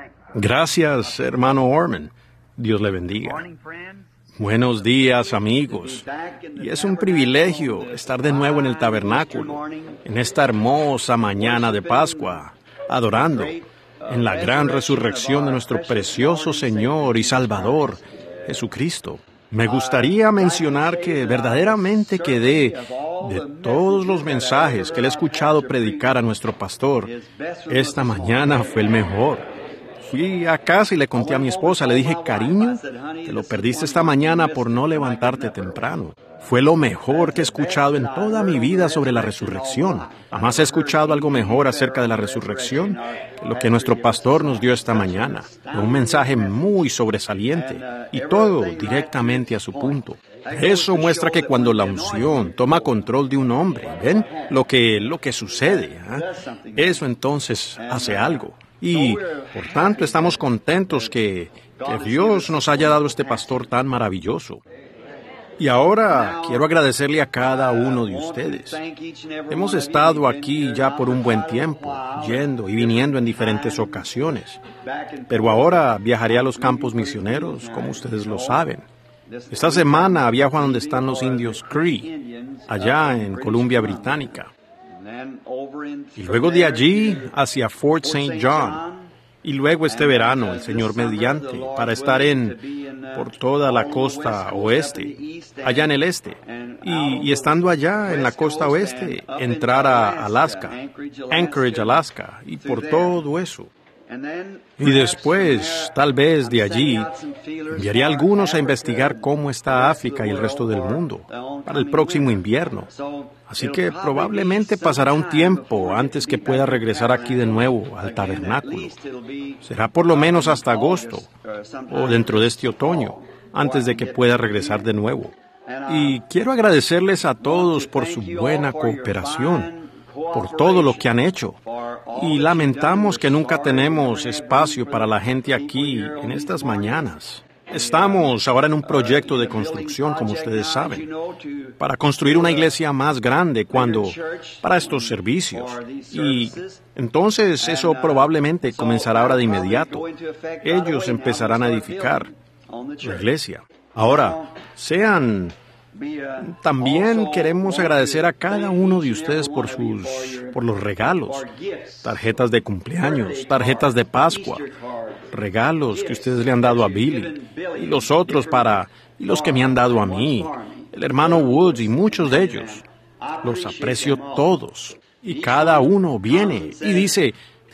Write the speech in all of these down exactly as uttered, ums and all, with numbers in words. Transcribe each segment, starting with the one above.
Gracias, hermano Orman. Dios le bendiga. Buenos días, amigos. Y es un privilegio estar de nuevo en el tabernáculo, en esta hermosa mañana de Pascua, adorando en la gran resurrección de nuestro precioso Señor y Salvador, Jesucristo. Me gustaría mencionar que verdaderamente quedé de todos los mensajes que le he escuchado predicar a nuestro pastor. Esta mañana fue el mejor. Fui a casa y le conté a mi esposa, le dije, cariño, te lo perdiste esta mañana por no levantarte temprano. Fue lo mejor que he escuchado en toda mi vida sobre la resurrección. Jamás he escuchado algo mejor acerca de la resurrección que lo que nuestro pastor nos dio esta mañana. Un mensaje muy sobresaliente y todo directamente a su punto. Eso muestra que cuando la unción toma control de un hombre, ¿ven? Lo que, lo que sucede, ¿eh? Eso entonces hace algo. Y, por tanto, estamos contentos que, que Dios nos haya dado este pastor tan maravilloso. Y ahora quiero agradecerle a cada uno de ustedes. Hemos estado aquí ya por un buen tiempo, yendo y viniendo en diferentes ocasiones. Pero ahora viajaré a los campos misioneros, como ustedes lo saben. Esta semana viajo a donde están los indios Cree, allá en Columbia Británica. Y luego de allí hacia Fort Saint John. Y luego este verano, el Señor mediante, para estar en, por toda la costa oeste, allá en el este. Y, y estando allá en la costa oeste, entrar a Alaska, Anchorage, Alaska, y por todo eso. Y después, tal vez de allí, enviaré a algunos a investigar cómo está África y el resto del mundo para el próximo invierno. Así que probablemente pasará un tiempo antes que pueda regresar aquí de nuevo al tabernáculo. Será por lo menos hasta agosto o dentro de este otoño, antes de que pueda regresar de nuevo. Y quiero agradecerles a todos por su buena cooperación, por todo lo que han hecho. Y lamentamos que nunca tenemos espacio para la gente aquí en estas mañanas. Estamos ahora en un proyecto de construcción, como ustedes saben, para construir una iglesia más grande cuando, para estos servicios. Y entonces eso probablemente comenzará ahora de inmediato. Ellos empezarán a edificar la iglesia. Ahora, sean... También queremos agradecer a cada uno de ustedes por sus, por los regalos, tarjetas de cumpleaños, tarjetas de Pascua, regalos que ustedes le han dado a Billy, y los otros para, y los que me han dado a mí, el hermano Woods y muchos de ellos. Los aprecio todos, y cada uno viene y dice,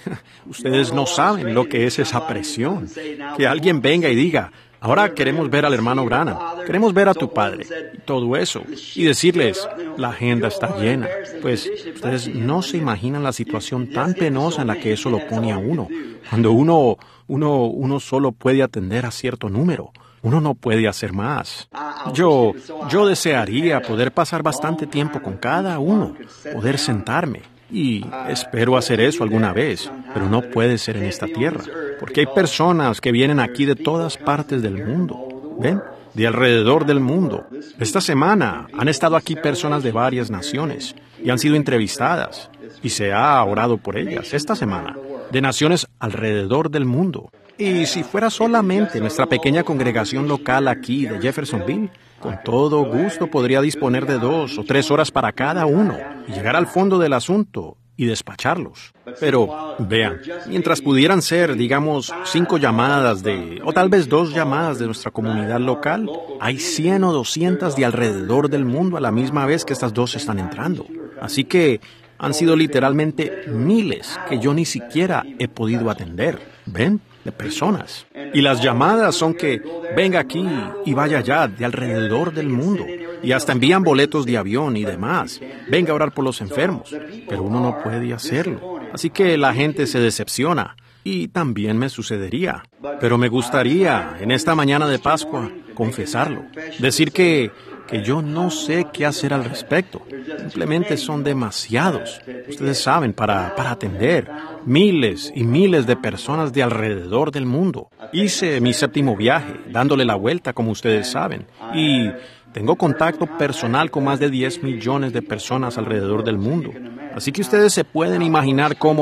ustedes no saben lo que es esa presión, que alguien venga y diga, ahora queremos ver al hermano Branham, queremos ver a tu padre, y todo eso, y decirles, la agenda está llena. Pues ustedes no se imaginan la situación tan penosa en la que eso lo pone a uno, cuando uno, uno, uno solo puede atender a cierto número. Uno no puede hacer más. Yo, yo desearía poder pasar bastante tiempo con cada uno, poder sentarme. Y espero hacer eso alguna vez, pero no puede ser en esta tierra, porque hay personas que vienen aquí de todas partes del mundo, ¿ven? De alrededor del mundo. Esta semana han estado aquí personas de varias naciones y han sido entrevistadas, y se ha orado por ellas esta semana, de naciones alrededor del mundo. Y si fuera solamente nuestra pequeña congregación local aquí de Jeffersonville, con todo gusto podría disponer de dos o tres horas para cada uno y llegar al fondo del asunto y despacharlos. Pero, vean, mientras pudieran ser, digamos, cinco llamadas de, o tal vez dos llamadas de nuestra comunidad local, hay cien o doscientas de alrededor del mundo a la misma vez que estas dos están entrando. Así que han sido literalmente miles que yo ni siquiera he podido atender. ¿Ven? De personas. Y las llamadas son que venga aquí y vaya allá, de alrededor del mundo. Y hasta envían boletos de avión y demás. Venga a orar por los enfermos. Pero uno no puede hacerlo. Así que la gente se decepciona. Y también me sucedería. Pero me gustaría, en esta mañana de Pascua, confesarlo. Decir que, que yo no sé qué hacer al respecto. Simplemente son demasiados. Ustedes saben, para, para atender miles y miles de personas de alrededor del mundo. Hice mi séptimo viaje, dándole la vuelta, como ustedes saben. Y tengo contacto personal con más de diez millones de personas alrededor del mundo. Así que ustedes se pueden imaginar cómo,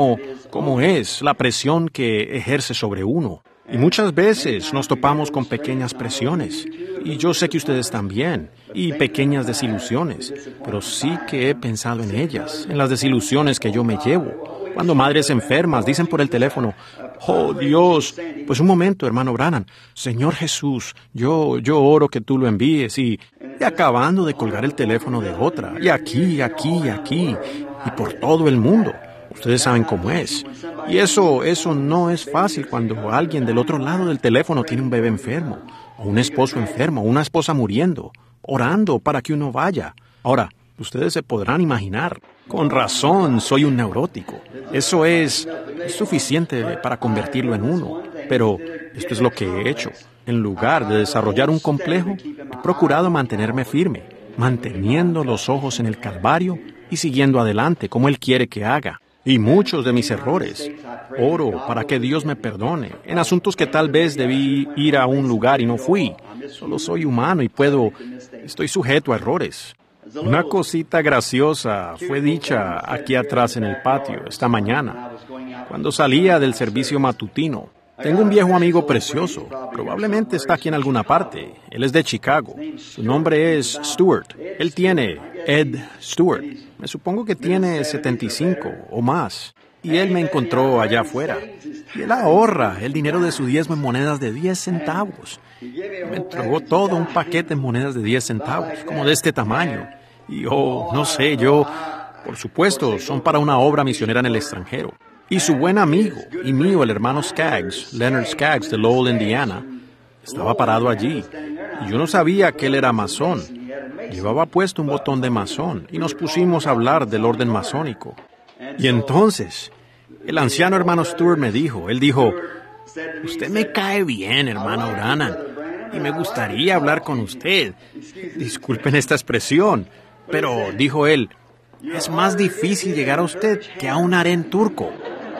cómo es la presión que ejerce sobre uno. Y muchas veces nos topamos con pequeñas presiones, y yo sé que ustedes también, y pequeñas desilusiones, pero sí que he pensado en ellas, en las desilusiones que yo me llevo. Cuando madres enfermas dicen por el teléfono, oh Dios, pues un momento, hermano Branham, Señor Jesús, yo, yo oro que tú lo envíes, y, y acabando de colgar el teléfono de otra, y aquí, y aquí, y aquí, y por todo el mundo. Ustedes saben cómo es. Y eso, eso no es fácil cuando alguien del otro lado del teléfono tiene un bebé enfermo, o un esposo enfermo, o una esposa muriendo, orando para que uno vaya. Ahora, ustedes se podrán imaginar, con razón soy un neurótico. Eso es, es suficiente para convertirlo en uno. Pero esto es lo que he hecho. En lugar de desarrollar un complejo, he procurado mantenerme firme, manteniendo los ojos en el Calvario y siguiendo adelante como Él quiere que haga. Y muchos de mis errores, oro para que Dios me perdone, en asuntos que tal vez debí ir a un lugar y no fui. Solo soy humano y puedo, estoy sujeto a errores. Una cosita graciosa fue dicha aquí atrás en el patio esta mañana, cuando salía del servicio matutino. Tengo un viejo amigo precioso, probablemente está aquí en alguna parte. Él es de Chicago. Su nombre es Stewart. Él tiene Ed Stewart. Me supongo que tiene setenta y cinco o más. Y él me encontró allá afuera. Y él ahorra el dinero de su diezmo en monedas de diez centavos. Me entregó todo un paquete en monedas de diez centavos, como de este tamaño. Y oh, no sé, yo, por supuesto, son para una obra misionera en el extranjero. Y su buen amigo y mío, el hermano Skaggs, Leonard Skaggs de Lowell, Indiana, estaba parado allí. Y yo no sabía que él era masón. Llevaba puesto un botón de masón y nos pusimos a hablar del orden masónico. Y entonces, el anciano hermano Stewart me dijo, él dijo, usted me cae bien, hermano Branham, y me gustaría hablar con usted. Disculpen esta expresión, pero, dijo él, es más difícil llegar a usted que a un harén turco.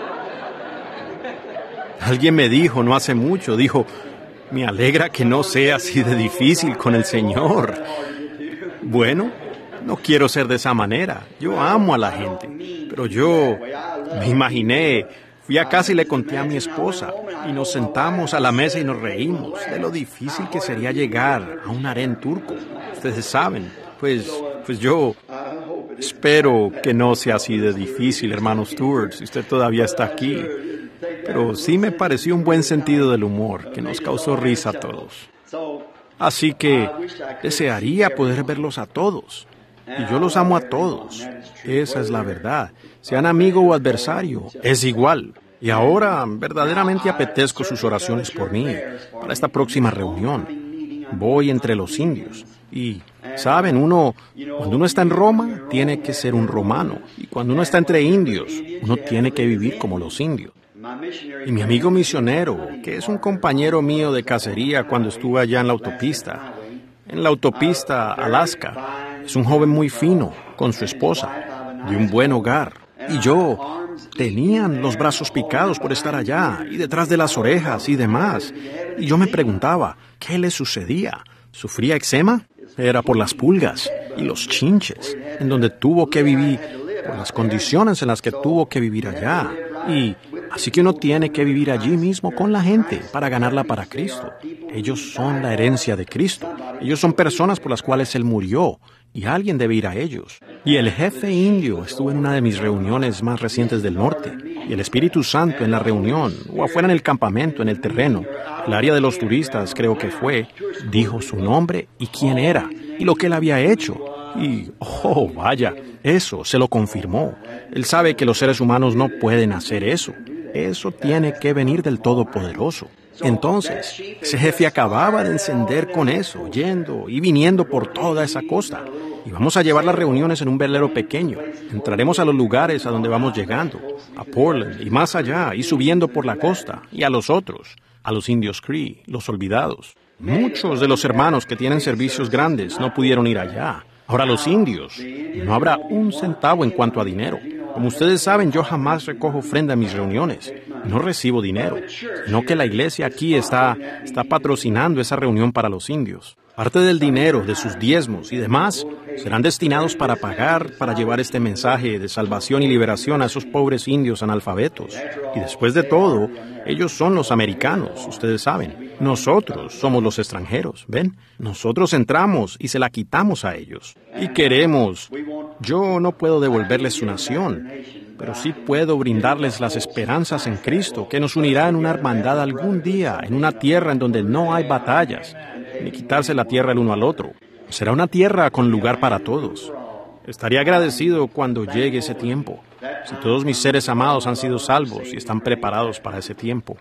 Alguien me dijo no hace mucho, dijo, me alegra que no sea así de difícil con el Señor. Bueno, no quiero ser de esa manera. Yo amo a la gente, pero yo me imaginé, fui a casa y le conté a mi esposa, y nos sentamos a la mesa y nos reímos de lo difícil que sería llegar a un harén turco. Ustedes saben, pues, pues yo espero que no sea así de difícil, hermano Stewart, si usted todavía está aquí. Pero sí me pareció un buen sentido del humor que nos causó risa a todos. Así que desearía poder verlos a todos. Y yo los amo a todos. Esa es la verdad. Sean amigo o adversario, es igual. Y ahora verdaderamente apetezco sus oraciones por mí para esta próxima reunión. Voy entre los indios. Y, ¿saben? Uno, cuando uno está en Roma, tiene que ser un romano. Y cuando uno está entre indios, uno tiene que vivir como los indios. Y mi amigo misionero, que es un compañero mío de cacería cuando estuve allá en la autopista, en la autopista Alaska, es un joven muy fino, con su esposa, de un buen hogar. Y yo, tenían los brazos picados por estar allá, y detrás de las orejas y demás. Y yo me preguntaba, ¿qué le sucedía? ¿Sufría eczema? Era por las pulgas y los chinches, en donde tuvo que vivir, por las condiciones en las que tuvo que vivir allá. Y así que uno tiene que vivir allí mismo con la gente para ganarla para Cristo. Ellos son la herencia de Cristo. Ellos son personas por las cuales Él murió, y alguien debe ir a ellos. Y el jefe indio estuvo en una de mis reuniones más recientes del norte, y el Espíritu Santo en la reunión, o afuera en el campamento, en el terreno, el área de los turistas creo que fue, dijo su nombre y quién era, y lo que él había hecho. Y, oh, vaya, eso se lo confirmó. Él sabe que los seres humanos no pueden hacer eso. Eso tiene que venir del Todopoderoso. Entonces, ese jefe acababa de encender con eso, yendo y viniendo por toda esa costa. Y vamos a llevar las reuniones en un velero pequeño. Entraremos a los lugares a donde vamos llegando, a Portland y más allá, y subiendo por la costa, y a los otros, a los indios Cree, los olvidados. Muchos de los hermanos que tienen servicios grandes no pudieron ir allá. Ahora los indios, no habrá un centavo en cuanto a dinero. Como ustedes saben, yo jamás recojo ofrenda en mis reuniones. No recibo dinero, sino que la iglesia aquí está, está patrocinando esa reunión para los indios. Parte del dinero, de sus diezmos y demás, serán destinados para pagar, para llevar este mensaje de salvación y liberación a esos pobres indios analfabetos. Y después de todo, ellos son los americanos, ustedes saben. Nosotros somos los extranjeros, ¿ven? Nosotros entramos y se la quitamos a ellos. Y queremos. Yo no puedo devolverles su nación, pero sí puedo brindarles las esperanzas en Cristo, que nos unirá en una hermandad algún día, en una tierra en donde no hay batallas, ni quitarse la tierra el uno al otro. Será una tierra con lugar para todos. Estaré agradecido cuando llegue ese tiempo, si todos mis seres amados han sido salvos y están preparados para ese tiempo.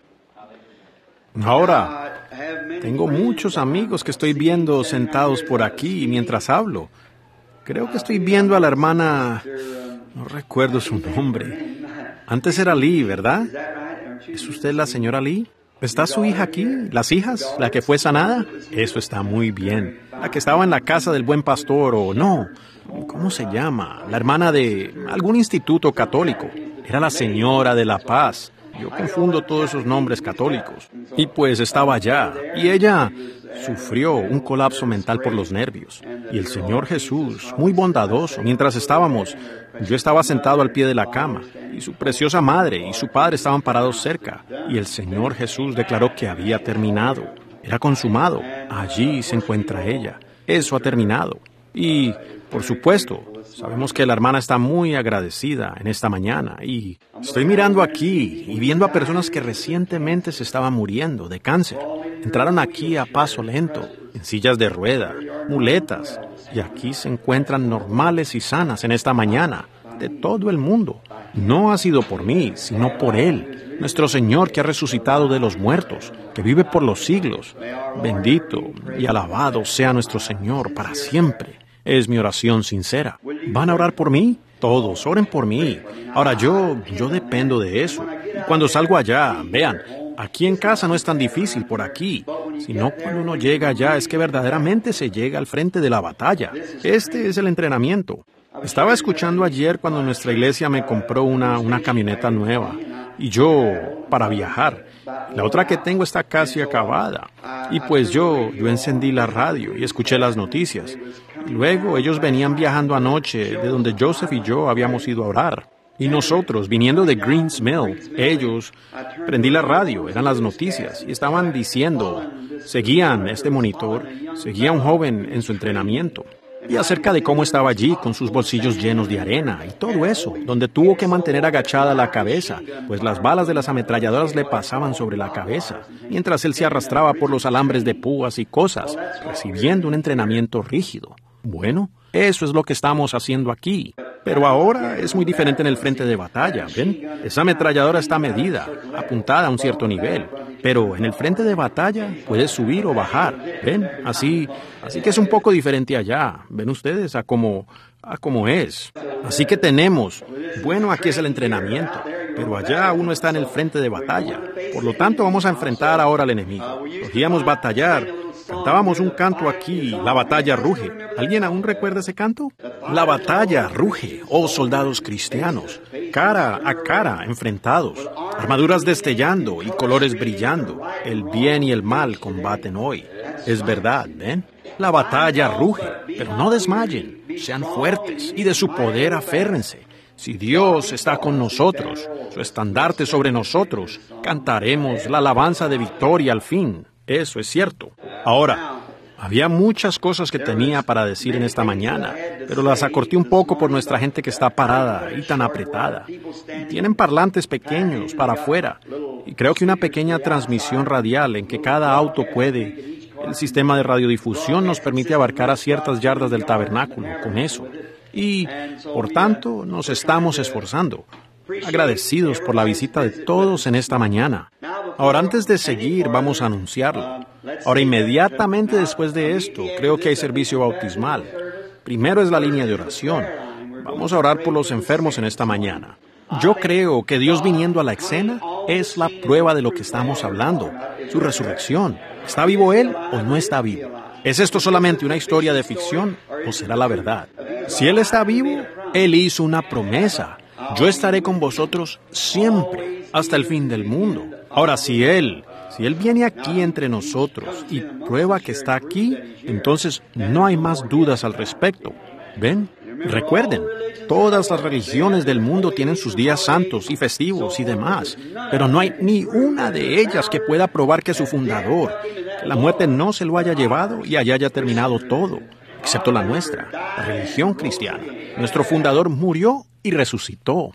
Ahora, tengo muchos amigos que estoy viendo sentados por aquí mientras hablo. Creo que estoy viendo a la hermana... No recuerdo su nombre. Antes era Lee, ¿verdad? ¿Es usted la señora Lee? ¿Está su hija aquí? ¿Las hijas? ¿La que fue sanada? Eso está muy bien. La que estaba en la casa del buen pastor o no. ¿Cómo se llama? La hermana de algún instituto católico. Era la señora de la paz. Yo confundo todos esos nombres católicos. Y pues estaba allá. Y ella sufrió un colapso mental por los nervios. Y el Señor Jesús, muy bondadoso, mientras estábamos, yo estaba sentado al pie de la cama, y su preciosa madre y su padre estaban parados cerca, y el Señor Jesús declaró que había terminado. Era consumado. Allí se encuentra ella. Eso ha terminado. Y, por supuesto, sabemos que la hermana está muy agradecida en esta mañana. Y estoy mirando aquí y viendo a personas que recientemente se estaban muriendo de cáncer. Entraron aquí a paso lento, en sillas de rueda, muletas, y aquí se encuentran normales y sanas en esta mañana, de todo el mundo. No ha sido por mí, sino por Él, nuestro Señor que ha resucitado de los muertos, que vive por los siglos. Bendito y alabado sea nuestro Señor para siempre. Es mi oración sincera. ¿Van a orar por mí? Todos, oren por mí. Ahora yo, yo dependo de eso. Cuando salgo allá, vean, aquí en casa no es tan difícil por aquí, sino cuando uno llega allá es que verdaderamente se llega al frente de la batalla. Este es el entrenamiento. Estaba escuchando ayer cuando nuestra iglesia me compró una, una camioneta nueva, y yo, para viajar. La otra que tengo está casi acabada. Y pues yo, yo encendí la radio y escuché las noticias. Luego ellos venían viajando anoche, de donde Joseph y yo habíamos ido a orar. Y nosotros, viniendo de Greens Mill, ellos, prendí la radio, eran las noticias, y estaban diciendo, seguían este monitor, seguía un joven en su entrenamiento, y acerca de cómo estaba allí con sus bolsillos llenos de arena y todo eso, donde tuvo que mantener agachada la cabeza, pues las balas de las ametralladoras le pasaban sobre la cabeza, mientras él se arrastraba por los alambres de púas y cosas, recibiendo un entrenamiento rígido. Bueno, eso es lo que estamos haciendo aquí. Pero ahora es muy diferente en el frente de batalla, ¿ven? Esa ametralladora está medida, apuntada a un cierto nivel. Pero en el frente de batalla puedes subir o bajar, ¿ven? Así, así que es un poco diferente allá, ¿ven ustedes? A como, a como es. Así que tenemos, bueno, aquí es el entrenamiento, pero allá uno está en el frente de batalla. Por lo tanto, vamos a enfrentar ahora al enemigo. Podíamos batallar. Cantábamos un canto aquí, la batalla ruge. ¿Alguien aún recuerda ese canto? La batalla ruge, oh soldados cristianos, cara a cara enfrentados, armaduras destellando y colores brillando. El bien y el mal combaten hoy. Es verdad, ¿ven? La batalla ruge, pero no desmayen, sean fuertes y de su poder aférrense. Si Dios está con nosotros, su estandarte sobre nosotros, cantaremos la alabanza de victoria al fin. Eso es cierto. Ahora, había muchas cosas que tenía para decir en esta mañana, pero las acorté un poco por nuestra gente que está parada y tan apretada. Y tienen parlantes pequeños para afuera, y creo que una pequeña transmisión radial en que cada auto puede... El sistema de radiodifusión nos permite abarcar a ciertas yardas del tabernáculo con eso. Y, por tanto, nos estamos esforzando. Agradecidos por la visita de todos en esta mañana. Ahora, antes de seguir, vamos a anunciarlo. Ahora, inmediatamente después de esto, creo que hay servicio bautismal. Primero es la línea de oración. Vamos a orar por los enfermos en esta mañana. Yo creo que Dios viniendo a la escena es la prueba de lo que estamos hablando, su resurrección. ¿Está vivo Él o no está vivo? ¿Es esto solamente una historia de ficción o será la verdad? Si Él está vivo, Él hizo una promesa. Yo estaré con vosotros siempre, hasta el fin del mundo. Ahora, si Él, si Él viene aquí entre nosotros y prueba que está aquí, entonces no hay más dudas al respecto. ¿Ven? Recuerden, todas las religiones del mundo tienen sus días santos y festivos y demás, pero no hay ni una de ellas que pueda probar que su fundador, que la muerte no se lo haya llevado y allá haya terminado todo, excepto la nuestra, la religión cristiana. Nuestro fundador murió y resucitó.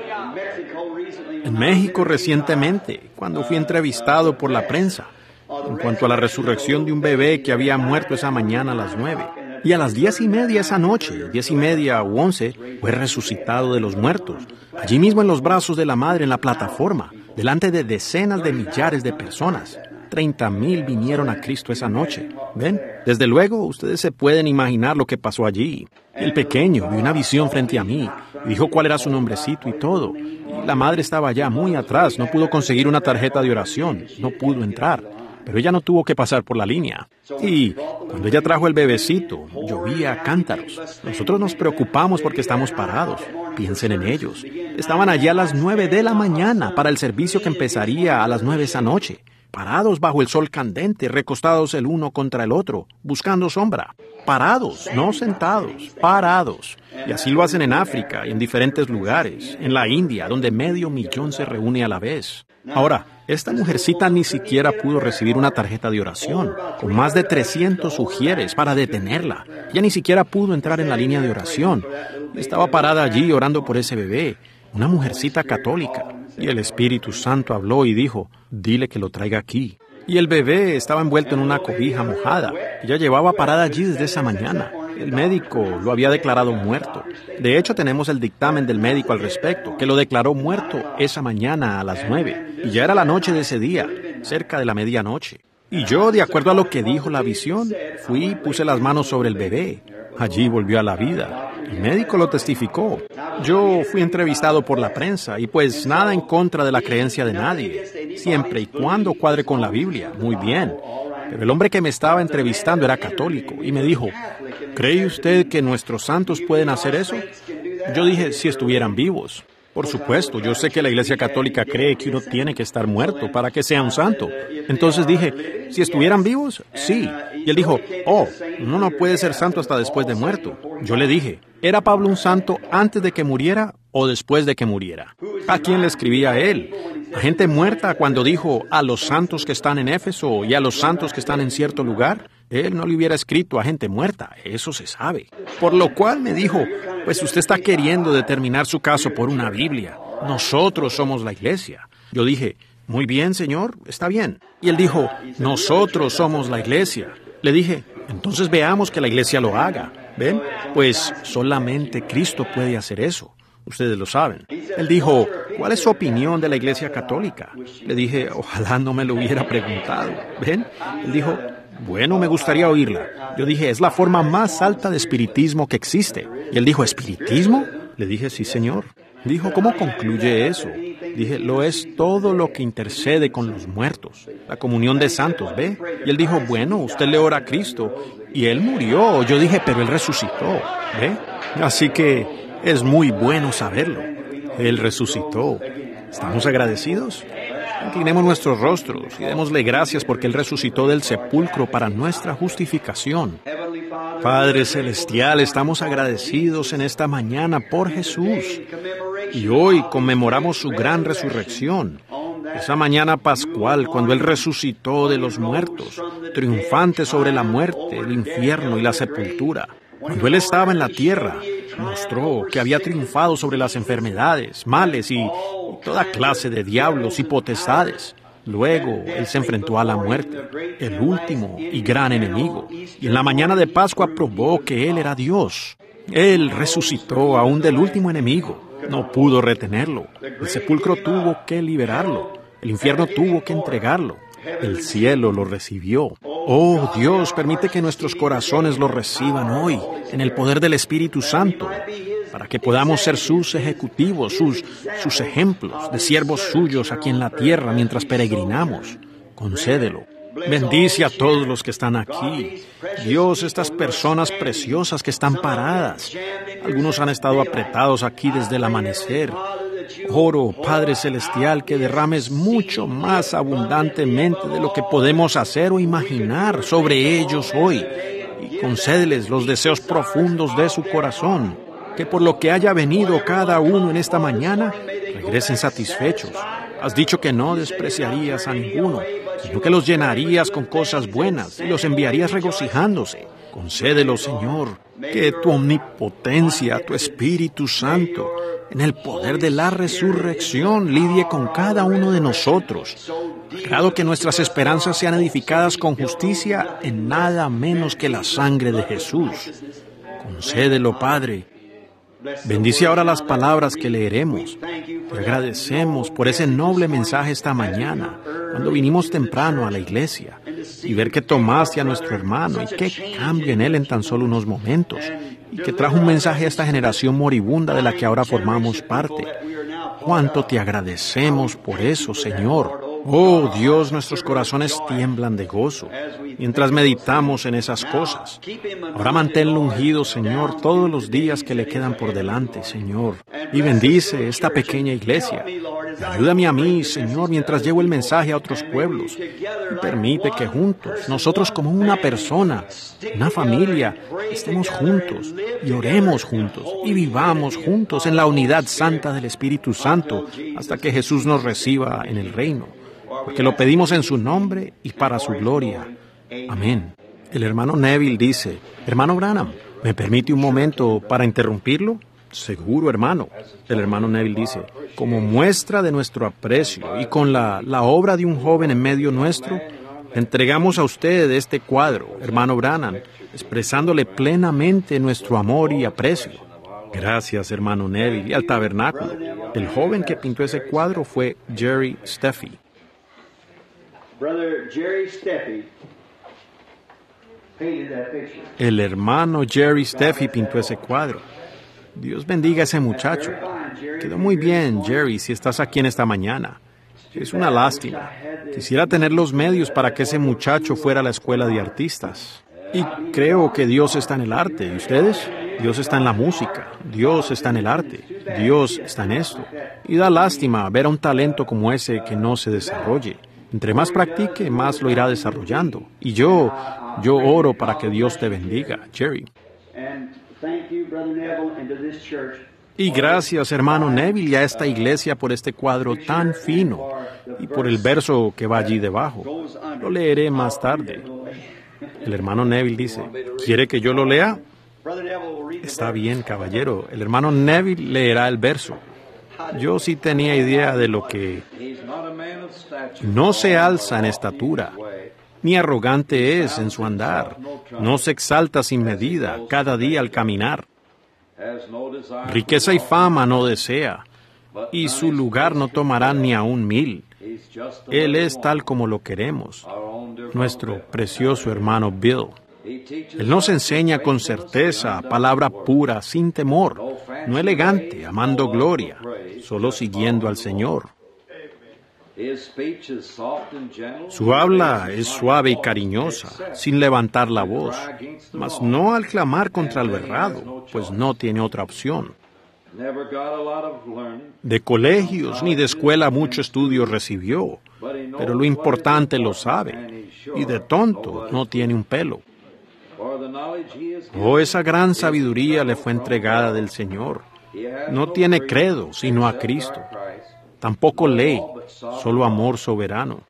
En México recientemente, cuando fui entrevistado por la prensa, en cuanto a la resurrección de un bebé que había muerto esa mañana a las nueve. Y a las diez y media esa noche, diez y media u once, fue resucitado de los muertos, allí mismo en los brazos de la madre en la plataforma, delante de decenas de millares de personas. Treinta mil vinieron a Cristo esa noche. ¿Ven? Desde luego, ustedes se pueden imaginar lo que pasó allí. El pequeño vio una visión frente a mí, y dijo cuál era su nombrecito y todo. Y la madre estaba allá muy atrás, no pudo conseguir una tarjeta de oración, no pudo entrar. Pero ella no tuvo que pasar por la línea. Y cuando ella trajo el bebecito, llovía cántaros. Nosotros nos preocupamos porque estamos parados. Piensen en ellos. Estaban allá a las nueve de la mañana para el servicio que empezaría a las nueve esa noche. Parados bajo el sol candente, recostados el uno contra el otro, buscando sombra. Parados, no sentados, parados. Y así lo hacen en África y en diferentes lugares, en la India, donde medio millón se reúne a la vez. Ahora, esta mujercita ni siquiera pudo recibir una tarjeta de oración, con más de trescientos ujieres para detenerla. Ella ni siquiera pudo entrar en la línea de oración. Estaba parada allí orando por ese bebé, una mujercita católica. Y el Espíritu Santo habló y dijo, dile que lo traiga aquí. Y el bebé estaba envuelto en una cobija mojada. Ella llevaba parada allí desde esa mañana. El médico lo había declarado muerto. De hecho, tenemos el dictamen del médico al respecto, que lo declaró muerto esa mañana a las nueve. Y ya era la noche de ese día, cerca de la medianoche. Y yo, de acuerdo a lo que dijo la visión, fui y puse las manos sobre el bebé. Allí volvió a la vida. El médico lo testificó. Yo fui entrevistado por la prensa y pues nada en contra de la creencia de nadie, siempre y cuando cuadre con la Biblia. Muy bien. Pero el hombre que me estaba entrevistando era católico y me dijo, ¿cree usted que nuestros santos pueden hacer eso? Yo dije, si estuvieran vivos. Por supuesto, yo sé que la Iglesia Católica cree que uno tiene que estar muerto para que sea un santo. Entonces dije, ¿si estuvieran vivos? Sí. Y él dijo, oh, uno no puede ser santo hasta después de muerto. Yo le dije, ¿era Pablo un santo antes de que muriera o después de que muriera? ¿A quién le escribía él? ¿A gente muerta cuando dijo a los santos que están en Éfeso y a los santos que están en cierto lugar? Él no le hubiera escrito a gente muerta, eso se sabe. Por lo cual me dijo, pues usted está queriendo determinar su caso por una Biblia. Nosotros somos la Iglesia. Yo dije, muy bien, señor, está bien. Y él dijo, nosotros somos la Iglesia. Le dije, entonces veamos que la Iglesia lo haga. ¿Ven? Pues solamente Cristo puede hacer eso. Ustedes lo saben. Él dijo, ¿cuál es su opinión de la Iglesia Católica? Le dije, ojalá no me lo hubiera preguntado. ¿Ven? Él dijo, bueno, me gustaría oírla. Yo dije, es la forma más alta de espiritismo que existe. Y él dijo, ¿espiritismo? Le dije, sí, señor. Dijo, ¿cómo concluye eso? Dije, lo es todo lo que intercede con los muertos. La comunión de santos, ¿ve? Y él dijo, bueno, usted le ora a Cristo. Y él murió. Yo dije, pero él resucitó, ¿ve? Así que es muy bueno saberlo. Él resucitó. ¿Estamos agradecidos? Inclinemos nuestros rostros y démosle gracias porque Él resucitó del sepulcro para nuestra justificación. Padre Celestial, estamos agradecidos en esta mañana por Jesús. Y hoy conmemoramos su gran resurrección. Esa mañana pascual, cuando Él resucitó de los muertos, triunfante sobre la muerte, el infierno y la sepultura. Cuando Él estaba en la tierra, mostró que había triunfado sobre las enfermedades, males y toda clase de diablos y potestades. Luego, Él se enfrentó a la muerte, el último y gran enemigo. Y en la mañana de Pascua probó que Él era Dios. Él resucitó aún del último enemigo. No pudo retenerlo. El sepulcro tuvo que liberarlo. El infierno tuvo que entregarlo. El cielo lo recibió. Oh, Dios, permite que nuestros corazones lo reciban hoy, en el poder del Espíritu Santo, para que podamos ser sus ejecutivos, sus, sus ejemplos de siervos suyos aquí en la tierra mientras peregrinamos. Concédelo. Bendice a todos los que están aquí. Dios, estas personas preciosas que están paradas. Algunos han estado apretados aquí desde el amanecer. Oro, Padre Celestial, que derrames mucho más abundantemente de lo que podemos hacer o imaginar sobre ellos hoy. y concédeles los deseos profundos de su corazón, que por lo que haya venido cada uno en esta mañana, regresen satisfechos. Has dicho que no despreciarías a ninguno, sino que los llenarías con cosas buenas y los enviarías regocijándose. Concédelo, Señor, que tu omnipotencia, tu Espíritu Santo, en el poder de la resurrección, lidie con cada uno de nosotros, dado que nuestras esperanzas sean edificadas con justicia en nada menos que la sangre de Jesús. Concédelo, Padre. Bendice ahora las palabras que leeremos. Te agradecemos por ese noble mensaje esta mañana, cuando vinimos temprano a la iglesia, y ver que tomaste a nuestro hermano y qué cambio en él en tan solo unos momentos, y que trajo un mensaje a esta generación moribunda de la que ahora formamos parte. Cuánto te agradecemos por eso, Señor. Oh Dios, nuestros corazones tiemblan de gozo mientras meditamos en esas cosas. Ahora manténlo ungido, Señor, todos los días que le quedan por delante, Señor. Y bendice esta pequeña iglesia. Ayúdame a mí, Señor, mientras llevo el mensaje a otros pueblos. Y permite que juntos, nosotros como una persona, una familia, estemos juntos y oremos juntos y vivamos juntos en la unidad santa del Espíritu Santo hasta que Jesús nos reciba en el reino. Porque lo pedimos en su nombre y para su gloria. Amén. El hermano Neville dice: hermano Branham, ¿me permite un momento para interrumpirlo? Seguro, hermano. El hermano Neville dice: como muestra de nuestro aprecio y con la, la obra de un joven en medio nuestro, le entregamos a usted este cuadro, hermano Branham, expresándole plenamente nuestro amor y aprecio. Gracias, hermano Neville, y al tabernáculo. El joven que pintó ese cuadro fue Jerry Steffi. Brother Jerry Steffi painted that picture. El hermano Jerry Steffi pintó ese cuadro. Dios bendiga a ese muchacho. Quedó muy bien, Jerry, si estás aquí en esta mañana. Es una lástima. Quisiera tener los medios para que ese muchacho fuera a la escuela de artistas. Y creo que Dios está en el arte. ¿Y ustedes? Dios está en la música. Dios está en el arte. Dios está en esto. Y da lástima ver a un talento como ese que no se desarrolle. Entre más practique, más lo irá desarrollando. Y yo, yo oro para que Dios te bendiga, Jerry. Y gracias, hermano Neville, y a esta iglesia por este cuadro tan fino y por el verso que va allí debajo. Lo leeré más tarde. El hermano Neville dice: ¿quiere que yo lo lea? Está bien, caballero. El hermano Neville leerá el verso. Yo sí tenía idea de lo que... No se alza en estatura, ni arrogante es en su andar. No se exalta sin medida cada día al caminar. Riqueza y fama no desea, y su lugar no tomará ni aun mil. Él es tal como lo queremos, nuestro precioso hermano Bill. Él nos enseña con certeza, palabra pura, sin temor, no elegante, amando gloria, solo siguiendo al Señor. Su habla es suave y cariñosa, sin levantar la voz, mas no al clamar contra el errado, pues no tiene otra opción. De colegios ni de escuela mucho estudio recibió, pero lo importante lo sabe, y de tonto no tiene un pelo. Oh, esa gran sabiduría le fue entregada del Señor. No tiene credo, sino a Cristo. Tampoco ley, solo amor soberano.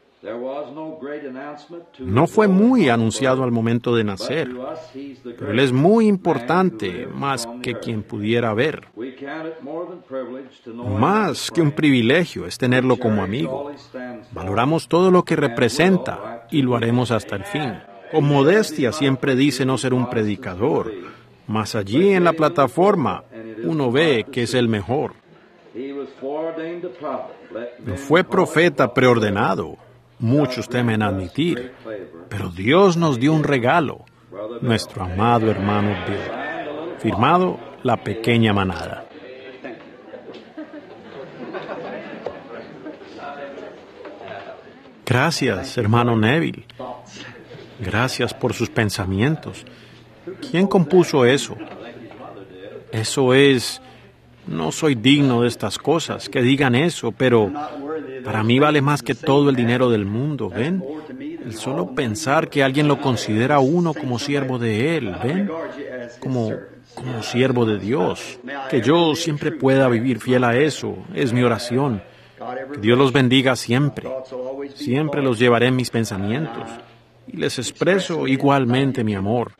No fue muy anunciado al momento de nacer, pero él es muy importante, más que quien pudiera ver. Más que un privilegio es tenerlo como amigo. Valoramos todo lo que representa y lo haremos hasta el fin. Con modestia siempre dice no ser un predicador, mas allí en la plataforma uno ve que es el mejor. No fue profeta preordenado, muchos temen admitir, pero Dios nos dio un regalo, nuestro amado hermano Bill. Firmado, La Pequeña Manada. Gracias, hermano Neville. Gracias por sus pensamientos. ¿Quién compuso eso? Eso es... No soy digno de estas cosas, que digan eso, pero para mí vale más que todo el dinero del mundo, ¿ven? El solo pensar que alguien lo considera a uno como siervo de Él, ¿ven? Como, como siervo de Dios. Que yo siempre pueda vivir fiel a eso, es mi oración. Que Dios los bendiga siempre. Siempre los llevaré en mis pensamientos. Y les expreso igualmente mi amor.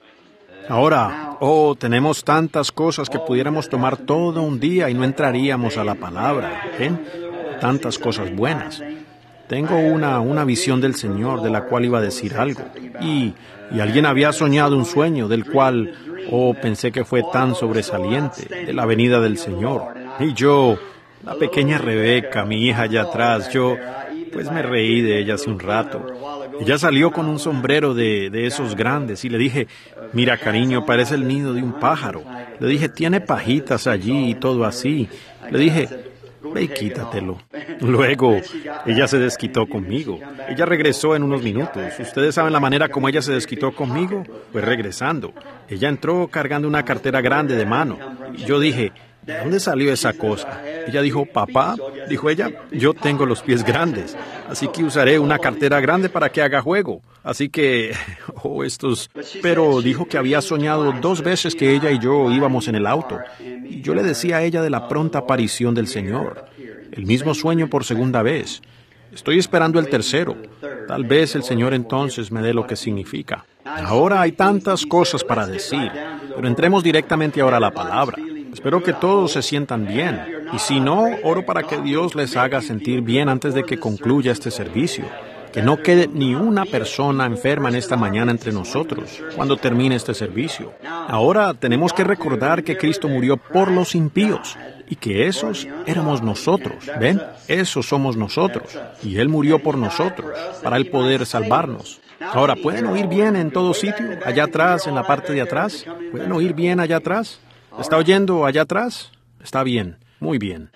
Ahora, oh, tenemos tantas cosas que pudiéramos tomar todo un día y no entraríamos a la palabra, ¿ven? Tantas cosas buenas. Tengo una, una visión del Señor de la cual iba a decir algo. Y, y alguien había soñado un sueño del cual, oh, pensé que fue tan sobresaliente, de la venida del Señor. Y yo, la pequeña Rebeca, mi hija allá atrás, yo, pues me reí de ella hace un rato. Ella salió con un sombrero de, de esos grandes y le dije, mira cariño, parece el nido de un pájaro. Le dije, tiene pajitas allí y todo así. Le dije, ve y quítatelo. Luego, ella se desquitó conmigo. Ella regresó en unos minutos. ¿Ustedes saben la manera como ella se desquitó conmigo? Pues regresando. Ella entró cargando una cartera grande de mano. Y yo dije, ¿de dónde salió esa cosa? Ella dijo, papá, dijo ella, yo tengo los pies grandes, así que usaré una cartera grande para que haga juego. Así que, oh, estos... Pero dijo que había soñado dos veces que ella y yo íbamos en el auto. Y yo le decía a ella de la pronta aparición del Señor. El mismo sueño por segunda vez. Estoy esperando el tercero. Tal vez el Señor entonces me dé lo que significa. Ahora hay tantas cosas para decir, pero entremos directamente ahora a la palabra. Espero que todos se sientan bien. Y si no, oro para que Dios les haga sentir bien antes de que concluya este servicio. Que no quede ni una persona enferma en esta mañana entre nosotros cuando termine este servicio. Ahora tenemos que recordar que Cristo murió por los impíos y que esos éramos nosotros. ¿Ven? Esos somos nosotros. Y Él murió por nosotros para Él poder salvarnos. Ahora, ¿pueden oír bien en todo sitio? Allá atrás, en la parte de atrás. ¿Pueden oír bien allá atrás? ¿Está oyendo allá atrás? Está bien, muy bien.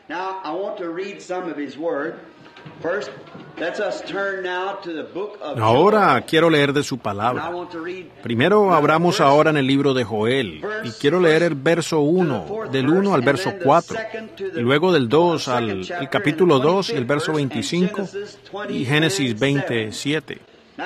Ahora quiero leer de su palabra. Primero abramos ahora en el libro de Joel, y quiero leer el verso uno, del uno al verso cuatro, y luego del dos al el capítulo dos, el verso veinticinco, y Génesis veintisiete.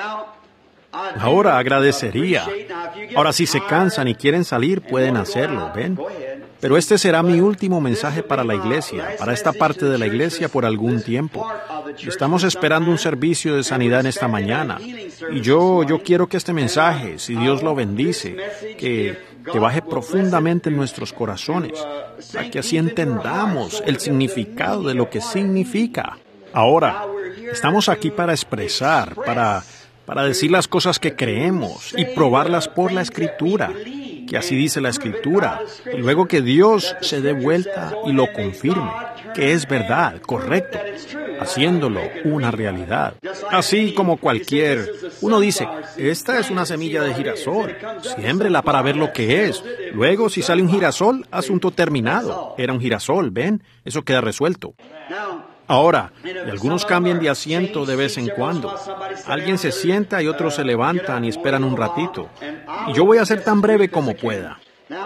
Ahora agradecería. Ahora, si se cansan y quieren salir, pueden hacerlo, ¿ven? Pero este será mi último mensaje para la iglesia, para esta parte de la iglesia por algún tiempo. Estamos esperando un servicio de sanidad en esta mañana. Y yo, yo quiero que este mensaje, si Dios lo bendice, que, que baje profundamente en nuestros corazones, para que así entendamos el significado de lo que significa. Ahora, estamos aquí para expresar, para... para decir las cosas que creemos y probarlas por la Escritura, que así dice la Escritura, y luego que Dios se dé vuelta y lo confirme, que es verdad, correcto, haciéndolo una realidad. Así como cualquier, uno dice, esta es una semilla de girasol, siémbrela para ver lo que es. Luego, si sale un girasol, asunto terminado. Era un girasol, ¿ven? Eso queda resuelto. Ahora, y algunos cambian de asiento de vez en cuando. Alguien se sienta y otros se levantan y esperan un ratito. Y yo voy a ser tan breve como pueda.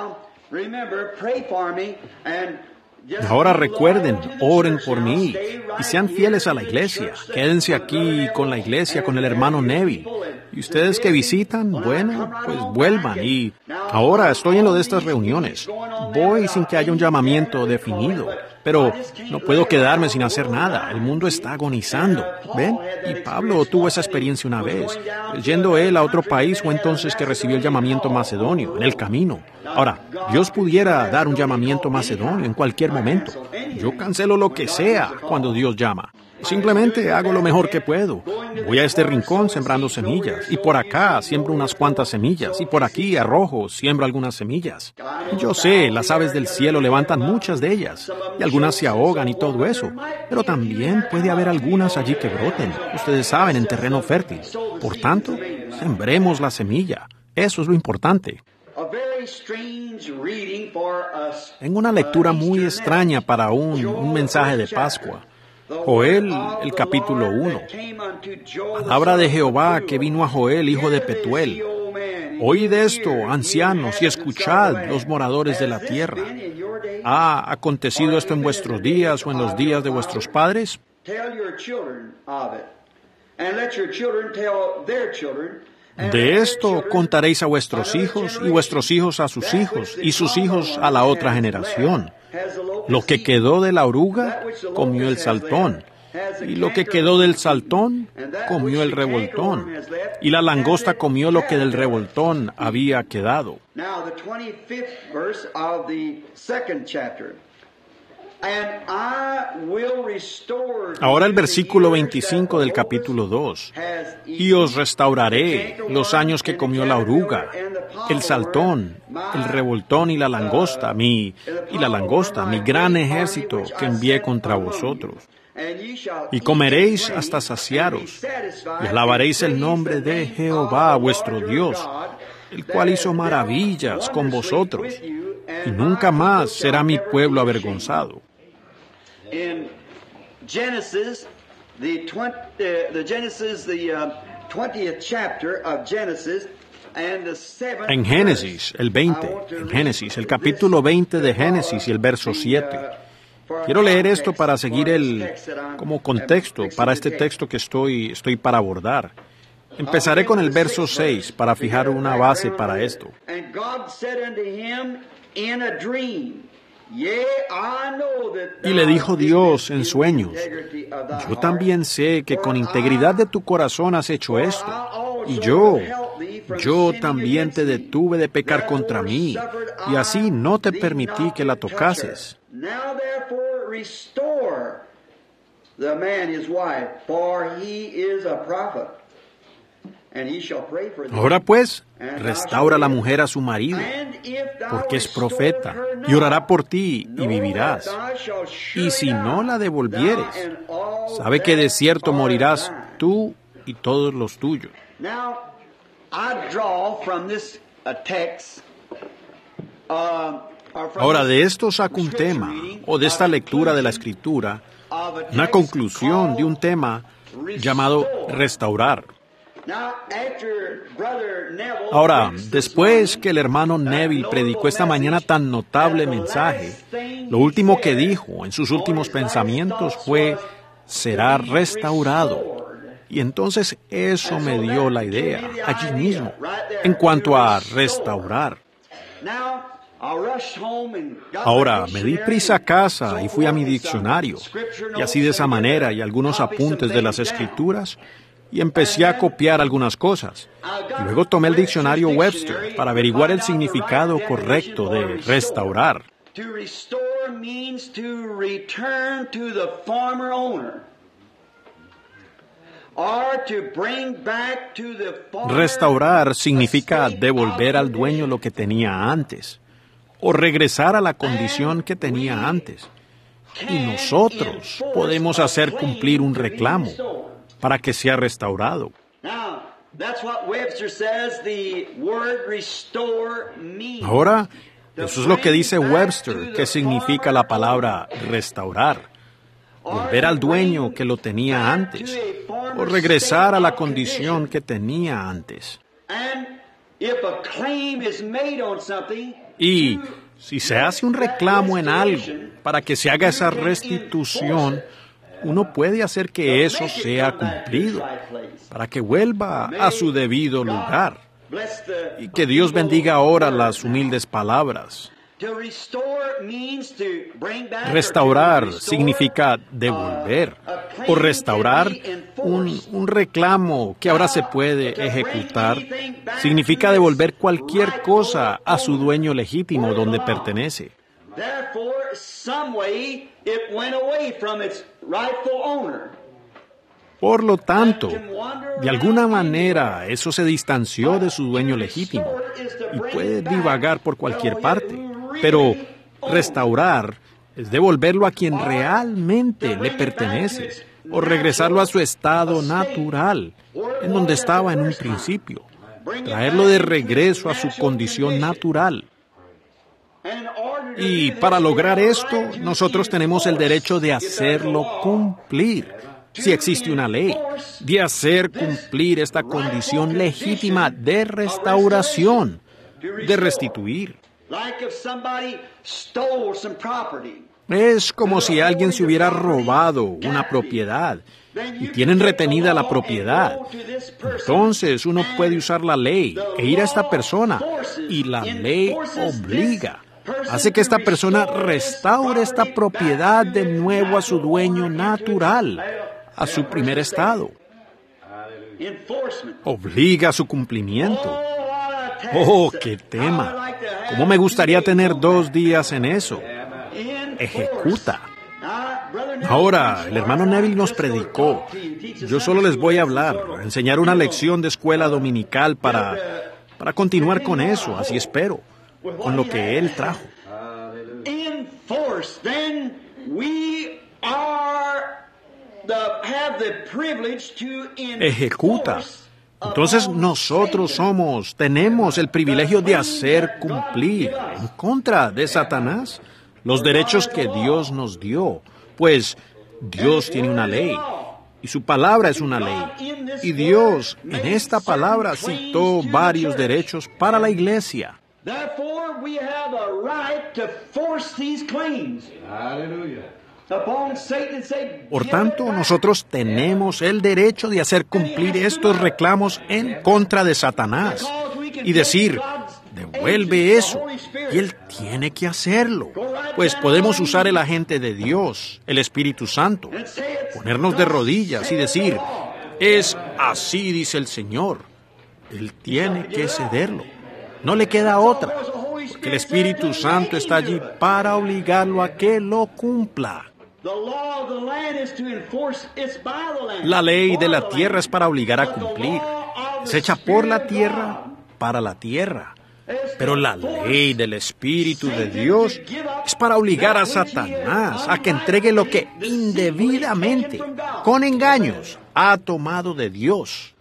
Ahora recuerden, oren por mí y sean fieles a la iglesia. Quédense aquí con la iglesia, con el hermano Neville. Y ustedes que visitan, bueno, pues vuelvan. Y ahora estoy en lo de estas reuniones. Voy sin que haya un llamamiento definido. Pero no puedo quedarme sin hacer nada. El mundo está agonizando. ¿Ven? Y Pablo tuvo esa experiencia una vez. Yendo él a otro país fue entonces que recibió el llamamiento macedonio, en el camino. Ahora, Dios pudiera dar un llamamiento macedonio en cualquier momento. Yo cancelo lo que sea cuando Dios llama. Simplemente hago lo mejor que puedo. Voy a este rincón sembrando semillas, y por acá siembro unas cuantas semillas, y por aquí arrojo, siembro algunas semillas. Yo sé, las aves del cielo levantan muchas de ellas, y algunas se ahogan y todo eso, pero también puede haber algunas allí que broten, ustedes saben, en terreno fértil. Por tanto, sembremos la semilla. Eso es lo importante. Tengo una lectura muy extraña para un, un mensaje de Pascua. Joel, el capítulo uno. Palabra de Jehová que vino a Joel, hijo de Petuel. Oíd esto, ancianos, y escuchad, los moradores de la tierra. ¿Ha acontecido esto en vuestros días o en los días de vuestros padres? De esto contaréis a vuestros hijos y vuestros hijos a sus hijos y sus hijos a la otra generación. Lo que quedó de la oruga, comió el saltón. Y lo que quedó del saltón, comió el revoltón. Y la langosta comió lo que del revoltón había quedado. Ahora el versículo veinticinco del capítulo dos. Y os restauraré los años que comió la oruga, el saltón, el revoltón y la langosta, mi, y la langosta, mi gran ejército que envié contra vosotros. Y comeréis hasta saciaros, y alabaréis el nombre de Jehová vuestro Dios, el cual hizo maravillas con vosotros, y nunca más será mi pueblo avergonzado. In Genesis, the Genesis, the twentieth chapter of Genesis, and the seventh. En Génesis, el veinte, en Génesis, el capítulo veinte de Génesis y el verso siete. Quiero leer esto para seguir el como contexto para este texto que estoy estoy para abordar. Empezaré con el verso seis para fijar una base para esto. And God said unto him in a dream. Y le dijo Dios en sueños, yo también sé que con integridad de tu corazón has hecho esto, y yo, yo también te detuve de pecar contra mí, y así no te permití que la tocases. Ahora pues, restaura a la mujer a su marido, porque es profeta, y orará por ti, y vivirás. Y si no la devolvieres, sabe que de cierto morirás tú y todos los tuyos. Ahora, de esto saco un tema, o de esta lectura de la Escritura, una conclusión de un tema llamado restaurar. Ahora, después que el hermano Neville predicó esta mañana tan notable mensaje, lo último que dijo en sus últimos pensamientos fue, será restaurado. Y entonces eso me dio la idea, allí mismo, en cuanto a restaurar. Ahora, me di prisa a casa y fui a mi diccionario, y así de esa manera y algunos apuntes de las Escrituras, y empecé a copiar algunas cosas. Y luego tomé el diccionario Webster para averiguar el significado correcto de restaurar. Restaurar significa devolver al dueño lo que tenía antes, o regresar a la condición que tenía antes. Y nosotros podemos hacer cumplir un reclamo para que sea restaurado. Ahora, eso es lo que dice Webster, que significa la palabra restaurar. Volver al dueño que lo tenía antes, o regresar a la condición que tenía antes. Y si se hace un reclamo en algo para que se haga esa restitución, uno puede hacer que eso sea cumplido, para que vuelva a su debido lugar. Y que Dios bendiga ahora las humildes palabras. Restaurar significa devolver, o restaurar un, un reclamo que ahora se puede ejecutar, significa devolver cualquier cosa a su dueño legítimo donde pertenece. Por lo tanto, de alguna manera eso se distanció de su dueño legítimo y puede divagar por cualquier parte, pero restaurar es devolverlo a quien realmente le pertenece o regresarlo a su estado natural, en donde estaba en un principio, traerlo de regreso a su condición natural. Y para lograr esto, nosotros tenemos el derecho de hacerlo cumplir, si existe una ley, de hacer cumplir esta condición legítima de restauración, de restituir. Es como si alguien se hubiera robado una propiedad y tienen retenida la propiedad. Entonces uno puede usar la ley e ir a esta persona y la ley obliga. Hace que esta persona restaure esta propiedad de nuevo a su dueño natural, a su primer estado. Obliga a su cumplimiento. ¡Oh, qué tema! ¿Cómo me gustaría tener dos días en eso? Ejecuta. Ahora, el hermano Neville nos predicó. Yo solo les voy a hablar, a enseñar una lección de escuela dominical para, para continuar con eso, así espero, con lo que él trajo. Ejecuta. Entonces nosotros somos, tenemos el privilegio de hacer cumplir en contra de Satanás los derechos que Dios nos dio, pues Dios tiene una ley y su palabra es una ley. Y Dios en esta palabra citó varios derechos para la iglesia. Por tanto, nosotros tenemos el derecho de hacer cumplir estos reclamos en contra de Satanás y decir, devuelve eso, y él tiene que hacerlo. Pues podemos usar el agente de Dios, el Espíritu Santo, ponernos de rodillas y decir, es así dice el Señor. Él tiene que cederlo. No le queda otra, porque el Espíritu Santo está allí para obligarlo a que lo cumpla. La ley de la tierra es para obligar a cumplir. Es hecha por la tierra, para la tierra. Pero la ley del Espíritu de Dios es para obligar a Satanás a que entregue lo que indebidamente, con engaños, ha tomado de Dios.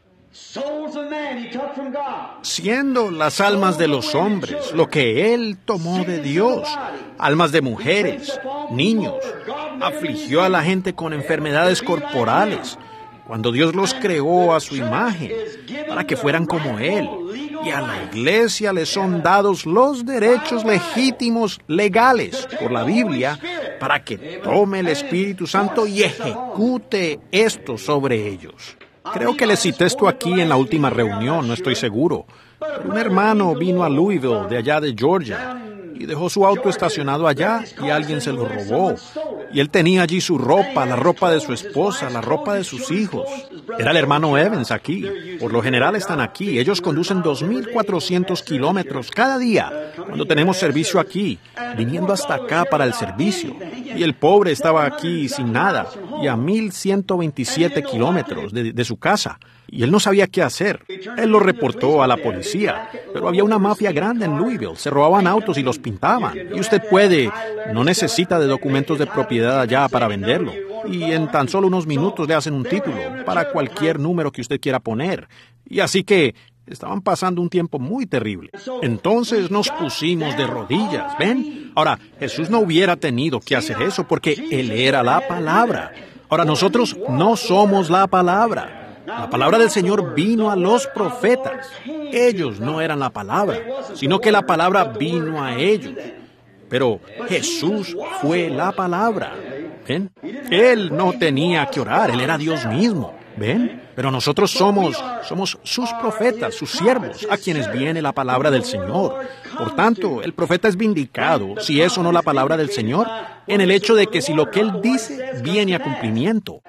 Siendo las almas de los hombres lo que Él tomó de Dios, almas de mujeres, niños, afligió a la gente con enfermedades corporales, cuando Dios los creó a su imagen, para que fueran como Él. Y a la iglesia le son dados los derechos legítimos, legales, por la Biblia, para que tome el Espíritu Santo y ejecute esto sobre ellos. Creo que les cité esto aquí en la última reunión, no estoy seguro. Pero un hermano vino a Louisville, de allá de Georgia, y dejó su auto estacionado allá y alguien se lo robó. Y él tenía allí su ropa, la ropa de su esposa, la ropa de sus hijos. Era el hermano Evans aquí. Por lo general están aquí. Ellos conducen dos mil cuatrocientos kilómetros cada día cuando tenemos servicio aquí, viniendo hasta acá para el servicio. Y el pobre estaba aquí sin nada y a mil ciento veintisiete kilómetros de, de su casa. Y él no sabía qué hacer. Él lo reportó a la policía, pero había una mafia grande en Louisville. Se robaban autos y los pintaban. Y usted puede, no necesita de documentos de propiedad allá para venderlo. Y en tan solo unos minutos le hacen un título para cualquier número que usted quiera poner. Y así que estaban pasando un tiempo muy terrible. Entonces nos pusimos de rodillas, ¿ven? Ahora, Jesús no hubiera tenido que hacer eso porque Él era la palabra. Ahora, nosotros no somos la palabra. La palabra del Señor vino a los profetas. Ellos no eran la palabra, sino que la palabra vino a ellos. Pero Jesús fue la palabra. ¿Ven? Él no tenía que orar, Él era Dios mismo. ¿Ven? Pero nosotros somos, somos sus profetas, sus siervos, a quienes viene la palabra del Señor. Por tanto, el profeta es vindicado, si es o no la palabra del Señor, en el hecho de que si lo que Él dice viene a cumplimiento.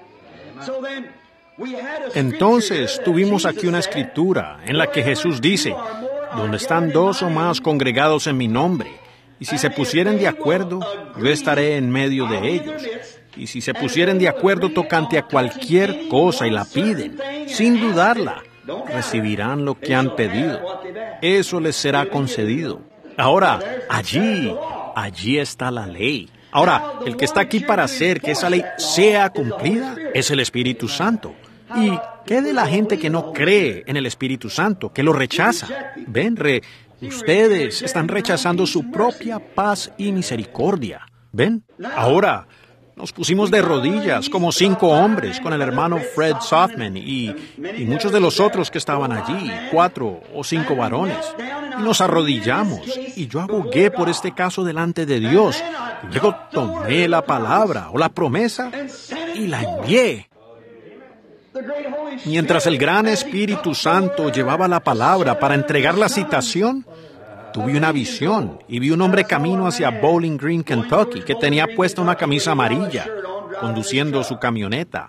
Entonces tuvimos aquí una escritura en la que Jesús dice, donde están dos o más congregados en mi nombre, y si se pusieren de acuerdo, yo estaré en medio de ellos. Y si se pusieren de acuerdo tocante a cualquier cosa y la piden, sin dudarla, recibirán lo que han pedido. Eso les será concedido. Ahora, allí, allí está la ley. Ahora, el que está aquí para hacer que esa ley sea cumplida es el Espíritu Santo. ¿Y qué de la gente que no cree en el Espíritu Santo, que lo rechaza? Ven, re, ustedes están rechazando su propia paz y misericordia. ¿Ven? Ahora, Nos pusimos de rodillas como cinco hombres con el hermano Fred Softman y, y muchos de los otros que estaban allí, cuatro o cinco varones. Y nos arrodillamos y yo abogué por este caso delante de Dios. Y luego tomé la palabra o la promesa y la envié. Mientras el gran Espíritu Santo llevaba la palabra para entregar la citación, tuve una visión y vi un hombre camino hacia Bowling Green, Kentucky, que tenía puesta una camisa amarilla, conduciendo su camioneta.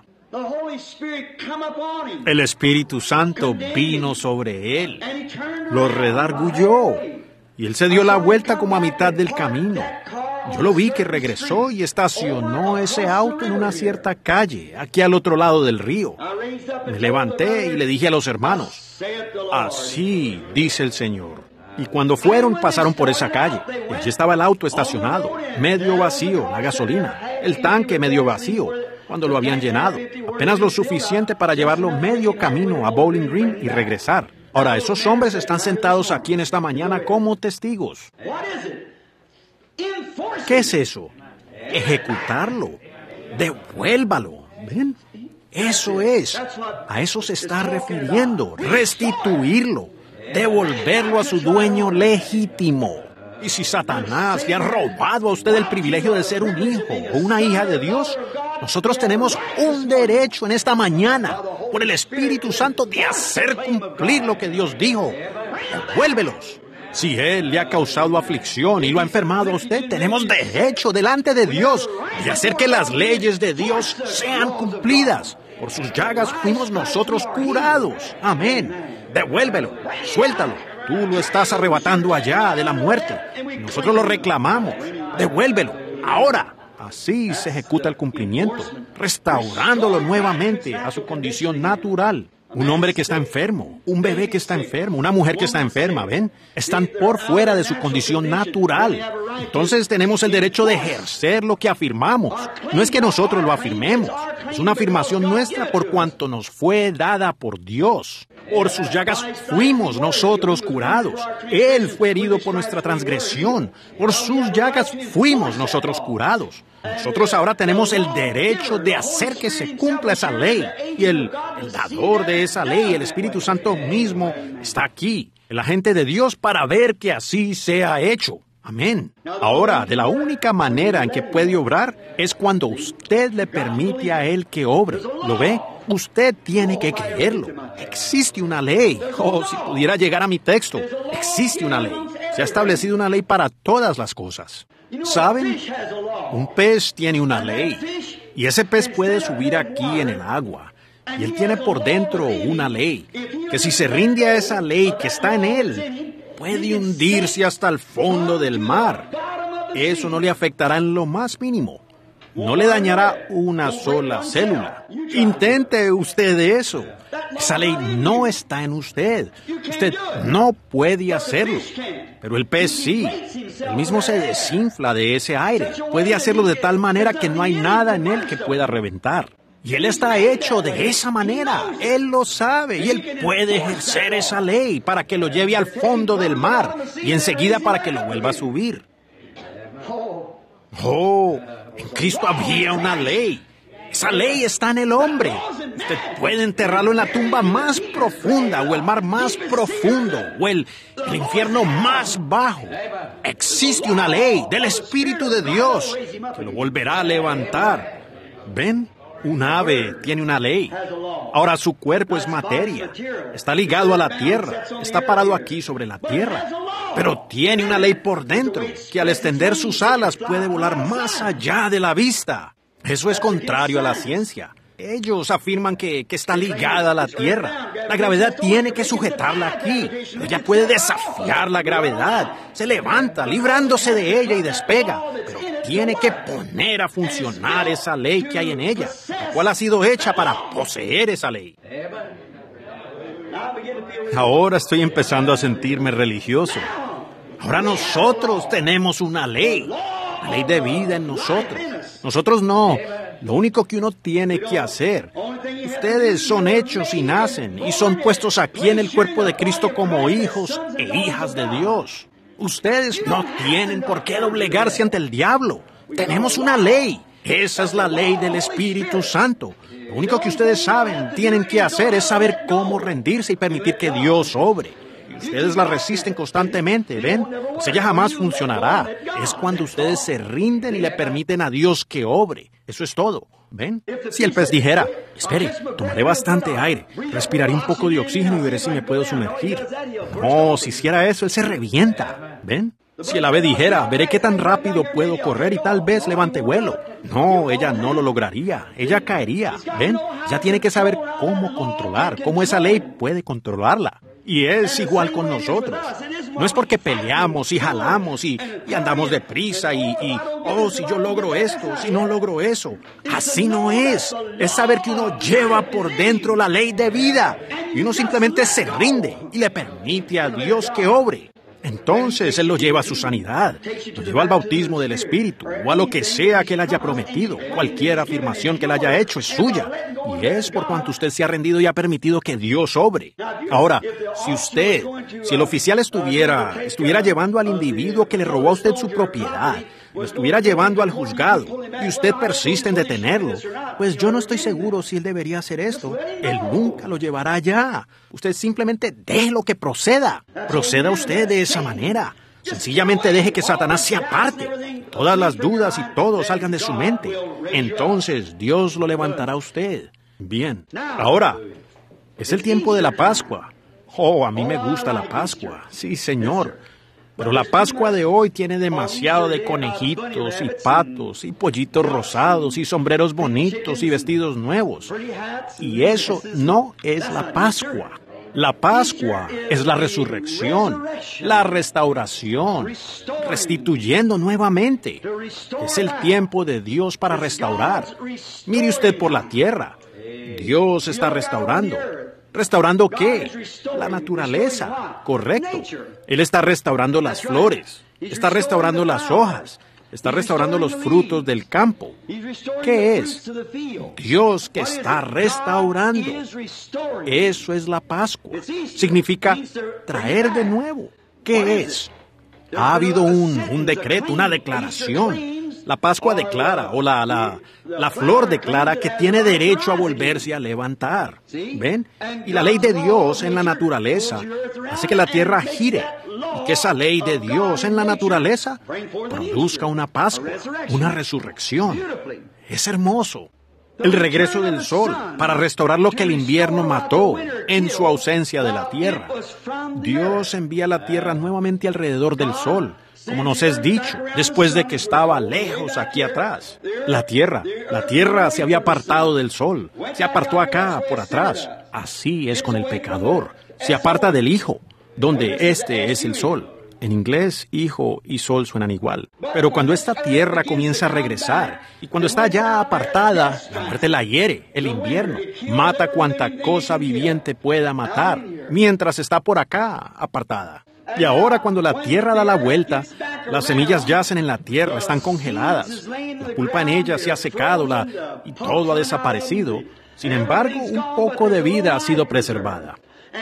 El Espíritu Santo vino sobre él, lo redarguyó, y él se dio la vuelta como a mitad del camino. Yo lo vi que regresó y estacionó ese auto en una cierta calle, aquí al otro lado del río. Me levanté y le dije a los hermanos, así dice el Señor. Y cuando fueron, pasaron por esa calle. Y allí estaba el auto estacionado, medio vacío, la gasolina, el tanque medio vacío, cuando lo habían llenado. Apenas lo suficiente para llevarlo medio camino a Bowling Green y regresar. Ahora, esos hombres están sentados aquí en esta mañana como testigos. ¿Qué es eso? Ejecutarlo. Devuélvalo. ¿Ven? Eso es. A eso se está refiriendo. Restituirlo. Devolverlo a su dueño legítimo. Y si Satanás le ha robado a usted el privilegio de ser un hijo o una hija de Dios, nosotros tenemos un derecho en esta mañana, por el Espíritu Santo, de hacer cumplir lo que Dios dijo. Devuélvelos. Si Él le ha causado aflicción y lo ha enfermado a usted, tenemos derecho delante de Dios de hacer que las leyes de Dios sean cumplidas. Por sus llagas fuimos nosotros curados. Amén. Devuélvelo, suéltalo. Tú lo estás arrebatando allá de la muerte. Nosotros lo reclamamos. Devuélvelo, ahora. Así se ejecuta el cumplimiento, restaurándolo nuevamente a su condición natural. Un hombre que está enfermo, un bebé que está enfermo, una mujer que está enferma, ¿ven? Están por fuera de su condición natural. Entonces tenemos el derecho de ejercer lo que afirmamos. No es que nosotros lo afirmemos, es una afirmación nuestra por cuanto nos fue dada por Dios. Por sus llagas fuimos nosotros curados. Él fue herido por nuestra transgresión. Por sus llagas fuimos nosotros curados. Nosotros ahora tenemos el derecho de hacer que se cumpla esa ley. Y el, el dador de esa ley, el Espíritu Santo mismo, está aquí, el agente de Dios, para ver que así sea hecho. Amén. Ahora, de la única manera en que puede obrar es cuando usted le permite a Él que obre. ¿Lo ve? Usted tiene que creerlo. Existe una ley. Oh, si pudiera llegar a mi texto. Existe una ley. Se ha establecido una ley para todas las cosas. ¿Saben? Un pez tiene una ley. Y ese pez puede subir aquí en el agua. Y él tiene por dentro una ley. Que si se rinde a esa ley que está en él, puede hundirse hasta el fondo del mar. Eso no le afectará en lo más mínimo. No le dañará una sola célula. Intente usted eso. Esa ley no está en usted. Usted no puede hacerlo. Pero el pez sí. Él mismo se desinfla de ese aire. Puede hacerlo de tal manera que no hay nada en él que pueda reventar. Y él está hecho de esa manera. Él lo sabe y él puede ejercer esa ley para que lo lleve al fondo del mar y enseguida para que lo vuelva a subir. Oh, en Cristo había una ley. Esa ley está en el hombre. Usted puede enterrarlo en la tumba más profunda o el mar más profundo o el, el infierno más bajo. Existe una ley del Espíritu de Dios que lo volverá a levantar. ¿Ven? Un ave tiene una ley. Ahora su cuerpo es materia. Está ligado a la tierra. Está parado aquí sobre la tierra. Pero tiene una ley por dentro, que al extender sus alas puede volar más allá de la vista. Eso es contrario a la ciencia. Ellos afirman que, que está ligada a la tierra. La gravedad tiene que sujetarla aquí. Ella puede desafiar la gravedad. Se levanta, librándose de ella y despega. Pero tiene que poner a funcionar esa ley que hay en ella, la cual ha sido hecha para poseer esa ley. Ahora estoy empezando a sentirme religioso. Ahora nosotros tenemos una ley. La ley de vida en nosotros. Nosotros no. Lo único que uno tiene que hacer. Ustedes son hechos y nacen y son puestos aquí en el cuerpo de Cristo como hijos e hijas de Dios. Ustedes no tienen por qué doblegarse ante el diablo. Tenemos una ley. Esa es la ley del Espíritu Santo. Lo único que ustedes saben, tienen que hacer es saber cómo rendirse y permitir que Dios obre. Y ustedes la resisten constantemente, ¿ven? Pues ella jamás funcionará. Es cuando ustedes se rinden y le permiten a Dios que obre. Eso es todo, ¿ven? Si el pez dijera, espere, tomaré bastante aire, respiraré un poco de oxígeno y veré si me puedo sumergir. No, si hiciera eso, él se revienta, ¿ven? Si el ave dijera, veré qué tan rápido puedo correr y tal vez levante vuelo. No, ella no lo lograría. Ella caería. ¿Ven? Ya tiene que saber cómo controlar, cómo esa ley puede controlarla. Y es igual con nosotros. No es porque peleamos y jalamos y, y andamos deprisa y, y, oh, si yo logro esto, si no logro eso. Así no es. Es saber que uno lleva por dentro la ley de vida. Y uno simplemente se rinde y le permite a Dios que obre. Entonces Él lo lleva a su sanidad, lo lleva al bautismo del Espíritu, o a lo que sea que Él haya prometido. Cualquier afirmación que Él haya hecho es suya, y es por cuanto usted se ha rendido y ha permitido que Dios obre. Ahora, si usted, si el oficial estuviera, estuviera llevando al individuo que le robó a usted su propiedad, lo estuviera llevando al juzgado, y usted persiste en detenerlo, pues yo no estoy seguro si él debería hacer esto. Él nunca lo llevará allá. Usted simplemente déjelo que proceda. Proceda usted de esa manera. Sencillamente deje que Satanás se aparte. Todas las dudas y todo salgan de su mente. Entonces Dios lo levantará a usted. Bien. Ahora, es el tiempo de la Pascua. Oh, a mí me gusta la Pascua. Sí, Señor. Pero la Pascua de hoy tiene demasiado de conejitos y patos y pollitos rosados y sombreros bonitos y vestidos nuevos. Y eso no es la Pascua. La Pascua es la resurrección, la restauración, restituyendo nuevamente. Es el tiempo de Dios para restaurar. Mire usted por la tierra. Dios está restaurando. ¿Restaurando qué? La naturaleza, correcto. Él está restaurando las flores, está restaurando las hojas, está restaurando los frutos del campo. ¿Qué es? Dios que está restaurando. Eso es la Pascua. Significa traer de nuevo. ¿Qué es? Ha habido un, un decreto, una declaración. La Pascua declara, o la, la, la flor declara que tiene derecho a volverse a levantar. ¿Ven? Y la ley de Dios en la naturaleza hace que la tierra gire y que esa ley de Dios en la naturaleza produzca una Pascua, una resurrección. Es hermoso. El regreso del sol para restaurar lo que el invierno mató en su ausencia de la tierra. Dios envía la tierra nuevamente alrededor del sol, como nos es dicho, después de que estaba lejos aquí atrás. La tierra, la tierra se había apartado del sol, se apartó acá, por atrás. Así es con el pecador, se aparta del Hijo, donde este es el sol. En inglés, hijo y sol suenan igual. Pero cuando esta tierra comienza a regresar, y cuando está ya apartada, la muerte la hiere, el invierno, mata cuanta cosa viviente pueda matar, mientras está por acá, apartada. Y ahora cuando la tierra da la vuelta, las semillas yacen en la tierra, están congeladas. La pulpa en ellas se ha secado la, y todo ha desaparecido. Sin embargo, un poco de vida ha sido preservada.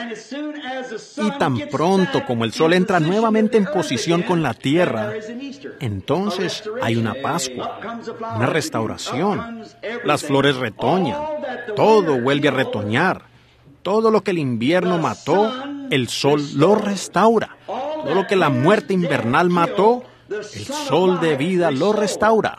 Y tan pronto como el sol entra nuevamente en posición con la tierra, entonces hay una Pascua, una restauración. Las flores retoñan, todo vuelve a retoñar. Todo lo que el invierno mató, el sol lo restaura. Todo lo que la muerte invernal mató, el sol de vida lo restaura.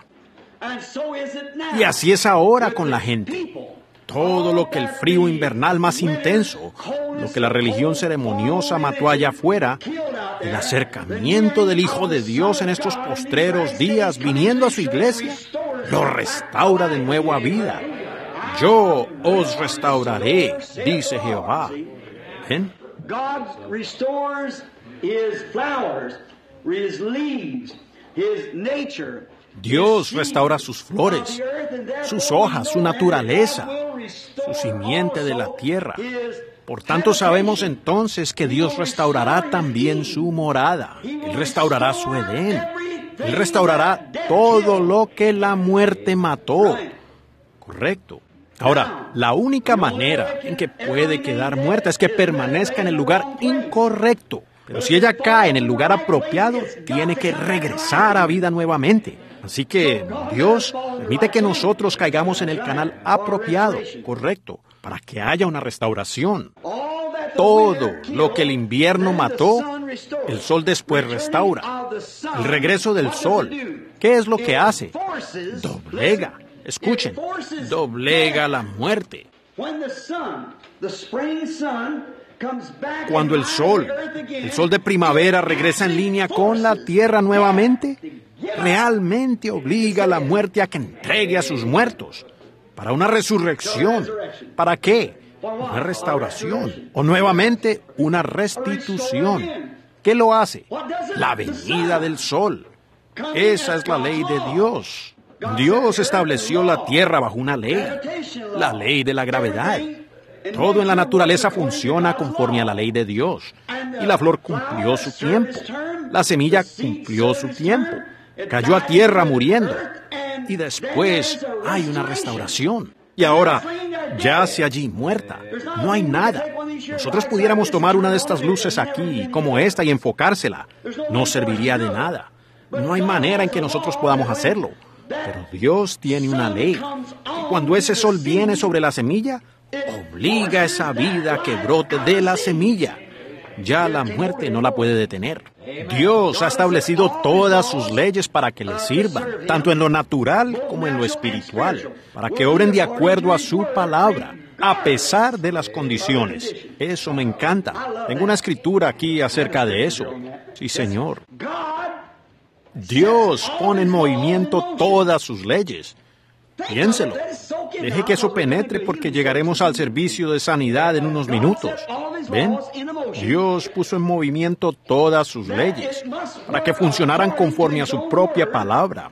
Y así es ahora con la gente. Todo lo que el frío invernal más intenso, lo que la religión ceremoniosa mató allá afuera, el acercamiento del Hijo de Dios en estos postreros días viniendo a su iglesia, lo restaura de nuevo a vida. Yo os restauraré, dice Jehová. ¿Ven? God restores his flowers, his leaves, his nature. Dios restaura sus flores, sus hojas, su naturaleza, su simiente de la tierra. Por tanto, sabemos entonces que Dios restaurará también su morada. Él restaurará su Edén. Él restaurará todo lo que la muerte mató. Correcto. Ahora, la única manera en que puede quedar muerta es que permanezca en el lugar incorrecto. Pero si ella cae en el lugar apropiado, tiene que regresar a vida nuevamente. Así que Dios permite que nosotros caigamos en el canal apropiado, correcto, para que haya una restauración. Todo lo que el invierno mató, el sol después restaura. El regreso del sol, ¿qué es lo que hace? Doblega, escuchen, doblega la muerte. Cuando el sol, el sol de primavera regresa en línea con la tierra nuevamente, realmente obliga a la muerte a que entregue a sus muertos para una resurrección. ¿Para qué? Una restauración o nuevamente una restitución. ¿Qué lo hace? La venida del sol. Esa es la ley de Dios. Dios estableció la tierra bajo una ley, la ley de la gravedad. Todo en la naturaleza funciona conforme a la ley de Dios. Y la flor cumplió su tiempo. La semilla cumplió su tiempo. Cayó a tierra muriendo. Y después hay una restauración. Y ahora yace allí muerta. No hay nada. Nosotros pudiéramos tomar una de estas luces aquí, como esta, y enfocársela. No serviría de nada. No hay manera en que nosotros podamos hacerlo. Pero Dios tiene una ley. Y cuando ese sol viene sobre la semilla, obliga a esa vida que brote de la semilla. Ya la muerte no la puede detener. Dios ha establecido todas sus leyes para que le sirvan, tanto en lo natural como en lo espiritual, para que obren de acuerdo a su palabra, a pesar de las condiciones. Eso me encanta. Tengo una escritura aquí acerca de eso. Sí, Señor. Dios pone en movimiento todas sus leyes. Piénselo. Deje que eso penetre porque llegaremos al servicio de sanidad en unos minutos. ¿Ven? Dios puso en movimiento todas sus leyes para que funcionaran conforme a su propia palabra.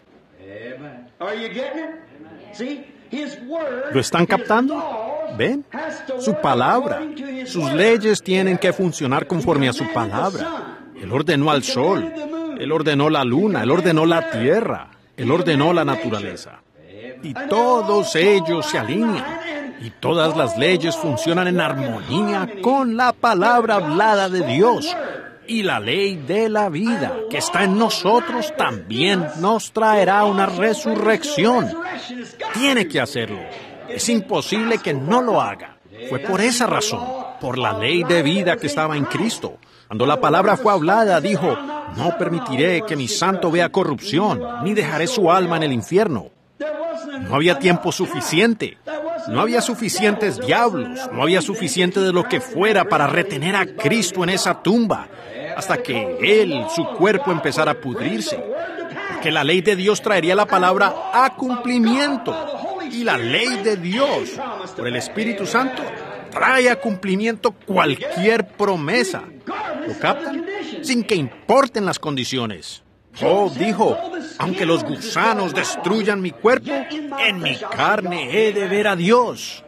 ¿Lo están captando? ¿Ven? Su palabra. Sus leyes tienen que funcionar conforme a su palabra. Él ordenó al sol. Él ordenó la luna. Él ordenó la tierra. Él ordenó la naturaleza. Y todos ellos se alinean. Y todas las leyes funcionan en armonía con la palabra hablada de Dios. Y la ley de la vida que está en nosotros también nos traerá una resurrección. Tiene que hacerlo. Es imposible que no lo haga. Fue por esa razón, por la ley de vida que estaba en Cristo. Cuando la palabra fue hablada, dijo, no permitiré que mi santo vea corrupción, ni dejaré su alma en el infierno. No había tiempo suficiente. No había suficientes diablos. No había suficiente de lo que fuera para retener a Cristo en esa tumba hasta que Él, su cuerpo, empezara a pudrirse. Porque la ley de Dios traería la palabra a cumplimiento. Y la ley de Dios, por el Espíritu Santo, trae a cumplimiento cualquier promesa. ¿Lo captan? Sin que importen las condiciones. Job dijo, aunque los gusanos destruyan mi cuerpo, en mi carne he de ver a Dios.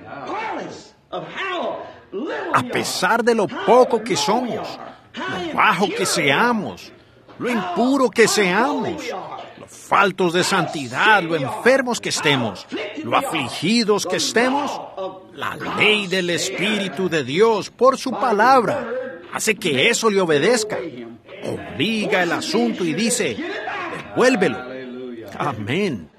A pesar de lo poco que somos, lo bajo que seamos, lo impuro que seamos, lo faltos de santidad, lo enfermos que estemos, lo afligidos que estemos, la ley del Espíritu de Dios por su palabra hace que eso le obedezca. Obliga el asunto y dice, devuélvelo. Amén.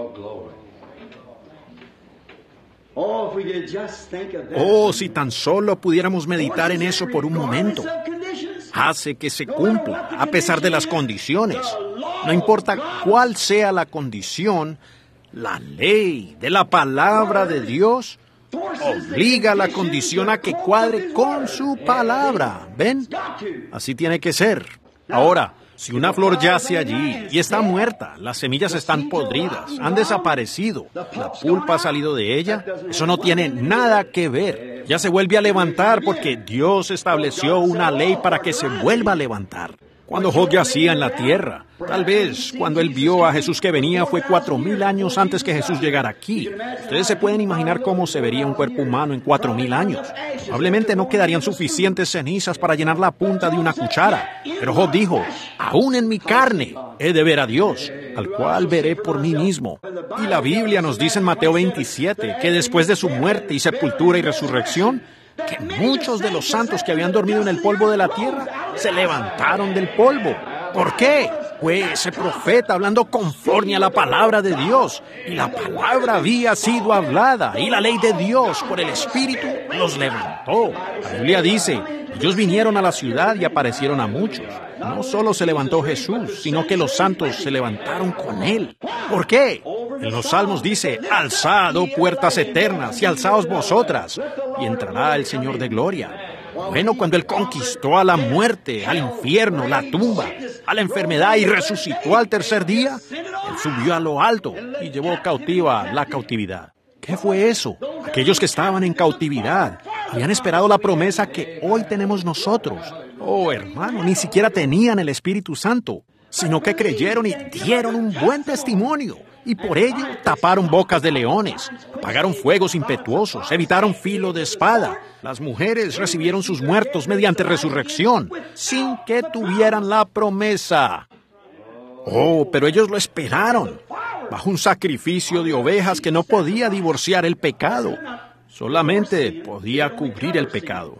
Oh, si tan solo pudiéramos meditar en eso por un momento. Hace que se cumpla, a pesar de las condiciones. No importa cuál sea la condición, la ley de la palabra de Dios obliga a la condición a que cuadre con su palabra. ¿Ven? Así tiene que ser. Ahora, si una flor yace allí y está muerta, las semillas están podridas, han desaparecido, la pulpa ha salido de ella, eso no tiene nada que ver. Ya se vuelve a levantar porque Dios estableció una ley para que se vuelva a levantar. Cuando Job yacía en la tierra, tal vez cuando él vio a Jesús que venía fue cuatro mil años antes que Jesús llegara aquí. Ustedes se pueden imaginar cómo se vería un cuerpo humano en cuatro mil años. Probablemente no quedarían suficientes cenizas para llenar la punta de una cuchara. Pero Job dijo, aún en mi carne he de ver a Dios, al cual veré por mí mismo. Y la Biblia nos dice en Mateo veintisiete que después de su muerte y sepultura y resurrección, que muchos de los santos que habían dormido en el polvo de la tierra se levantaron del polvo. ¿Por qué? Fue ese profeta hablando conforme a la palabra de Dios. Y la palabra había sido hablada. Y la ley de Dios por el Espíritu los levantó. La Biblia dice, ellos vinieron a la ciudad y aparecieron a muchos. No solo se levantó Jesús, sino que los santos se levantaron con él. ¿Por qué? En los Salmos dice, alzad, oh puertas eternas, y alzaos vosotras, y entrará el Señor de gloria. Bueno, cuando Él conquistó a la muerte, al infierno, la tumba, a la enfermedad y resucitó al tercer día, Él subió a lo alto y llevó cautiva la cautividad. ¿Qué fue eso? Aquellos que estaban en cautividad habían esperado la promesa que hoy tenemos nosotros. Oh, hermano, ni siquiera tenían el Espíritu Santo, sino que creyeron y dieron un buen testimonio. Y por ello taparon bocas de leones, apagaron fuegos impetuosos, evitaron filo de espada. Las mujeres recibieron sus muertos mediante resurrección, sin que tuvieran la promesa. Oh, pero ellos lo esperaron, bajo un sacrificio de ovejas que no podía divorciar el pecado, solamente podía cubrir el pecado.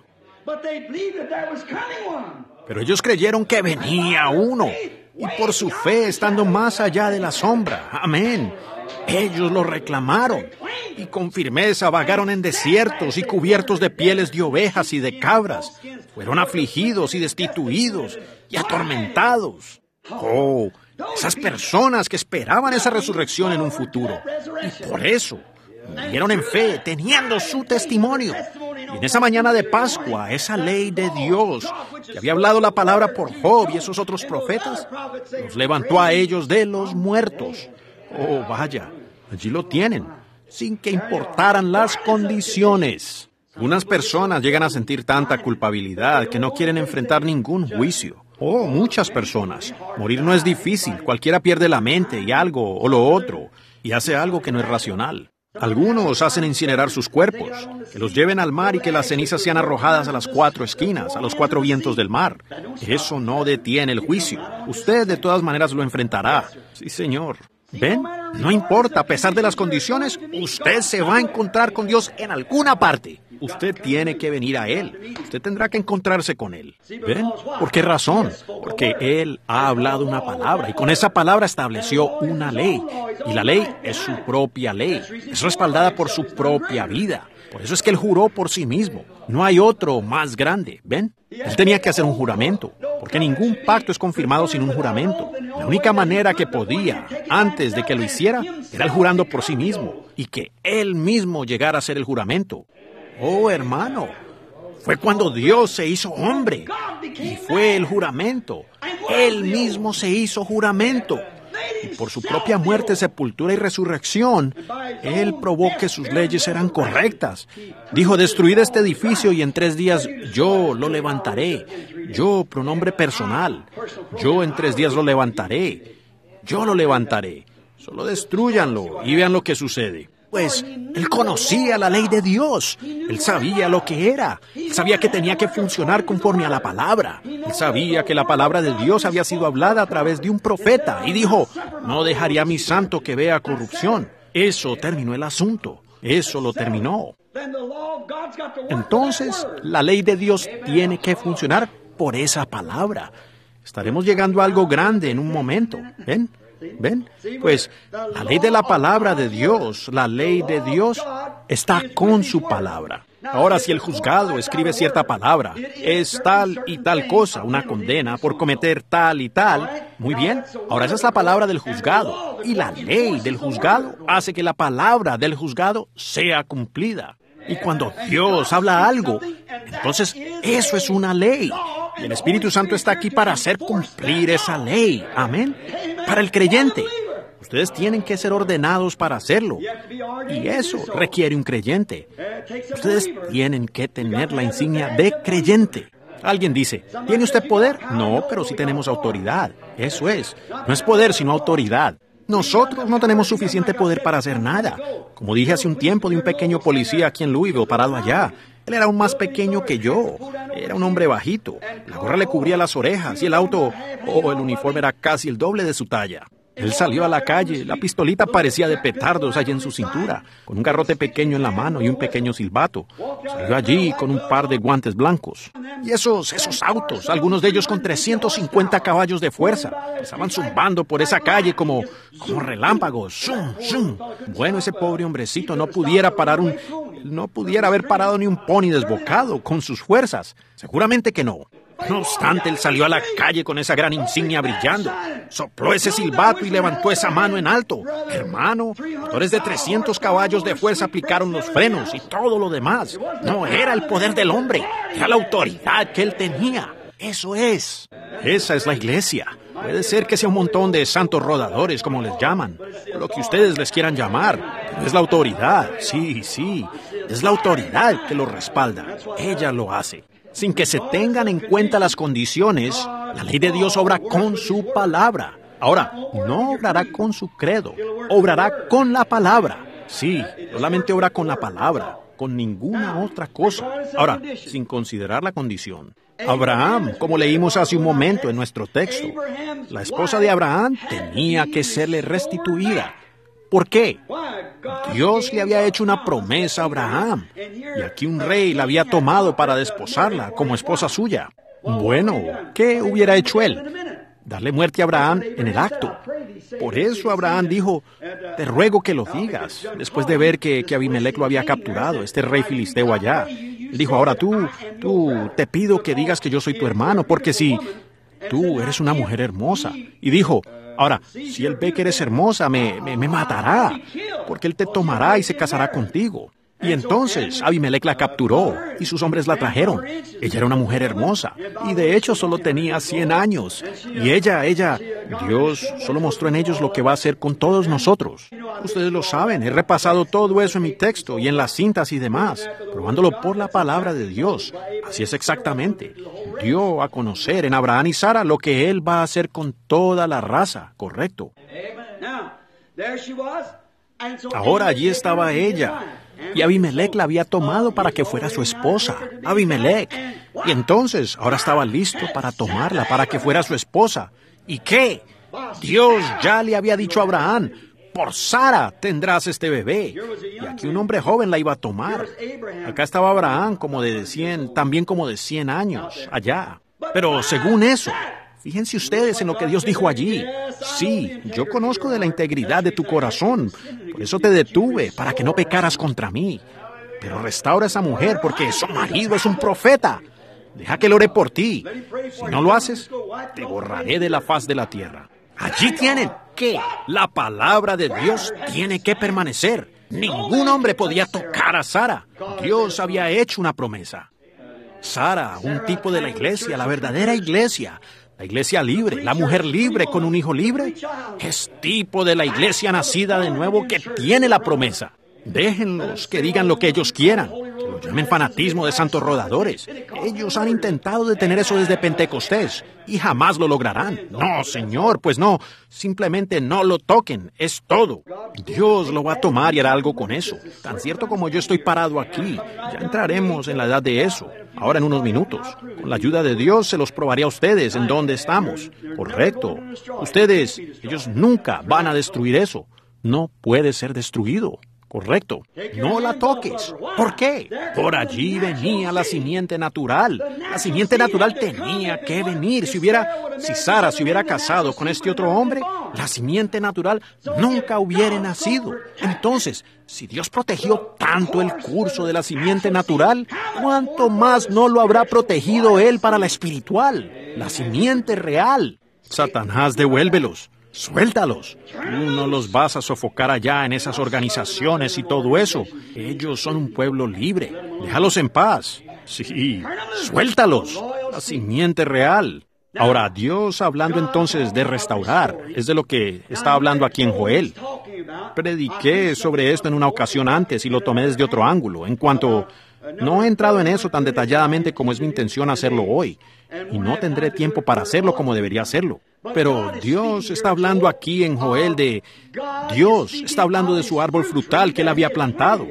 Pero ellos creyeron que venía uno, y por su fe, estando más allá de la sombra, amén, ellos lo reclamaron, y con firmeza vagaron en desiertos y cubiertos de pieles de ovejas y de cabras. Fueron afligidos y destituidos y atormentados. Oh, esas personas que esperaban esa resurrección en un futuro, y por eso vivieron en fe, teniendo su testimonio. Y en esa mañana de Pascua, esa ley de Dios, que había hablado la palabra por Job y esos otros profetas, los levantó a ellos de los muertos. Oh, vaya, allí lo tienen, sin que importaran las condiciones. Unas personas llegan a sentir tanta culpabilidad que no quieren enfrentar ningún juicio. Oh, muchas personas. Morir no es difícil, cualquiera pierde la mente y algo o lo otro, y hace algo que no es racional. Algunos hacen incinerar sus cuerpos, que los lleven al mar y que las cenizas sean arrojadas a las cuatro esquinas, a los cuatro vientos del mar. Eso no detiene el juicio. Usted de todas maneras lo enfrentará. Sí, señor. ¿Ven? No importa, a pesar de las condiciones, usted se va a encontrar con Dios en alguna parte. Usted tiene que venir a Él. Usted tendrá que encontrarse con Él. ¿Ven? ¿Por qué razón? Porque Él ha hablado una palabra y con esa palabra estableció una ley. Y la ley es su propia ley. Es respaldada por su propia vida. Por eso es que Él juró por sí mismo. No hay otro más grande. ¿Ven? Él tenía que hacer un juramento, porque ningún pacto es confirmado sin un juramento. La única manera que podía, antes de que lo hiciera, era el jurando por sí mismo, y que Él mismo llegara a hacer el juramento. Oh, hermano, fue cuando Dios se hizo hombre, y fue el juramento. Él mismo se hizo juramento. Y por su propia muerte, sepultura y resurrección, Él probó que sus leyes eran correctas. Dijo, destruid este edificio y en tres días yo lo levantaré. Yo, pronombre personal. Yo en tres días lo levantaré. Yo lo levantaré. Solo destrúyanlo y vean lo que sucede. Pues Él conocía la ley de Dios. Él sabía lo que era. Él sabía que tenía que funcionar conforme a la palabra. Él sabía que la palabra de Dios había sido hablada a través de un profeta. Y dijo, no dejaré a mi santo que vea corrupción. Eso terminó el asunto. Eso lo terminó. Entonces, la ley de Dios tiene que funcionar por esa palabra. Estaremos llegando a algo grande en un momento. ¿Ven? ¿Ven? Pues la ley de la palabra de Dios, la ley de Dios, está con su palabra. Ahora, si el juzgado escribe cierta palabra, es tal y tal cosa, una condena por cometer tal y tal, muy bien, ahora esa es la palabra del juzgado. Y la ley del juzgado hace que la palabra del juzgado sea cumplida. Y cuando Dios habla algo, entonces eso es una ley. Y el Espíritu Santo está aquí para hacer cumplir esa ley. Amén. Para el creyente. Ustedes tienen que ser ordenados para hacerlo. Y eso requiere un creyente. Ustedes tienen que tener la insignia de creyente. Alguien dice, ¿tiene usted poder? No, pero sí tenemos autoridad. Eso es. No es poder, sino autoridad. Nosotros no tenemos suficiente poder para hacer nada. Como dije hace un tiempo de un pequeño policía aquí en Louisville, parado allá. Él era aún más pequeño que yo. Era un hombre bajito. La gorra le cubría las orejas y el auto, oh, el uniforme era casi el doble de su talla. Él salió a la calle, la pistolita parecía de petardos allí en su cintura, con un garrote pequeño en la mano y un pequeño silbato. Salió allí con un par de guantes blancos. Y esos, esos autos, algunos de ellos con trescientos cincuenta caballos de fuerza, estaban zumbando por esa calle como, como relámpagos. ¡Zum, zum! Bueno, ese pobre hombrecito no pudiera parar un, no pudiera haber parado ni un pony desbocado con sus fuerzas. Seguramente que no. No obstante, él salió a la calle con esa gran insignia brillando, sopló ese silbato y levantó esa mano en alto. Hermano, motores de trescientos caballos de fuerza aplicaron los frenos y todo lo demás. No era el poder del hombre, era la autoridad que él tenía. Eso es. Esa es la iglesia. Puede ser que sea un montón de santos rodadores, como les llaman, o lo que ustedes les quieran llamar, pero es la autoridad, sí, sí, es la autoridad que lo respalda. Ella lo hace. Sin que se tengan en cuenta las condiciones, la ley de Dios obra con su palabra. Ahora, no obrará con su credo, obrará con la palabra. Sí, solamente obra con la palabra, con ninguna otra cosa. Ahora, sin considerar la condición. Abraham, como leímos hace un momento en nuestro texto, la esposa de Abraham tenía que serle restituida. ¿Por qué? Dios le había hecho una promesa a Abraham, y aquí un rey la había tomado para desposarla como esposa suya. Bueno, ¿qué hubiera hecho él? Darle muerte a Abraham en el acto. Por eso Abraham dijo, te ruego que lo digas, después de ver que, que Abimelec lo había capturado, este rey filisteo allá. Él dijo, ahora tú, tú, te pido que digas que yo soy tu hermano, porque si tú eres una mujer hermosa. Y dijo, ahora, si él ve que eres hermosa, me, me, me matará, porque él te tomará y se casará contigo. Y entonces Abimelec la capturó y sus hombres la trajeron. Ella era una mujer hermosa y de hecho solo tenía cien años. Y ella, ella, Dios solo mostró en ellos lo que va a hacer con todos nosotros. Ustedes lo saben, he repasado todo eso en mi texto y en las cintas y demás, probándolo por la palabra de Dios. Así es exactamente. Dio a conocer en Abraham y Sara lo que Él va a hacer con toda la raza, ¿correcto? Ahora allí estaba ella. Y Abimelec la había tomado para que fuera su esposa, Abimelec. Y entonces, ahora estaba listo para tomarla, para que fuera su esposa. ¿Y qué? Dios ya le había dicho a Abraham, por Sara tendrás este bebé. Y aquí un hombre joven la iba a tomar. Acá estaba Abraham como de cien, también como de cien años, allá. Pero según eso, fíjense ustedes en lo que Dios dijo allí. Sí, yo conozco de la integridad de tu corazón. Por eso te detuve, para que no pecaras contra mí. Pero restaura a esa mujer, porque su marido es un profeta. Deja que le ore por ti. Si no lo haces, te borraré de la faz de la tierra. Allí tienen que la palabra de Dios tiene que permanecer. Ningún hombre podía tocar a Sara. Dios había hecho una promesa. Sara, un tipo de la iglesia, la verdadera iglesia, la iglesia libre, la mujer libre con un hijo libre, es tipo de la iglesia nacida de nuevo que tiene la promesa. Déjenlos que digan lo que ellos quieran, que lo llamen fanatismo de santos rodadores. Ellos han intentado detener eso desde Pentecostés y jamás lo lograrán. No, Señor, pues no, simplemente no lo toquen, es todo. Dios lo va a tomar y hará algo con eso. Tan cierto como yo estoy parado aquí, ya entraremos en la edad de eso. Ahora en unos minutos, con la ayuda de Dios se los probaré a ustedes en dónde estamos. Correcto. Ustedes, ellos nunca van a destruir eso. No puede ser destruido. Correcto. No la toques. ¿Por qué? Por allí venía la simiente natural. La simiente natural tenía que venir. Si hubiera, si Sara se hubiera casado con este otro hombre, la simiente natural nunca hubiera nacido. Entonces, si Dios protegió tanto el curso de la simiente natural, ¿cuánto más no lo habrá protegido Él para la espiritual, la simiente real? Satanás, devuélvelos. Suéltalos. Tú no los vas a sofocar allá en esas organizaciones y todo eso. Ellos son un pueblo libre. Déjalos en paz. Sí, suéltalos. La simiente real. Ahora, Dios hablando entonces de restaurar, es de lo que está hablando aquí en Joel. Prediqué sobre esto en una ocasión antes y lo tomé desde otro ángulo, en cuanto... No he entrado en eso tan detalladamente como es mi intención hacerlo hoy, y no tendré tiempo para hacerlo como debería hacerlo. Pero Dios está hablando aquí en Joel de... Dios está hablando de su árbol frutal que Él había plantado.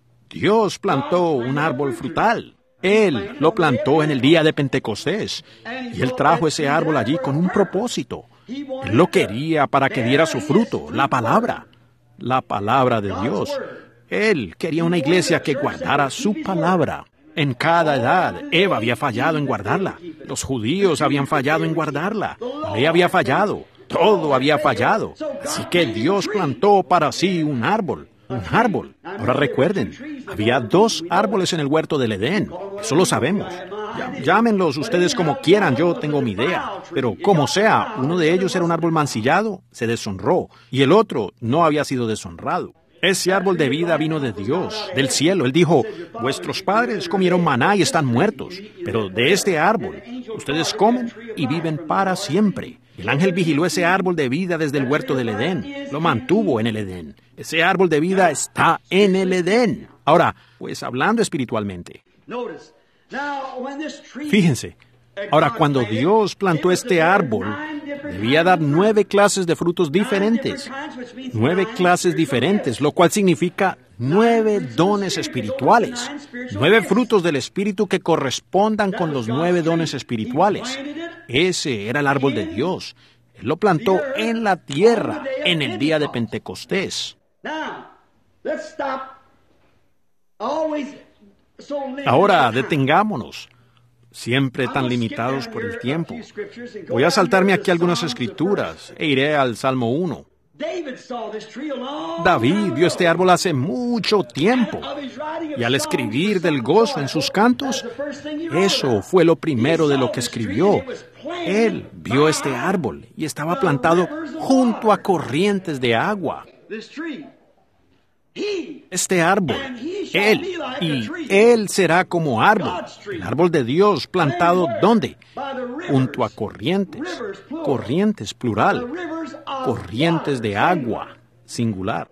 Dios plantó un árbol frutal. Él lo plantó en el día de Pentecostés, y Él trajo ese árbol allí con un propósito. Él lo quería para que diera su fruto, la palabra, la palabra de Dios. Él quería una iglesia que guardara su palabra. En cada edad, Eva había fallado en guardarla. Los judíos habían fallado en guardarla. La ley había fallado. Todo había fallado. Así que Dios plantó para sí un árbol. Un árbol. Ahora recuerden, había dos árboles en el huerto del Edén. Eso lo sabemos. Llámenlos ustedes como quieran, yo tengo mi idea. Pero como sea, uno de ellos era un árbol mancillado, se deshonró, y el otro no había sido deshonrado. Ese árbol de vida vino de Dios, del cielo. Él dijo, vuestros padres comieron maná y están muertos, pero de este árbol ustedes comen y viven para siempre. El ángel vigiló ese árbol de vida desde el huerto del Edén. Lo mantuvo en el Edén. Ese árbol de vida está en el Edén. Ahora, pues hablando espiritualmente. Fíjense, ahora cuando Dios plantó este árbol, debía dar nueve clases de frutos diferentes. Nueve clases diferentes, lo cual significa nueve dones espirituales. Nueve frutos del Espíritu que correspondan con los nueve dones espirituales. Ese era el árbol de Dios. Él lo plantó en la tierra en el día de Pentecostés. Ahora, detengámonos. Siempre tan limitados por el tiempo. Voy a saltarme aquí algunas escrituras e iré al Salmo uno. David vio este árbol hace mucho tiempo, y al escribir del gozo en sus cantos, eso fue lo primero de lo que escribió. Él vio este árbol y estaba plantado junto a corrientes de agua. Este árbol, él, y él será como árbol, el árbol de Dios plantado, ¿dónde? Junto a corrientes, corrientes plural, corrientes de agua, singular.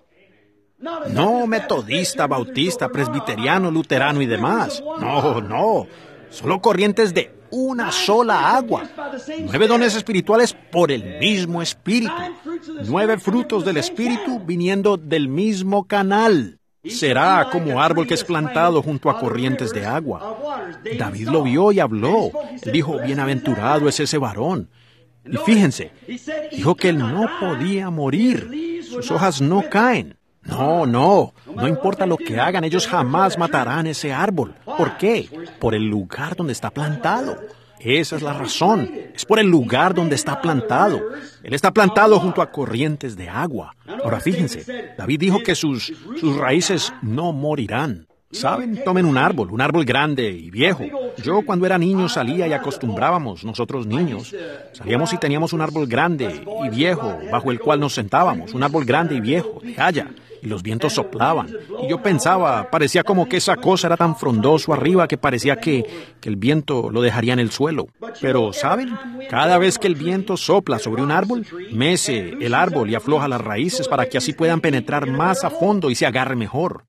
No metodista, bautista, presbiteriano, luterano y demás. No, no, solo corrientes de una sola agua. Nueve dones espirituales por el mismo Espíritu. Nueve frutos del Espíritu viniendo del mismo canal. Será como árbol que es plantado junto a corrientes de agua. David lo vio y habló. Dijo, bienaventurado es ese varón. Y fíjense, dijo que él no podía morir. Sus hojas no caen. No, no, no importa lo que hagan, ellos jamás matarán ese árbol. ¿Por qué? Por el lugar donde está plantado. Esa es la razón. Es por el lugar donde está plantado. Él está plantado junto a corrientes de agua. Ahora fíjense, David dijo que sus, sus raíces no morirán. ¿Saben? Tomen un árbol, un árbol grande y viejo. Yo cuando era niño salía y acostumbrábamos, nosotros niños, salíamos y teníamos un árbol grande y viejo bajo el cual nos sentábamos, un árbol grande y viejo, de haya, y los vientos soplaban. Y yo pensaba, parecía como que esa cosa era tan frondoso arriba que parecía que, que el viento lo dejaría en el suelo. Pero, ¿saben? Cada vez que el viento sopla sobre un árbol, mece el árbol y afloja las raíces para que así puedan penetrar más a fondo y se agarre mejor.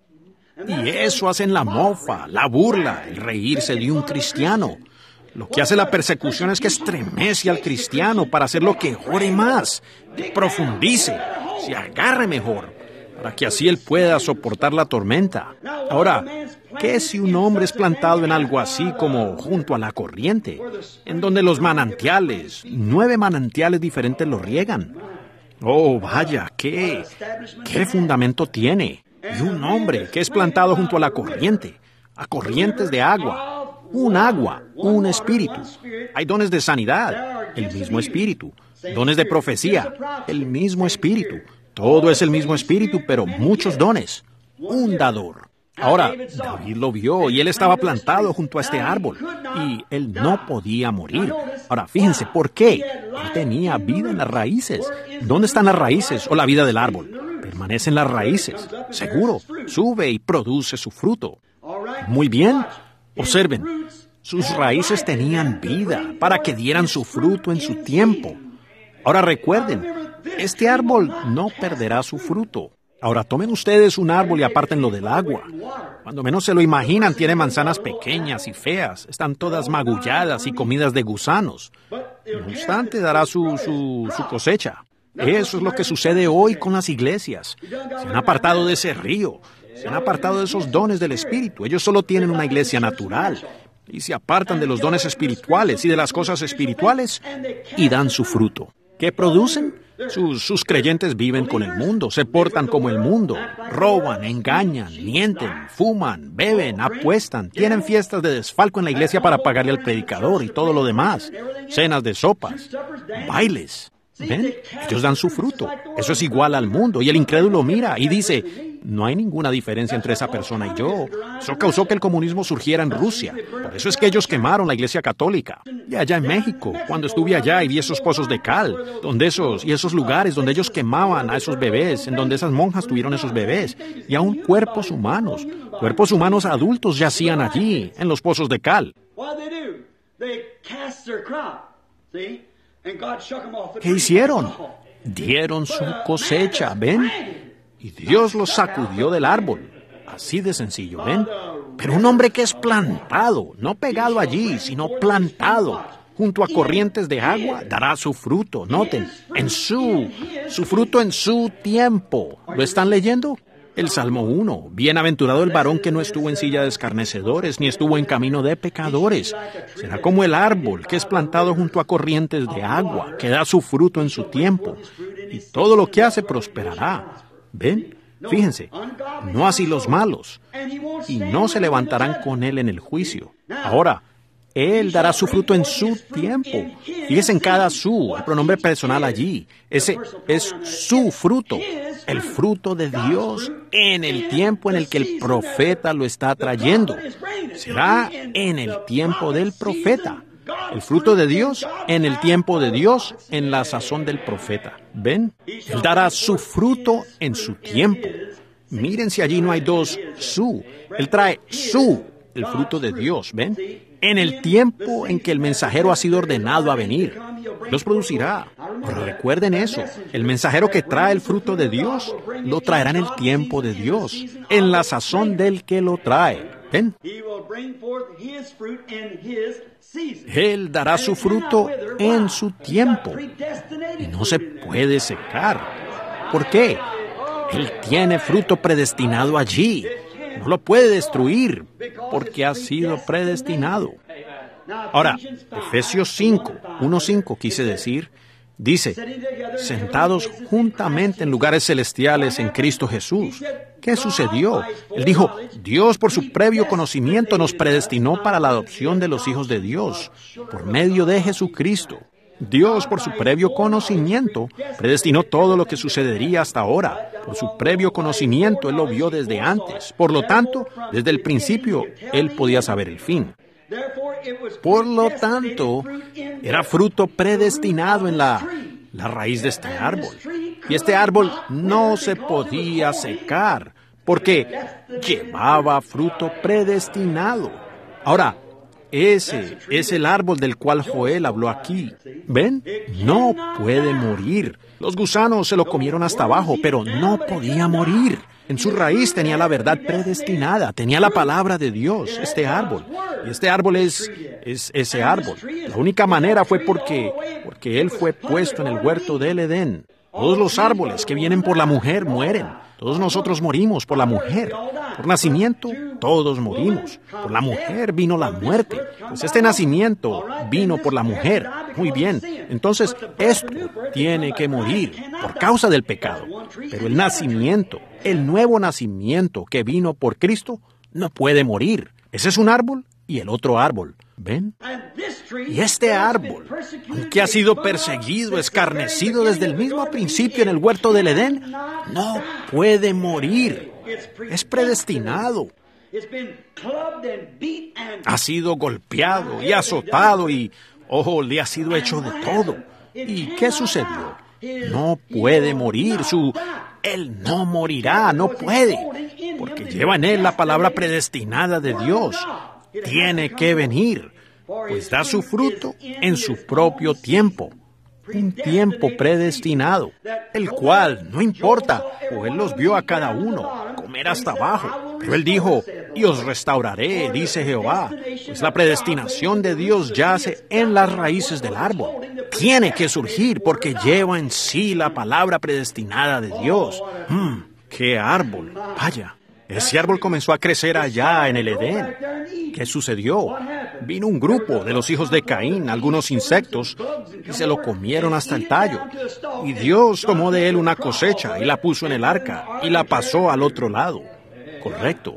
Y eso hacen la mofa, la burla, el reírse de un cristiano. Lo que hace la persecución es que estremece al cristiano para hacerlo que ore más, que profundice, se agarre mejor, para que así él pueda soportar la tormenta. Ahora, ¿qué si un hombre es plantado en algo así como junto a la corriente, en donde los manantiales, nueve manantiales diferentes lo riegan? Oh, vaya, ¿qué, qué fundamento tiene? Y un hombre que es plantado junto a la corriente, a corrientes de agua, un agua, un espíritu. Hay dones de sanidad, el mismo espíritu. Dones de profecía, el mismo espíritu. Todo es el mismo espíritu, pero muchos dones. Un dador. Ahora, David lo vio y él estaba plantado junto a este árbol y él no podía morir. Ahora, fíjense, ¿por qué? Él tenía vida en las raíces. ¿Dónde están las raíces o la vida del árbol? Permanecen las raíces. Seguro, sube y produce su fruto. Muy bien. Observen, sus raíces tenían vida para que dieran su fruto en su tiempo. Ahora recuerden, este árbol no perderá su fruto. Ahora tomen ustedes un árbol y apártenlo del agua. Cuando menos se lo imaginan, tiene manzanas pequeñas y feas. Están todas magulladas y comidas de gusanos. No obstante, dará su, su, su cosecha. Eso es lo que sucede hoy con las iglesias. Se han apartado de ese río. Se han apartado de esos dones del Espíritu. Ellos solo tienen una iglesia natural. Y se apartan de los dones espirituales y de las cosas espirituales y dan su fruto. ¿Qué producen? Sus, sus creyentes viven con el mundo, se portan como el mundo, roban, engañan, mienten, fuman, beben, apuestan, tienen fiestas de desfalco en la iglesia para pagarle al predicador y todo lo demás, cenas de sopas, bailes. ¿Ven? Ellos dan su fruto. Eso es igual al mundo. Y el incrédulo mira y dice, no hay ninguna diferencia entre esa persona y yo. Eso causó que el comunismo surgiera en Rusia. Por eso es que ellos quemaron la iglesia católica. Y allá en México, cuando estuve allá y vi esos pozos de cal, donde esos, y esos lugares donde ellos quemaban a esos bebés, en donde esas monjas tuvieron esos bebés, y aún cuerpos humanos, cuerpos humanos adultos yacían allí, en los pozos de cal. ¿Qué hicieron? Dieron su cosecha, ¿ven? Y Dios los sacudió del árbol. Así de sencillo, ¿ven? Pero un hombre que es plantado, no pegado allí, sino plantado, junto a corrientes de agua, dará su fruto. Noten, en su, su fruto en su tiempo. ¿Lo están leyendo? El Salmo uno. Bienaventurado el varón que no estuvo en silla de escarnecedores, ni estuvo en camino de pecadores. Será como el árbol que es plantado junto a corrientes de agua, que da su fruto en su tiempo. Y todo lo que hace prosperará. ¿Ven? Fíjense, no así los malos. Y no se levantarán con él en el juicio. Ahora, él dará su fruto en su tiempo. Fíjense en cada su, el pronombre personal allí. Ese es su fruto. El fruto de Dios en el tiempo en el que el profeta lo está trayendo. Será en el tiempo del profeta. El fruto de Dios en el tiempo de Dios, en la sazón del profeta. ¿Ven? Él dará su fruto en su tiempo. Miren si allí no hay dos su. Él trae su, el fruto de Dios. ¿Ven? En el tiempo en que el mensajero ha sido ordenado a venir. Los producirá. Pero recuerden eso, el mensajero que trae el fruto de Dios, lo traerá en el tiempo de Dios, en la sazón del que lo trae. ¿Ven? Él dará su fruto en su tiempo y no se puede secar. ¿Por qué? Él tiene fruto predestinado allí. No lo puede destruir porque ha sido predestinado. Ahora, Efesios cinco, uno cinco quise decir, dice, sentados juntamente en lugares celestiales en Cristo Jesús. ¿Qué sucedió? Él dijo, Dios por su previo conocimiento nos predestinó para la adopción de los hijos de Dios, por medio de Jesucristo. Dios, por su previo conocimiento, predestinó todo lo que sucedería hasta ahora. Por su previo conocimiento, Él lo vio desde antes. Por lo tanto, desde el principio, Él podía saber el fin. Por lo tanto, era fruto predestinado en la, la raíz de este árbol. Y este árbol no se podía secar, porque llevaba fruto predestinado. Ahora, ese es el árbol del cual Joel habló aquí. ¿Ven? No puede morir. Los gusanos se lo comieron hasta abajo, pero no podía morir. En su raíz tenía la verdad predestinada, tenía la palabra de Dios, este árbol. Y este árbol es, es ese árbol. La única manera fue porque, porque él fue puesto en el huerto del Edén. Todos los árboles que vienen por la mujer mueren. Todos nosotros morimos por la mujer. Por nacimiento, todos morimos. Por la mujer vino la muerte. Pues este nacimiento vino por la mujer. Muy bien. Entonces, esto tiene que morir por causa del pecado. Pero el nacimiento, el nuevo nacimiento que vino por Cristo, no puede morir. Ese es un árbol y el otro árbol. ¿Ven? Y este árbol, aunque ha sido perseguido, escarnecido desde el mismo principio en el huerto del Edén, no puede morir. Es predestinado. Ha sido golpeado y azotado y, ojo, le ha sido hecho de todo. ¿Y qué sucedió? No puede morir. Su, él no morirá, no puede, porque lleva en él la palabra predestinada de Dios. Tiene que venir, pues da su fruto en su propio tiempo, un tiempo predestinado, el cual, no importa, o él los vio a cada uno comer hasta abajo, pero él dijo, y os restauraré, dice Jehová, pues la predestinación de Dios yace en las raíces del árbol. Tiene que surgir porque lleva en sí la palabra predestinada de Dios. ¡Mmm! ¡Qué árbol! Vaya. Ese árbol comenzó a crecer allá en el Edén. ¿Qué sucedió? Vino un grupo de los hijos de Caín, algunos insectos, y se lo comieron hasta el tallo. Y Dios tomó de él una cosecha y la puso en el arca y la pasó al otro lado. Correcto.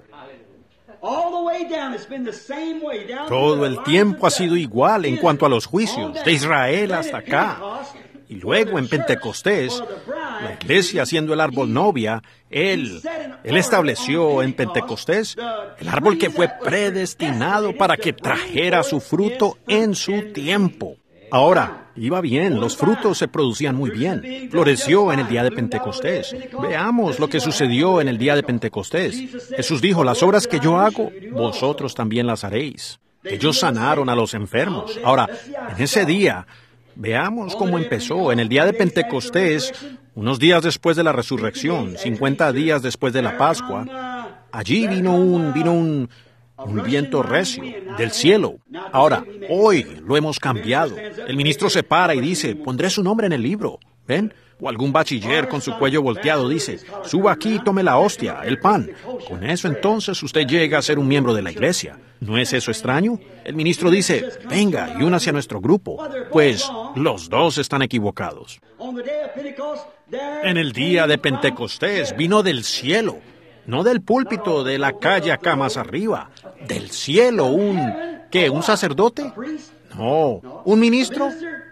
Todo el tiempo ha sido igual en cuanto a los juicios, de Israel hasta acá. Y luego en Pentecostés, la iglesia siendo el árbol novia, Él, Él estableció en Pentecostés el árbol que fue predestinado para que trajera su fruto en su tiempo. Ahora, iba bien, los frutos se producían muy bien. Floreció en el día de Pentecostés. Veamos lo que sucedió en el día de Pentecostés. Jesús dijo, las obras que yo hago, vosotros también las haréis. Ellos sanaron a los enfermos. Ahora, en ese día, veamos cómo empezó. En el día de Pentecostés, unos días después de la resurrección, cincuenta días después de la Pascua, allí vino un, vino un, un viento recio del cielo. Ahora, hoy lo hemos cambiado. El ministro se para y dice, pondré su nombre en el libro. ¿Ven? O algún bachiller con su cuello volteado dice, suba aquí y tome la hostia, el pan. Con eso entonces usted llega a ser un miembro de la iglesia. ¿No es eso extraño? El ministro dice, venga y únase a nuestro grupo. Pues los dos están equivocados. En el día de Pentecostés vino del cielo, no del púlpito de la calle acá más arriba. Del cielo un... ¿qué? ¿Un sacerdote? No. ¿Un ministro?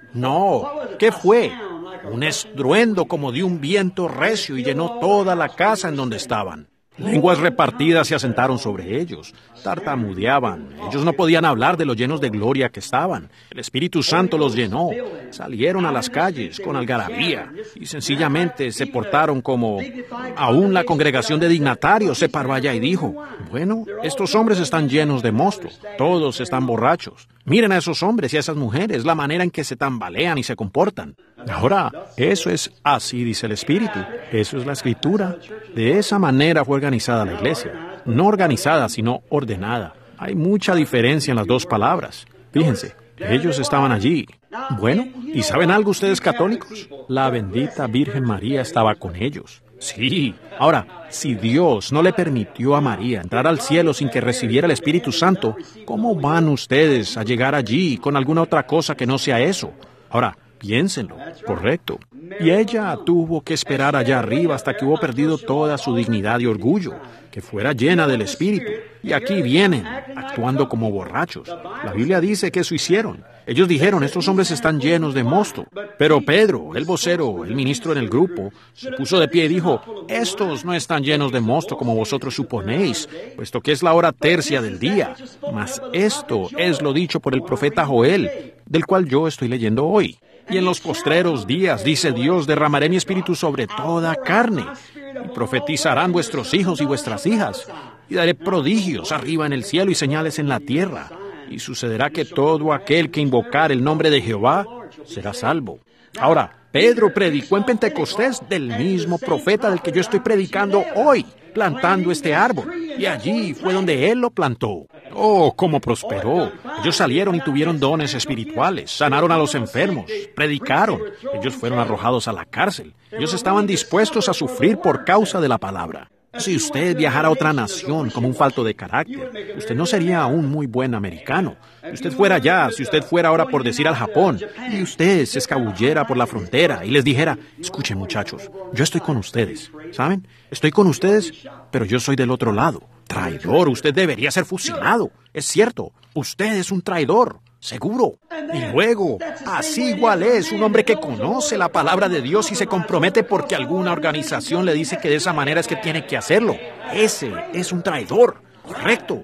No. ¿Qué fue? Un estruendo como de un viento recio y llenó toda la casa en donde estaban. Lenguas repartidas se asentaron sobre ellos, tartamudeaban. Ellos no podían hablar de lo llenos de gloria que estaban. El Espíritu Santo los llenó. Salieron a las calles con algarabía y sencillamente se portaron como... Aún la congregación de dignatarios se paró allá y dijo, bueno, estos hombres están llenos de mosto, todos están borrachos. Miren a esos hombres y a esas mujeres, la manera en que se tambalean y se comportan. Ahora, eso es así, dice el Espíritu. Eso es la Escritura. De esa manera fue organizada la iglesia. No organizada, sino ordenada. Hay mucha diferencia en las dos palabras. Fíjense, ellos estaban allí. Bueno, ¿y saben algo ustedes católicos? La bendita Virgen María estaba con ellos. Sí. Ahora, si Dios no le permitió a María entrar al cielo sin que recibiera el Espíritu Santo, ¿cómo van ustedes a llegar allí con alguna otra cosa que no sea eso? Ahora, piénsenlo, correcto. Y ella tuvo que esperar allá arriba hasta que hubo perdido toda su dignidad y orgullo, que fuera llena del Espíritu. Y aquí vienen, actuando como borrachos. La Biblia dice que eso hicieron. Ellos dijeron, estos hombres están llenos de mosto. Pero Pedro, el vocero, el ministro en el grupo, se puso de pie y dijo, estos no están llenos de mosto como vosotros suponéis, puesto que es la hora tercia del día. Mas esto es lo dicho por el profeta Joel, del cual yo estoy leyendo hoy. Y en los postreros días, dice Dios, derramaré mi espíritu sobre toda carne, y profetizarán vuestros hijos y vuestras hijas, y daré prodigios arriba en el cielo y señales en la tierra, y sucederá que todo aquel que invocar el nombre de Jehová será salvo. Ahora, Pedro predicó en Pentecostés del mismo profeta del que yo estoy predicando hoy, plantando este árbol, y allí fue donde él lo plantó. Oh, cómo prosperó. Ellos salieron y tuvieron dones espirituales, sanaron a los enfermos, predicaron. Ellos fueron arrojados a la cárcel. Ellos estaban dispuestos a sufrir por causa de la palabra. Si usted viajara a otra nación como un falto de carácter, usted no sería un muy buen americano. Si usted fuera allá, si usted fuera ahora por decir al Japón, y usted se escabullera por la frontera y les dijera, escuchen muchachos, yo estoy con ustedes, ¿saben? Estoy con ustedes, pero yo soy del otro lado. Traidor, usted debería ser fusilado. Es cierto, usted es un traidor. Seguro. Y luego, así igual es un hombre que conoce la palabra de Dios y se compromete porque alguna organización le dice que de esa manera es que tiene que hacerlo. Ese es un traidor. Correcto.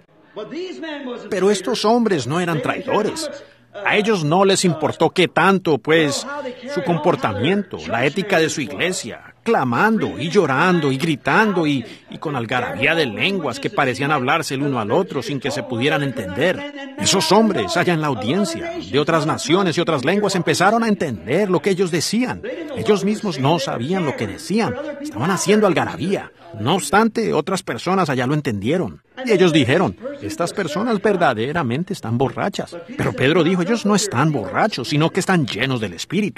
Pero estos hombres no eran traidores. A ellos no les importó qué tanto, pues, su comportamiento, la ética de su iglesia, clamando y llorando y gritando y, y con algarabía de lenguas que parecían hablarse el uno al otro sin que se pudieran entender. Esos hombres allá en la audiencia, de otras naciones y otras lenguas, empezaron a entender lo que ellos decían. Ellos mismos no sabían lo que decían, estaban haciendo algarabía. No obstante, otras personas allá lo entendieron. Y ellos dijeron, estas personas verdaderamente están borrachas. Pero Pedro dijo, ellos no están borrachos, sino que están llenos del Espíritu.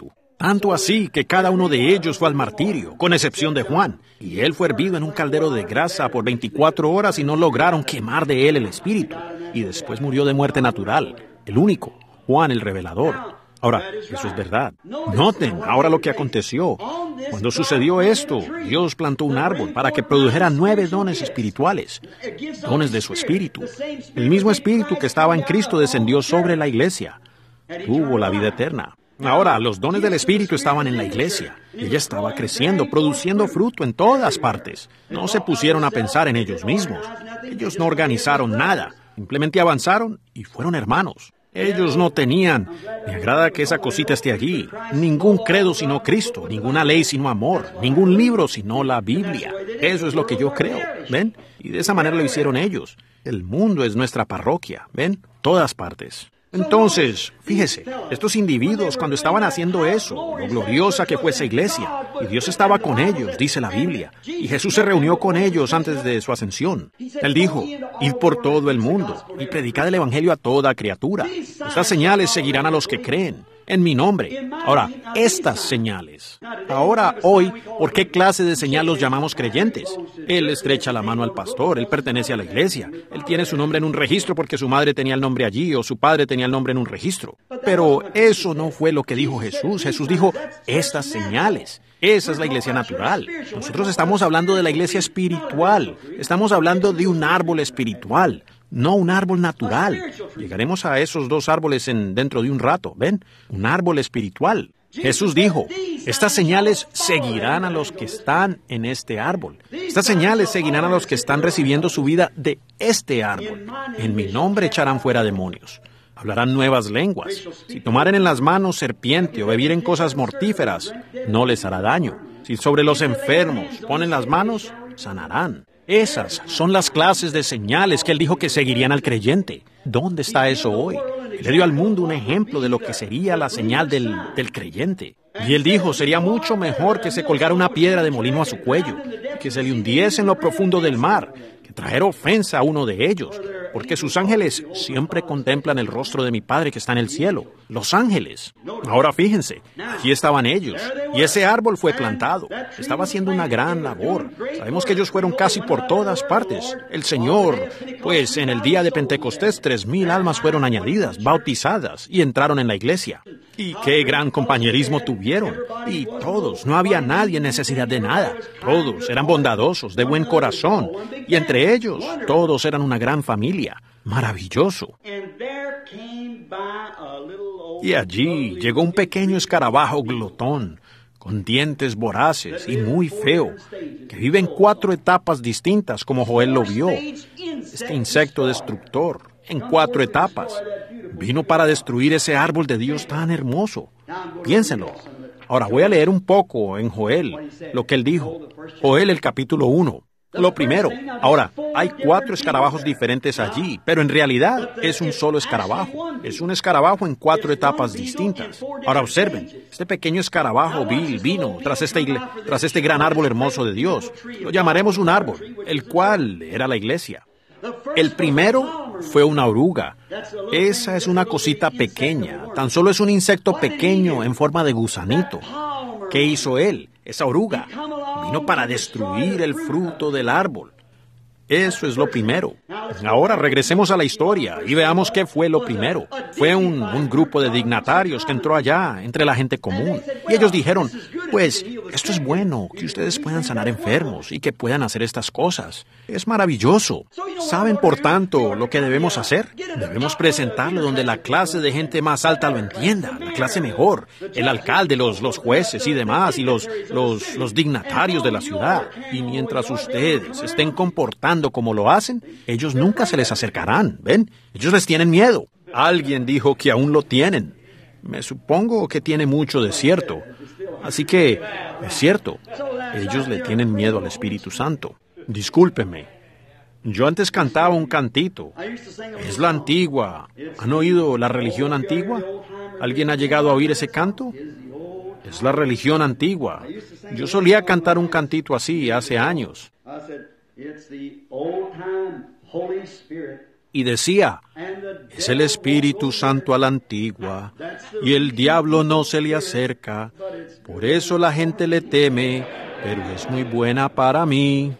Tanto así que cada uno de ellos fue al martirio, con excepción de Juan. Y él fue hervido en un caldero de grasa por veinticuatro horas y no lograron quemar de él el espíritu. Y después murió de muerte natural, el único, Juan el revelador. Ahora, eso es verdad. Noten ahora lo que aconteció. Cuando sucedió esto, Dios plantó un árbol para que produjera nueve dones espirituales, dones de su espíritu. El mismo espíritu que estaba en Cristo descendió sobre la iglesia. Tuvo la vida eterna. Ahora, los dones del espíritu estaban en la iglesia. Ella estaba creciendo, produciendo fruto en todas partes. No se pusieron a pensar en ellos mismos. Ellos no organizaron nada. Simplemente avanzaron y fueron hermanos. Ellos no tenían, me agrada que esa cosita esté allí, ningún credo sino Cristo, ninguna ley sino amor, ningún libro sino la Biblia. Eso es lo que yo creo, ¿ven? Y de esa manera lo hicieron ellos. El mundo es nuestra parroquia, ¿ven? Todas partes. Entonces, fíjese, estos individuos cuando estaban haciendo eso, lo gloriosa que fue esa iglesia, y Dios estaba con ellos, dice la Biblia, y Jesús se reunió con ellos antes de su ascensión. Él dijo, id por todo el mundo y predicad el evangelio a toda criatura. Estas señales seguirán a los que creen en mi nombre. Ahora, estas señales. Ahora, hoy, ¿por qué clase de señal los llamamos creyentes? Él estrecha la mano al pastor, él pertenece a la iglesia, él tiene su nombre en un registro porque su madre tenía el nombre allí o su padre tenía el nombre en un registro. Pero eso no fue lo que dijo Jesús. Jesús dijo, estas señales. Esa es la iglesia natural. Nosotros estamos hablando de la iglesia espiritual. Estamos hablando de un árbol espiritual. No un árbol natural. Llegaremos a esos dos árboles en, dentro de un rato, ¿ven? Un árbol espiritual. Jesús dijo, estas señales seguirán a los que están en este árbol. Estas señales seguirán a los que están recibiendo su vida de este árbol. En mi nombre echarán fuera demonios. Hablarán nuevas lenguas. Si tomaren en las manos serpiente o bebieren cosas mortíferas, no les hará daño. Si sobre los enfermos ponen las manos, sanarán. Esas son las clases de señales que él dijo que seguirían al creyente. ¿Dónde está eso hoy? Él le dio al mundo un ejemplo de lo que sería la señal del, del creyente. Y él dijo, sería mucho mejor que se colgara una piedra de molino a su cuello, que se le hundiese en lo profundo del mar, que trajera ofensa a uno de ellos, porque sus ángeles siempre contemplan el rostro de mi Padre que está en el cielo. Los ángeles. Ahora fíjense, aquí estaban ellos, y ese árbol fue plantado. Estaba haciendo una gran labor. Sabemos que ellos fueron casi por todas partes. El Señor, pues en el día de Pentecostés, tres mil almas fueron añadidas, bautizadas, y entraron en la iglesia. Y qué gran compañerismo tuvieron. Y todos, no había nadie en necesidad de nada. Todos eran bondadosos, de buen corazón. Y entre ellos, todos eran una gran familia. Maravilloso. Y allí llegó un pequeño escarabajo glotón, con dientes voraces y muy feo, que vive en cuatro etapas distintas, como Joel lo vio. Este insecto destructor, en cuatro etapas, vino para destruir ese árbol de Dios tan hermoso. Piénsenlo. Ahora voy a leer un poco en Joel, lo que él dijo. Joel, el capítulo uno. Lo primero, ahora, hay cuatro escarabajos diferentes allí, pero en realidad es un solo escarabajo. Es un escarabajo en cuatro etapas distintas. Ahora observen, este pequeño escarabajo vil vino tras este, tras este gran árbol hermoso de Dios. Lo llamaremos un árbol, el cual era la iglesia. El primero fue una oruga. Esa es una cosita pequeña, tan solo es un insecto pequeño en forma de gusanito. ¿Qué hizo él? Esa oruga vino para destruir el fruto del árbol. Eso es lo primero. Ahora regresemos a la historia y veamos qué fue lo primero. Fue un, un grupo de dignatarios que entró allá entre la gente común. Y ellos dijeron, pues, esto es bueno, que ustedes puedan sanar enfermos y que puedan hacer estas cosas. Es maravilloso. ¿Saben, por tanto, lo que debemos hacer? Debemos presentarlo donde la clase de gente más alta lo entienda, la clase mejor, el alcalde, los, los jueces y demás, y los, los, los dignatarios de la ciudad. Y mientras ustedes estén comportando como lo hacen, ellos nunca se les acercarán, ¿ven? Ellos les tienen miedo. Alguien dijo que aún lo tienen. Me supongo que tiene mucho de cierto. Así que, es cierto, ellos le tienen miedo al Espíritu Santo. Discúlpeme. Yo antes cantaba un cantito. Es la antigua. ¿Han oído la religión antigua? ¿Alguien ha llegado a oír ese canto? Es la religión antigua. Yo solía cantar un cantito así hace años. It's the old time Holy Spirit y decía, es el Espíritu Santo a la antigua, y el diablo no se le acerca. Por eso la gente le teme, pero es muy buena para mí.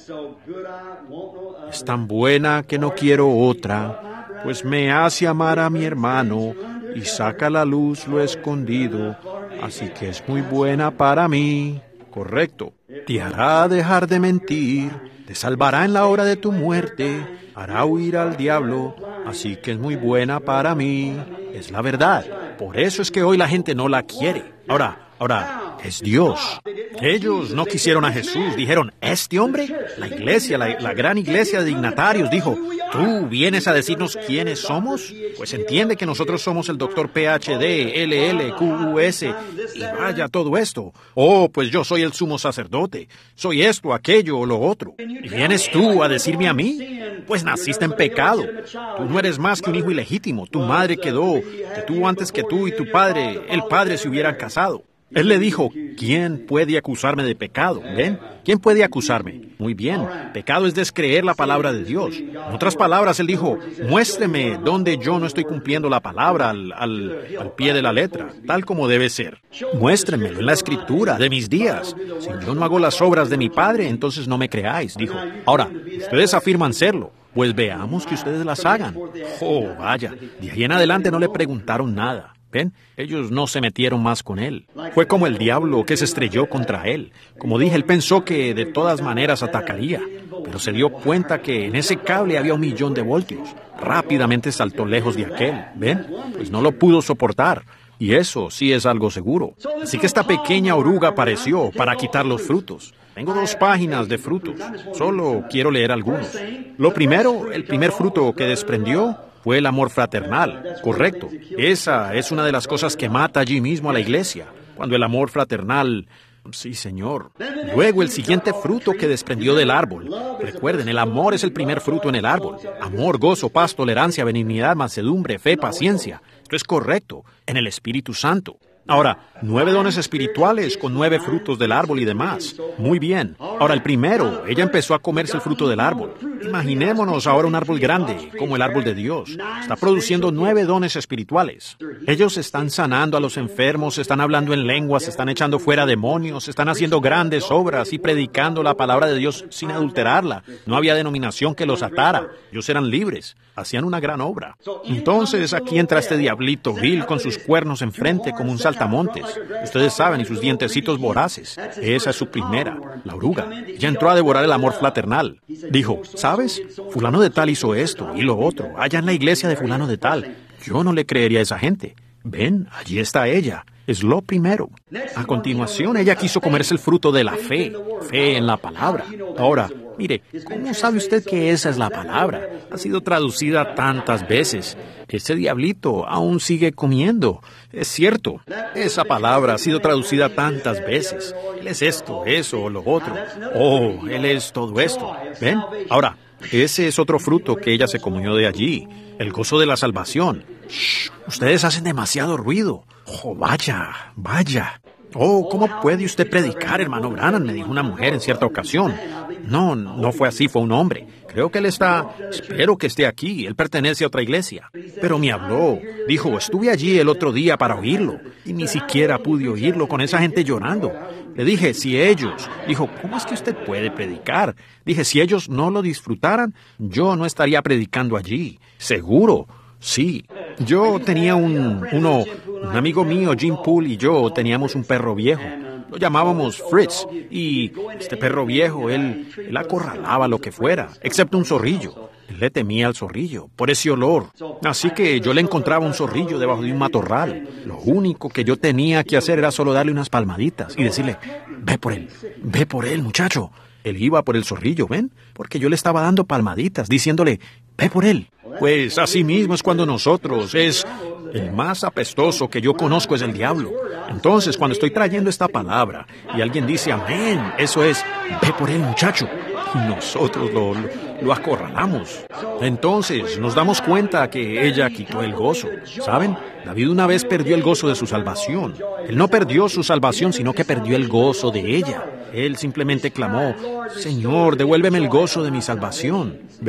Es tan buena que no quiero otra, pues me hace amar a mi hermano y saca a la luz lo escondido, así que es muy buena para mí. Correcto. Te hará dejar de mentir, te salvará en la hora de tu muerte, hará huir al diablo, así que es muy buena para mí. Es la verdad. Por eso es que hoy la gente no la quiere. Ahora, ahora, es Dios. Ellos no quisieron a Jesús. Dijeron, ¿este hombre? La iglesia, la, la gran iglesia de dignatarios dijo, ¿tú vienes a decirnos quiénes somos? Pues entiende que nosotros somos el doctor P H D, L L, Q U S, y vaya todo esto. Oh, pues yo soy el sumo sacerdote. Soy esto, aquello o lo otro. ¿Y vienes tú a decirme a mí? Pues naciste en pecado. Tú no eres más que un hijo ilegítimo. Tu madre quedó, que tuvo antes que tú y tu padre, el padre se hubieran casado. Él le dijo, ¿quién puede acusarme de pecado? ¿Ven? ¿Quién puede acusarme? Muy bien, pecado es descreer la palabra de Dios. En otras palabras, él dijo, muéstreme dónde yo no estoy cumpliendo la palabra al, al, al pie de la letra, tal como debe ser. Muéstremelo en la escritura de mis días. Si yo no hago las obras de mi Padre, entonces no me creáis, dijo. Ahora, ustedes afirman serlo. Pues veamos que ustedes las hagan. Oh, vaya, de ahí en adelante no le preguntaron nada. ¿Ven? Ellos no se metieron más con él. Fue como el diablo que se estrelló contra él. Como dije, él pensó que de todas maneras atacaría, pero se dio cuenta que en ese cable había un millón de voltios. Rápidamente saltó lejos de aquel. ¿Ven? Pues no lo pudo soportar. Y eso sí es algo seguro. Así que esta pequeña oruga apareció para quitar los frutos. Tengo dos páginas de frutos. Solo quiero leer algunos. Lo primero, el primer fruto que desprendió fue el amor fraternal. Correcto. Esa es una de las cosas que mata allí mismo a la iglesia. Cuando el amor fraternal... Sí, señor. Luego el siguiente fruto que desprendió del árbol. Recuerden, el amor es el primer fruto en el árbol. Amor, gozo, paz, tolerancia, benignidad, mansedumbre, fe, paciencia. Esto es correcto. En el Espíritu Santo. Ahora, nueve dones espirituales con nueve frutos del árbol y demás. Muy bien. Ahora, el primero, ella empezó a comerse el fruto del árbol. Imaginémonos ahora un árbol grande, como el árbol de Dios. Está produciendo nueve dones espirituales. Ellos están sanando a los enfermos, están hablando en lenguas, están echando fuera demonios, están haciendo grandes obras y predicando la palabra de Dios sin adulterarla. No había denominación que los atara. Ellos eran libres. Hacían una gran obra. Entonces, aquí entra este diablito vil con sus cuernos enfrente como un saltamontes. Ustedes saben, y sus dientecitos voraces. Esa es su primera, la oruga. Ya entró a devorar el amor fraternal. Dijo, ¿sabes? Fulano de tal hizo esto y lo otro, allá en la iglesia de fulano de tal. Yo no le creería a esa gente. Ven, allí está ella. Es lo primero. A continuación, ella quiso comerse el fruto de la fe. Fe en la palabra. Ahora, mire, ¿cómo sabe usted que esa es la palabra? Ha sido traducida tantas veces. Ese diablito aún sigue comiendo. Es cierto. Esa palabra ha sido traducida tantas veces. Él es esto, eso o lo otro. Oh, él es todo esto. ¿Ven? Ahora, ese es otro fruto que ella se comió de allí. El gozo de la salvación. Shh, ustedes hacen demasiado ruido. Oh, vaya, vaya. Oh, ¿cómo puede usted predicar, hermano Branham? Me dijo una mujer en cierta ocasión. No, no fue así, fue un hombre. Creo que él está... Espero que esté aquí. Él pertenece a otra iglesia. Pero me habló. Dijo, estuve allí el otro día para oírlo. Y ni siquiera pude oírlo con esa gente llorando. Le dije, si ellos... Dijo, ¿cómo es que usted puede predicar? Dije, si ellos no lo disfrutaran, yo no estaría predicando allí. Seguro. Sí. Yo tenía un... Uno... Un amigo mío, Jim Poole, y yo teníamos un perro viejo. Lo llamábamos Fritz. Y este perro viejo, él, él acorralaba lo que fuera, excepto un zorrillo. Él le temía al zorrillo, por ese olor. Así que yo le encontraba un zorrillo debajo de un matorral. Lo único que yo tenía que hacer era solo darle unas palmaditas y decirle, ve por él, ve por él, muchacho. Él iba por el zorrillo, ¿ven? Porque yo le estaba dando palmaditas, diciéndole, ve por él. Pues así mismo es cuando nosotros, es... El más apestoso que yo conozco es el diablo. Entonces, cuando estoy trayendo esta palabra y alguien dice amén, eso es, ve por él, muchacho. Y nosotros lo, lo, lo acorralamos. Entonces, nos damos cuenta que ella quitó el gozo. ¿Saben? David una vez perdió el gozo de su salvación. Él no perdió su salvación, sino que perdió el gozo de ella. Él simplemente clamó, Señor, devuélveme el gozo de mi salvación. ¿Ven?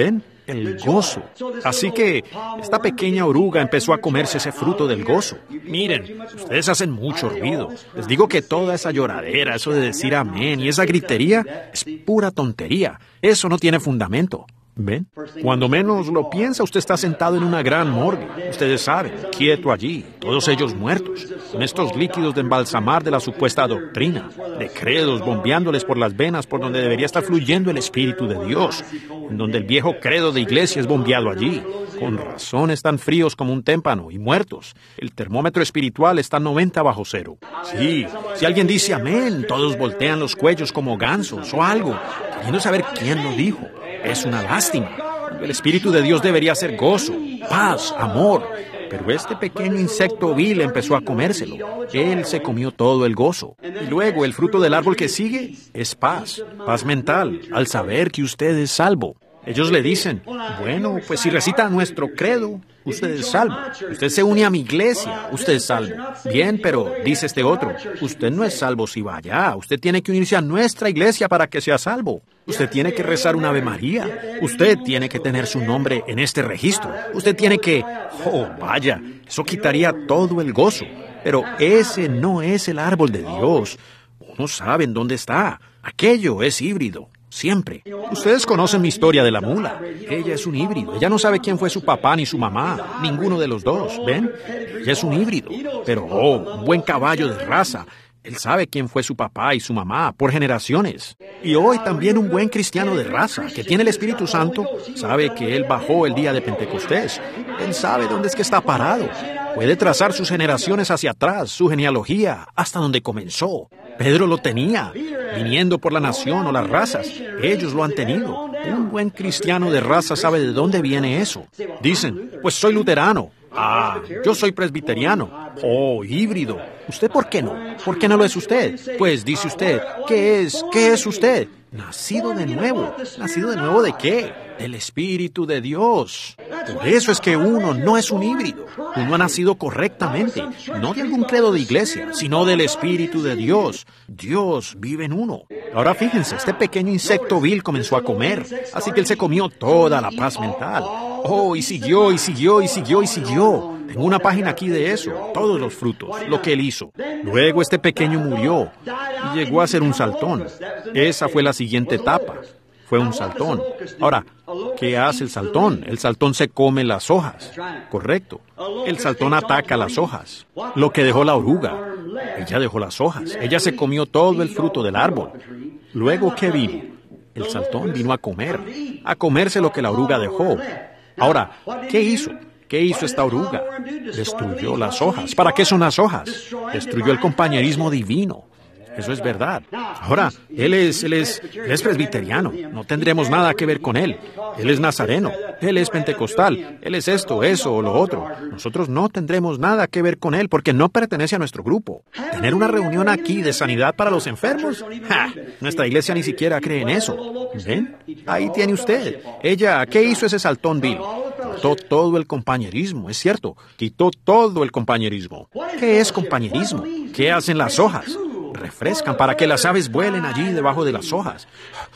El gozo. Así que esta pequeña oruga empezó a comerse ese fruto del gozo. Miren, ustedes hacen mucho ruido. Les digo que toda esa lloradera, eso de decir amén y esa gritería es pura tontería. Eso no tiene fundamento. ¿Ven? Cuando menos lo piensa, usted está sentado en una gran morgue. Ustedes saben, quieto allí, todos ellos muertos, con estos líquidos de embalsamar de la supuesta doctrina, de credos bombeándoles por las venas por donde debería estar fluyendo el Espíritu de Dios, en donde el viejo credo de iglesia es bombeado allí. Con razón están fríos como un témpano y muertos. El termómetro espiritual está a noventa bajo cero. Sí, si alguien dice amén, todos voltean los cuellos como gansos o algo, queriendo saber quién lo dijo. Es una lástima. El Espíritu de Dios debería ser gozo, paz, amor. Pero este pequeño insecto vil empezó a comérselo. Él se comió todo el gozo. Y luego el fruto del árbol que sigue es paz, paz mental, al saber que usted es salvo. Ellos le dicen, bueno, pues si recita nuestro credo, usted es salvo. Usted se une a mi iglesia, usted es salvo. Bien, pero dice este otro, usted no es salvo si va allá. Usted tiene que unirse a nuestra iglesia para que sea salvo. Usted tiene que rezar una Ave María. Usted tiene que tener su nombre en este registro. Usted tiene que... Oh, vaya, eso quitaría todo el gozo. Pero ese no es el árbol de Dios. Uno sabe en dónde está. Aquello es híbrido. Siempre. Ustedes conocen mi historia de la mula. Ella es un híbrido. Ella no sabe quién fue su papá ni su mamá. Ninguno de los dos. ¿Ven? Ella es un híbrido. Pero, oh, un buen caballo de raza. Él sabe quién fue su papá y su mamá por generaciones. Y hoy también un buen cristiano de raza que tiene el Espíritu Santo sabe que Él bajó el día de Pentecostés. Él sabe dónde es que está parado. Puede trazar sus generaciones hacia atrás, su genealogía, hasta donde comenzó. Pedro lo tenía, viniendo por la nación o las razas. Ellos lo han tenido. Un buen cristiano de raza sabe de dónde viene eso. Dicen, pues soy luterano. Ah, yo soy presbiteriano. Oh, híbrido. ¿Usted por qué no? ¿Por qué no lo es usted? Pues dice usted, ¿qué es? ¿Qué es usted? Nacido de nuevo. ¿Nacido de nuevo de qué? Del Espíritu de Dios. Por eso es que uno no es un híbrido. Uno ha nacido correctamente, no de algún credo de iglesia, sino del Espíritu de Dios. Dios vive en uno. Ahora fíjense, este pequeño insecto vil comenzó a comer, así que él se comió toda la paz mental. Oh, y siguió, y siguió, y siguió, y siguió. Tengo una página aquí de eso, todos los frutos, lo que él hizo. Luego este pequeño murió y llegó a ser un saltón. Esa fue la siguiente etapa. Fue un saltón. Ahora, ¿qué hace el saltón? El saltón se come las hojas. Correcto. El saltón ataca las hojas. Lo que dejó la oruga. Ella dejó las hojas. Ella se comió todo el fruto del árbol. Luego, ¿qué vino? El saltón vino a comer. A comerse lo que la oruga dejó. Ahora, ¿qué hizo? ¿Qué hizo esta oruga? Destruyó las hojas. ¿Para qué son las hojas? Destruyó el compañerismo divino. Eso es verdad. Ahora, él es, él es, él es presbiteriano. No tendremos nada que ver con él. Él es nazareno. Él es pentecostal. Él es esto, eso o lo otro. Nosotros no tendremos nada que ver con él porque no pertenece a nuestro grupo. Tener una reunión aquí de sanidad para los enfermos. ¡Ja! Nuestra iglesia ni siquiera cree en eso. ¿Ven? Ahí tiene usted. Ella, ¿qué hizo ese saltón vil? Quitó todo el compañerismo, es cierto. Quitó todo el compañerismo. ¿Qué es compañerismo? ¿Qué hacen las hojas? Refrescan para que las aves vuelen allí debajo de las hojas.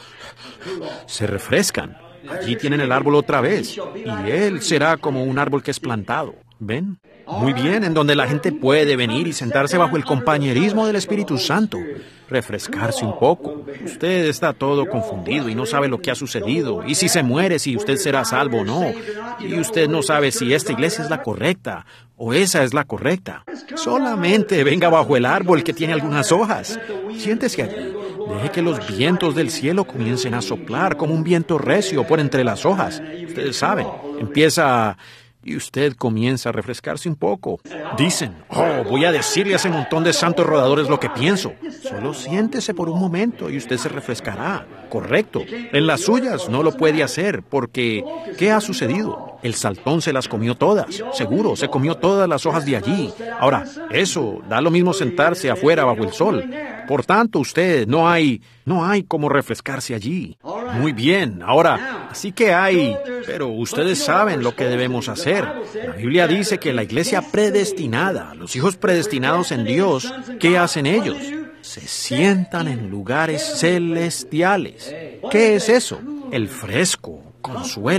Se refrescan. Allí tienen el árbol otra vez. Y él será como un árbol que es plantado. ¿Ven? Muy bien, en donde la gente puede venir y sentarse bajo el compañerismo del Espíritu Santo. Refrescarse un poco. Usted está todo confundido y no sabe lo que ha sucedido. Y si se muere, si usted será salvo o no. Y usted no sabe si esta iglesia es la correcta o esa es la correcta. Solamente venga bajo el árbol que tiene algunas hojas. Siéntese allí. Deje que los vientos del cielo comiencen a soplar como un viento recio por entre las hojas. Ustedes saben, empieza a... Y usted comienza a refrescarse un poco. Dicen, oh, voy a decirle a ese montón de santos rodadores lo que pienso. Solo siéntese por un momento y usted se refrescará. Correcto. En las suyas no lo puede hacer porque, ¿qué ha sucedido? El saltón se las comió todas. Seguro, se comió todas las hojas de allí. Ahora, eso, da lo mismo sentarse afuera bajo el sol. Por tanto, usted, no hay, no hay cómo refrescarse allí. Muy bien, ahora, así que hay, pero ustedes saben lo que debemos hacer. La Biblia dice que la iglesia predestinada, los hijos predestinados en Dios, ¿qué hacen ellos? Se sientan en lugares celestiales. ¿Qué es eso? El fresco, consuelo,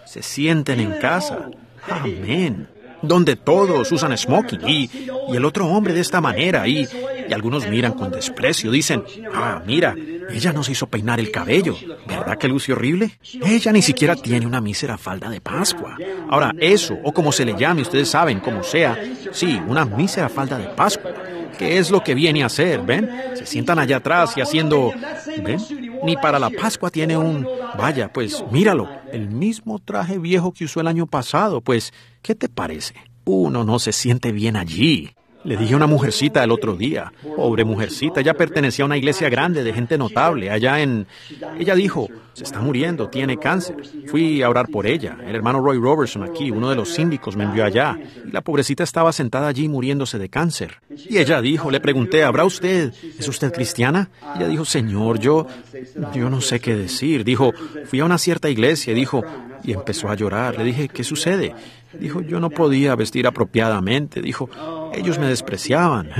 se sienten en casa. Amén. Donde todos usan smoking y, y el otro hombre de esta manera y, y algunos miran con desprecio, dicen, ah, mira, ella nos hizo peinar el cabello, ¿verdad que luce horrible? Ella ni siquiera tiene una mísera falda de Pascua. Ahora, eso, o como se le llame, ustedes saben, como sea, sí, una mísera falda de Pascua. ¿Qué es lo que viene a hacer, ven? Se sientan allá atrás y haciendo, ¿ven? Ni para la Pascua tiene un, vaya, pues míralo, el mismo traje viejo que usó el año pasado, pues, ¿qué te parece? Uno no se siente bien allí. Le dije a una mujercita el otro día, pobre mujercita, ella pertenecía a una iglesia grande de gente notable, allá en... Ella dijo, se está muriendo, tiene cáncer. Fui a orar por ella. El hermano Roy Robertson aquí, uno de los síndicos, me envió allá. Y la pobrecita estaba sentada allí muriéndose de cáncer. Y ella dijo, le pregunté, ¿habrá usted, es usted cristiana? Y ella dijo, Señor, yo, yo no sé qué decir. Dijo, fui a una cierta iglesia, dijo, y empezó a llorar. Le dije, ¿qué sucede? Dijo, yo no podía vestir apropiadamente. Dijo, ellos me despreciaban.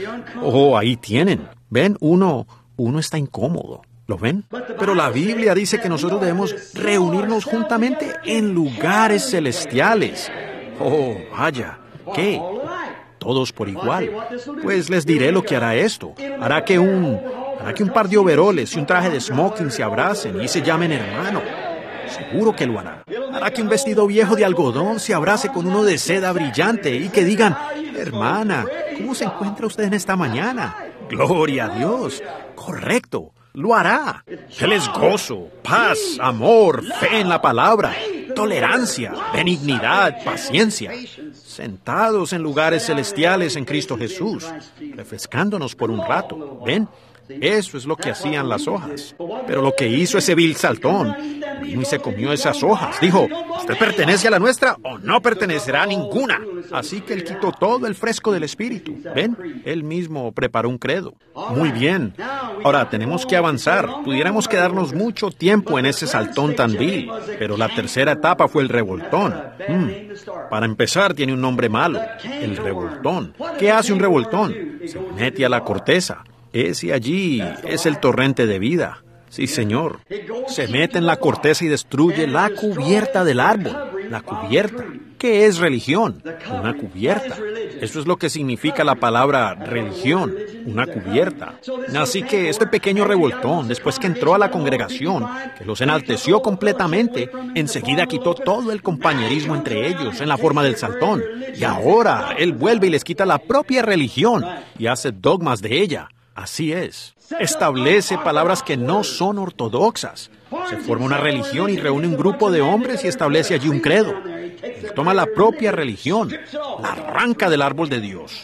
Oh, ahí tienen. ¿Ven? Uno, uno está incómodo. ¿Lo ven? Pero la Biblia dice que nosotros debemos reunirnos juntamente en lugares celestiales. Oh, vaya. ¿Qué? Todos por igual. Pues les diré lo que hará esto. Hará que un, hará que un par de overoles y un traje de smoking se abracen y se llamen hermano. Seguro que lo hará. Hará que un vestido viejo de algodón se abrace con uno de seda brillante y que digan, hermana, ¿cómo se encuentra usted en esta mañana? Gloria a Dios. Correcto. Lo hará. Él es gozo, paz, amor, fe en la palabra, tolerancia, benignidad, paciencia. Sentados en lugares celestiales en Cristo Jesús, refrescándonos por un rato. ¿Ven? Eso es lo que hacían las hojas. Pero lo que hizo ese vil saltón, vino y se comió esas hojas. Dijo, ¿usted pertenece a la nuestra o no pertenecerá a ninguna? Así que él quitó todo el fresco del espíritu. ¿Ven? Él mismo preparó un credo. Muy bien. Ahora, tenemos que avanzar. Pudiéramos quedarnos mucho tiempo en ese saltón tan vil. Pero la tercera etapa fue el revoltón. Hmm. Para empezar, tiene un nombre malo. El revoltón. ¿Qué hace un revoltón? Se mete a la corteza. Ese allí es el torrente de vida. Sí, señor. Se mete en la corteza y destruye la cubierta del árbol. La cubierta. ¿Qué es religión? Una cubierta. Eso es lo que significa la palabra religión. Una cubierta. Así que este pequeño revoltón, después que entró a la congregación, que los enalteció completamente, enseguida quitó todo el compañerismo entre ellos en la forma del saltón. Y ahora él vuelve y les quita la propia religión y hace dogmas de ella. Así es. Establece palabras que no son ortodoxas. Se forma una religión y reúne un grupo de hombres y establece allí un credo. Él toma la propia religión, la arranca del árbol de Dios.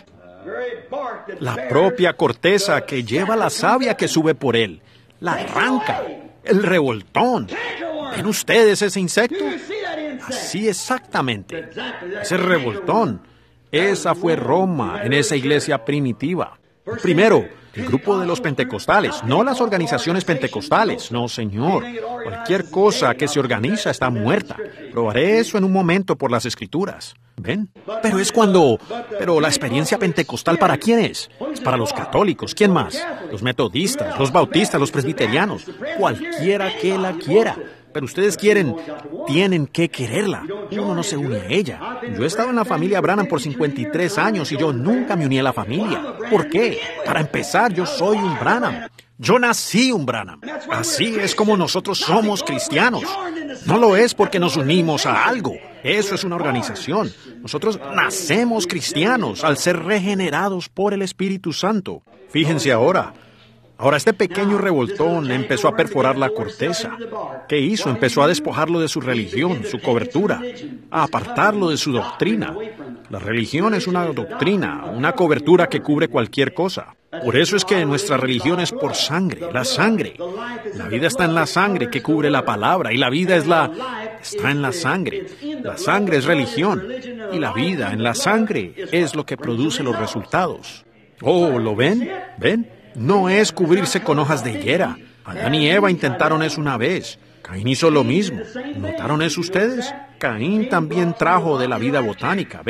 La propia corteza que lleva la savia que sube por él. La arranca. El revoltón. ¿Ven ustedes ese insecto? Así exactamente. Ese revoltón. Esa fue Roma en esa iglesia primitiva. Primero, el grupo de los pentecostales, no las organizaciones pentecostales. No, señor. Cualquier cosa que se organiza está muerta. Probaré eso en un momento por las Escrituras. ¿Ven? Pero es cuando... Pero la experiencia pentecostal, ¿para quién es? Es para los católicos. ¿Quién más? Los metodistas, los bautistas, los presbiterianos. Cualquiera que la quiera. Pero ustedes quieren, tienen que quererla. Uno no se une a ella. Yo he estado en la familia Branham por cincuenta y tres años y yo nunca me uní a la familia. ¿Por qué? Para empezar, yo soy un Branham. Yo nací un Branham. Así es como nosotros somos cristianos. No lo es porque nos unimos a algo. Eso es una organización. Nosotros nacemos cristianos al ser regenerados por el Espíritu Santo. Fíjense ahora. Ahora, este pequeño revoltón empezó a perforar la corteza. ¿Qué hizo? Empezó a despojarlo de su religión, su cobertura, a apartarlo de su doctrina. La religión es una doctrina, una cobertura que cubre cualquier cosa. Por eso es que nuestra religión es por sangre, la sangre. La vida está en la sangre que cubre la palabra y la vida es la... está en la sangre. La sangre es religión y la vida en la sangre es lo que produce los resultados. Oh, ¿lo ven? ¿Ven? No es cubrirse con hojas de higuera. Adán y Eva intentaron eso una vez. Caín hizo lo mismo. ¿Notaron eso ustedes? Caín también trajo de la vida botánica, ¿ven?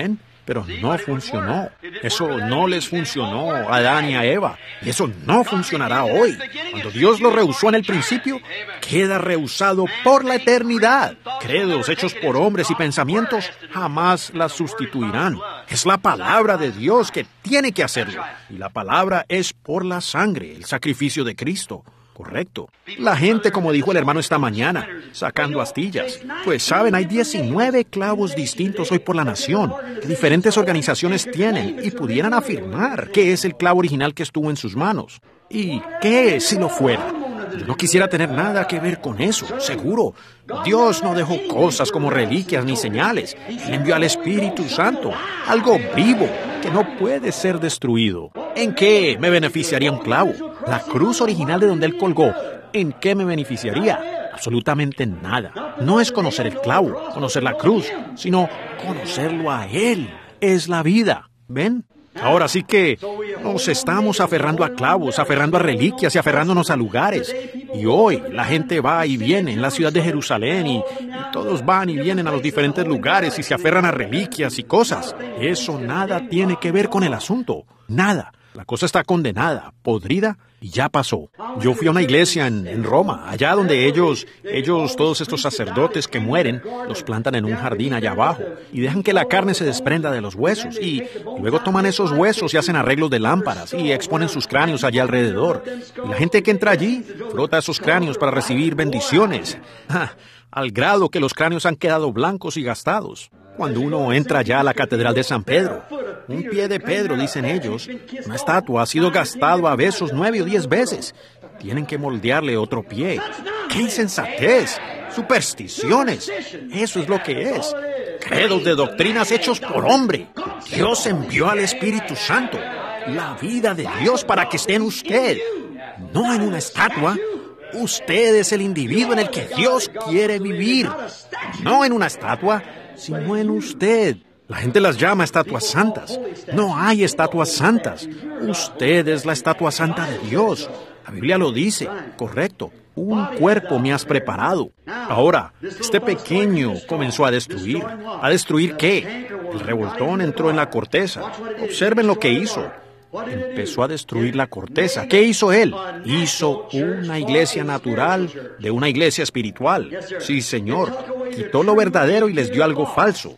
Pero no funcionó. Eso no les funcionó a Adán y a Eva. Y eso no funcionará hoy. Cuando Dios lo rehusó en el principio, queda rehusado por la eternidad. Credos hechos por hombres y pensamientos jamás las sustituirán. Es la palabra de Dios que tiene que hacerlo. Y la palabra es por la sangre, el sacrificio de Cristo. Correcto. La gente, como dijo el hermano esta mañana, sacando astillas. Pues saben, hay diecinueve clavos distintos hoy por la nación, que diferentes organizaciones tienen y pudieran afirmar que es el clavo original que estuvo en sus manos. ¿Y qué si lo fuera? Yo no quisiera tener nada que ver con eso, seguro. Dios no dejó cosas como reliquias ni señales. Él envió al Espíritu Santo, algo vivo, que no puede ser destruido. ¿En qué me beneficiaría un clavo? La cruz original de donde Él colgó, ¿en qué me beneficiaría? Absolutamente nada. No es conocer el clavo, conocer la cruz, sino conocerlo a Él. Es la vida. ¿Ven? Ahora sí que nos estamos aferrando a clavos, aferrando a reliquias y aferrándonos a lugares. Y hoy la gente va y viene en la ciudad de Jerusalén y, y todos van y vienen a los diferentes lugares y se aferran a reliquias y cosas. Eso nada tiene que ver con el asunto. Nada. La cosa está condenada, podrida, y ya pasó. Yo fui a una iglesia en, en Roma, allá donde ellos, ellos, todos estos sacerdotes que mueren, los plantan en un jardín allá abajo y dejan que la carne se desprenda de los huesos. Y luego toman esos huesos y hacen arreglos de lámparas y exponen sus cráneos allá alrededor. Y la gente que entra allí frota esos cráneos para recibir bendiciones, ah, al grado que los cráneos han quedado blancos y gastados. Cuando uno entra ya a la Catedral de San Pedro, un pie de Pedro, dicen ellos, una estatua ha sido gastado a besos nueve o diez veces. Tienen que moldearle otro pie. ¡Qué insensatez! ¡Supersticiones! Eso es lo que es. Credos de doctrinas hechos por hombre. Dios envió al Espíritu Santo, la vida de Dios para que esté en usted, no en una estatua. Usted es el individuo en el que Dios quiere vivir, no en una estatua, sino en usted. La gente las llama estatuas santas. No hay estatuas santas. Usted es la estatua santa de Dios. La Biblia lo dice, correcto. Un cuerpo me has preparado. Ahora, este pequeño comenzó a destruir. ¿A destruir qué? El revoltón entró en la corteza. Observen lo que hizo. Empezó a destruir la corteza. ¿Qué hizo él? Hizo una iglesia natural de una iglesia espiritual. Sí, Señor. Quitó lo verdadero y les dio algo falso.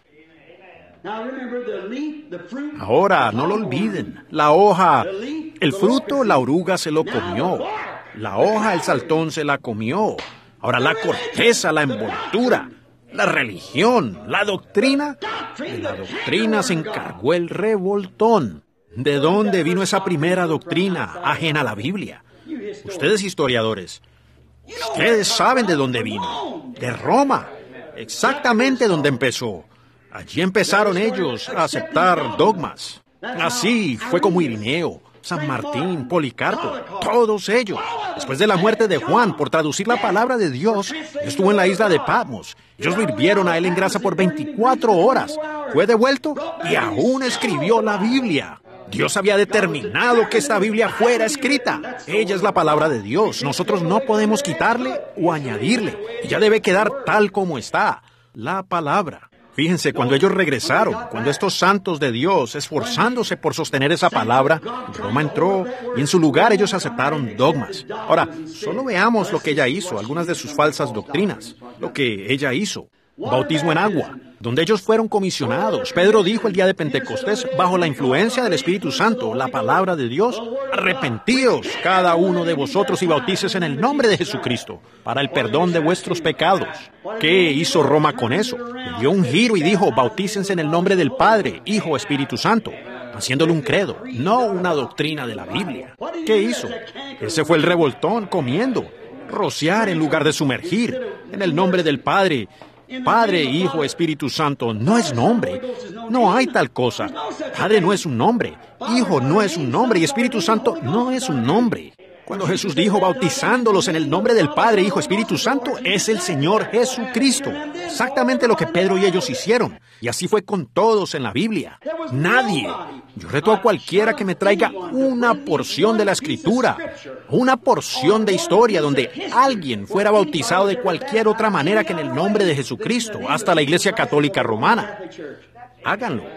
Ahora, no lo olviden. La hoja, el fruto, la oruga se lo comió. La hoja, el saltón se la comió. Ahora la corteza, la envoltura, la religión, la doctrina. De la doctrina se encargó el revoltón. ¿De dónde vino esa primera doctrina ajena a la Biblia? Ustedes historiadores, ustedes saben de dónde vino. De Roma, exactamente donde empezó. Allí empezaron ellos a aceptar dogmas. Así fue como Irineo, San Martín, Policarpo, todos ellos. Después de la muerte de Juan, por traducir la palabra de Dios, estuvo en la isla de Patmos. Ellos lo hirvieron a él en grasa por veinticuatro horas. Fue devuelto y aún escribió la Biblia. Dios había determinado que esta Biblia fuera escrita. Ella es la palabra de Dios. Nosotros no podemos quitarle o añadirle. Ella debe quedar tal como está. La palabra. Fíjense, cuando ellos regresaron, cuando estos santos de Dios, esforzándose por sostener esa palabra, Roma entró y en su lugar ellos aceptaron dogmas. Ahora, solo veamos lo que ella hizo, algunas de sus falsas doctrinas, lo que ella hizo. Bautismo en agua, donde ellos fueron comisionados. Pedro dijo el día de Pentecostés, bajo la influencia del Espíritu Santo, la palabra de Dios, arrepentíos cada uno de vosotros y bautícese en el nombre de Jesucristo, para el perdón de vuestros pecados. ¿Qué hizo Roma con eso? Le dio un giro y dijo, bautícense en el nombre del Padre, Hijo, Espíritu Santo, haciéndole un credo, no una doctrina de la Biblia. ¿Qué hizo? Ese fue el revoltón, comiendo, rociar en lugar de sumergir, en el nombre del Padre. Padre, Hijo, Espíritu Santo no es nombre. No hay tal cosa. Padre no es un nombre. Hijo no es un nombre. Y Espíritu Santo no es un nombre. Cuando Jesús dijo bautizándolos en el nombre del Padre, Hijo, Espíritu Santo, es el Señor Jesucristo. Exactamente lo que Pedro y ellos hicieron. Y así fue con todos en la Biblia. Nadie. Yo reto a cualquiera que me traiga una porción de la Escritura, una porción de historia donde alguien fuera bautizado de cualquier otra manera que en el nombre de Jesucristo, hasta la Iglesia Católica Romana. Háganlo.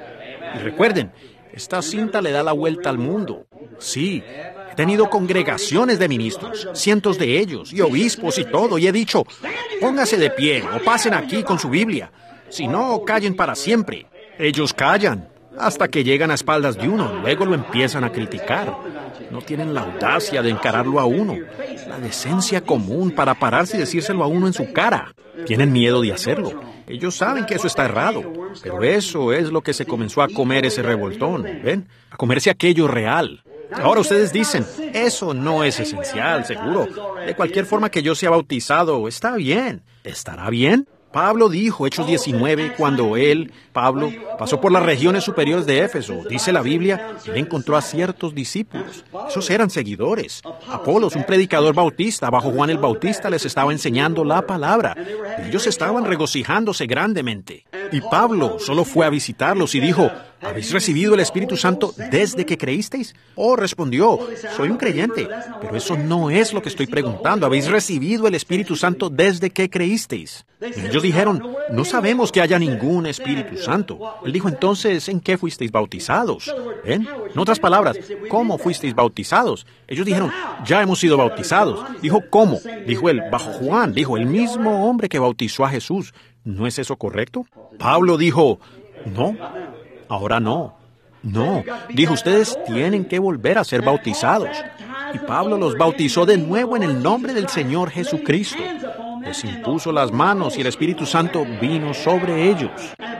Y recuerden, esta cinta le da la vuelta al mundo. Sí, he tenido congregaciones de ministros, cientos de ellos, y obispos y todo, y he dicho, póngase de pie o pasen aquí con su Biblia. Si no, callen para siempre. Ellos callan, hasta que llegan a espaldas de uno, luego lo empiezan a criticar. No tienen la audacia de encararlo a uno, la decencia común para pararse y decírselo a uno en su cara. Tienen miedo de hacerlo. Ellos saben que eso está errado, pero eso es lo que se comenzó a comer ese revoltón, ¿ven? A comerse aquello real. Ahora ustedes dicen, eso no es esencial, seguro. De cualquier forma que yo sea bautizado, está bien. ¿Estará bien? Pablo dijo, Hechos diecinueve, cuando él, Pablo, pasó por las regiones superiores de Éfeso, dice la Biblia, él encontró a ciertos discípulos. Esos eran seguidores. Apolos, un predicador bautista, bajo Juan el Bautista, les estaba enseñando la palabra. Ellos estaban regocijándose grandemente. Y Pablo solo fue a visitarlos y dijo, ¿habéis recibido el Espíritu Santo desde que creísteis? Oh, respondió, soy un creyente, pero eso no es lo que estoy preguntando. ¿Habéis recibido el Espíritu Santo desde que creísteis? Y ellos dijeron, no sabemos que haya ningún Espíritu Santo. Él dijo, entonces, ¿en qué fuisteis bautizados? ¿Ven? En otras palabras, ¿cómo fuisteis bautizados? Ellos dijeron, ya hemos sido bautizados. Dijo, ¿cómo? Dijo él, bajo Juan, dijo, el mismo hombre que bautizó a Jesús. ¿No es eso correcto? Pablo dijo, no, ahora no. No, dijo, ustedes tienen que volver a ser bautizados. Y Pablo los bautizó de nuevo en el nombre del Señor Jesucristo. Les impuso las manos y el Espíritu Santo vino sobre ellos.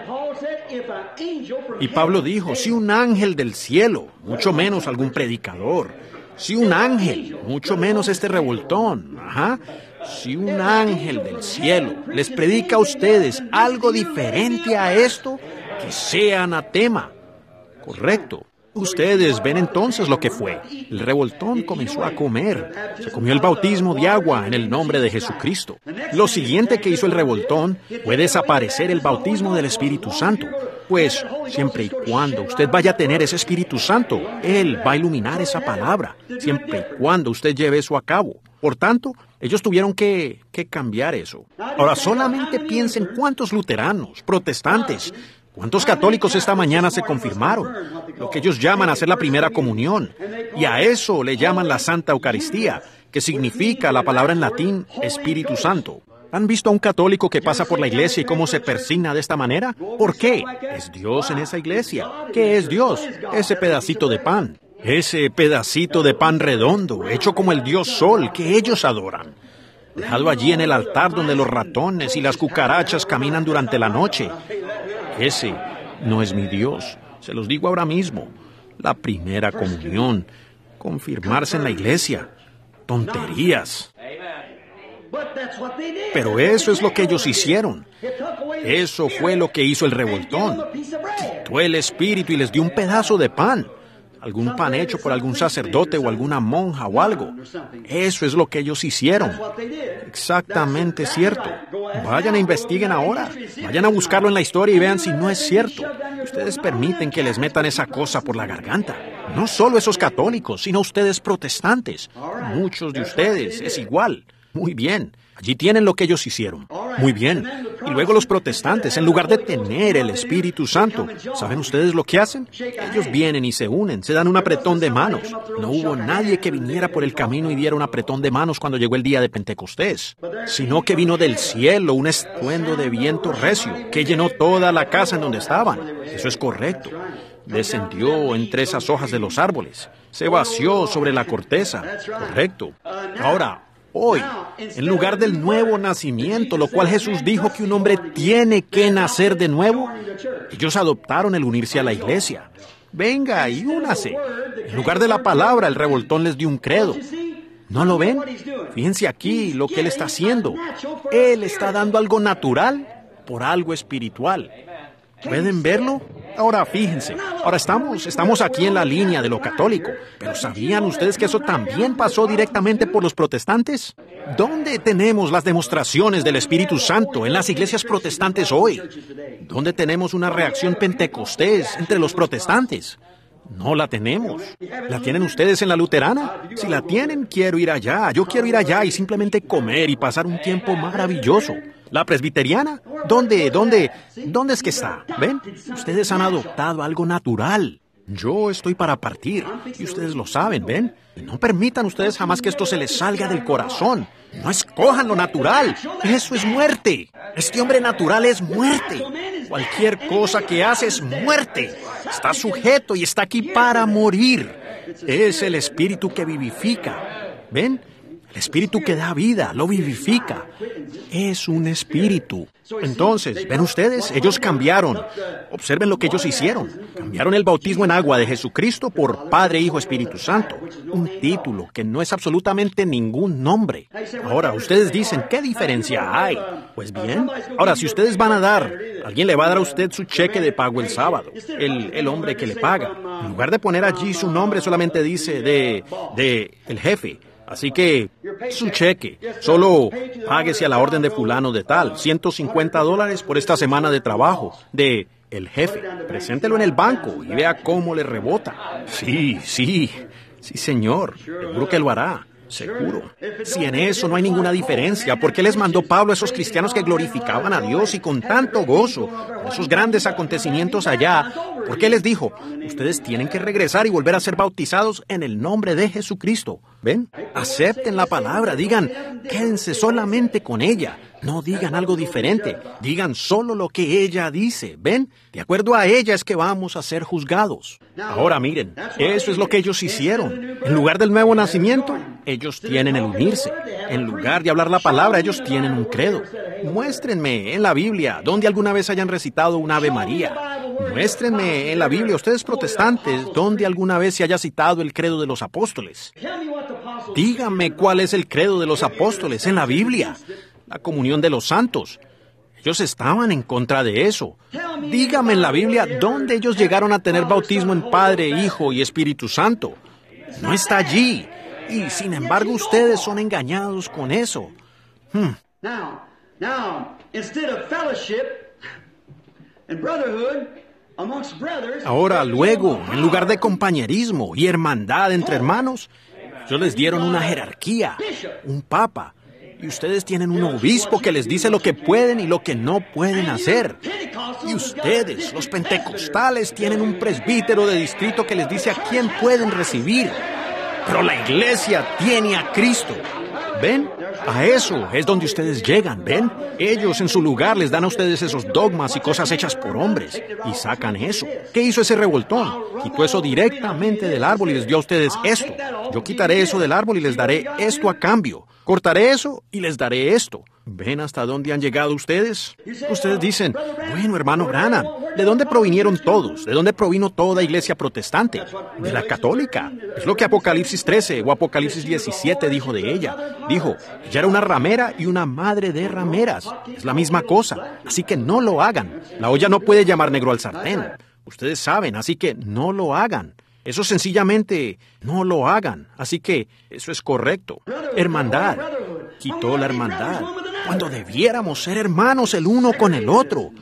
Y Pablo dijo, si un ángel del cielo, mucho menos algún predicador, si un ángel, mucho menos este revoltón, ajá, si un ángel del cielo les predica a ustedes algo diferente a esto, que sea anatema. Correcto. Ustedes ven entonces lo que fue. El revoltón comenzó a comer. Se comió el bautismo de agua en el nombre de Jesucristo. Lo siguiente que hizo el revoltón fue desaparecer el bautismo del Espíritu Santo. Pues, siempre y cuando usted vaya a tener ese Espíritu Santo, Él va a iluminar esa palabra, siempre y cuando usted lleve eso a cabo. Por tanto, ellos tuvieron que, que cambiar eso. Ahora, solamente piensen cuántos luteranos, protestantes, ¿cuántos católicos esta mañana se confirmaron? Lo que ellos llaman hacer la primera comunión. Y a eso le llaman la Santa Eucaristía, que significa la palabra en latín Espíritu Santo. ¿Han visto a un católico que pasa por la iglesia y cómo se persigna de esta manera? ¿Por qué? ¿Es Dios en esa iglesia? ¿Qué es Dios? Ese pedacito de pan. Ese pedacito de pan redondo, hecho como el dios Sol, que ellos adoran. Dejado allí en el altar donde los ratones y las cucarachas caminan durante la noche. Ese no es mi Dios. Se los digo ahora mismo. La primera comunión. Confirmarse en la iglesia. Tonterías. Pero eso es lo que ellos hicieron. Eso fue lo que hizo el revoltón. Quitó el espíritu y les dio un pedazo de pan. Algún pan hecho por algún sacerdote o alguna monja o algo. Eso es lo que ellos hicieron. Exactamente cierto. Vayan e investiguen ahora. Vayan a buscarlo en la historia y vean si no es cierto. Ustedes permiten que les metan esa cosa por la garganta. No solo esos católicos, sino ustedes protestantes. Muchos de ustedes es igual. Muy bien. Allí tienen lo que ellos hicieron. Muy bien. Y luego los protestantes, en lugar de tener el Espíritu Santo, ¿saben ustedes lo que hacen? Ellos vienen y se unen, se dan un apretón de manos. No hubo nadie que viniera por el camino y diera un apretón de manos cuando llegó el día de Pentecostés, sino que vino del cielo un estruendo de viento recio que llenó toda la casa en donde estaban. Eso es correcto. Descendió entre esas hojas de los árboles. Se vació sobre la corteza. Correcto. Ahora, hoy, en lugar del nuevo nacimiento, lo cual Jesús dijo que un hombre tiene que nacer de nuevo, ellos adoptaron el unirse a la iglesia. Venga y únase. En lugar de la palabra, el revoltón les dio un credo. ¿No lo ven? Fíjense aquí lo que Él está haciendo. Él está dando algo natural por algo espiritual. ¿Pueden verlo? Ahora fíjense, ahora estamos, estamos aquí en la línea de lo católico, pero ¿sabían ustedes que eso también pasó directamente por los protestantes? ¿Dónde tenemos las demostraciones del Espíritu Santo en las iglesias protestantes hoy? ¿Dónde tenemos una reacción pentecostés entre los protestantes? No la tenemos. ¿La tienen ustedes en la luterana? Si la tienen, quiero ir allá. Yo quiero ir allá y simplemente comer y pasar un tiempo maravilloso. ¿La presbiteriana? ¿Dónde, dónde, dónde es que está? ¿Ven? Ustedes han adoptado algo natural. Yo estoy para partir, y ustedes lo saben, ¿ven? Y no permitan ustedes jamás que esto se les salga del corazón. No escojan lo natural. Eso es muerte. Este hombre natural es muerte. Cualquier cosa que hace es muerte. Está sujeto y está aquí para morir. Es el espíritu que vivifica. ¿Ven? El espíritu que da vida, lo vivifica. Es un espíritu. Entonces, ¿ven ustedes? Ellos cambiaron. Observen lo que ellos hicieron. Cambiaron el bautismo en agua de Jesucristo por Padre, Hijo, Espíritu Santo. Un título que no es absolutamente ningún nombre. Ahora, ustedes dicen, ¿qué diferencia hay? Pues bien, ahora, si ustedes van a dar, alguien le va a dar a usted su cheque de pago el sábado. El, el hombre que le paga. En lugar de poner allí su nombre, solamente dice de, de el jefe. Así que, su cheque, solo páguese a la orden de fulano de tal, ciento cincuenta dólares por esta semana de trabajo, de el jefe. Preséntelo en el banco y vea cómo le rebota. Sí, sí, sí señor, seguro que lo hará. Seguro. Si en eso no hay ninguna diferencia, ¿por qué les mandó Pablo a esos cristianos que glorificaban a Dios y con tanto gozo, con esos grandes acontecimientos allá? ¿Por qué les dijo? Ustedes tienen que regresar y volver a ser bautizados en el nombre de Jesucristo. ¿Ven? Acepten la palabra, digan, quédense solamente con ella. No digan algo diferente, digan solo lo que ella dice. ¿Ven? De acuerdo a ella es que vamos a ser juzgados. Ahora miren, eso es lo que ellos hicieron. En lugar del nuevo nacimiento, ellos tienen el unirse. En lugar de hablar la palabra, ellos tienen un credo. Muéstrenme en la Biblia donde alguna vez hayan recitado un Ave María. Muéstrenme en la Biblia, ustedes protestantes, donde alguna vez se haya citado el credo de los apóstoles. Díganme cuál es el credo de los apóstoles en la Biblia. La comunión de los santos. Ellos estaban en contra de eso. Dígame en la Biblia dónde ellos llegaron a tener bautismo en Padre, Hijo y Espíritu Santo. No está allí. Y sin embargo ustedes son engañados con eso. Hmm. Now, now, instead of fellowship and brotherhood amongst brothers. Ahora, luego, en lugar de compañerismo y hermandad entre hermanos, ellos les dieron una jerarquía, un papa. Y ustedes tienen un obispo que les dice lo que pueden y lo que no pueden hacer. Y ustedes, los pentecostales, tienen un presbítero de distrito que les dice a quién pueden recibir. Pero la iglesia tiene a Cristo. ¿Ven? A eso es donde ustedes llegan, ¿ven? Ellos en su lugar les dan a ustedes esos dogmas y cosas hechas por hombres. Y sacan eso. ¿Qué hizo ese revoltón? Quitó eso directamente del árbol y les dio a ustedes esto. Yo quitaré eso del árbol y les daré esto a cambio. Cortaré eso y les daré esto. ¿Ven hasta dónde han llegado ustedes? Ustedes dicen, bueno, hermano Branham, ¿de dónde provinieron todos? ¿De dónde provino toda iglesia protestante? De la católica. Es lo que Apocalipsis trece o Apocalipsis diecisiete dijo de ella. Dijo, ella era una ramera y una madre de rameras. Es la misma cosa. Así que no lo hagan. La olla no puede llamar negro al sartén. Ustedes saben, así que no lo hagan. Eso sencillamente no lo hagan. Así que eso es correcto. Hermandad. Quitó la hermandad. Cuando debiéramos ser hermanos el uno con el otro.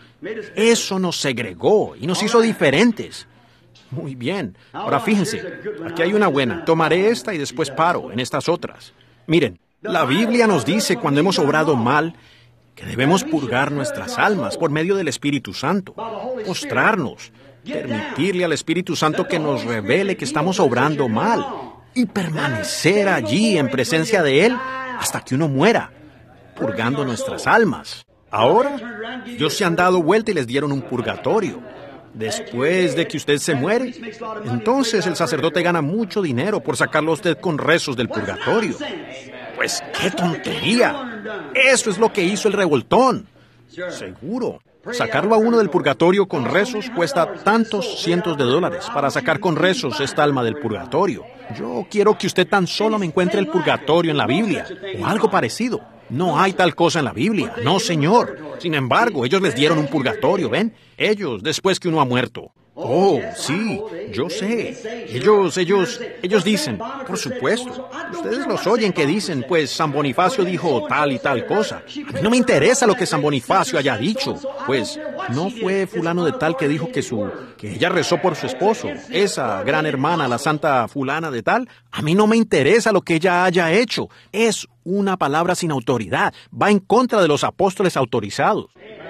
Eso nos segregó y nos hizo diferentes. Muy bien. Ahora fíjense, aquí hay una buena. Tomaré esta y después paro en estas otras. Miren, la Biblia nos dice cuando hemos obrado mal que debemos purgar nuestras almas por medio del Espíritu Santo. Postrarnos. Permitirle al Espíritu Santo que nos revele que estamos obrando mal y permanecer allí en presencia de Él hasta que uno muera, purgando nuestras almas. Ahora, ellos se han dado vuelta y les dieron un purgatorio. Después de que usted se muere, entonces el sacerdote gana mucho dinero por sacarlo a usted con rezos del purgatorio. Pues qué tontería. Eso es lo que hizo el revoltón. Seguro. Sacarlo a uno del purgatorio con rezos cuesta tantos cientos de dólares para sacar con rezos esta alma del purgatorio. Yo quiero que usted tan solo me encuentre el purgatorio en la Biblia o algo parecido. No hay tal cosa en la Biblia, no señor. Sin embargo, ellos les dieron un purgatorio, ¿ven? Ellos, después que uno ha muerto. Oh, sí, yo sé. Ellos, ellos, ellos dicen, por supuesto. Ustedes los oyen que dicen, pues San Bonifacio dijo tal y tal cosa. A mí no me interesa lo que San Bonifacio haya dicho. Pues no fue fulano de tal que dijo que su, que ella rezó por su esposo. Esa gran hermana, la santa fulana de tal. A mí no me interesa lo que ella haya hecho. Es una palabra sin autoridad. Va en contra de los apóstoles autorizados.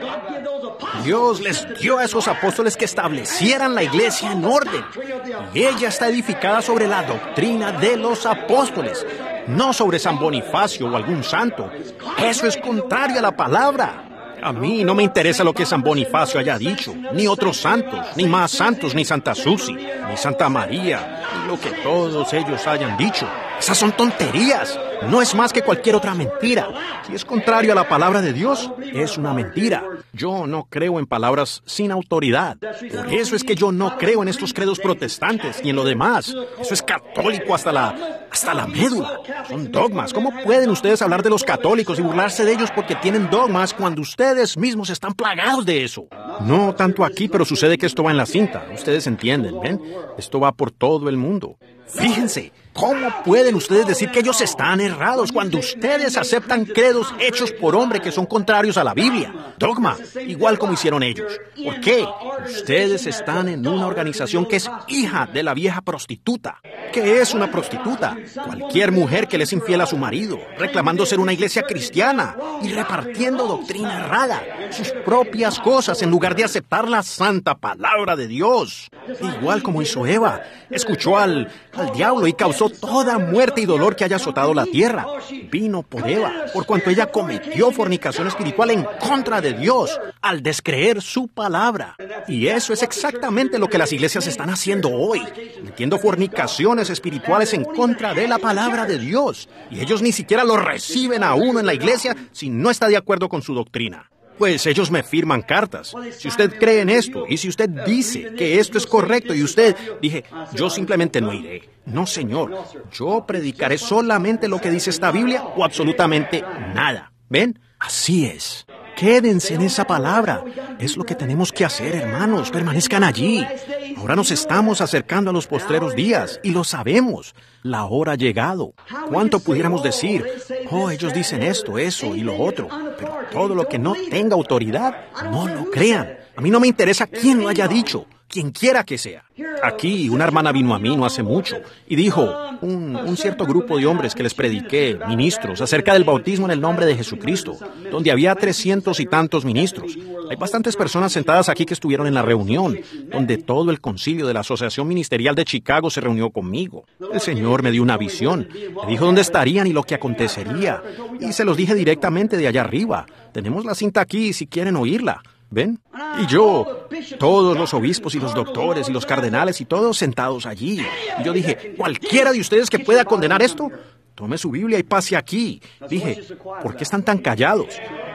Dios les dio a esos apóstoles que establecieran la iglesia en orden. Y ella está edificada sobre la doctrina de los apóstoles, no sobre San Bonifacio o algún santo. Eso es contrario a la palabra. A mí no me interesa lo que San Bonifacio haya dicho, ni otros santos, ni más santos, ni Santa Susi, ni Santa María, ni lo que todos ellos hayan dicho. Esas son tonterías. No es más que cualquier otra mentira. Si es contrario a la palabra de Dios, es una mentira. Yo no creo en palabras sin autoridad. Por eso es que yo no creo en estos credos protestantes ni en lo demás. Eso es católico hasta la, hasta la médula. Son dogmas. ¿Cómo pueden ustedes hablar de los católicos y burlarse de ellos porque tienen dogmas cuando ustedes mismos están plagados de eso? No tanto aquí, pero sucede que esto va en la cinta. Ustedes entienden, ¿ven? Esto va por todo el mundo. Fíjense, ¿cómo pueden ustedes decir que ellos están errados cuando ustedes aceptan credos hechos por hombre que son contrarios a la Biblia? Dogma, igual como hicieron ellos. ¿Por qué? Ustedes están en una organización que es hija de la vieja prostituta. ¿Qué es una prostituta? Cualquier mujer que le es infiel a su marido, reclamando ser una iglesia cristiana y repartiendo doctrina errada, sus propias cosas, en lugar de aceptar la santa palabra de Dios. Igual como hizo Eva, escuchó al, al diablo y causó toda muerte y dolor que haya azotado la tierra. Vino por Eva, por cuanto ella cometió fornicación espiritual en contra de Dios, al descreer su palabra. Y eso es exactamente lo que las iglesias están haciendo hoy, metiendo fornicaciones espirituales en contra de la palabra de Dios. Y ellos ni siquiera lo reciben a uno en la iglesia si no está de acuerdo con su doctrina. Pues ellos me firman cartas. Si usted cree en esto y si usted dice que esto es correcto y usted, dije, yo simplemente no iré. No, señor, yo predicaré solamente lo que dice esta Biblia o absolutamente nada. ¿Ven? Así es. Quédense en esa palabra. Es lo que tenemos que hacer, hermanos. Permanezcan allí. Ahora nos estamos acercando a los postreros días y lo sabemos. La hora ha llegado. ¿Cuánto pudiéramos decir? Oh, ellos dicen esto, eso y lo otro. Pero todo lo que no tenga autoridad, no lo crean. A mí no me interesa quién lo haya dicho. Quien quiera que sea. Aquí una hermana vino a mí no hace mucho y dijo, un, un cierto grupo de hombres que les prediqué, ministros, acerca del bautismo en el nombre de Jesucristo, donde había trescientos y tantos ministros. Hay bastantes personas sentadas aquí que estuvieron en la reunión, donde todo el concilio de la Asociación Ministerial de Chicago se reunió conmigo. El Señor me dio una visión, me dijo dónde estarían y lo que acontecería, y se los dije directamente de allá arriba. Tenemos la cinta aquí si quieren oírla. ¿Ven? Y yo, todos los obispos y los doctores y los cardenales y todos sentados allí. Y yo dije, cualquiera de ustedes que pueda condenar esto, tome su Biblia y pase aquí. Dije, ¿por qué están tan callados?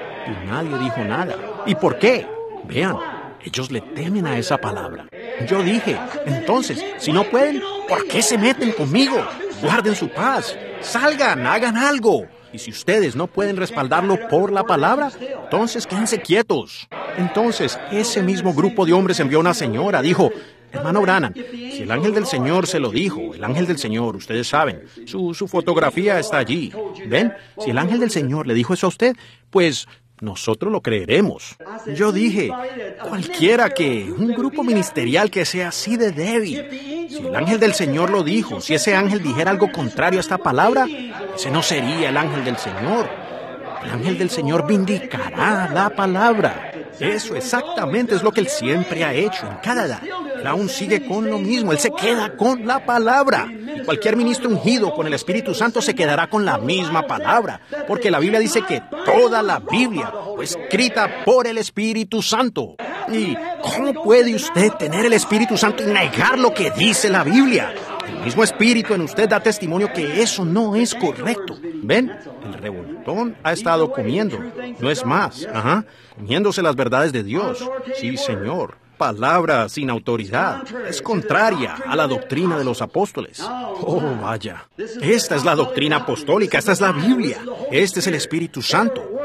Y nadie dijo nada. ¿Y por qué? Vean, ellos le temen a esa palabra. Yo dije, entonces, si no pueden, ¿por qué se meten conmigo? Guarden su paz, salgan, hagan algo. Y si ustedes no pueden respaldarlo por la palabra, entonces quédense quietos. Entonces, ese mismo grupo de hombres envió a una señora. Dijo, hermano Branham, si el ángel del Señor se lo dijo, el ángel del Señor, ustedes saben, su, su fotografía está allí. ¿Ven? Si el ángel del Señor le dijo eso a usted, pues nosotros lo creeremos. Yo dije, cualquiera que, un grupo ministerial que sea así de débil, si el ángel del Señor lo dijo, si ese ángel dijera algo contrario a esta palabra, ese no sería el ángel del Señor. El ángel del Señor vindicará la palabra. Eso exactamente es lo que Él siempre ha hecho en cada edad. Él aún sigue con lo mismo. Él se queda con la palabra. Y cualquier ministro ungido con el Espíritu Santo se quedará con la misma palabra. Porque la Biblia dice que toda la Biblia fue escrita por el Espíritu Santo. ¿Y cómo puede usted tener el Espíritu Santo y negar lo que dice la Biblia? El mismo Espíritu en usted da testimonio que eso no es correcto. ¿Ven? El revoltón ha estado comiendo. No es más. Ajá. Comiéndose las verdades de Dios. Sí, Señor. Palabra sin autoridad. Es contraria a la doctrina de los apóstoles. Oh, vaya. Esta es la doctrina apostólica. Esta es la Biblia. Este es el Espíritu Santo.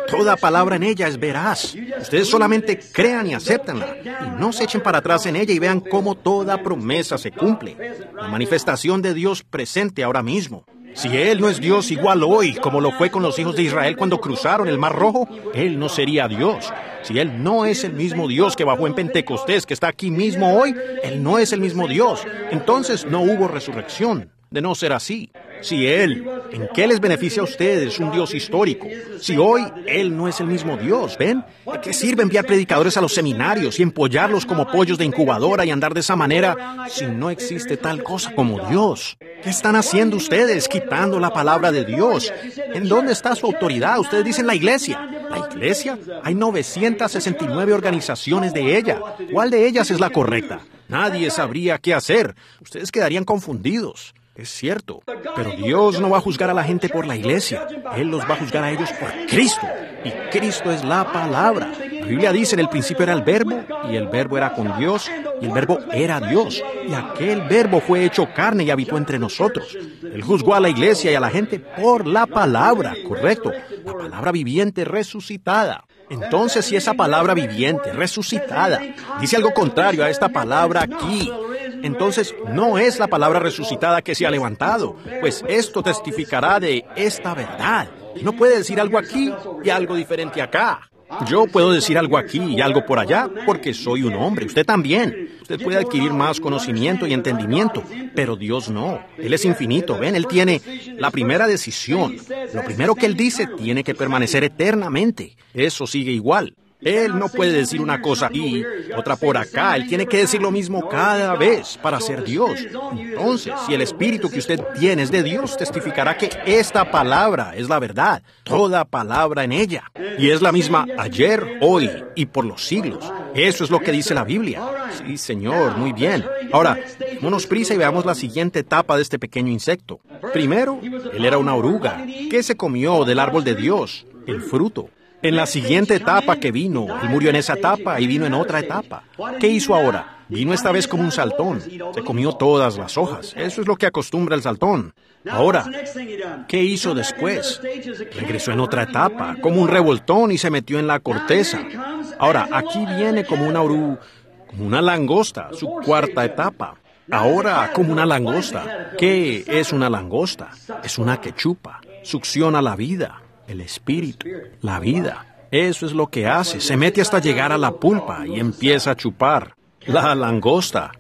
Toda palabra en ella es veraz. Ustedes solamente crean y acéptenla, y no se echen para atrás en ella y vean cómo toda promesa se cumple. La manifestación de Dios presente ahora mismo. Si Él no es Dios igual hoy, como lo fue con los hijos de Israel cuando cruzaron el Mar Rojo, Él no sería Dios. Si Él no es el mismo Dios que bajó en Pentecostés, que está aquí mismo hoy, Él no es el mismo Dios. Entonces no hubo resurrección. De no ser así. Si Él, ¿en qué les beneficia a ustedes un Dios histórico? Si hoy Él no es el mismo Dios, ¿ven? ¿De qué sirve enviar predicadores a los seminarios y empollarlos como pollos de incubadora y andar de esa manera si no existe tal cosa como Dios? ¿Qué están haciendo ustedes quitando la palabra de Dios? ¿En dónde está su autoridad? Ustedes dicen la iglesia. ¿La iglesia? Hay novecientas sesenta y nueve organizaciones de ella. ¿Cuál de ellas es la correcta? Nadie sabría qué hacer. Ustedes quedarían confundidos. Es cierto, pero Dios no va a juzgar a la gente por la iglesia. Él los va a juzgar a ellos por Cristo. Y Cristo es la palabra. La Biblia dice, en el principio era el Verbo, y el Verbo era con Dios, y el Verbo era Dios. Y aquel Verbo fue hecho carne y habitó entre nosotros. Él juzgó a la iglesia y a la gente por la palabra, correcto. La palabra viviente resucitada. Entonces, si esa palabra viviente, resucitada, dice algo contrario a esta palabra aquí, entonces no es la palabra resucitada que se ha levantado, pues esto testificará de esta verdad. No puede decir algo aquí y algo diferente acá. Yo puedo decir algo aquí y algo por allá porque soy un hombre, usted también. Usted puede adquirir más conocimiento y entendimiento, pero Dios no. Él es infinito, ¿ven? Él tiene la primera decisión. Lo primero que Él dice tiene que permanecer eternamente. Eso sigue igual. Él no puede decir una cosa aquí, otra por acá. Él tiene que decir lo mismo cada vez para ser Dios. Entonces, si el espíritu que usted tiene es de Dios, testificará que esta palabra es la verdad. Toda palabra en ella. Y es la misma ayer, hoy y por los siglos. Eso es lo que dice la Biblia. Sí, Señor, muy bien. Ahora, démonos prisa y veamos la siguiente etapa de este pequeño insecto. Primero, él era una oruga. ¿Qué se comió del árbol de Dios? El fruto. En la siguiente etapa que vino, él murió en esa etapa y vino en otra etapa. ¿Qué hizo ahora? Vino esta vez como un saltón. Se comió todas las hojas. Eso es lo que acostumbra el saltón. Ahora, ¿qué hizo después? Regresó en otra etapa, como un revoltón y se metió en la corteza. Ahora, aquí viene como una oru, como una langosta, su cuarta etapa. Ahora, como una langosta. ¿Qué es una langosta? Es una que chupa, succiona la vida. El espíritu, la vida. Eso es lo que hace. Se mete hasta llegar a la pulpa y empieza a chupar. La langosta.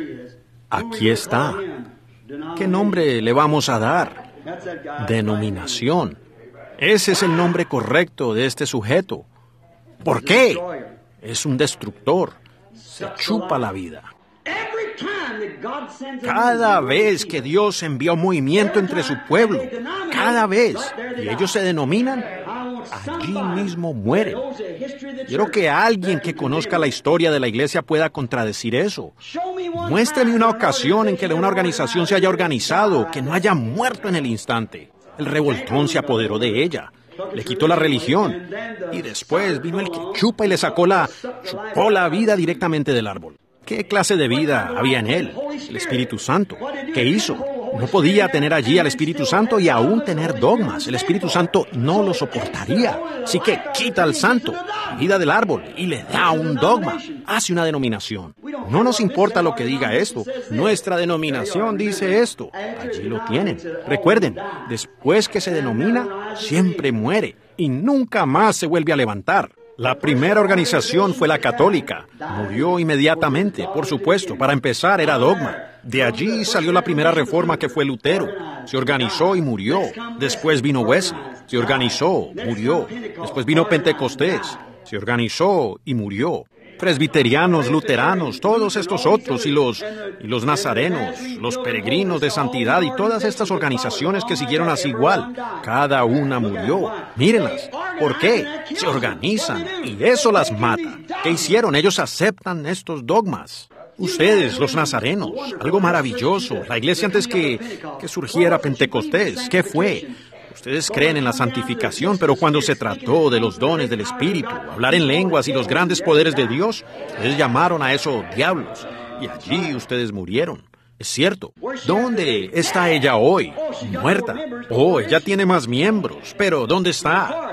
Aquí está. ¿Qué nombre le vamos a dar? Denominación. Ese es el nombre correcto de este sujeto. ¿Por qué? Es un destructor. Se chupa la vida. Cada vez que Dios envía un movimiento entre su pueblo, cada vez, y ellos se denominan, allí mismo mueren. Quiero que alguien que conozca la historia de la iglesia pueda contradecir eso. Muéstrame una ocasión en que una organización se haya organizado, que no haya muerto en el instante. El revoltón se apoderó de ella. Le quitó la religión. Y después vino el que chupa y le sacó la, chupó la vida directamente del árbol. ¿Qué clase de vida había en él? El Espíritu Santo. ¿Qué hizo? No podía tener allí al Espíritu Santo y aún tener dogmas. El Espíritu Santo no lo soportaría. Así que quita al santo, la vida del árbol, y le da un dogma. Hace una denominación. No nos importa lo que diga esto. Nuestra denominación dice esto. Allí lo tienen. Recuerden, después que se denomina, siempre muere y nunca más se vuelve a levantar. La primera organización fue la católica. Murió inmediatamente, por supuesto. Para empezar, era dogma. De allí salió la primera reforma, que fue Lutero. Se organizó y murió. Después vino Wesley. Se organizó, murió. Después vino Pentecostés. Se organizó y murió. Presbiterianos, luteranos, todos estos otros, y los, y los nazarenos, los peregrinos de santidad y todas estas organizaciones que siguieron así igual. Cada una murió. Mírenlas. ¿Por qué? Se organizan y eso las mata. ¿Qué hicieron? Ellos aceptan estos dogmas. Ustedes, los nazarenos, algo maravilloso. La iglesia antes que, que surgiera Pentecostés, ¿qué fue? Ustedes creen en la santificación, pero cuando se trató de los dones del Espíritu, hablar en lenguas y los grandes poderes de Dios, ustedes llamaron a eso diablos, y allí ustedes murieron. Es cierto. ¿Dónde está ella hoy? Muerta. Oh, ella tiene más miembros, pero ¿dónde está?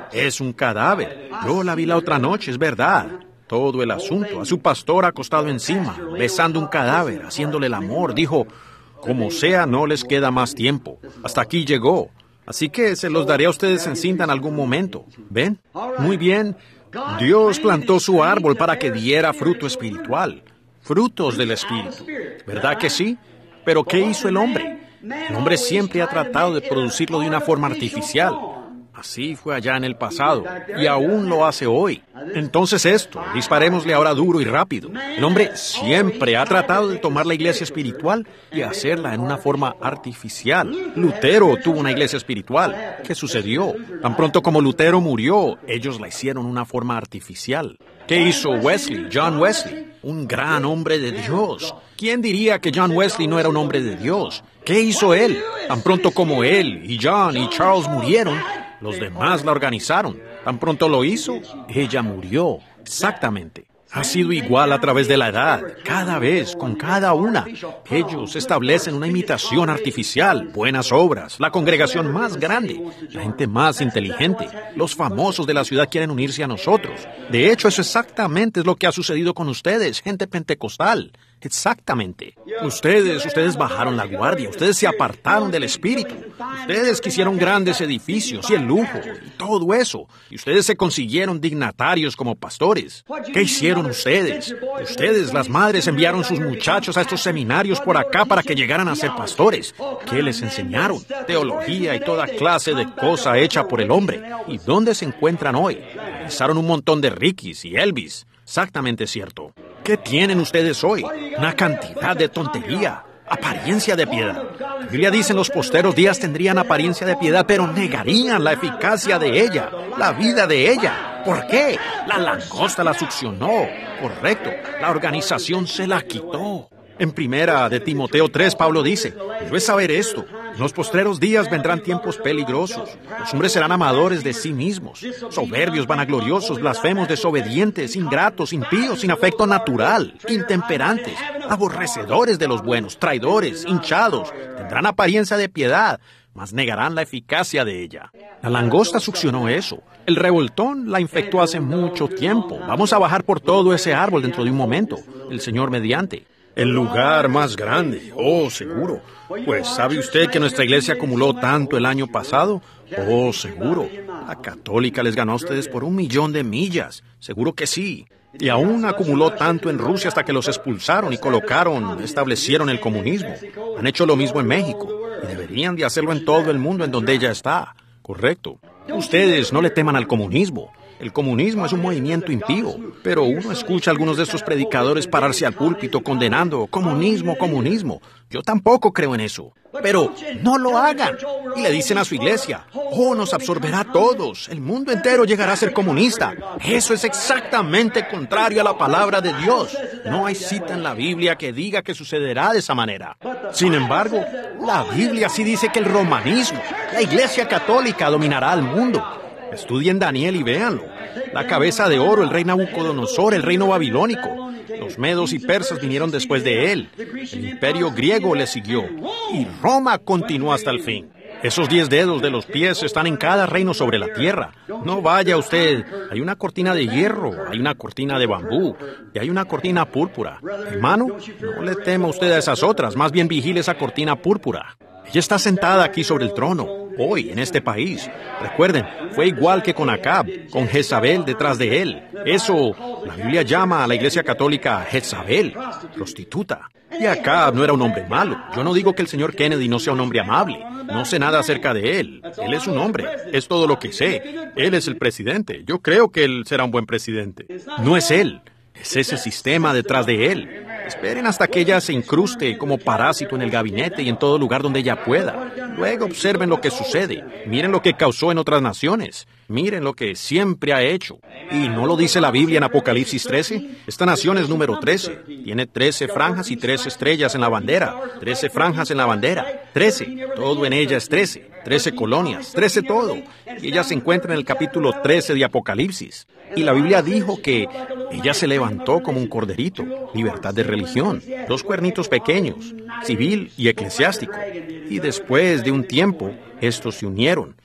Es un cadáver. Yo la vi la otra noche, es verdad. Todo el asunto. A su pastor acostado encima, besando un cadáver, haciéndole el amor. Dijo, como sea, no les queda más tiempo. Hasta aquí llegó. Así que se los daré a ustedes en cinta en algún momento. ¿Ven? Muy bien. Dios plantó su árbol para que diera fruto espiritual. Frutos del Espíritu. ¿Verdad que sí? Pero ¿qué hizo el hombre? El hombre siempre ha tratado de producirlo de una forma artificial. Así fue allá en el pasado, y aún lo hace hoy. Entonces esto, disparémosle ahora duro y rápido. El hombre siempre ha tratado de tomar la iglesia espiritual y hacerla en una forma artificial. Lutero tuvo una iglesia espiritual. ¿Qué sucedió? Tan pronto como Lutero murió, ellos la hicieron una forma artificial. ¿Qué hizo Wesley, John Wesley? Un gran hombre de Dios. ¿Quién diría que John Wesley no era un hombre de Dios? ¿Qué hizo él? Tan pronto como él y John y Charles murieron, los demás la organizaron. Tan pronto lo hizo, ella murió. Exactamente. Ha sido igual a través de la edad, cada vez, con cada una. Ellos establecen una imitación artificial, buenas obras, la congregación más grande, la gente más inteligente. Los famosos de la ciudad quieren unirse a nosotros. De hecho, eso exactamente es lo que ha sucedido con ustedes, gente pentecostal. Exactamente. Ustedes, ustedes bajaron la guardia, ustedes se apartaron del Espíritu. Ustedes quisieron grandes edificios y el lujo y todo eso. Y ustedes se consiguieron dignatarios como pastores. ¿Qué hicieron ustedes? Ustedes, las madres, enviaron sus muchachos a estos seminarios por acá para que llegaran a ser pastores. ¿Qué les enseñaron? Teología y toda clase de cosa hecha por el hombre. ¿Y dónde se encuentran hoy? Realizaron un montón de Rickys y Elvis. Exactamente cierto. ¿Qué tienen ustedes hoy? Una cantidad de tontería. Apariencia de piedad. La Biblia dice en los posteros días tendrían apariencia de piedad, pero negarían la eficacia de ella, la vida de ella. ¿Por qué? La langosta la succionó. Correcto. La organización se la quitó. En primera de Timoteo tres, Pablo dice, debes saber esto. En los postreros días vendrán tiempos peligrosos. Los hombres serán amadores de sí mismos, soberbios, vanagloriosos, blasfemos, desobedientes, ingratos, impíos, sin afecto natural, intemperantes, aborrecedores de los buenos, traidores, hinchados. Tendrán apariencia de piedad, mas negarán la eficacia de ella. La langosta succionó eso. El revoltón la infectó hace mucho tiempo. Vamos a bajar por todo ese árbol dentro de un momento, el Señor mediante. El lugar más grande, oh, seguro. Pues, ¿sabe usted que nuestra iglesia acumuló tanto el año pasado? Oh, seguro. La católica les ganó a ustedes por un millón de millas. Seguro que sí. Y aún acumuló tanto en Rusia hasta que los expulsaron y colocaron, establecieron el comunismo. Han hecho lo mismo en México. Y deberían de hacerlo en todo el mundo en donde ella está. Correcto. Ustedes no le teman al comunismo. El comunismo es un movimiento impío, pero uno escucha a algunos de estos predicadores pararse al púlpito condenando comunismo, comunismo. Yo tampoco creo en eso. Pero no lo hagan. Y le dicen a su iglesia, oh, nos absorberá a todos. El mundo entero llegará a ser comunista. Eso es exactamente contrario a la palabra de Dios. No hay cita en la Biblia que diga que sucederá de esa manera. Sin embargo, la Biblia sí dice que el romanismo, la iglesia católica, dominará al mundo. Estudien Daniel y véanlo. La cabeza de oro, el rey Nabucodonosor, el reino babilónico. Los medos y persas vinieron después de él. El imperio griego le siguió. Y Roma continuó hasta el fin. Esos diez dedos de los pies están en cada reino sobre la tierra. No vaya usted. Hay una cortina de hierro, hay una cortina de bambú y hay una cortina púrpura. Hermano, no le tema usted a esas otras. Más bien vigile esa cortina púrpura. Ella está sentada aquí sobre el trono, hoy, en este país. Recuerden, fue igual que con Acab, con Jezabel detrás de él. Eso, la Biblia llama a la iglesia católica Jezabel, prostituta. Y Acab no era un hombre malo. Yo no digo que el señor Kennedy no sea un hombre amable. No sé nada acerca de él. Él es un hombre. Es todo lo que sé. Él es el presidente. Yo creo que él será un buen presidente. No es él. Es ese sistema detrás de él. Esperen hasta que ella se incruste como parásito en el gabinete y en todo lugar donde ella pueda. Luego observen lo que sucede. Miren lo que causó en otras naciones. Miren lo que siempre ha hecho. ¿Y no lo dice la Biblia en Apocalipsis trece? Esta nación es número trece. Tiene trece franjas y trece estrellas en la bandera. trece franjas en la bandera. trece. Todo en ella es trece. trece colonias. trece todo. Y ella se encuentra en el capítulo trece de Apocalipsis. Y la Biblia dijo que ella se levantó como un corderito. Libertad de religión. Dos cuernitos pequeños. Civil y eclesiástico. Y después de un tiempo, estos se unieron.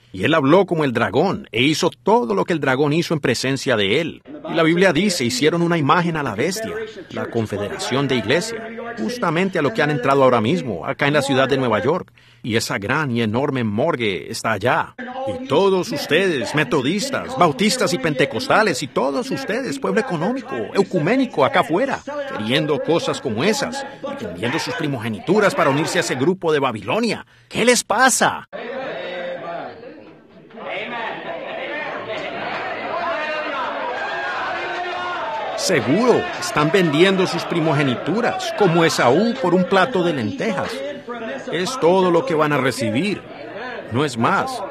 Y él habló como el dragón, e hizo todo lo que el dragón hizo en presencia de él. Y la Biblia dice, hicieron una imagen a la bestia, la confederación de iglesia, justamente a lo que han entrado ahora mismo, acá en la ciudad de Nueva York. Y esa gran y enorme morgue está allá. Y todos ustedes, metodistas, bautistas y pentecostales, y todos ustedes, pueblo económico, ecuménico, acá afuera, queriendo cosas como esas, y vendiendo sus primogenituras para unirse a ese grupo de Babilonia. ¿Qué les pasa? Seguro, están vendiendo sus primogenituras, como Esaú, por un plato de lentejas. Es todo lo que van a recibir. No es más.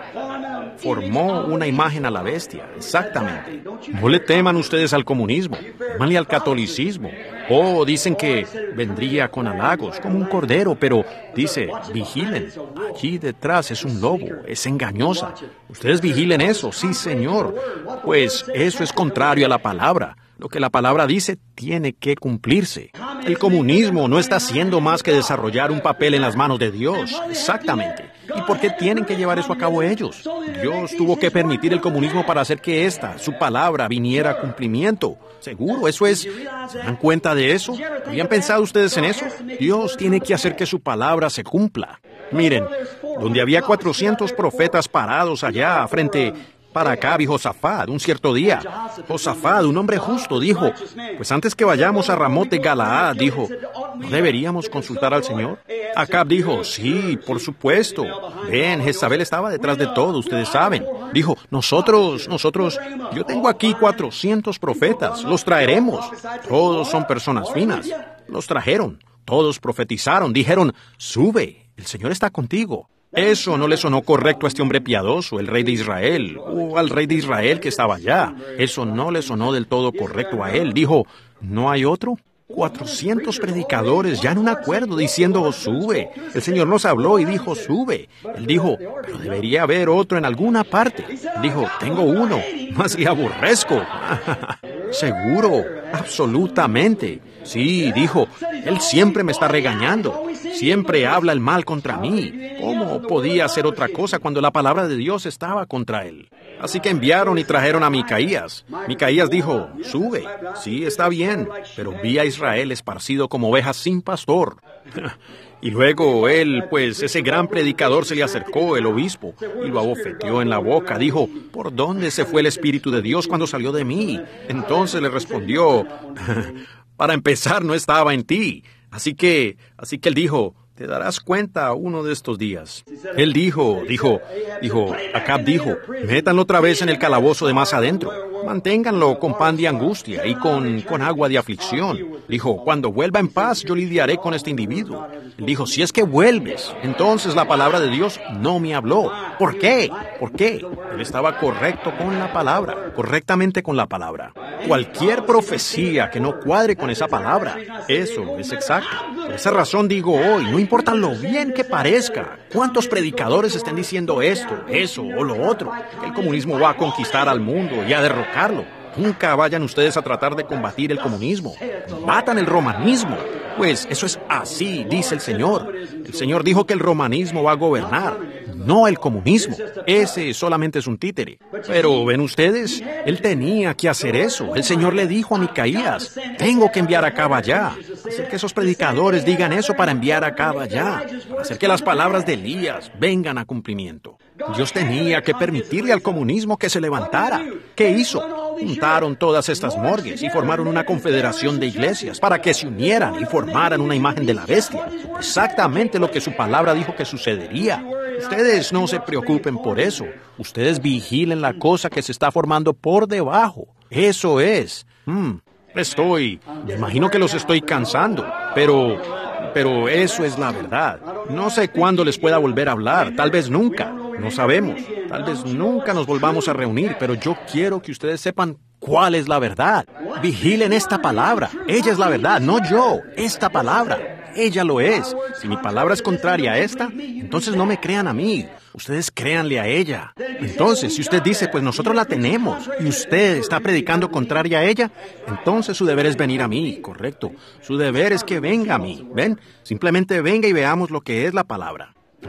Formó una imagen a la bestia, exactamente. No le teman ustedes al comunismo, temanle al catolicismo. Oh, dicen que vendría con halagos, como un cordero, pero dice, vigilen. Allí detrás es un lobo, es engañosa. Ustedes vigilen eso, sí, señor. Pues eso es contrario a la palabra. Lo que la palabra dice tiene que cumplirse. El comunismo no está haciendo más que desarrollar un papel en las manos de Dios. Exactamente. ¿Y por qué tienen que llevar eso a cabo ellos? Dios tuvo que permitir el comunismo para hacer que esta, su palabra, viniera a cumplimiento. Seguro, eso es... ¿Se dan cuenta de eso? ¿Habían pensado ustedes en eso? Dios tiene que hacer que su palabra se cumpla. Miren, donde había cuatrocientos profetas parados allá frente... para Acab y Josafat, un cierto día. Josafat, un hombre justo, dijo, pues antes que vayamos a Ramot de Galaad, dijo, ¿no deberíamos consultar al Señor? Acab dijo, sí, por supuesto. Ven, Jezabel estaba detrás de todo, ustedes saben. Dijo, nosotros, nosotros, yo tengo aquí cuatrocientos profetas, los traeremos. Todos son personas finas. Los trajeron, todos profetizaron, dijeron, sube, el Señor está contigo. Eso no le sonó correcto a este hombre piadoso, el rey de Israel, o al rey de Israel que estaba allá. Eso no le sonó del todo correcto a él. Dijo, ¿no hay otro? Cuatrocientos predicadores ya en un acuerdo diciendo, sube. El Señor nos habló y dijo, sube. Él dijo, pero debería haber otro en alguna parte. Dijo, tengo uno, más le aborrezco. Seguro, absolutamente. Sí, dijo, él siempre me está regañando. Siempre habla el mal contra mí. ¿Cómo podía hacer otra cosa cuando la palabra de Dios estaba contra él? Así que enviaron y trajeron a Micaías. Micaías dijo, sube. Sí, está bien, pero vi a Israel esparcido como ovejas sin pastor. Y luego él, pues, ese gran predicador se le acercó, el obispo, y lo abofeteó en la boca. Dijo, ¿por dónde se fue el Espíritu de Dios cuando salió de mí? Entonces le respondió, para empezar, no estaba en ti. Así que, así que él dijo, te darás cuenta uno de estos días. Él dijo, dijo, dijo, Acab dijo, métanlo otra vez en el calabozo de más adentro. Manténganlo con pan de angustia y con, con agua de aflicción. Dijo, cuando vuelva en paz, yo lidiaré con este individuo. Él dijo, si es que vuelves, entonces la palabra de Dios no me habló. ¿Por qué? ¿Por qué? Él estaba correcto con la palabra, correctamente con la palabra. Cualquier profecía que no cuadre con esa palabra, eso es exacto. Por esa razón digo hoy, no importa lo bien que parezca, cuántos predicadores estén diciendo esto, eso o lo otro, que el comunismo va a conquistar al mundo y a derrocarlo. Nunca vayan ustedes a tratar de combatir el comunismo. Matan el romanismo. Pues eso es así, dice el Señor. El Señor dijo que el romanismo va a gobernar, no el comunismo. Ese solamente es un títere. Pero, ¿ven ustedes? Él tenía que hacer eso. El Señor le dijo a Micaías, tengo que enviar a Acab allá. Hacer que esos predicadores digan eso para enviar a Acab allá. Hacer que las palabras de Elías vengan a cumplimiento. Dios tenía que permitirle al comunismo que se levantara. ¿Qué hizo? Juntaron todas estas morgues y formaron una confederación de iglesias para que se unieran y formaran una imagen de la bestia. Exactamente lo que su palabra dijo que sucedería. Ustedes no se preocupen por eso. Ustedes vigilen la cosa que se está formando por debajo. Eso es. Hmm, estoy... Me imagino que los estoy cansando, pero... Pero eso es la verdad. No sé cuándo les pueda volver a hablar. Tal vez nunca. No sabemos. Tal vez nunca nos volvamos a reunir, pero yo quiero que ustedes sepan cuál es la verdad. Vigilen esta palabra. Ella es la verdad, no yo. Esta palabra. Ella lo es. Si mi palabra es contraria a esta, entonces no me crean a mí. Ustedes créanle a ella. Entonces, si usted dice, pues nosotros la tenemos, y usted está predicando contraria a ella, entonces su deber es venir a mí, correcto. Su deber es que venga a mí, ¿ven? Simplemente venga y veamos lo que es la palabra. Ahora,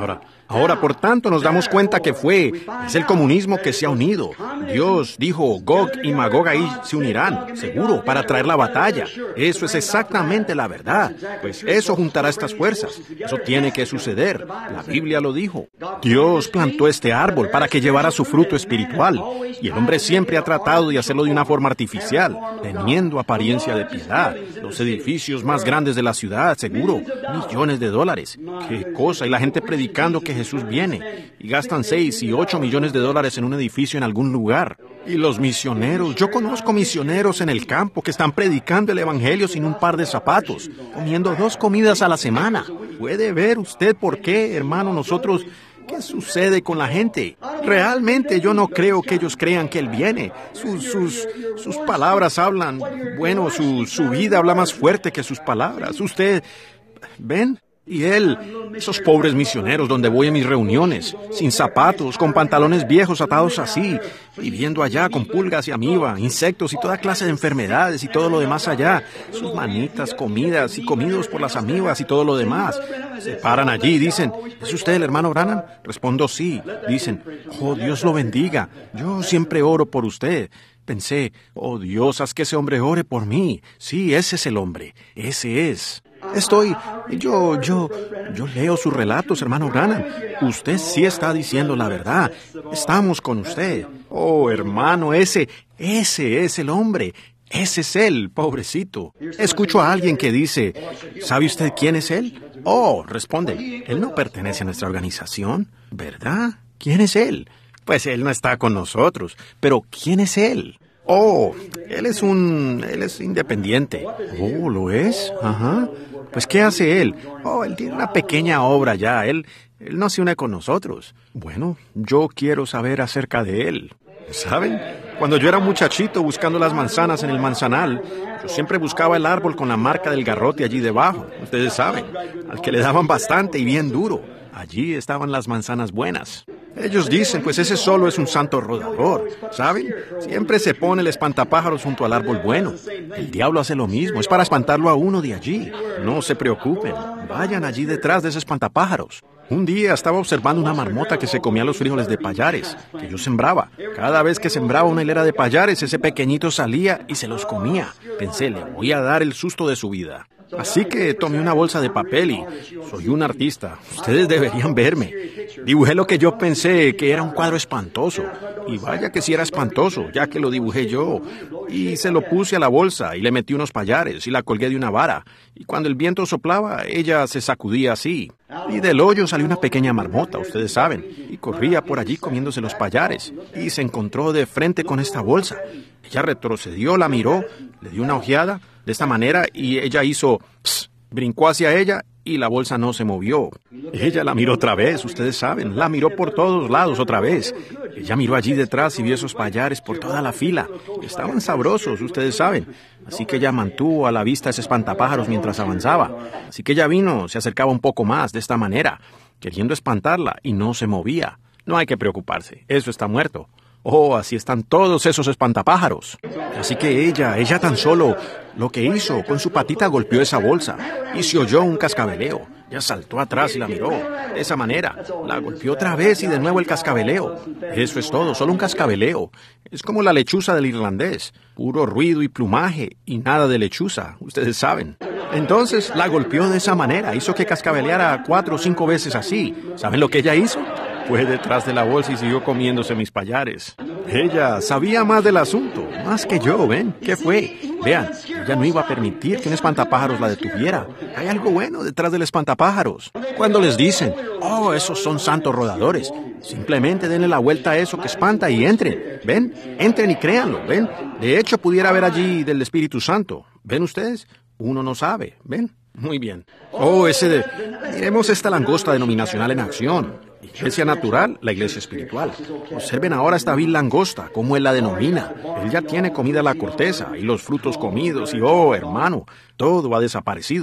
Ahora, por tanto, nos damos cuenta que fue, es el comunismo que se ha unido. Dios dijo, Gog y Magog ahí se unirán, seguro, para traer la batalla. Eso es exactamente la verdad, pues eso juntará estas fuerzas. Eso tiene que suceder. La Biblia lo dijo. Dios plantó este árbol para que llevara su fruto espiritual, y el hombre siempre ha tratado de hacerlo de una forma artificial, teniendo apariencia de piedad. Los edificios más grandes de la ciudad, seguro, millones de dólares. ¡Qué cosa! Y la gente predicando que Jesús viene, y gastan seis y ocho millones de dólares en un edificio en algún lugar. Y los misioneros, yo conozco misioneros en el campo que están predicando el evangelio sin un par de zapatos, comiendo dos comidas a la semana. ¿Puede ver usted por qué, hermano, nosotros... ¿Qué sucede con la gente? Realmente yo no creo que ellos crean que Él viene. Sus, sus, sus palabras hablan, bueno, su, su vida habla más fuerte que sus palabras. Usted, ¿ven? Y él, esos pobres misioneros donde voy a mis reuniones, sin zapatos, con pantalones viejos atados así, viviendo allá con pulgas y amiba, insectos y toda clase de enfermedades y todo lo demás allá, sus manitas comidas y comidos por las amibas y todo lo demás. Se paran allí y dicen, ¿es usted el hermano Branham? Respondo sí. Dicen, oh, Dios lo bendiga, yo siempre oro por usted. Pensé, oh Dios, haz que ese hombre ore por mí. Sí, ese es el hombre, ese es. Estoy, yo, yo, yo leo sus relatos, hermano Branham. Usted sí está diciendo la verdad. Estamos con usted. Oh, hermano, ese, ese es el hombre. Ese es él, pobrecito. Escucho a alguien que dice, ¿sabe usted quién es él? Oh, responde, él no pertenece a nuestra organización, ¿verdad? ¿Quién es él? Pues él no está con nosotros, pero ¿quién es él? Oh, él es un... él es independiente. Oh, ¿lo es? Ajá. Pues, ¿qué hace él? Oh, él tiene una pequeña obra ya. Él, él no se une con nosotros. Bueno, yo quiero saber acerca de él. ¿Saben? Cuando yo era muchachito buscando las manzanas en el manzanal, yo siempre buscaba el árbol con la marca del garrote allí debajo. Ustedes saben, al que le daban bastante y bien duro. Allí estaban las manzanas buenas. Ellos dicen, pues ese solo es un santo rodador, ¿saben? Siempre se pone el espantapájaros junto al árbol bueno. El diablo hace lo mismo, es para espantarlo a uno de allí. No se preocupen, vayan allí detrás de ese espantapájaros. Un día estaba observando una marmota que se comía los frijoles de payares, que yo sembraba. Cada vez que sembraba una hilera de payares, ese pequeñito salía y se los comía. Pensé, le voy a dar el susto de su vida. Así que tomé una bolsa de papel y soy un artista. Ustedes deberían verme. Dibujé lo que yo pensé que era un cuadro espantoso. Y vaya que sí era espantoso, ya que lo dibujé yo. Y se lo puse a la bolsa y le metí unos payares y la colgué de una vara. Y cuando el viento soplaba, ella se sacudía así. Y del hoyo salió una pequeña marmota, ustedes saben. Y corría por allí comiéndose los payares. Y se encontró de frente con esta bolsa. Ella retrocedió, la miró, le dio una ojeada de esta manera y ella hizo... Pss, brincó hacia ella y la bolsa no se movió. Ella la miró otra vez, ustedes saben, la miró por todos lados otra vez. Ella miró allí detrás y vio esos payares por toda la fila. Estaban sabrosos, ustedes saben. Así que ella mantuvo a la vista ese espantapájaros mientras avanzaba. Así que ella vino, se acercaba un poco más de esta manera, queriendo espantarla y no se movía. No hay que preocuparse, eso está muerto. Oh, así están todos esos espantapájaros. Así que ella, ella tan solo, lo que hizo, con su patita golpeó esa bolsa y se oyó un cascabeleo. Ella saltó atrás y la miró. De esa manera, la golpeó otra vez y de nuevo el cascabeleo. Eso es todo, solo un cascabeleo. Es como la lechuza del irlandés. Puro ruido y plumaje y nada de lechuza, ustedes saben. Entonces la golpeó de esa manera, hizo que cascabeleara cuatro o cinco veces así. ¿Saben lo que ella hizo? Fue detrás de la bolsa y siguió comiéndose mis payares. Ella sabía más del asunto, más que yo, ¿ven? ¿Qué fue? Vean, ella no iba a permitir que un espantapájaros la detuviera. Hay algo bueno detrás del espantapájaros. Cuando les dicen, oh, esos son santos rodadores, simplemente denle la vuelta a eso que espanta y entren. ¿Ven? Entren y créanlo, ¿ven? De hecho, pudiera haber allí del Espíritu Santo. ¿Ven ustedes? Uno no sabe, ¿ven? Muy bien. Oh, ese de... Miremos esta langosta denominacional en acción. Iglesia natural, la iglesia espiritual. Observen ahora esta vil langosta, cómo él la denomina. Él ya tiene comida la corteza y los frutos comidos y, oh, hermano, todo ha desaparecido.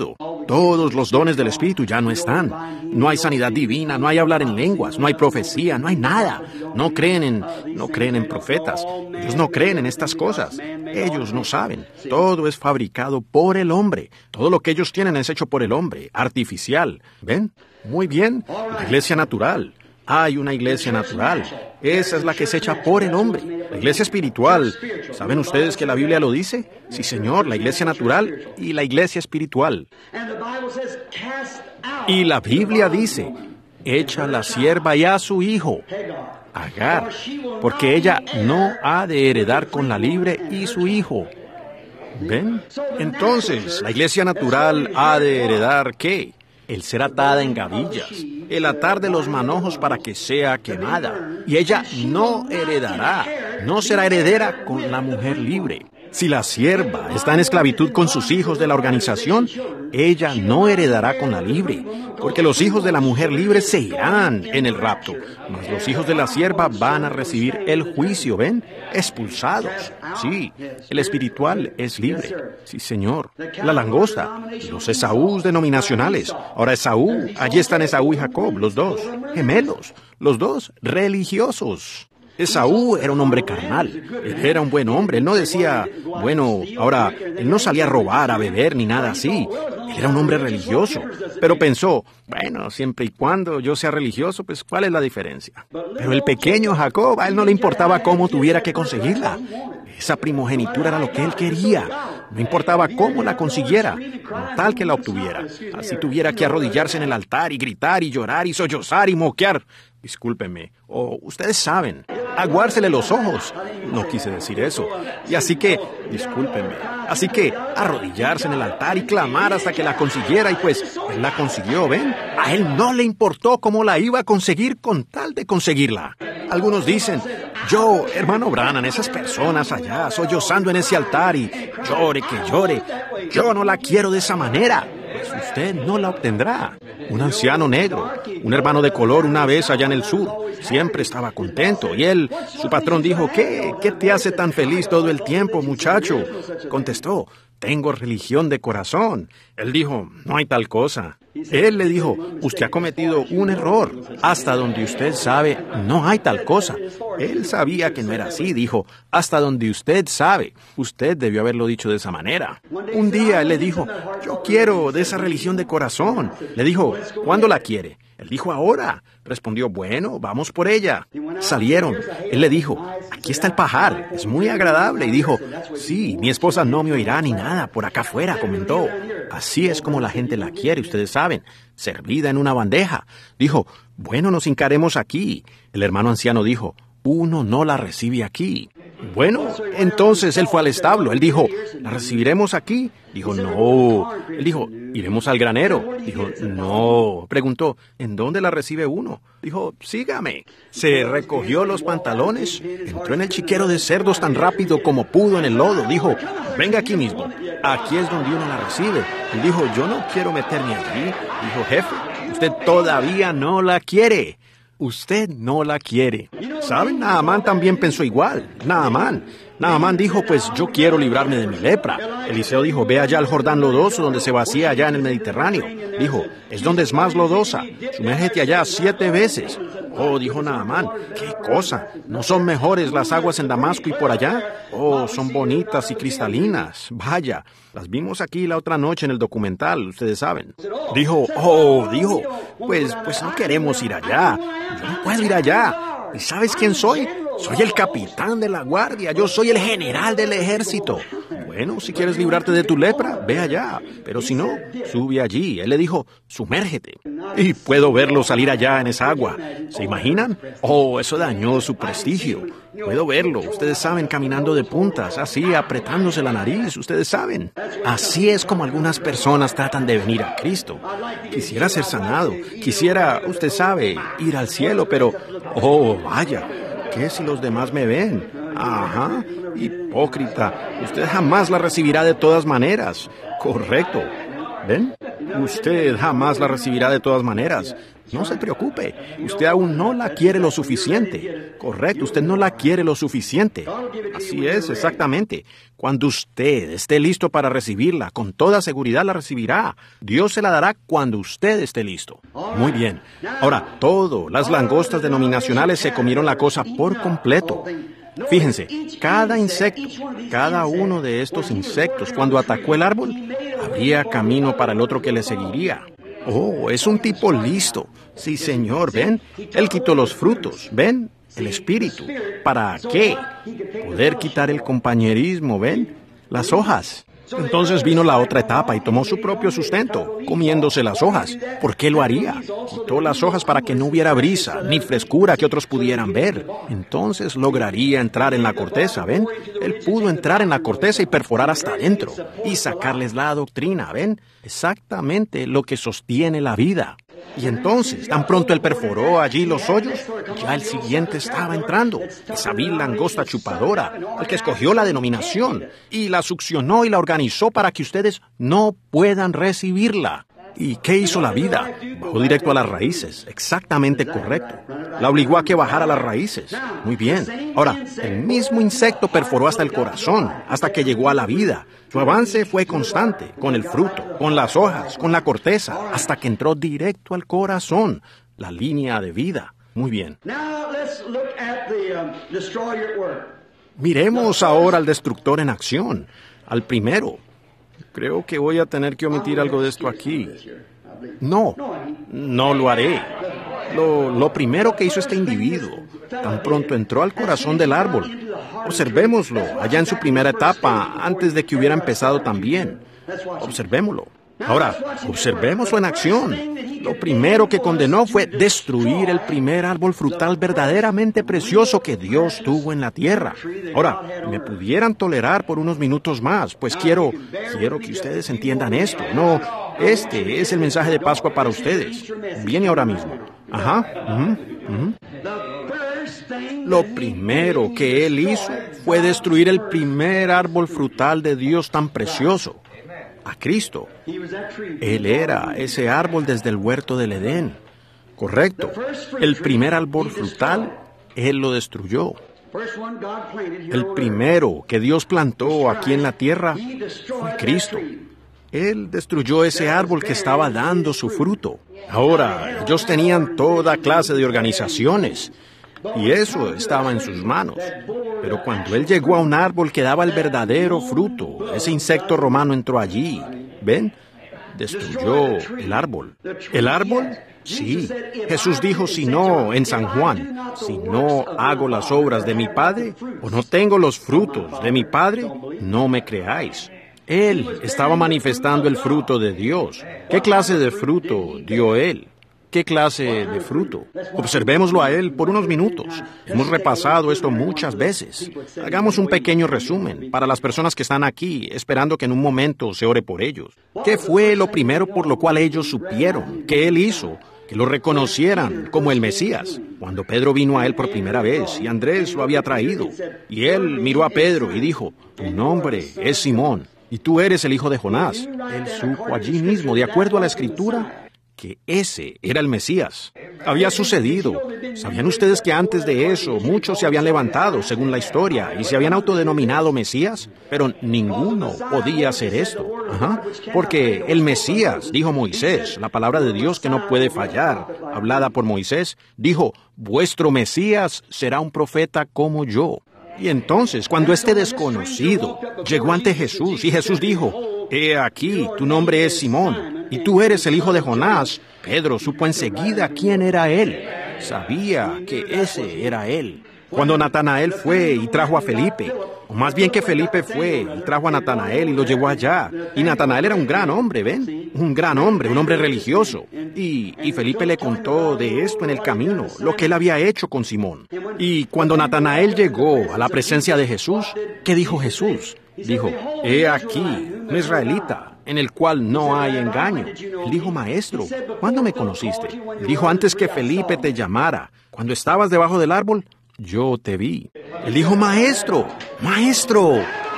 Todos los dones del Espíritu ya no están. No hay sanidad divina, no hay hablar en lenguas, no hay profecía, no hay nada. No creen en, no creen en profetas. Ellos no creen en estas cosas. Ellos no saben. Todo es fabricado por el hombre. Todo lo que ellos tienen es hecho por el hombre, artificial. ¿Ven? Muy bien. La iglesia natural. Hay una iglesia natural. Esa es la que es hecha por el hombre. La iglesia espiritual. ¿Saben ustedes que la Biblia lo dice? Sí, Señor, la iglesia natural y la iglesia espiritual. Y la Biblia dice, echa a la sierva y a su hijo, Agar, porque ella no ha de heredar con la libre y su hijo. ¿Ven? Entonces, la iglesia natural ha de heredar ¿qué? El ser atada en gavillas, el atar de los manojos para que sea quemada. Y ella no heredará, no será heredera con la mujer libre. Si la sierva está en esclavitud con sus hijos de la organización, ella no heredará con la libre, porque los hijos de la mujer libre se irán en el rapto, mas los hijos de la sierva van a recibir el juicio, ¿ven? Expulsados. Sí, el espiritual es libre. Sí, Señor. La langosta, los Esaús denominacionales. Ahora Esaú, allí están Esaú y Jacob, los dos, gemelos, los dos religiosos. Esaú era un hombre carnal, él era un buen hombre, él no decía, bueno, ahora, él no salía a robar, a beber, ni nada así, él era un hombre religioso, pero pensó, bueno, siempre y cuando yo sea religioso, pues, ¿cuál es la diferencia? Pero el pequeño Jacob, a él no le importaba cómo tuviera que conseguirla, esa primogenitura era lo que él quería, no importaba cómo la consiguiera, con tal que la obtuviera, así tuviera que arrodillarse en el altar y gritar y llorar y sollozar y moquear. Discúlpenme, o oh, ustedes saben, aguársele los ojos. No quise decir eso. Y así que, discúlpenme, así que arrodillarse en el altar y clamar hasta que la consiguiera, y pues, él la consiguió, ¿ven? A él no le importó cómo la iba a conseguir con tal de conseguirla. Algunos dicen, yo, hermano Branham, esas personas allá, sollozando en ese altar y llore que llore, yo no la quiero de esa manera. Pues usted no la obtendrá. Un anciano negro, un hermano de color una vez allá en el sur, siempre estaba contento. Y él, su patrón dijo, ¿qué? ¿Qué te hace tan feliz todo el tiempo, muchacho? Contestó, tengo religión de corazón. Él dijo, no hay tal cosa. Él le dijo, usted ha cometido un error. Hasta donde usted sabe, no hay tal cosa. Él sabía que no era así. Dijo, hasta donde usted sabe. Usted debió haberlo dicho de esa manera. Un día él le dijo, yo quiero de esa religión de corazón. Le dijo, ¿cuándo la quiere? Él dijo, ahora. Respondió, bueno, vamos por ella. Salieron. Él le dijo, aquí está el pajar, es muy agradable. Y dijo, sí, mi esposa no me oirá ni nada por acá afuera, comentó. Así es como la gente la quiere, ustedes saben, servida en una bandeja. Dijo, bueno, nos hincaremos aquí. El hermano anciano dijo, uno no la recibe aquí. Bueno, entonces él fue al establo. Él dijo, ¿la recibiremos aquí? Dijo, no. Él dijo, ¿iremos al granero? Dijo, no. Preguntó, ¿en dónde la recibe uno? Dijo, sígame. Se recogió los pantalones, entró en el chiquero de cerdos tan rápido como pudo en el lodo. Dijo, venga aquí mismo. Aquí es donde uno la recibe. Él dijo, yo no quiero meterme allí. Dijo, jefe, usted todavía no la quiere. Usted no la quiere. ¿Saben? Naamán también pensó igual. Naamán. Naamán dijo, pues yo quiero librarme de mi lepra. Eliseo dijo, ve allá al Jordán lodoso donde se vacía allá en el Mediterráneo. Dijo, es donde es más lodosa. Sumérgete allá siete veces. Oh, dijo Naamán, ¿qué cosa? ¿No son mejores las aguas en Damasco y por allá? Oh, son bonitas y cristalinas. Vaya, las vimos aquí la otra noche en el documental, ustedes saben. Dijo, oh, dijo, pues, pues no queremos ir allá. Yo no puedo ir allá. ¿Y sabes quién soy? Soy el capitán de la guardia, yo soy el general del ejército. Bueno, si quieres librarte de tu lepra, ve allá. Pero si no, sube allí. Él le dijo, sumérgete. Y puedo verlo salir allá en esa agua. ¿Se imaginan? Oh, eso dañó su prestigio. Puedo verlo. Ustedes saben, caminando de puntas, así, apretándose la nariz. Ustedes saben. Así es como algunas personas tratan de venir a Cristo. Quisiera ser sanado. Quisiera, usted sabe, ir al cielo, pero, oh, vaya. ¿Qué si los demás me ven? Ajá, hipócrita. Usted jamás la recibirá de todas maneras. Correcto. ¿Ven? Usted jamás la recibirá de todas maneras. No se preocupe, usted aún no la quiere lo suficiente. Correcto, usted no la quiere lo suficiente. Así es, exactamente. Cuando usted esté listo para recibirla, con toda seguridad la recibirá. Dios se la dará cuando usted esté listo. Muy bien. Ahora, todo, las langostas denominacionales se comieron la cosa por completo. Fíjense, cada insecto, cada uno de estos insectos, cuando atacó el árbol, había camino para el otro que le seguiría. Oh, es un tipo listo. Sí, señor, ¿ven? Él quitó los frutos, ¿ven? El espíritu. ¿Para qué? Poder quitar el compañerismo, ¿ven? Las hojas. Entonces vino la otra etapa y tomó su propio sustento, comiéndose las hojas. ¿Por qué lo haría? Quitó las hojas para que no hubiera brisa, ni frescura que otros pudieran ver. Entonces lograría entrar en la corteza, ¿ven? Él pudo entrar en la corteza y perforar hasta adentro, y sacarles la doctrina, ¿ven? Exactamente lo que sostiene la vida. Y entonces, tan pronto él perforó allí los hoyos, ya el siguiente estaba entrando, esa vil langosta chupadora, el que escogió la denominación, y la succionó y la organizó para que ustedes no puedan recibirla. ¿Y qué hizo la vida? Bajó directo a las raíces, exactamente correcto. La obligó a que bajara a las raíces. Muy bien. Ahora, el mismo insecto perforó hasta el corazón, hasta que llegó a la vida. Su avance fue constante, con el fruto, con las hojas, con la corteza, hasta que entró directo al corazón, la línea de vida. Muy bien. Miremos ahora al destructor en acción, al primero. Creo que voy a tener que omitir algo de esto aquí. No, no lo haré. Lo, lo primero que hizo este individuo, tan pronto entró al corazón del árbol. Observémoslo allá en su primera etapa, antes de que hubiera empezado también. Observémoslo. Ahora, observémoslo en acción. Lo primero que condenó fue destruir el primer árbol frutal verdaderamente precioso que Dios tuvo en la tierra. Ahora, me pudieran tolerar por unos minutos más, pues quiero, quiero que ustedes entiendan esto. No, este es el mensaje de Pascua para ustedes. Viene ahora mismo. Ajá. Uh-huh, uh-huh. Lo primero que él hizo fue destruir el primer árbol frutal de Dios tan precioso. A Cristo. Él era ese árbol desde el huerto del Edén. Correcto. El primer árbol frutal, Él lo destruyó. El primero que Dios plantó aquí en la tierra fue Cristo. Él destruyó ese árbol que estaba dando su fruto. Ahora, ellos tenían toda clase de organizaciones, y eso estaba en sus manos. Pero cuando él llegó a un árbol que daba el verdadero fruto, ese insecto romano entró allí. ¿Ven? Destruyó el árbol. ¿El árbol? Sí. Jesús dijo, si no, en San Juan, si no hago las obras de mi Padre, o no tengo los frutos de mi Padre, no me creáis. Él estaba manifestando el fruto de Dios. ¿Qué clase de fruto dio él? ¿Qué clase de fruto? Observémoslo a él por unos minutos. Hemos repasado esto muchas veces. Hagamos un pequeño resumen para las personas que están aquí, esperando que en un momento se ore por ellos. ¿Qué fue lo primero por lo cual ellos supieron que él hizo? Que lo reconocieran como el Mesías. Cuando Pedro vino a él por primera vez y Andrés lo había traído. Y él miró a Pedro y dijo, tu nombre es Simón y tú eres el hijo de Jonás. Él supo allí mismo, de acuerdo a la Escritura, que ese era el Mesías. Había sucedido. ¿Sabían ustedes que antes de eso muchos se habían levantado, según la historia, y se habían autodenominado Mesías? Pero ninguno podía hacer esto. Ajá. Porque el Mesías, dijo Moisés, la palabra de Dios que no puede fallar, hablada por Moisés, dijo, vuestro Mesías será un profeta como yo. Y entonces, cuando este desconocido llegó ante Jesús, y Jesús dijo, he aquí, tu nombre es Simón, y tú eres el hijo de Jonás, Pedro supo enseguida quién era él. Sabía que ese era él. Cuando Natanael fue y trajo a Felipe, o más bien que Felipe fue y trajo a Natanael y lo llevó allá. Y Natanael era un gran hombre, ¿ven? Un gran hombre, un hombre religioso. Y, y Felipe le contó de esto en el camino, lo que él había hecho con Simón. Y cuando Natanael llegó a la presencia de Jesús, ¿qué dijo Jesús? Dijo, he aquí, un israelita, en el cual no hay engaño. Él dijo, maestro, ¿cuándo me conociste? Él dijo, antes que Felipe te llamara, cuando estabas debajo del árbol, yo te vi. Él dijo, maestro, maestro.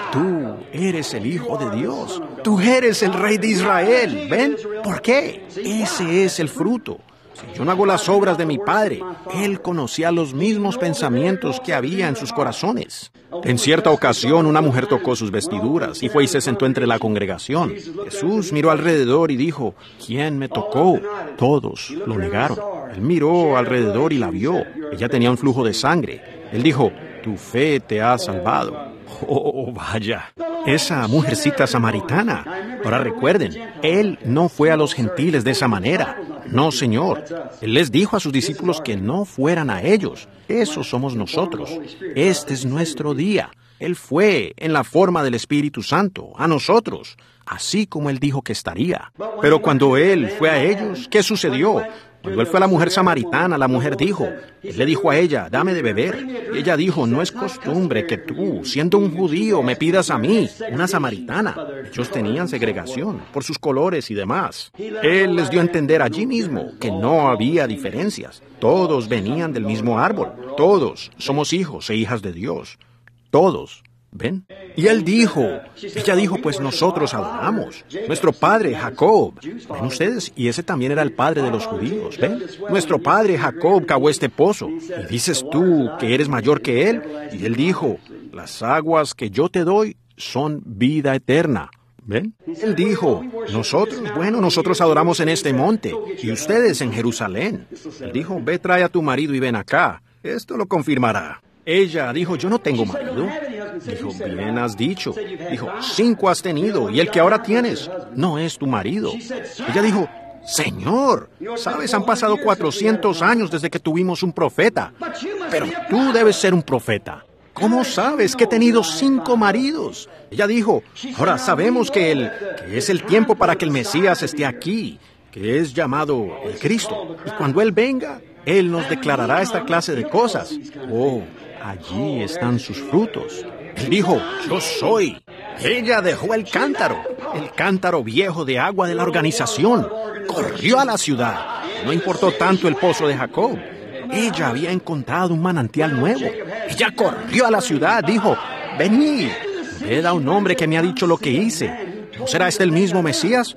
tú eres el Hijo de Dios. Tú eres el Rey de Israel. ¿Ven? ¿Por qué? Ese es el fruto. Si yo no hago las obras de mi Padre, Él conocía los mismos pensamientos que había en sus corazones. En cierta ocasión, una mujer tocó sus vestiduras y fue y se sentó entre la congregación. Jesús miró alrededor y dijo, ¿quién me tocó? Todos lo negaron. Él miró alrededor y la vio. Ella tenía un flujo de sangre. Él dijo, tu fe te ha salvado. Oh, vaya, esa mujercita samaritana. Ahora recuerden, Él no fue a los gentiles de esa manera. No, Señor. Él les dijo a sus discípulos que no fueran a ellos. Esos somos nosotros. Este es nuestro día. Él fue en la forma del Espíritu Santo, a nosotros, así como Él dijo que estaría. Pero cuando Él fue a ellos, ¿qué sucedió? Cuando Él fue a la mujer samaritana, la mujer dijo, Él le dijo a ella, dame de beber. Y ella dijo, no es costumbre que tú, siendo un judío, me pidas a mí, una samaritana. Ellos tenían segregación por sus colores y demás. Él les dio a entender allí mismo que no había diferencias. Todos venían del mismo árbol. Todos somos hijos e hijas de Dios. Todos. ¿Ven? Y él dijo, ella dijo, pues nosotros adoramos. Nuestro padre Jacob. ¿Ven ustedes? Y ese también era el padre de los judíos. ¿Ven? Nuestro padre Jacob cavó este pozo. Y dices tú que eres mayor que él. Y él dijo, las aguas que yo te doy son vida eterna. ¿Ven? Él dijo, nosotros, bueno, nosotros adoramos en este monte. Y ustedes en Jerusalén. Él dijo, ve, trae a tu marido y ven acá. Esto lo confirmará. Ella dijo, yo no tengo marido. Dijo, bien has dicho. Dijo, cinco has tenido, y el que ahora tienes no es tu marido. Ella dijo, Señor, sabes, han pasado cuatrocientos años desde que tuvimos un profeta. Pero tú debes ser un profeta. ¿Cómo sabes que he tenido cinco maridos? Ella dijo, ahora sabemos que, el, que es el tiempo para que el Mesías esté aquí, que es llamado el Cristo. Y cuando Él venga, Él nos declarará esta clase de cosas. Oh, allí están sus frutos. Él dijo, yo soy. Ella dejó el cántaro, el cántaro viejo de agua de la organización. Corrió a la ciudad. No importó tanto el pozo de Jacob. Ella había encontrado un manantial nuevo. Ella corrió a la ciudad, dijo, venid, ved a un hombre que me ha dicho lo que hice. ¿No será este el mismo Mesías?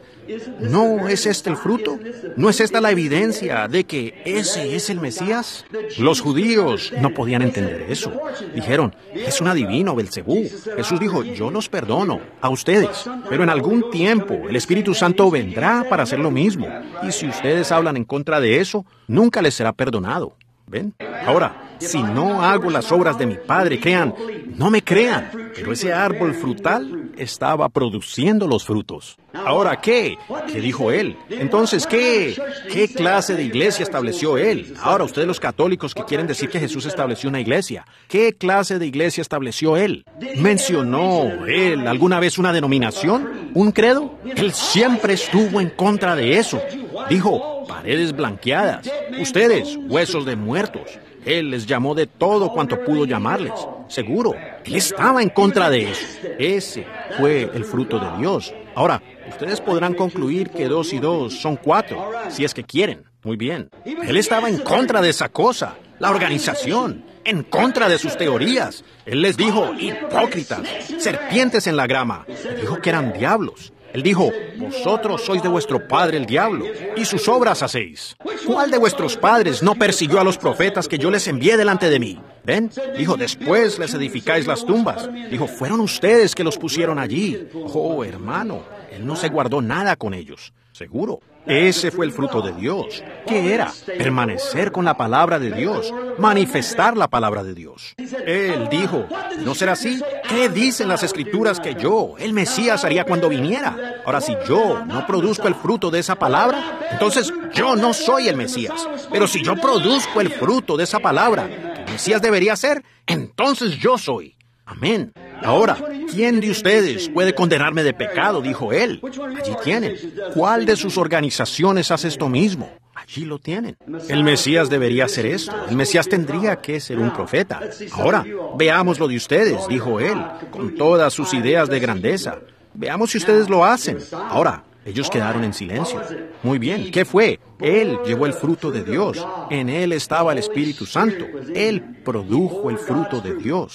¿No es este el fruto? ¿No es esta la evidencia de que ese es el Mesías? Los judíos no podían entender eso. Dijeron, es un adivino, Belcebú. Jesús dijo, yo los perdono a ustedes, pero en algún tiempo el Espíritu Santo vendrá para hacer lo mismo. Y si ustedes hablan en contra de eso, nunca les será perdonado. ¿Ven? Ahora, si no hago las obras de mi Padre, crean, no me crean. Pero ese árbol frutal estaba produciendo los frutos. Ahora, ¿qué? ¿Qué dijo Él? Entonces, ¿qué? ¿Qué clase de iglesia estableció Él? Ahora, ustedes los católicos que quieren decir que Jesús estableció una iglesia, ¿qué clase de iglesia estableció Él? ¿Mencionó Él alguna vez una denominación? ¿Un credo? Él siempre estuvo en contra de eso. Dijo, paredes blanqueadas, ustedes, huesos de muertos. Él les llamó de todo cuanto pudo llamarles. Seguro, Él estaba en contra de eso. Ese fue el fruto de Dios. Ahora, ustedes podrán concluir que dos y dos son cuatro, si es que quieren. Muy bien. Él estaba en contra de esa cosa, la organización, en contra de sus teorías. Él les dijo, hipócritas, serpientes en la grama. Dijo que eran diablos. Él dijo, vosotros sois de vuestro padre el diablo, y sus obras hacéis. ¿Cuál de vuestros padres no persiguió a los profetas que yo les envié delante de mí? ¿Ven? Dijo, después les edificáis las tumbas. Dijo, fueron ustedes que los pusieron allí. Oh, hermano, Él no se guardó nada con ellos. Seguro. Ese fue el fruto de Dios. ¿Qué era? Permanecer con la palabra de Dios, manifestar la palabra de Dios. Él dijo, ¿no será así? ¿Qué dicen las Escrituras que yo, el Mesías, haría cuando viniera? Ahora, si yo no produzco el fruto de esa palabra, entonces yo no soy el Mesías. Pero si yo produzco el fruto de esa palabra que el Mesías debería ser, entonces yo soy. Amén. Ahora, ¿quién de ustedes puede condenarme de pecado? Dijo Él. Allí tienen. ¿Cuál de sus organizaciones hace esto mismo? Allí lo tienen. El Mesías debería hacer esto. El Mesías tendría que ser un profeta. Ahora, veamos lo de ustedes, dijo Él, con todas sus ideas de grandeza. Veamos si ustedes lo hacen. Ahora, ellos quedaron en silencio. Muy bien, ¿qué fue? Él llevó el fruto de Dios. En Él estaba el Espíritu Santo. Él produjo el fruto de Dios.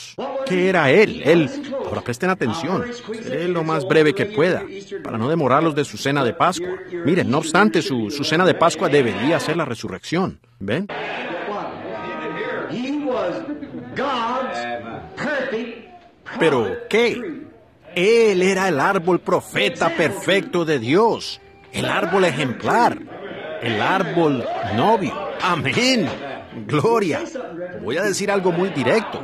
¿Qué era él? Él... Ahora presten atención. Seré lo más breve que pueda, para no demorarlos de su cena de Pascua. Miren, no obstante, su, su cena de Pascua debería ser la resurrección. ¿Ven? ¿Pero qué? Él era el árbol profeta perfecto de Dios. El árbol ejemplar. El árbol novio. Amén. Gloria. Voy a decir algo muy directo.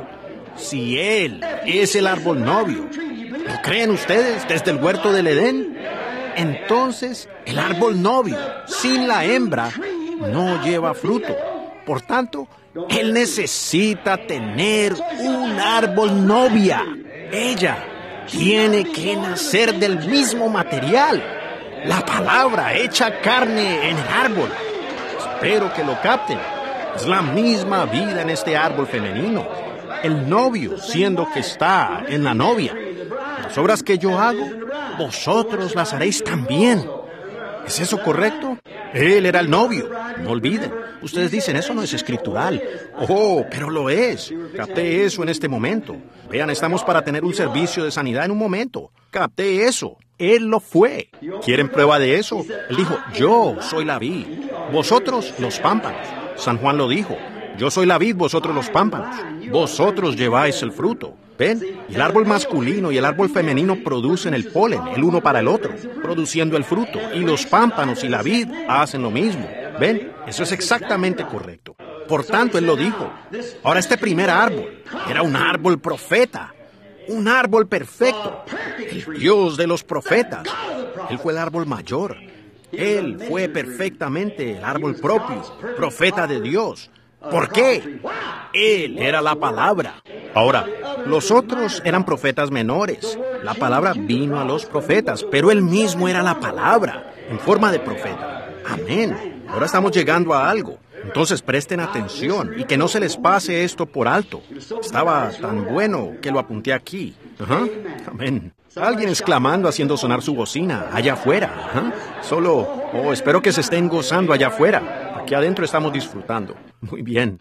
Si Él es el árbol novio, ¿lo creen ustedes desde el huerto del Edén? Entonces, el árbol novio, sin la hembra, no lleva fruto. Por tanto, Él necesita tener un árbol novia. Ella tiene que nacer del mismo material. La palabra hecha carne en el árbol. Espero que lo capten. Es la misma vida en este árbol femenino. El novio, siendo que está en la novia. Las obras que yo hago, vosotros las haréis también. ¿Es eso correcto? Él era el novio. No olviden. Ustedes dicen, eso no es escritural. Oh, pero lo es. Capté eso en este momento. Vean, estamos para tener un servicio de sanidad en un momento. Capté eso. Él lo fue. ¿Quieren prueba de eso? Él dijo, yo soy la vid. Vosotros los pámpanos. San Juan lo dijo. Yo soy la vid, vosotros los pámpanos. Vosotros lleváis el fruto. ¿Ven? Y el árbol masculino y el árbol femenino producen el polen, el uno para el otro, produciendo el fruto. Y los pámpanos y la vid hacen lo mismo. ¿Ven? Eso es exactamente correcto. Por tanto, él lo dijo. Ahora, este primer árbol era un árbol profeta. Un árbol perfecto. El Dios de los profetas. Él fue el árbol mayor. Él fue perfectamente el árbol propio, profeta de Dios. ¿Por qué? Él era la palabra. Ahora, los otros eran profetas menores. La palabra vino a los profetas, pero él mismo era la palabra, en forma de profeta. Amén. Ahora estamos llegando a algo. Entonces presten atención y que no se les pase esto por alto. Estaba tan bueno que lo apunté aquí. Ajá. Amén. Alguien exclamando haciendo sonar su bocina allá afuera. Ajá. Solo, oh, espero que se estén gozando allá afuera. Aquí adentro estamos disfrutando. Muy bien.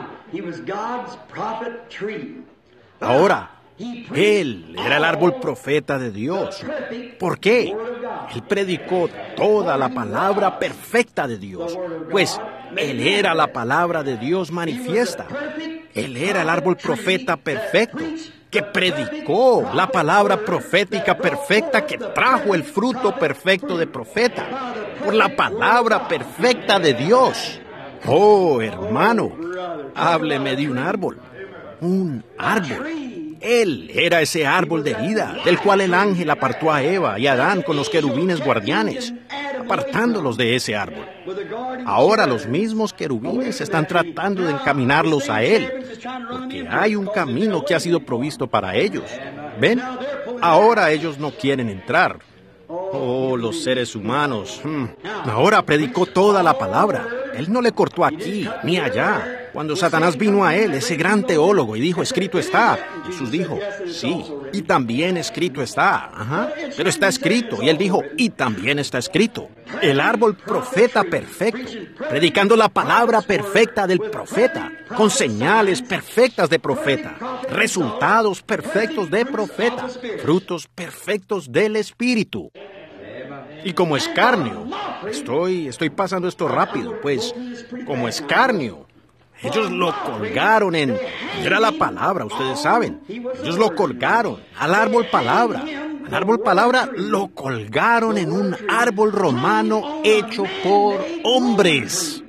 Ahora, él era el árbol profeta de Dios. ¿Por qué? Él predicó toda la palabra perfecta de Dios. Pues él era la palabra de Dios manifiesta. Él era el árbol profeta perfecto, que predicó la palabra profética perfecta, que trajo el fruto perfecto de profeta, por la palabra perfecta de Dios. Oh, hermano, hábleme de un árbol. Un árbol. Él era ese árbol de vida, del cual el ángel apartó a Eva y a Adán con los querubines guardianes, apartándolos de ese árbol. Ahora los mismos querubines están tratando de encaminarlos a él, porque hay un camino que ha sido provisto para ellos. ¿Ven? Ahora ellos no quieren entrar. Oh, los seres humanos. Hmm. Ahora predicó toda la palabra. Él no le cortó aquí ni allá. Cuando Satanás vino a él, ese gran teólogo, y dijo, escrito está, Jesús dijo, sí, y también escrito está. Ajá. Pero está escrito. Y él dijo, y también está escrito. El árbol profeta perfecto, predicando la palabra perfecta del profeta, con señales perfectas de profeta, resultados perfectos de profeta, frutos perfectos del Espíritu. Y como escarnio, estoy, estoy pasando esto rápido, pues, como escarnio, ellos lo colgaron en... Era la palabra, ustedes saben. Ellos lo colgaron al árbol palabra. Al árbol palabra lo colgaron en un árbol romano hecho por hombres.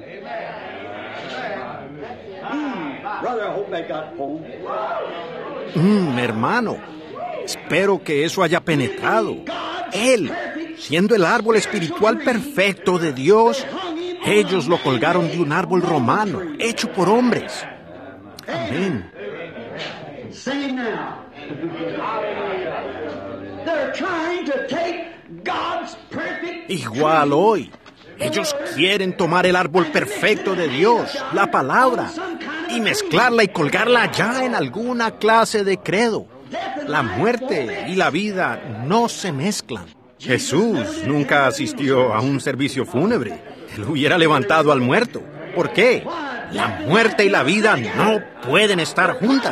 Mm, hermano, espero que eso haya penetrado. Él, siendo el árbol espiritual perfecto de Dios, ellos lo colgaron de un árbol romano, hecho por hombres. Amén. Igual hoy, ellos quieren tomar el árbol perfecto de Dios, la palabra, y mezclarla y colgarla ya en alguna clase de credo. La muerte y la vida no se mezclan. Jesús nunca asistió a un servicio fúnebre. Él hubiera levantado al muerto. ¿Por qué? La muerte y la vida no pueden estar juntas.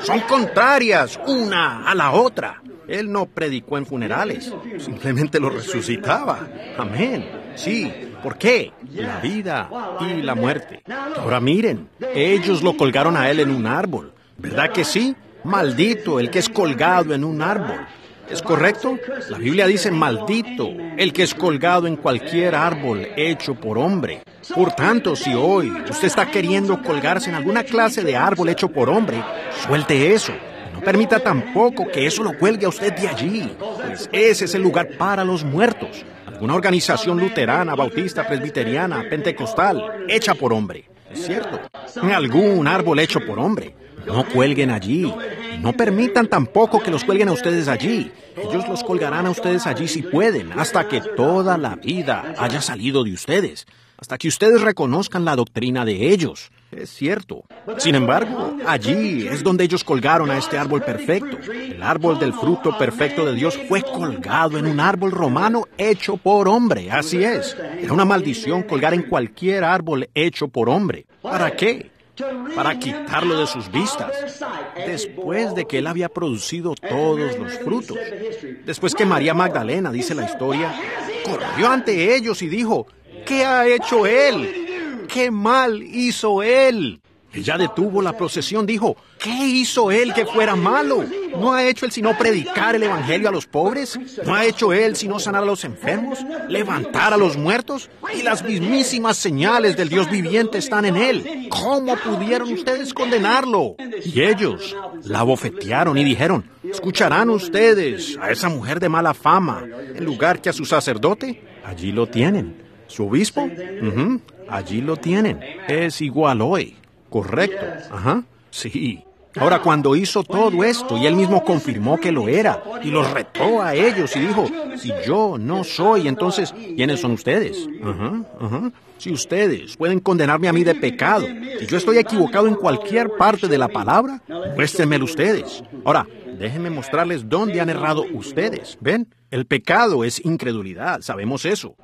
son contrarias una a la otra. Él no predicó en funerales, simplemente lo resucitaba. Amén. Sí, ¿por qué? La vida y la muerte. Ahora miren, ellos lo colgaron a él en un árbol. ¿Verdad que sí? Maldito el que es colgado en un árbol. ¿Es correcto? La Biblia dice maldito el que es colgado en cualquier árbol hecho por hombre. Por tanto, si hoy usted está queriendo colgarse en alguna clase de árbol hecho por hombre, suelte eso. No permita tampoco que eso lo cuelgue a usted de allí, pues ese es el lugar para los muertos. Alguna organización luterana, bautista, presbiteriana, pentecostal, hecha por hombre. Es cierto. En algún árbol hecho por hombre. No cuelguen allí. No permitan tampoco que los cuelguen a ustedes allí. Ellos los colgarán a ustedes allí si pueden, hasta que toda la vida haya salido de ustedes. Hasta que ustedes reconozcan la doctrina de ellos. Es cierto. Sin embargo, allí es donde ellos colgaron a este árbol perfecto. El árbol del fruto perfecto de Dios fue colgado en un árbol romano hecho por hombre. Así es. Era una maldición colgar en cualquier árbol hecho por hombre. ¿Para qué? Para quitarlo de sus vistas, después de que él había producido todos los frutos. Después que María Magdalena, dice la historia, corrió ante ellos y dijo, ¿qué ha hecho él? ¿Qué mal hizo él? Ella detuvo la procesión, dijo, ¿qué hizo él que fuera malo? ¿No ha hecho él sino predicar el evangelio a los pobres? ¿No ha hecho él sino sanar a los enfermos? ¿Levantar a los muertos? Y las mismísimas señales del Dios viviente están en él. ¿Cómo pudieron ustedes condenarlo? Y ellos la abofetearon y dijeron, ¿escucharán ustedes a esa mujer de mala fama en lugar que a su sacerdote? Allí lo tienen. ¿Su obispo? Uh-huh. Allí lo tienen. Es igual hoy. Correcto. Ajá. Sí. Ahora, cuando hizo todo esto y él mismo confirmó que lo era y los retó a ellos y dijo, si yo no soy, entonces, ¿quiénes son ustedes? Ajá, ajá. Si ustedes pueden condenarme a mí de pecado, si yo estoy equivocado en cualquier parte de la palabra, muéstrenmelo ustedes. Ahora, déjenme mostrarles dónde han errado ustedes. ¿Ven? El pecado es incredulidad, sabemos eso.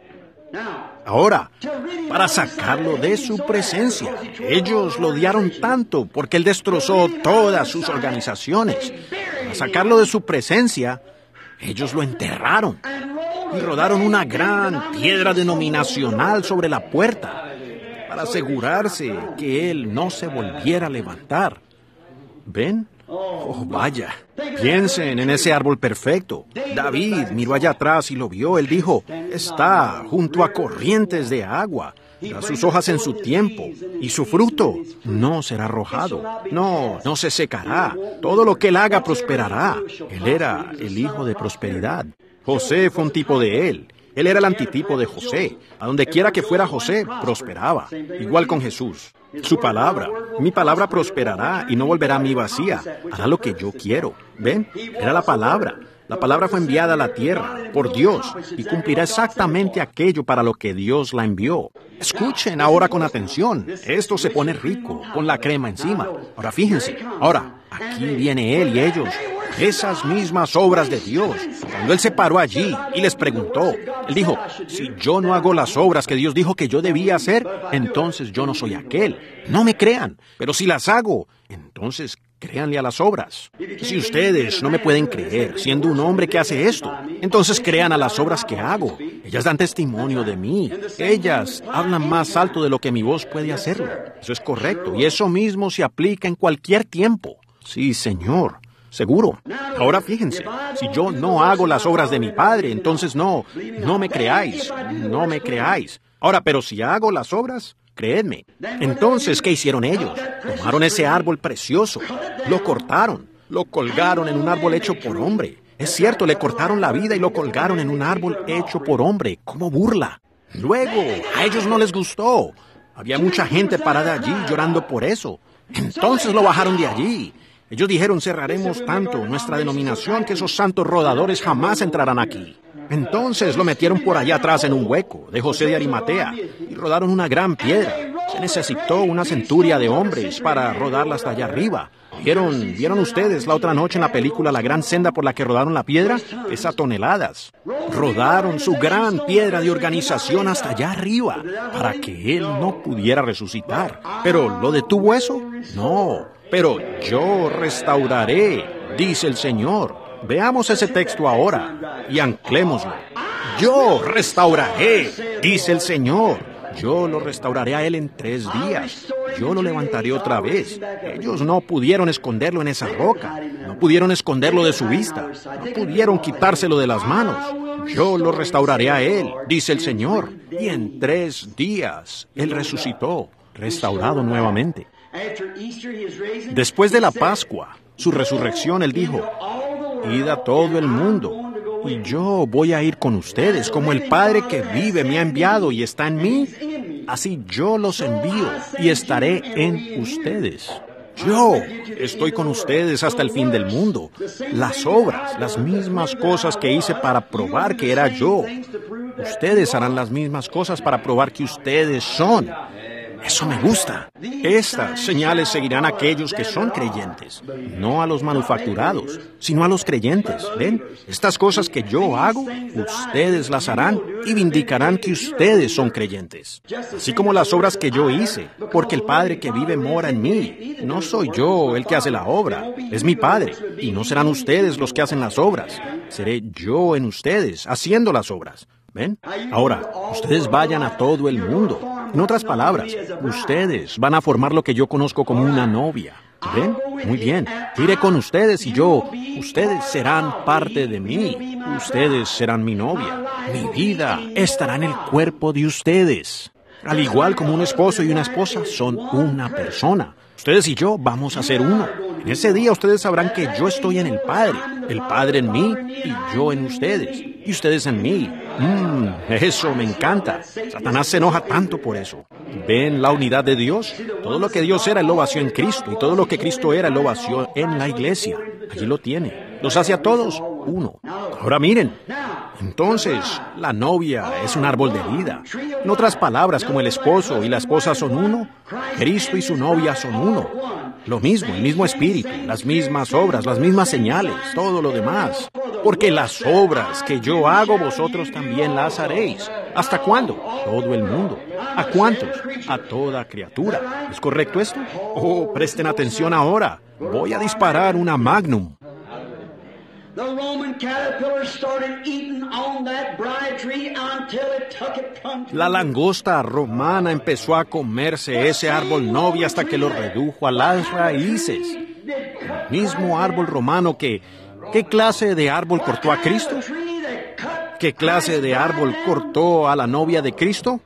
Ahora, para sacarlo de su presencia, ellos lo odiaron tanto porque él destrozó todas sus organizaciones. Para sacarlo de su presencia, ellos lo enterraron y rodaron una gran piedra denominacional sobre la puerta para asegurarse que él no se volviera a levantar. ¿Ven? Oh, vaya. Piensen en ese árbol perfecto. David miró allá atrás y lo vio. Él dijo, está junto a corrientes de agua. Da sus hojas en su tiempo y su fruto no será arrojado. No, no se secará. Todo lo que él haga prosperará. Él era el hijo de prosperidad. José fue un tipo de él. Él era el antitipo de José. A donde quiera que fuera José, prosperaba. Igual con Jesús. Su palabra, mi palabra prosperará y no volverá a mí vacía. Hará lo que yo quiero. ¿Ven? Era la palabra. La palabra fue enviada a la tierra por Dios y cumplirá exactamente aquello para lo que Dios la envió. Escuchen ahora con atención. Esto se pone rico con la crema encima. Ahora fíjense. Ahora, aquí viene él y ellos. Esas mismas obras de Dios. Cuando él se paró allí y les preguntó, él dijo, si yo no hago las obras que Dios dijo que yo debía hacer, entonces yo no soy aquel. No me crean, pero si las hago, entonces créanle a las obras. Si ustedes no me pueden creer siendo un hombre que hace esto, entonces crean a las obras que hago. Ellas dan testimonio de mí. Ellas hablan más alto de lo que mi voz puede hacerlo. Eso es correcto y eso mismo se aplica en cualquier tiempo. Sí, Señor. Seguro. Ahora fíjense, si yo no hago las obras de mi Padre, entonces no, no me creáis, no me creáis. Ahora, pero si hago las obras, creedme. Entonces, ¿qué hicieron ellos? Tomaron ese árbol precioso, lo cortaron, lo colgaron en un árbol hecho por hombre. Es cierto, le cortaron la vida y lo colgaron en un árbol hecho por hombre, como burla. Luego, a ellos no les gustó. Había mucha gente parada allí llorando por eso. Entonces lo bajaron de allí. Ellos dijeron, cerraremos tanto nuestra denominación que esos santos rodadores jamás entrarán aquí. Entonces lo metieron por allá atrás en un hueco de José de Arimatea y rodaron una gran piedra. Se necesitó una centuria de hombres para rodarla hasta allá arriba. ¿Vieron, ¿Vieron ustedes la otra noche en la película La Gran Senda por la que rodaron la piedra? Es a toneladas. Rodaron su gran piedra de organización hasta allá arriba para que él no pudiera resucitar. ¿Pero lo detuvo eso? No. Pero yo restauraré, dice el Señor. Veamos ese texto ahora y anclémoslo. Yo restauraré, dice el Señor. Yo lo restauraré a él en tres días. Yo lo levantaré otra vez. Ellos no pudieron esconderlo en esa roca. No pudieron esconderlo de su vista. No pudieron quitárselo de las manos. Yo lo restauraré a él, dice el Señor. Y en tres días él resucitó, restaurado nuevamente. Después de la Pascua, su resurrección, él dijo: id a todo el mundo, y yo voy a ir con ustedes, como el Padre que vive me ha enviado y está en mí, así yo los envío y estaré en ustedes. Yo estoy con ustedes hasta el fin del mundo. Las obras, las mismas cosas que hice para probar que era yo, ustedes harán las mismas cosas para probar que ustedes son. Eso me gusta. Estas señales seguirán a aquellos que son creyentes, no a los manufacturados, sino a los creyentes. ¿Ven? Estas cosas que yo hago, ustedes las harán y vindicarán que ustedes son creyentes. Así como las obras que yo hice, porque el Padre que vive mora en mí. No soy yo el que hace la obra, es mi Padre, y no serán ustedes los que hacen las obras. Seré yo en ustedes, haciendo las obras. ¿Ven? Ahora, ustedes vayan a todo el mundo. En otras palabras, ustedes van a formar lo que yo conozco como una novia. ¿Ven? Muy bien. Iré con ustedes y yo, ustedes serán parte de mí. Ustedes serán mi novia. Mi vida estará en el cuerpo de ustedes. Al igual como un esposo y una esposa son una persona. Ustedes y yo vamos a ser uno. En ese día ustedes sabrán que yo estoy en el Padre, el Padre en mí y yo en ustedes, y ustedes en mí. Mmm, eso me encanta. Satanás se enoja tanto por eso. ¿Ven la unidad de Dios? Todo lo que Dios era, Él lo vació en Cristo, y todo lo que Cristo era, Él lo vació en la iglesia. Allí lo tiene. Los hace a todos uno. Ahora miren. Entonces, la novia es un árbol de vida. En otras palabras, como el esposo y la esposa son uno, Cristo y su novia son uno. Lo mismo, el mismo espíritu, las mismas obras, las mismas señales, todo lo demás. Porque las obras que yo hago, vosotros también las haréis. ¿Hasta cuándo? Todo el mundo. ¿A cuántos? A toda criatura. ¿Es correcto esto? Oh, presten atención ahora. Voy a disparar una Magnum. La langosta romana empezó a comerse ese árbol novia hasta que lo redujo a las raíces. El mismo árbol romano que... ¿Qué clase de árbol cortó a Cristo? ¿Qué clase de árbol cortó a la novia de Cristo?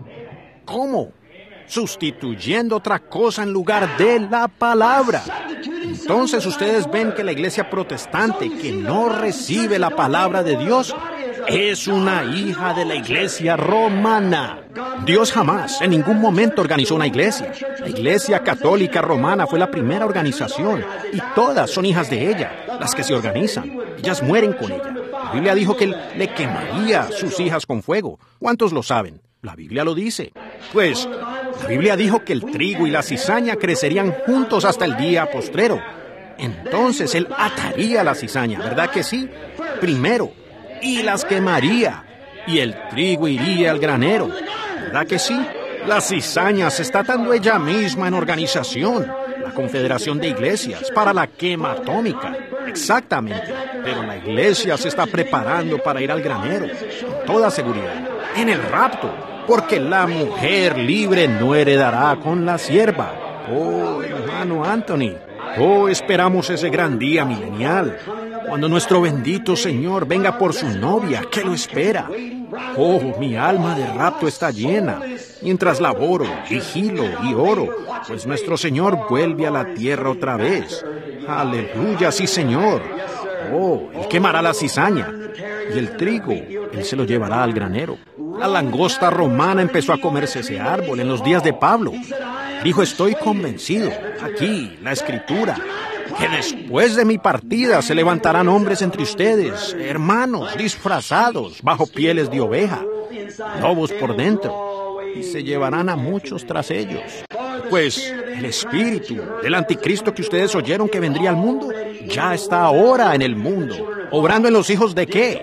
¿Cómo? Sustituyendo otra cosa en lugar de la palabra. Entonces ustedes ven que la iglesia protestante que no recibe la palabra de Dios es una hija de la iglesia romana. Dios jamás, en ningún momento organizó una iglesia. La iglesia católica romana fue la primera organización y todas son hijas de ella, las que se organizan. Ellas mueren con ella. La Biblia dijo que él le quemaría a sus hijas con fuego. ¿Cuántos lo saben? La Biblia lo dice. Pues, la Biblia dijo que el trigo y la cizaña crecerían juntos hasta el día postrero. Entonces él ataría la cizaña, ¿verdad que sí? Primero, y las quemaría, y el trigo iría al granero, ¿verdad que sí? La cizaña se está dando ella misma en organización, la Confederación de Iglesias, para la quema atómica. Exactamente, pero la iglesia se está preparando para ir al granero, con toda seguridad, en el rapto, porque la mujer libre no heredará con la sierva. Oh, hermano Anthony, oh, esperamos ese gran día milenial, cuando nuestro bendito Señor venga por su novia, que lo espera. Oh, mi alma de rapto está llena, mientras laboro, vigilo y oro, pues nuestro Señor vuelve a la tierra otra vez. Aleluya, sí, Señor. Oh, Él quemará la cizaña, y el trigo, Él se lo llevará al granero. La langosta romana empezó a comerse ese árbol en los días de Pablo. Dijo, estoy convencido, aquí, la Escritura, que después de mi partida se levantarán hombres entre ustedes, hermanos, disfrazados, bajo pieles de oveja, lobos por dentro, y se llevarán a muchos tras ellos. Pues el espíritu del anticristo que ustedes oyeron que vendría al mundo, ya está ahora en el mundo, obrando en los hijos de ¿qué?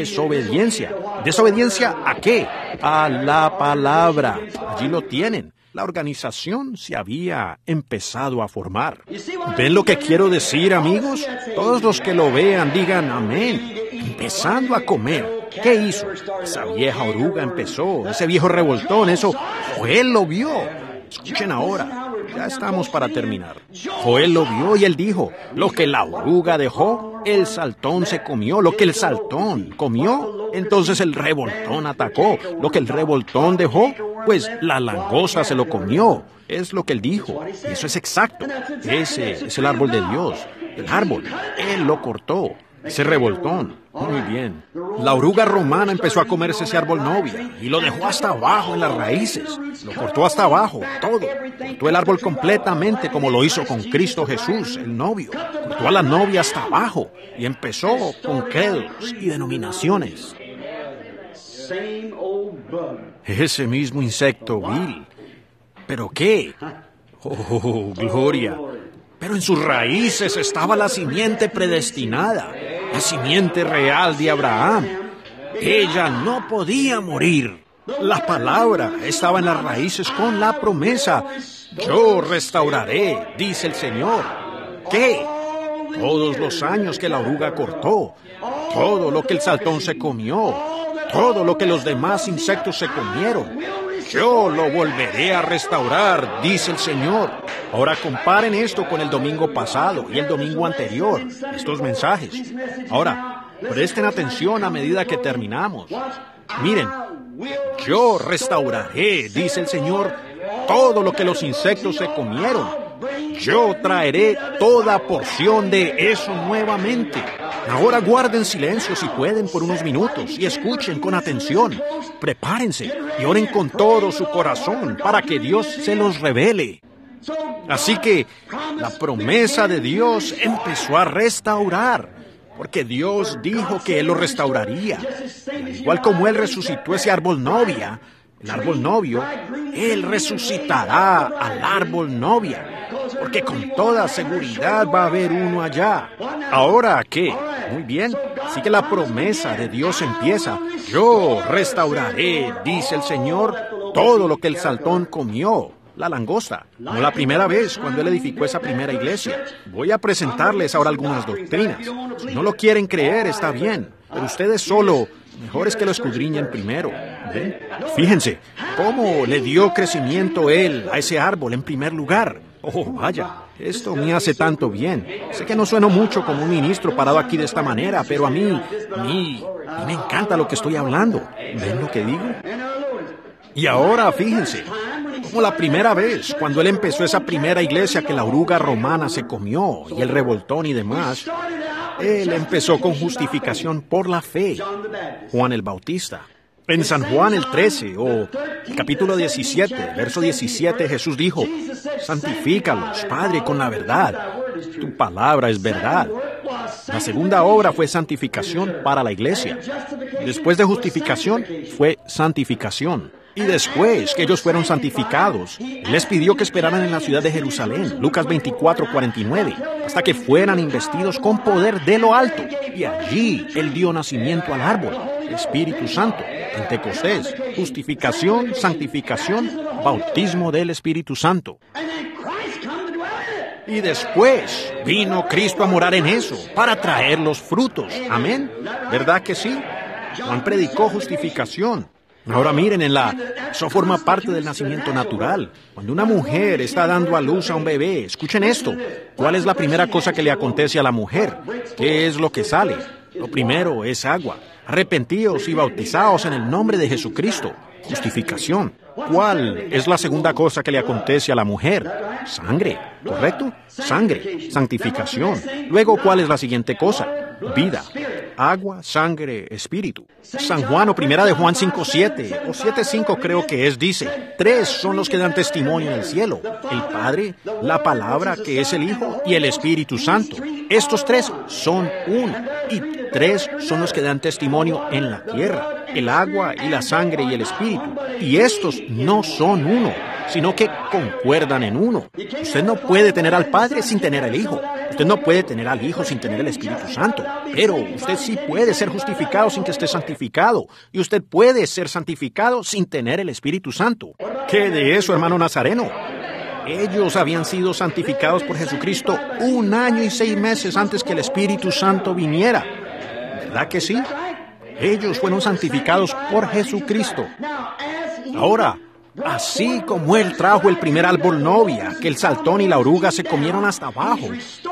Desobediencia. ¿Desobediencia a qué? A la palabra. Allí lo tienen. La organización se había empezado a formar. ¿Ven lo que quiero decir, amigos? Todos los que lo vean digan amén. Empezando a comer. ¿Qué hizo? Esa vieja oruga empezó, ese viejo revoltón, eso Joel lo vio. Escuchen ahora, ya estamos para terminar. Joel lo vio y él dijo, lo que la oruga dejó, el saltón se comió. Lo que el saltón comió, entonces el revoltón atacó. Lo que el revoltón dejó, pues la langosta se lo comió. Es lo que él dijo. Y eso es exacto. Ese es el árbol de Dios. El árbol. Él lo cortó. Ese revoltón. Muy bien. La oruga romana empezó a comerse ese árbol novia y lo dejó hasta abajo en las raíces. Lo cortó hasta abajo, todo. Cortó el árbol completamente como lo hizo con Cristo Jesús, el novio. Cortó a la novia hasta abajo y empezó con credos y denominaciones. Ese mismo insecto vil. ¿Pero qué? Oh, gloria. Pero en sus raíces estaba la simiente predestinada, la simiente real de Abraham. Ella no podía morir. La palabra estaba en las raíces con la promesa. Yo restauraré, dice el Señor. ¿Qué? Todos los años que la oruga cortó, todo lo que el saltón se comió, todo lo que los demás insectos se comieron. Yo lo volveré a restaurar, dice el Señor. Ahora comparen esto con el domingo pasado y el domingo anterior, estos mensajes. Ahora, presten atención a medida que terminamos. Miren, yo restauraré, dice el Señor, todo lo que los insectos se comieron. Yo traeré toda porción de eso nuevamente. Ahora guarden silencio si pueden por unos minutos y escuchen con atención. Prepárense y oren con todo su corazón para que Dios se los revele. Así que la promesa de Dios empezó a restaurar, porque Dios dijo que Él lo restauraría. Al igual como Él resucitó ese árbol novia, el árbol novio, Él resucitará al árbol novia, porque con toda seguridad va a haber uno allá. ¿Ahora qué? Muy bien, así que la promesa de Dios empieza. Yo restauraré, dice el Señor, todo lo que el saltón comió. La langosta, no la primera vez cuando Él edificó esa primera iglesia. Voy a presentarles ahora algunas doctrinas. Si no lo quieren creer, está bien, pero ustedes solo, mejor es que lo escudriñen primero. ¿Ven? Fíjense, cómo le dio crecimiento Él a ese árbol en primer lugar. Oh, vaya, esto me hace tanto bien. Sé que no sueno mucho como un ministro parado aquí de esta manera, pero a mí, a mí, a mí me encanta lo que estoy hablando. ¿Ven lo que digo? Y ahora, fíjense, como la primera vez, cuando Él empezó esa primera iglesia que la oruga romana se comió, y el revoltón y demás, Él empezó con justificación por la fe. Juan el Bautista. En San Juan el trece, o el capítulo diecisiete, verso diecisiete, Jesús dijo, santifícalos, Padre, con la verdad. Tu palabra es verdad. La segunda obra fue santificación para la iglesia. Después de justificación, fue santificación. Y después que ellos fueron santificados, Él les pidió que esperaran en la ciudad de Jerusalén, Lucas veinticuatro, cuarenta y nueve, hasta que fueran investidos con poder de lo alto. Y allí Él dio nacimiento al árbol, Espíritu Santo, Pentecostés, justificación, santificación, bautismo del Espíritu Santo. Y después vino Cristo a morar en eso, para traer los frutos. Amén. ¿Verdad que sí? Juan predicó justificación. Ahora miren, en la, eso forma parte del nacimiento natural. Cuando una mujer está dando a luz a un bebé, escuchen esto. ¿Cuál es la primera cosa que le acontece a la mujer? ¿Qué es lo que sale? Lo primero es agua. Arrepentíos y bautizaos en el nombre de Jesucristo. Justificación. ¿Cuál es la segunda cosa que le acontece a la mujer? Sangre, ¿correcto? Sangre, santificación. Luego, ¿cuál es la siguiente cosa? Vida, agua, sangre, espíritu. San Juan o primera de Juan cinco siete, o siete cinco creo que es, dice, tres son los que dan testimonio en el cielo, el Padre, la Palabra que es el Hijo y el Espíritu Santo. Estos tres son uno, y tres son los que dan testimonio en la tierra, el agua y la sangre y el Espíritu. Y estos no son uno, sino que concuerdan en uno. Usted no puede tener al Padre sin tener al Hijo. Usted no puede tener al Hijo sin tener el Espíritu Santo, pero usted sí puede ser justificado sin que esté santificado, y usted puede ser santificado sin tener el Espíritu Santo. ¿Qué de eso, hermano Nazareno? Ellos habían sido santificados por Jesucristo un año y seis meses antes que el Espíritu Santo viniera. ¿Verdad que sí? Ellos fueron santificados por Jesucristo. Ahora, así como Él trajo el primer árbol novia, que el saltón y la oruga se comieron hasta abajo,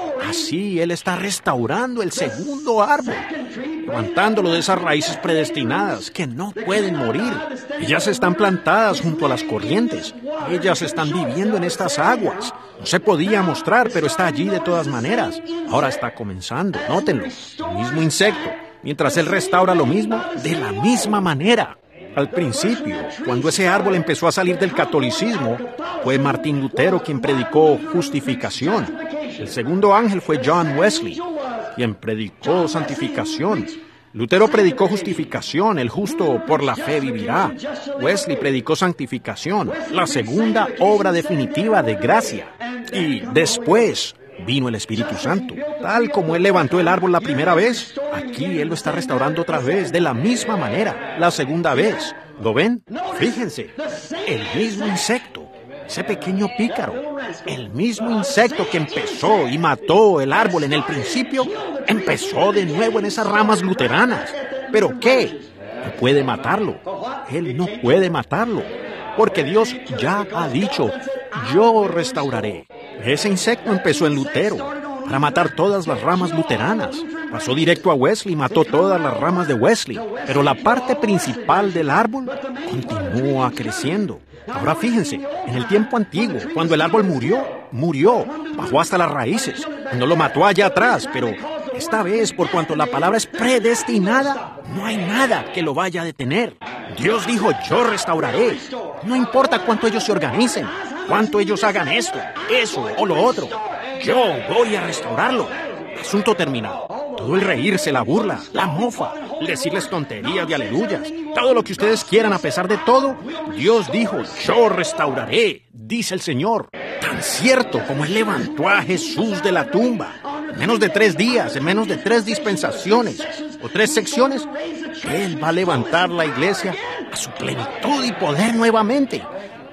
así Él está restaurando el segundo árbol, levantándolo de esas raíces predestinadas que no pueden morir. Ellas están plantadas junto a las corrientes. Ellas están viviendo en estas aguas. No se podía mostrar, pero está allí de todas maneras. Ahora está comenzando, nótenlo, el mismo insecto, mientras Él restaura lo mismo de la misma manera. Al principio, cuando ese árbol empezó a salir del catolicismo, fue Martín Lutero quien predicó justificación. El segundo ángel fue John Wesley, quien predicó santificación. Lutero predicó justificación, el justo por la fe vivirá. Wesley predicó santificación, la segunda obra definitiva de gracia. Y después vino el Espíritu Santo. Tal como Él levantó el árbol la primera vez, aquí Él lo está restaurando otra vez, de la misma manera, la segunda vez. ¿Lo ven? Fíjense, el mismo insecto, ese pequeño pícaro, el mismo insecto que empezó y mató el árbol en el principio, empezó de nuevo en esas ramas luteranas. ¿Pero qué? No puede matarlo. Él no puede matarlo, porque Dios ya ha dicho, yo restauraré. Ese insecto empezó en Lutero, para matar todas las ramas luteranas. Pasó directo a Wesley y mató todas las ramas de Wesley. Pero la parte principal del árbol continúa creciendo. Ahora fíjense, en el tiempo antiguo, cuando el árbol murió, murió, bajó hasta las raíces. No lo mató allá atrás, pero esta vez, por cuanto la palabra es predestinada, no hay nada que lo vaya a detener. Dios dijo, yo restauraré. No importa cuánto ellos se organicen, cuánto ellos hagan esto, eso o lo otro. Yo voy a restaurarlo. Asunto terminado. Todo el reírse, la burla, la mofa, el decirles tonterías y aleluyas, todo lo que ustedes quieran a pesar de todo, Dios dijo, yo restauraré, dice el Señor. Tan cierto como Él levantó a Jesús de la tumba, en menos de tres días, en menos de tres dispensaciones o tres secciones, Él va a levantar la iglesia a su plenitud y poder nuevamente.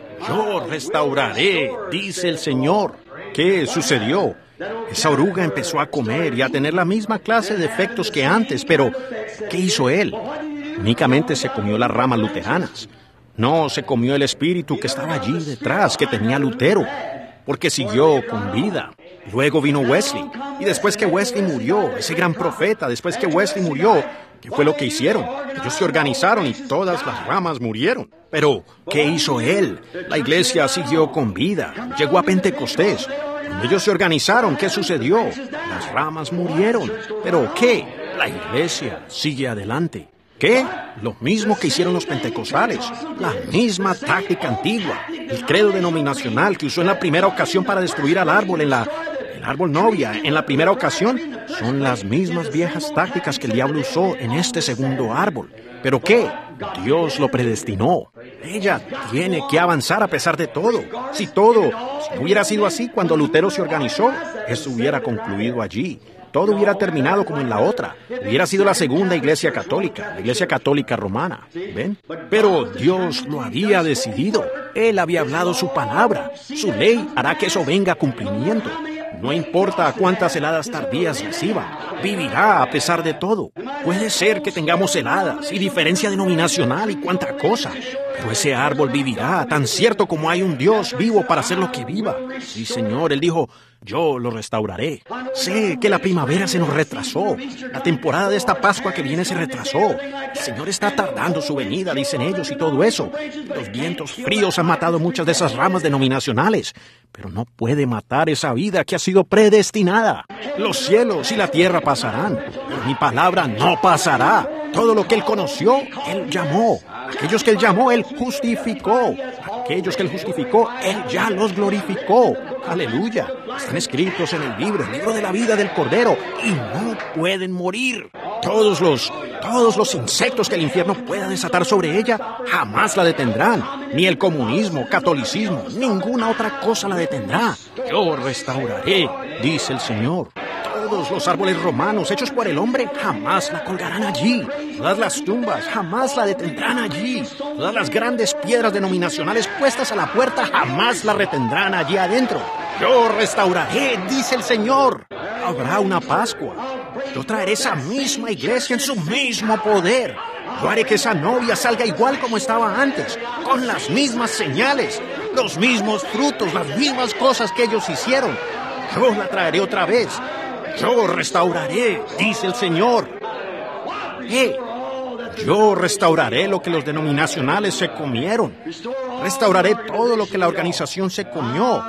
Yo restauraré, dice el Señor. ¿Qué sucedió? Esa oruga empezó a comer y a tener la misma clase de efectos que antes, pero ¿qué hizo Él? Únicamente se comió las ramas luteranas. No se comió el espíritu que estaba allí detrás, que tenía Lutero, porque siguió con vida. Luego vino Wesley, y después que Wesley murió, ese gran profeta, después que Wesley murió, ¿qué fue lo que hicieron? Ellos se organizaron y todas las ramas murieron. Pero, ¿qué hizo Él? La iglesia siguió con vida, llegó a Pentecostés. Cuando ellos se organizaron, ¿qué sucedió? Las ramas murieron. ¿Pero qué? La iglesia sigue adelante. ¿Qué? Lo mismo que hicieron los pentecostales, la misma táctica antigua, el credo denominacional que usó en la primera ocasión para destruir al árbol en la... el árbol novia, en la primera ocasión, son las mismas viejas tácticas que el diablo usó en este segundo árbol. ¿Pero qué? Dios lo predestinó. Ella tiene que avanzar a pesar de todo. Si todo si hubiera sido así cuando Lutero se organizó, eso hubiera concluido allí. Todo hubiera terminado como en la otra. Hubiera sido la segunda iglesia católica, la iglesia católica romana. ¿Ven? Pero Dios lo había decidido. Él había hablado su palabra. Su ley hará que eso venga a cumplimiento. No importa cuántas heladas tardías reciba, vivirá a pesar de todo. Puede ser que tengamos heladas y diferencia denominacional y cuánta cosa, pero ese árbol vivirá tan cierto como hay un Dios vivo para hacer lo que viva. Sí, Señor, Él dijo, yo lo restauraré. Sé que la primavera se nos retrasó. La temporada de esta Pascua que viene se retrasó. El Señor está tardando su venida, dicen ellos, y todo eso. Los vientos fríos han matado muchas de esas ramas denominacionales, pero no puede matar esa vida que ha sido predestinada. Los cielos y la tierra pasarán, pero mi palabra no pasará. Todo lo que Él conoció, Él llamó. Aquellos que Él llamó, Él justificó. Aquellos que Él justificó, Él ya los glorificó. Aleluya. Están escritos en el libro, el libro de la vida del Cordero, y no pueden morir. Todos los, todos los insectos que el infierno pueda desatar sobre ella, jamás la detendrán. Ni el comunismo, catolicismo, ninguna otra cosa la detendrá. Yo restauraré, dice el Señor. Todos los árboles romanos hechos por el hombre jamás la colgarán allí. Todas las tumbas jamás la detendrán allí. Todas las grandes piedras denominacionales puestas a la puerta jamás la retendrán allí adentro. Yo restauraré, dice el Señor. Habrá una Pascua. Yo traeré esa misma iglesia en su mismo poder. Yo haré que esa novia salga igual como estaba antes, con las mismas señales, los mismos frutos, las mismas cosas que ellos hicieron. Yo la traeré otra vez. Yo restauraré, dice el Señor. Hey, yo restauraré lo que los denominacionales se comieron. Restauraré todo lo que la organización se comió.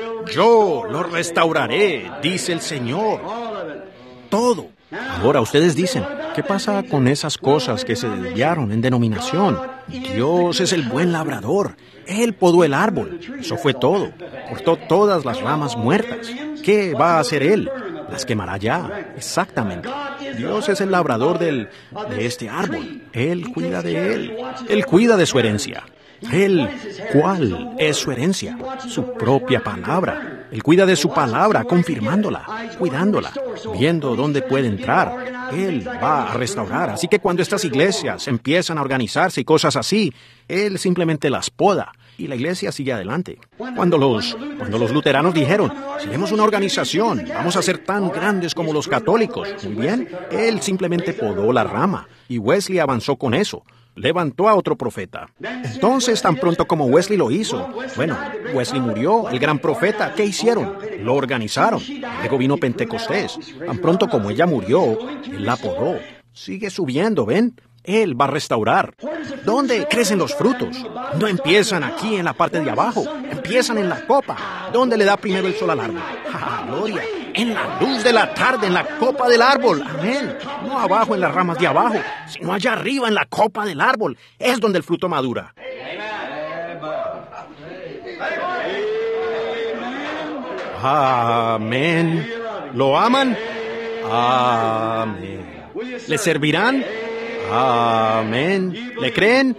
Yo lo restauraré, dice el Señor. Todo. Ahora ustedes dicen, ¿qué pasa con esas cosas que se desviaron en denominación? Dios es el buen labrador. Él podó el árbol. Eso fue todo. Cortó todas las ramas muertas. ¿Qué va a hacer Él? Las quemará ya. Exactamente. Dios es el labrador del, de este árbol. Él cuida de él. Él cuida de su herencia. Él, ¿cuál es su herencia? Su propia palabra. Él cuida de su palabra, confirmándola, cuidándola, viendo dónde puede entrar. Él va a restaurar. Así que cuando estas iglesias empiezan a organizarse y cosas así, Él simplemente las poda y la iglesia sigue adelante. Cuando los, cuando los luteranos dijeron, seremos una organización, vamos a ser tan grandes como los católicos, muy bien, Él simplemente podó la rama y Wesley avanzó con eso. Levantó a otro profeta. Entonces, tan pronto como Wesley lo hizo, bueno, Wesley murió, el gran profeta, ¿qué hicieron? Lo organizaron. Luego vino Pentecostés. Tan pronto como ella murió, Él la podó. Sigue subiendo, ¿ven? Él va a restaurar. ¿Dónde crecen los frutos? No empiezan aquí en la parte de abajo, empiezan en la copa. ¿Dónde le da primero el sol al árbol? ¡Ja, gloria! En la luz de la tarde, en la copa del árbol. Amén. No abajo en las ramas de abajo, sino allá arriba en la copa del árbol. Es donde el fruto madura. Amén. ¿Lo aman? Amén. ¿Le servirán? Amén. ¿Le creen?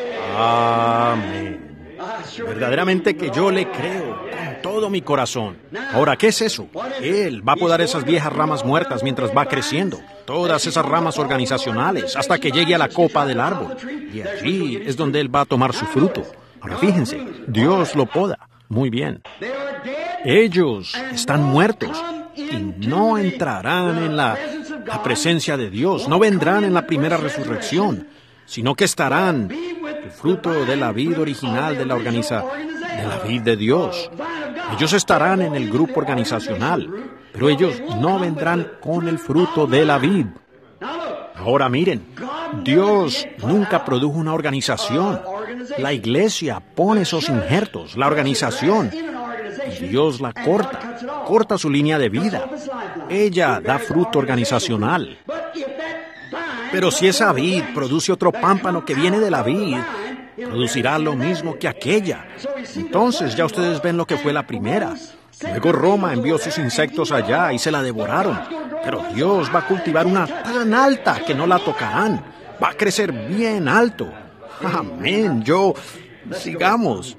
Amén. Verdaderamente que yo le creo con todo mi corazón. Ahora, ¿qué es eso? Él va a podar esas viejas ramas muertas mientras va creciendo. Todas esas ramas organizacionales hasta que llegue a la copa del árbol. Y allí es donde Él va a tomar su fruto. Ahora fíjense, Dios lo poda. Muy bien. Ellos están muertos y no entrarán en la, la presencia de Dios. No vendrán en la primera resurrección, sino que estarán el fruto de la vid original de la organiza, de la vid de Dios. Ellos estarán en el grupo organizacional, pero ellos no vendrán con el fruto de la vid. Ahora miren, Dios nunca produjo una organización. La iglesia pone esos injertos, la organización, y Dios la corta, corta su línea de vida. Ella da fruto organizacional. Pero si esa vid produce otro pámpano que viene de la vid, producirá lo mismo que aquella. Entonces ya ustedes ven lo que fue la primera. Luego Roma envió sus insectos allá y se la devoraron. Pero Dios va a cultivar una tan alta que no la tocarán. Va a crecer bien alto. Amén. Yo... Sigamos.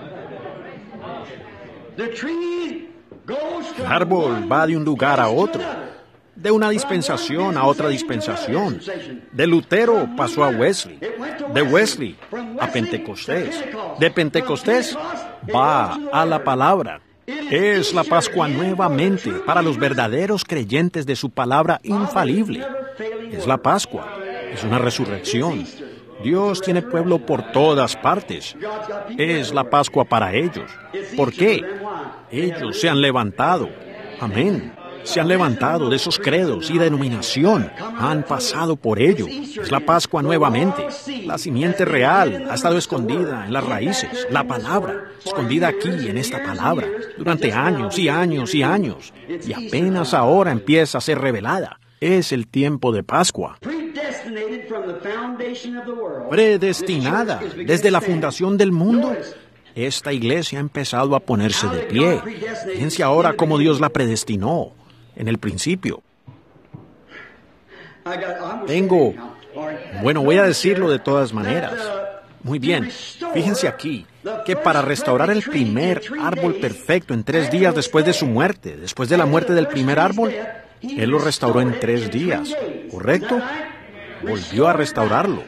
El árbol va de un lugar a otro. De una dispensación a otra dispensación. De Lutero pasó a Wesley. De Wesley a Pentecostés. De Pentecostés va a la palabra. Es la Pascua nuevamente para los verdaderos creyentes de su palabra infalible. Es la Pascua. Es una resurrección. Dios tiene pueblo por todas partes. Es la Pascua para ellos. ¿Por qué? Ellos se han levantado. Amén. Se han levantado de esos credos y denominación. Han pasado por ello. Es la Pascua nuevamente. La simiente real ha estado escondida en las raíces. La palabra, escondida aquí en esta palabra, durante años y años y años. Y apenas ahora empieza a ser revelada. Es el tiempo de Pascua. Predestinada desde la fundación del mundo. Esta iglesia ha empezado a ponerse de pie. Fíjense ahora cómo Dios la predestinó en el principio. Tengo... Bueno, voy a decirlo de todas maneras. Muy bien, fíjense aquí, que para restaurar el primer árbol perfecto en tres días después de su muerte, después de la muerte del primer árbol, Él lo restauró en tres días, ¿correcto? Volvió a restaurarlo.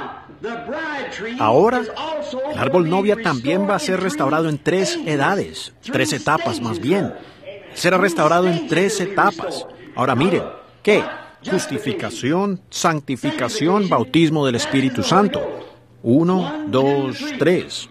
Ahora, el árbol novia también va a ser restaurado en tres edades, tres etapas más bien. Será restaurado en tres etapas. Ahora miren, ¿qué? Justificación, santificación, bautismo del Espíritu Santo. Uno, dos, tres.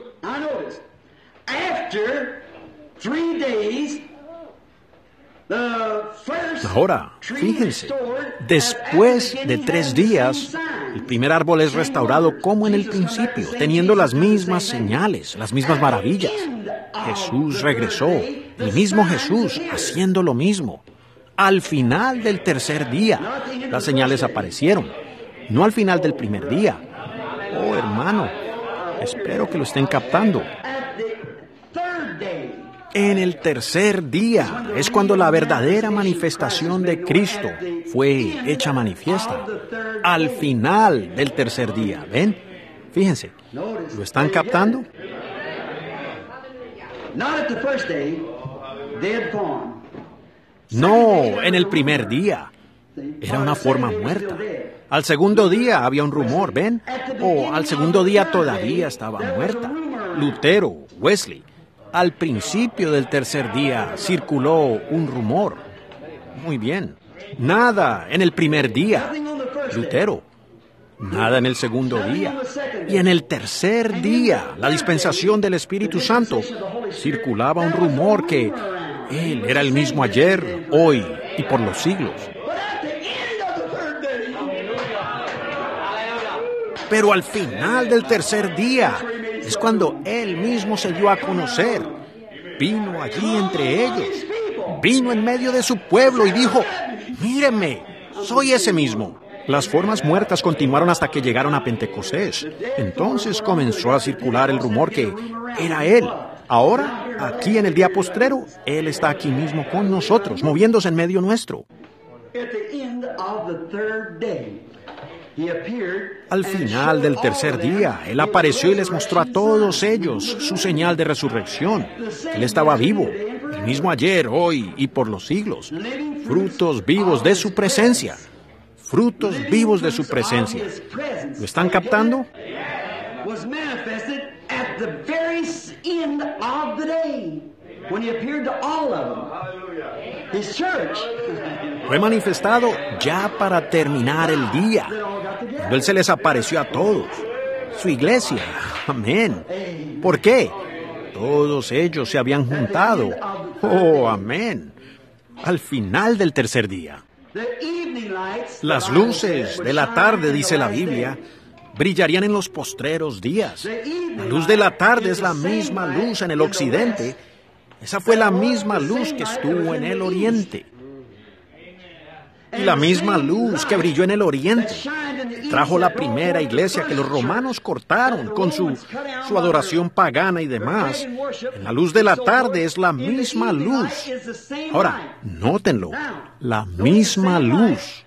Ahora, fíjense, después de tres días, el primer árbol es restaurado como en el principio, teniendo las mismas señales, las mismas maravillas. Jesús regresó, el mismo Jesús, haciendo lo mismo. Al final del tercer día, las señales aparecieron, no al final del primer día. Oh, hermano, espero que lo estén captando. En el tercer día es cuando la verdadera manifestación de Cristo fue hecha manifiesta. Al final del tercer día, ¿ven? Fíjense, ¿lo están captando? No, en el primer día. Era una forma muerta. Al segundo día había un rumor, ¿ven? O al segundo día todavía estaba muerta. Lutero, Wesley. Al principio del tercer día circuló un rumor. Muy bien. Nada en el primer día. Lutero. Nada en el segundo día. Y en el tercer día, la dispensación del Espíritu Santo, circulaba un rumor que Él era el mismo ayer, hoy y por los siglos. Pero al final del tercer día es cuando Él mismo se dio a conocer. Vino allí entre ellos. Vino en medio de su pueblo y dijo, mírenme, soy ese mismo. Las formas muertas continuaron hasta que llegaron a Pentecostés. Entonces comenzó a circular el rumor que era Él. Ahora, aquí en el día postrero, Él está aquí mismo con nosotros, moviéndose en medio nuestro. Al final del tercer día, Él apareció y les mostró a todos ellos su señal de resurrección. Él estaba vivo, el mismo ayer, hoy y por los siglos. Frutos vivos de su presencia. Frutos vivos de su presencia. ¿Lo están captando? Fue manifestado ya para terminar el día, cuando Él se les apareció a todos. Su iglesia. Amén. ¿Por qué? Todos ellos se habían juntado. Oh, amén. Al final del tercer día. Las luces de la tarde, dice la Biblia, brillarían en los postreros días. La luz de la tarde es la misma luz en el occidente. Esa fue la misma luz que estuvo en el oriente. Y la misma luz que brilló en el oriente trajo la primera iglesia que los romanos cortaron con su, su adoración pagana y demás. En la luz de la tarde es la misma luz. Ahora, nótenlo, la misma luz.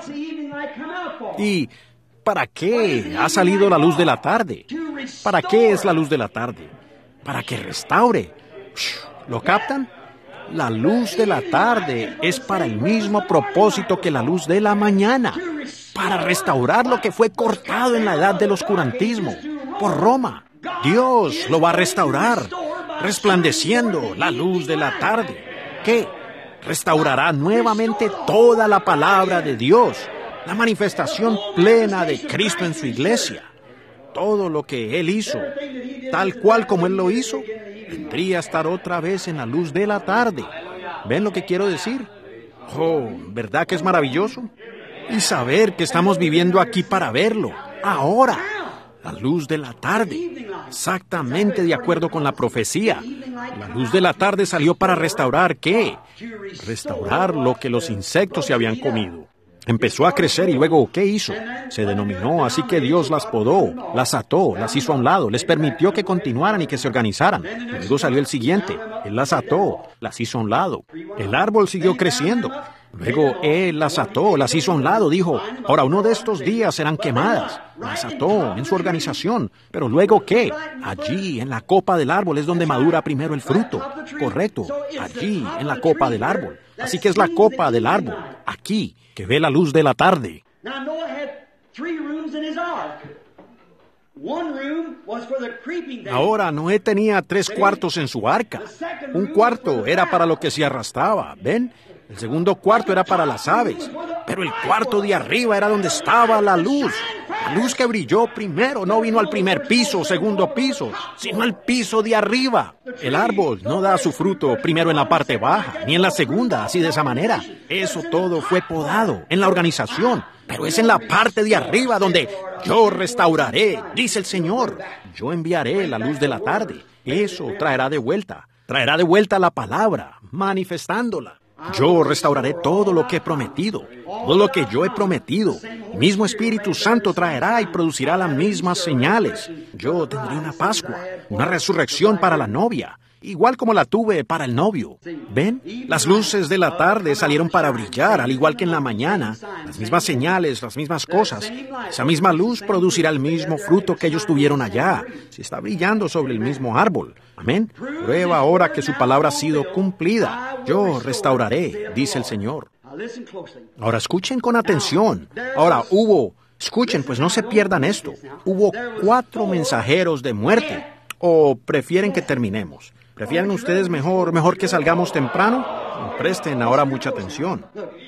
¿Y para qué ha salido la luz de la tarde? ¿Para qué es la luz de la tarde? Para que restaure. ¿Lo captan? La luz de la tarde es para el mismo propósito que la luz de la mañana, para restaurar lo que fue cortado en la edad del oscurantismo por Roma. Dios lo va a restaurar, resplandeciendo la luz de la tarde, que restaurará nuevamente toda la palabra de Dios, la manifestación plena de Cristo en su iglesia. Todo lo que Él hizo, tal cual como Él lo hizo, vendría a estar otra vez en la luz de la tarde. ¿Ven lo que quiero decir? Oh, ¿verdad que es maravilloso? Y saber que estamos viviendo aquí para verlo, ahora, la luz de la tarde, exactamente de acuerdo con la profecía. La luz de la tarde salió para restaurar, ¿qué? Restaurar lo que los insectos se habían comido. Empezó a crecer y luego, ¿qué hizo? Se denominó, así que Dios las podó, las ató, las hizo a un lado, les permitió que continuaran y que se organizaran. Luego salió el siguiente, Él las ató, las hizo a un lado. El árbol siguió creciendo. Luego Él las ató, las hizo a un lado, dijo, ahora uno de estos días serán quemadas. Las ató en su organización. Pero luego, ¿qué? Allí, en la copa del árbol, es donde madura primero el fruto. Correcto, allí, en la copa del árbol. Así que es la copa del árbol, aquí, que ve la luz de la tarde. Ahora Noé tenía tres cuartos en su arca. Un cuarto era para lo que se arrastraba, ¿ven? El segundo cuarto era para las aves. Pero el cuarto de arriba era donde estaba la luz. La luz que brilló primero no vino al primer piso, segundo piso, sino al piso de arriba. El árbol no da su fruto primero en la parte baja, ni en la segunda, así de esa manera. Eso todo fue podado en la organización. Pero es en la parte de arriba donde yo restauraré, dice el Señor. Yo enviaré la luz de la tarde. Eso traerá de vuelta. Traerá de vuelta la palabra, manifestándola. Yo restauraré todo lo que he prometido, todo lo que yo he prometido. El mismo Espíritu Santo traerá y producirá las mismas señales. Yo tendré una Pascua, una resurrección para la novia, igual como la tuve para el novio. ¿Ven? Las luces de la tarde salieron para brillar, al igual que en la mañana. Las mismas señales, las mismas cosas. Esa misma luz producirá el mismo fruto que ellos tuvieron allá, si está brillando sobre el mismo árbol. Amén. Prueba ahora que su palabra ha sido cumplida. Yo restauraré, dice el Señor. Ahora escuchen con atención. Ahora hubo, escuchen, pues no se pierdan esto. Hubo cuatro mensajeros de muerte. ¿O prefieren que terminemos? ¿Prefieren ustedes mejor, mejor que salgamos temprano? Presten ahora mucha atención.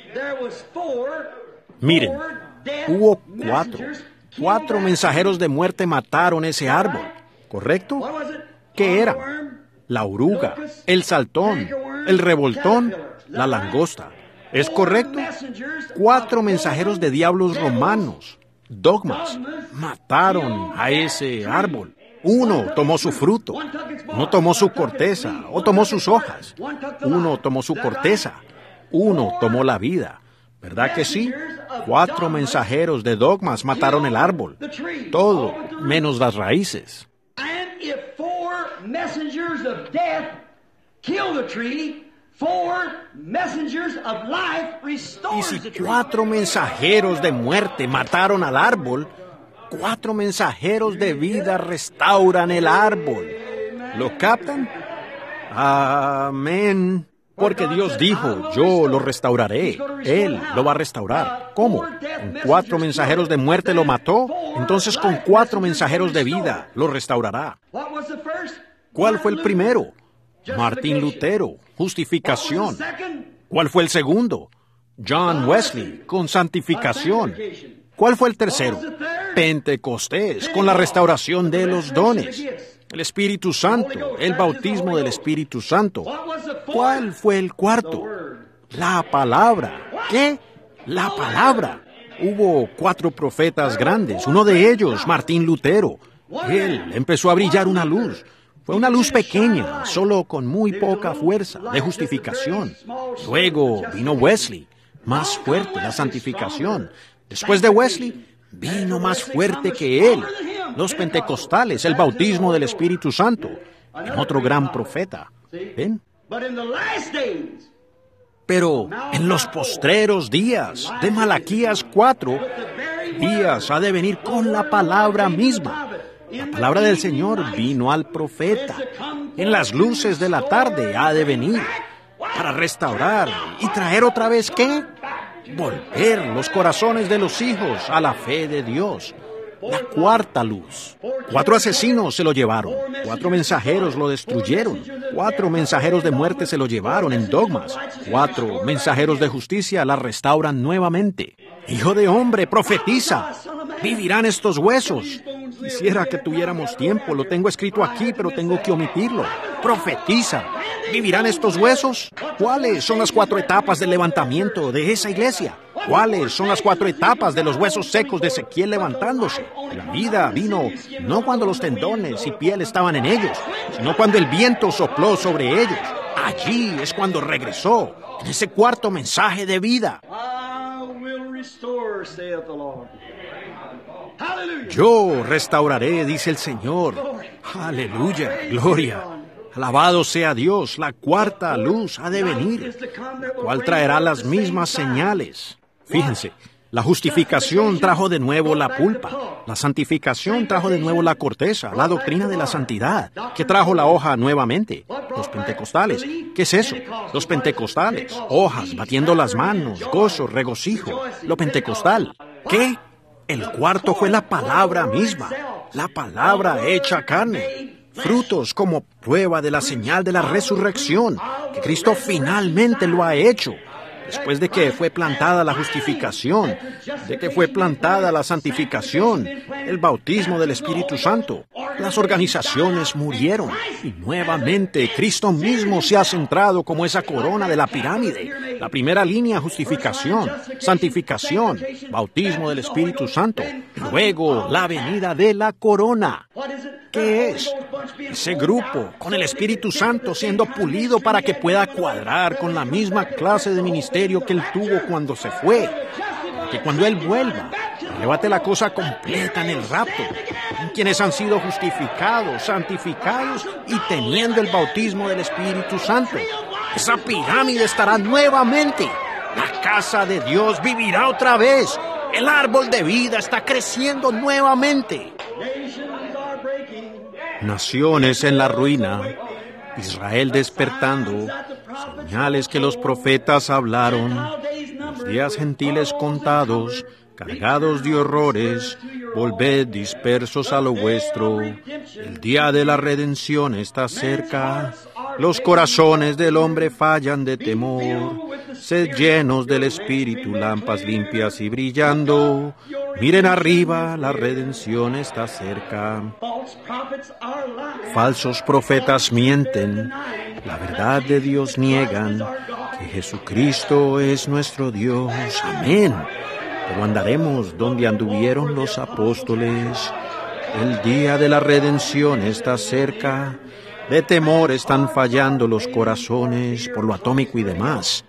Miren, hubo cuatro. Cuatro mensajeros de muerte mataron ese árbol. ¿Correcto? ¿Qué eran? La oruga, el saltón, el revoltón, la langosta. ¿Es correcto? Cuatro mensajeros de diablos romanos, dogmas, mataron a ese árbol. Uno tomó su fruto, uno tomó su corteza o tomó sus hojas. Uno tomó su corteza, uno tomó la vida. ¿Verdad que sí? Cuatro mensajeros de dogmas mataron el árbol, todo menos las raíces. Y si cuatro mensajeros de muerte mataron al árbol, cuatro mensajeros de vida restauran el árbol. ¿Lo captan? Amén. Porque Dios dijo, yo lo restauraré. Él lo va a restaurar. ¿Cómo? ¿Con cuatro mensajeros de muerte lo mató? Entonces con cuatro mensajeros de vida lo restaurará. ¿Cuál fue el primero? Martín Lutero, justificación. ¿Cuál fue el segundo? John Wesley, con santificación. ¿Cuál fue el tercero? Pentecostés, con la restauración de los dones. El Espíritu Santo, el bautismo del Espíritu Santo. ¿Cuál fue el cuarto? La palabra. ¿Qué? La palabra. Hubo cuatro profetas grandes, uno de ellos, Martín Lutero. Él empezó a brillar una luz. Fue una luz pequeña, solo con muy poca fuerza de justificación. Luego vino Wesley, más fuerte, la santificación. Después de Wesley, vino más fuerte que él, los pentecostales, el bautismo del Espíritu Santo, en otro gran profeta. ¿Ven? Pero en los postreros días de Malaquías cuatro, Días ha de venir con la palabra misma. La palabra del Señor vino al profeta. En las luces de la tarde ha de venir para restaurar y traer otra vez, ¿qué? Volver los corazones de los hijos a la fe de Dios. La cuarta luz. Cuatro asesinos se lo llevaron. Cuatro mensajeros lo destruyeron. Cuatro mensajeros de muerte se lo llevaron en dogmas. Cuatro mensajeros de justicia la restauran nuevamente. Hijo de hombre, profetiza. ¿Vivirán estos huesos? Quisiera que tuviéramos tiempo. Lo tengo escrito aquí, pero tengo que omitirlo. Profetiza. ¿Vivirán estos huesos? ¿Cuáles son las cuatro etapas del levantamiento de esa iglesia? ¿Cuáles son las cuatro etapas de los huesos secos de Ezequiel levantándose? La vida vino no cuando los tendones y piel estaban en ellos, sino cuando el viento sopló sobre ellos. Allí es cuando regresó, en ese cuarto mensaje de vida. Yo restauraré, dice el Señor. Aleluya, gloria. Alabado sea Dios, la cuarta luz ha de venir, la cual traerá las mismas señales. Fíjense, la justificación trajo de nuevo la pulpa, la santificación trajo de nuevo la corteza, la doctrina de la santidad, que trajo la hoja nuevamente. Los pentecostales, ¿qué es eso? Los pentecostales, hojas, batiendo las manos, gozo, regocijo. Lo pentecostal, ¿qué? El cuarto fue la palabra misma, la palabra hecha carne. Frutos como prueba de la señal de la resurrección, que Cristo finalmente lo ha hecho. Después de que fue plantada la justificación, de que fue plantada la santificación, el bautismo del Espíritu Santo, las organizaciones murieron y nuevamente Cristo mismo se ha centrado como esa corona de la pirámide. La primera línea, justificación, santificación, bautismo del Espíritu Santo, luego la venida de la corona. ¿Qué es? Ese grupo, con el Espíritu Santo siendo pulido para que pueda cuadrar con la misma clase de ministerio que él tuvo cuando se fue. Que cuando él vuelva, llévate la cosa completa en el rapto, en quienes han sido justificados, santificados y teniendo el bautismo del Espíritu Santo. Esa pirámide estará nuevamente. La casa de Dios vivirá otra vez. El árbol de vida está creciendo nuevamente. Naciones en la ruina, Israel despertando, señales que los profetas hablaron, los días gentiles contados, cargados de horrores, volved dispersos a lo vuestro, el día de la redención está cerca, los corazones del hombre fallan de temor, sed llenos del Espíritu, lámparas limpias y brillando, miren arriba, la redención está cerca. Falsos profetas mienten, la verdad de Dios niegan, que Jesucristo es nuestro Dios. Amén. Pero andaremos donde anduvieron los apóstoles. El día de la redención está cerca. De temor están fallando los corazones por lo atómico y demás.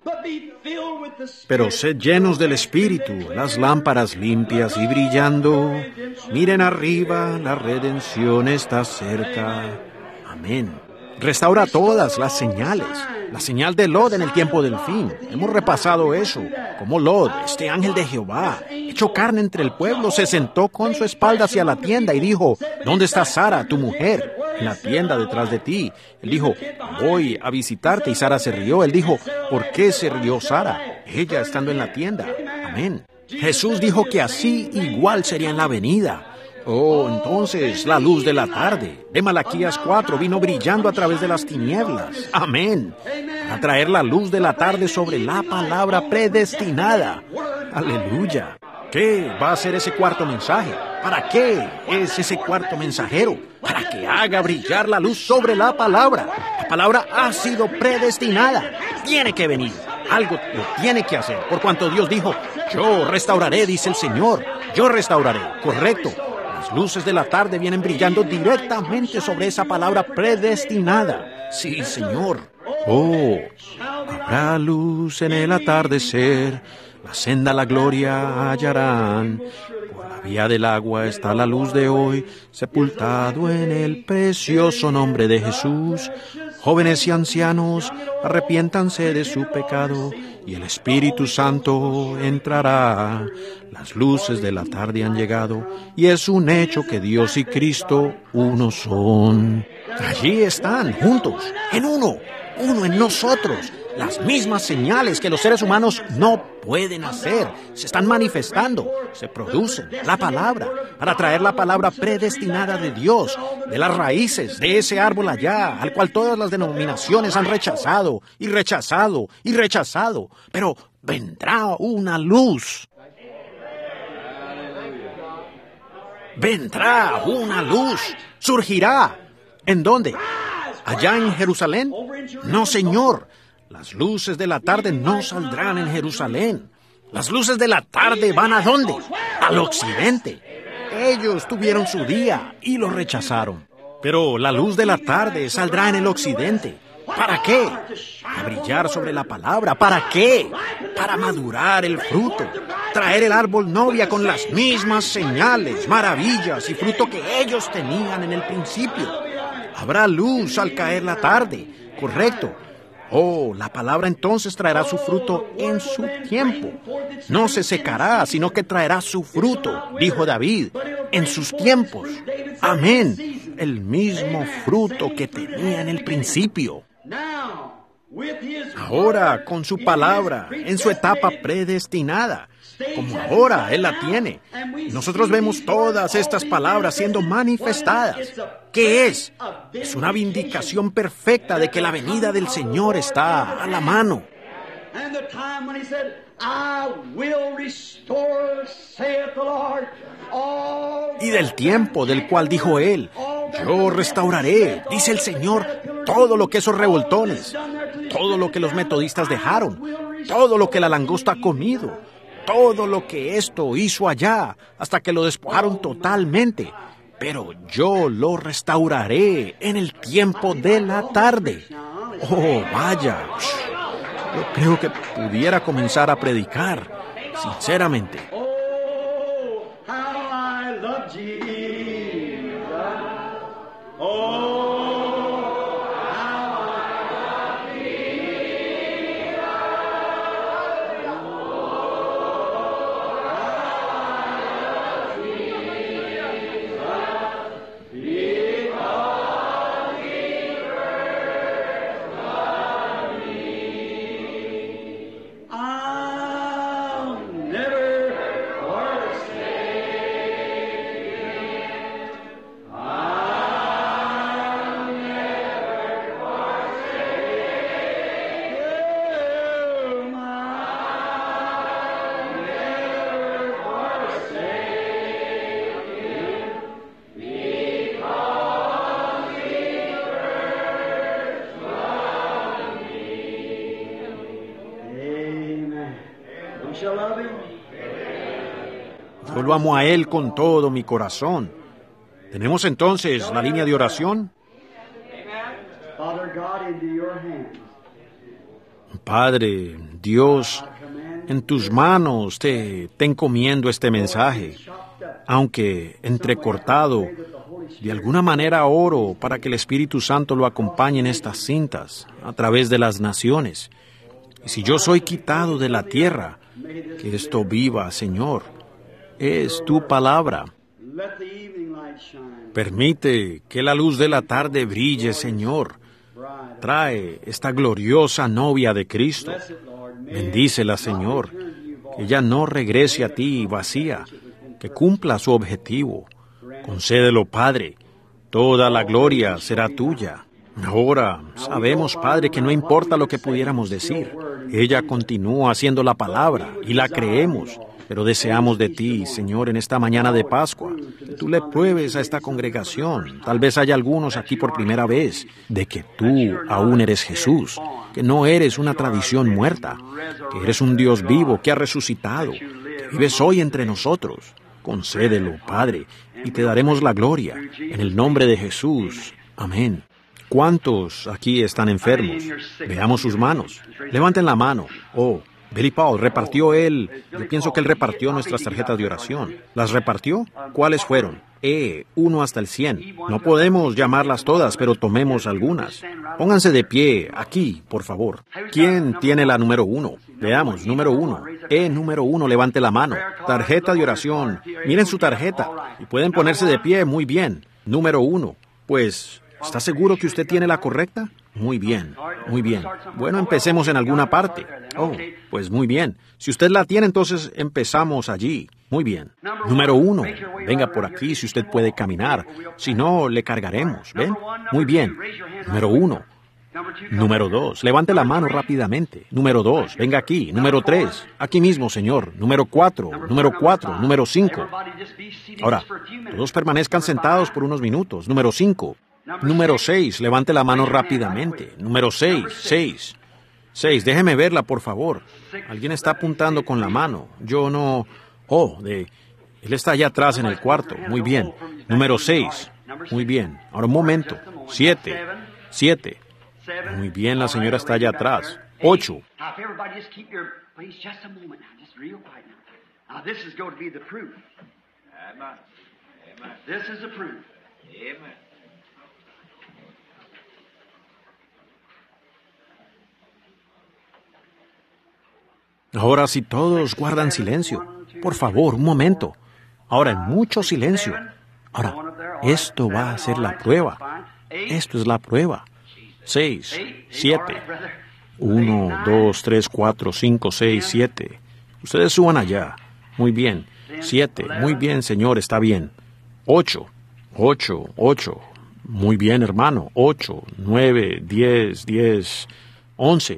Pero sed llenos del Espíritu, las lámparas limpias y brillando. Miren arriba, la redención está cerca. Amén. Restaura todas las señales. La señal de Lot en el tiempo del fin. Hemos repasado eso. Como Lot, este ángel de Jehová, hecho carne entre el pueblo, se sentó con su espalda hacia la tienda y dijo, ¿dónde está Sara, tu mujer? En la tienda detrás de ti. Él dijo, voy a visitarte. Y Sara se rió. Él dijo, ¿por qué se rió Sara? Ella estando en la tienda. Amén. Jesús dijo que así igual sería en la venida. Oh, entonces la luz de la tarde de Malaquías cuatro vino brillando a través de las tinieblas. Amén. Para traer la luz de la tarde sobre la palabra predestinada. Aleluya. ¿Qué va a ser ese cuarto mensaje? ¿Para qué es ese cuarto mensajero? Para que haga brillar la luz sobre la palabra. La palabra ha sido predestinada. Tiene que venir. Algo lo tiene que hacer. Por cuanto Dios dijo, yo restauraré, dice el Señor. Yo restauraré. Correcto. Las luces de la tarde vienen brillando directamente sobre esa palabra predestinada. Sí, Señor. Oh, habrá luz en el atardecer. La senda a la gloria hallarán. Por la vía del agua está la luz de hoy, sepultado en el precioso nombre de Jesús. Jóvenes y ancianos, arrepiéntanse de su pecado, y el Espíritu Santo entrará. Las luces de la tarde han llegado, y es un hecho que Dios y Cristo uno son. Allí están, juntos, en uno, uno en nosotros. Las mismas señales que los seres humanos no pueden hacer, se están manifestando, se producen. La palabra, para traer la palabra predestinada de Dios, de las raíces de ese árbol allá, al cual todas las denominaciones han rechazado, y rechazado, y rechazado. Pero vendrá una luz. Vendrá una luz. Surgirá. ¿En dónde? ¿Allá en Jerusalén? No, Señor. Las luces de la tarde no saldrán en Jerusalén. Las luces de la tarde van ¿a dónde? Al occidente. Ellos tuvieron su día y lo rechazaron. Pero la luz de la tarde saldrá en el occidente. ¿Para qué? Para brillar sobre la palabra. ¿Para qué? Para madurar el fruto. Traer el árbol novia con las mismas señales, maravillas y fruto que ellos tenían en el principio. Habrá luz al caer la tarde. Correcto. Oh, la palabra entonces traerá su fruto en su tiempo. No se secará, sino que traerá su fruto, dijo David, en sus tiempos. Amén. El mismo fruto que tenía en el principio. Ahora, con su palabra, en su etapa predestinada, como ahora Él la tiene. Nosotros vemos todas estas palabras siendo manifestadas. ¿Qué es? Es una vindicación perfecta de que la venida del Señor está a la mano. Y del tiempo del cual dijo Él, yo restauraré, dice el Señor, todo lo que esos revoltones, todo lo que los metodistas dejaron, todo lo que la langosta ha comido, todo lo que esto hizo allá, hasta que lo despojaron totalmente. Pero yo lo restauraré en el tiempo de la tarde. Oh, vaya. Yo creo que pudiera comenzar a predicar, sinceramente. Yo lo amo a Él con todo mi corazón. ¿Tenemos entonces la línea de oración? Padre, Dios, en tus manos te, te encomiendo este mensaje, aunque entrecortado, de alguna manera oro para que el Espíritu Santo lo acompañe en estas cintas, a través de las naciones. Y si yo soy quitado de la tierra, que esto viva, Señor. Es tu palabra. Permite que la luz de la tarde brille, Señor. Trae esta gloriosa novia de Cristo. Bendícela, Señor. Que ella no regrese a ti vacía. Que cumpla su objetivo. Concédelo, Padre. Toda la gloria será tuya. Ahora sabemos, Padre, que no importa lo que pudiéramos decir. Ella continúa haciendo la palabra y la creemos. Pero deseamos de ti, Señor, en esta mañana de Pascua, que tú le pruebes a esta congregación, tal vez haya algunos aquí por primera vez, de que tú aún eres Jesús, que no eres una tradición muerta, que eres un Dios vivo que ha resucitado, que vives hoy entre nosotros. Concédelo, Padre, y te daremos la gloria, en el nombre de Jesús. Amén. ¿Cuántos aquí están enfermos? Veamos sus manos. Levanten la mano. Oh, Billy Paul, ¿repartió él? Yo pienso que él repartió nuestras tarjetas de oración. ¿Las repartió? ¿Cuáles fueron? E, uno hasta el cien. No podemos llamarlas todas, pero tomemos algunas. Pónganse de pie, aquí, por favor. ¿Quién tiene la número uno? Veamos, número uno. E, número uno, levante la mano. Tarjeta de oración. Miren su tarjeta. Y pueden ponerse de pie, muy bien. Número uno. Pues, ¿está seguro que usted tiene la correcta? Muy bien, muy bien. Bueno, empecemos en alguna parte. Oh, pues muy bien. Si usted la tiene, entonces empezamos allí. Muy bien. Número uno, venga por aquí si usted puede caminar. Si no, le cargaremos. ¿Ven? Muy bien. Número uno. Número dos, levante la mano rápidamente. Número dos, venga aquí. Número tres, aquí mismo, señor. Número cuatro, número cuatro, número cinco. Ahora, todos permanezcan sentados por unos minutos. Número cinco. Número seis, levante la mano rápidamente. Número seis, seis. Seis, déjeme verla, por favor. Alguien está apuntando con la mano. Yo no... Oh, de... Él está allá atrás en el cuarto. Muy bien. Número seis. Muy bien. Ahora un momento. Siete. Siete. Muy bien, la señora está allá atrás. Ocho. Ahora, si todos guardan silencio, por favor, un momento. Ahora, en mucho silencio. Ahora, esto va a ser la prueba. Esto es la prueba. Seis, siete. Uno, dos, tres, cuatro, cinco, seis, siete. Ustedes suban allá. Muy bien. Siete. Muy bien, señor, está bien. Ocho. Ocho, ocho. Muy bien, hermano. Ocho, nueve, diez, diez, once,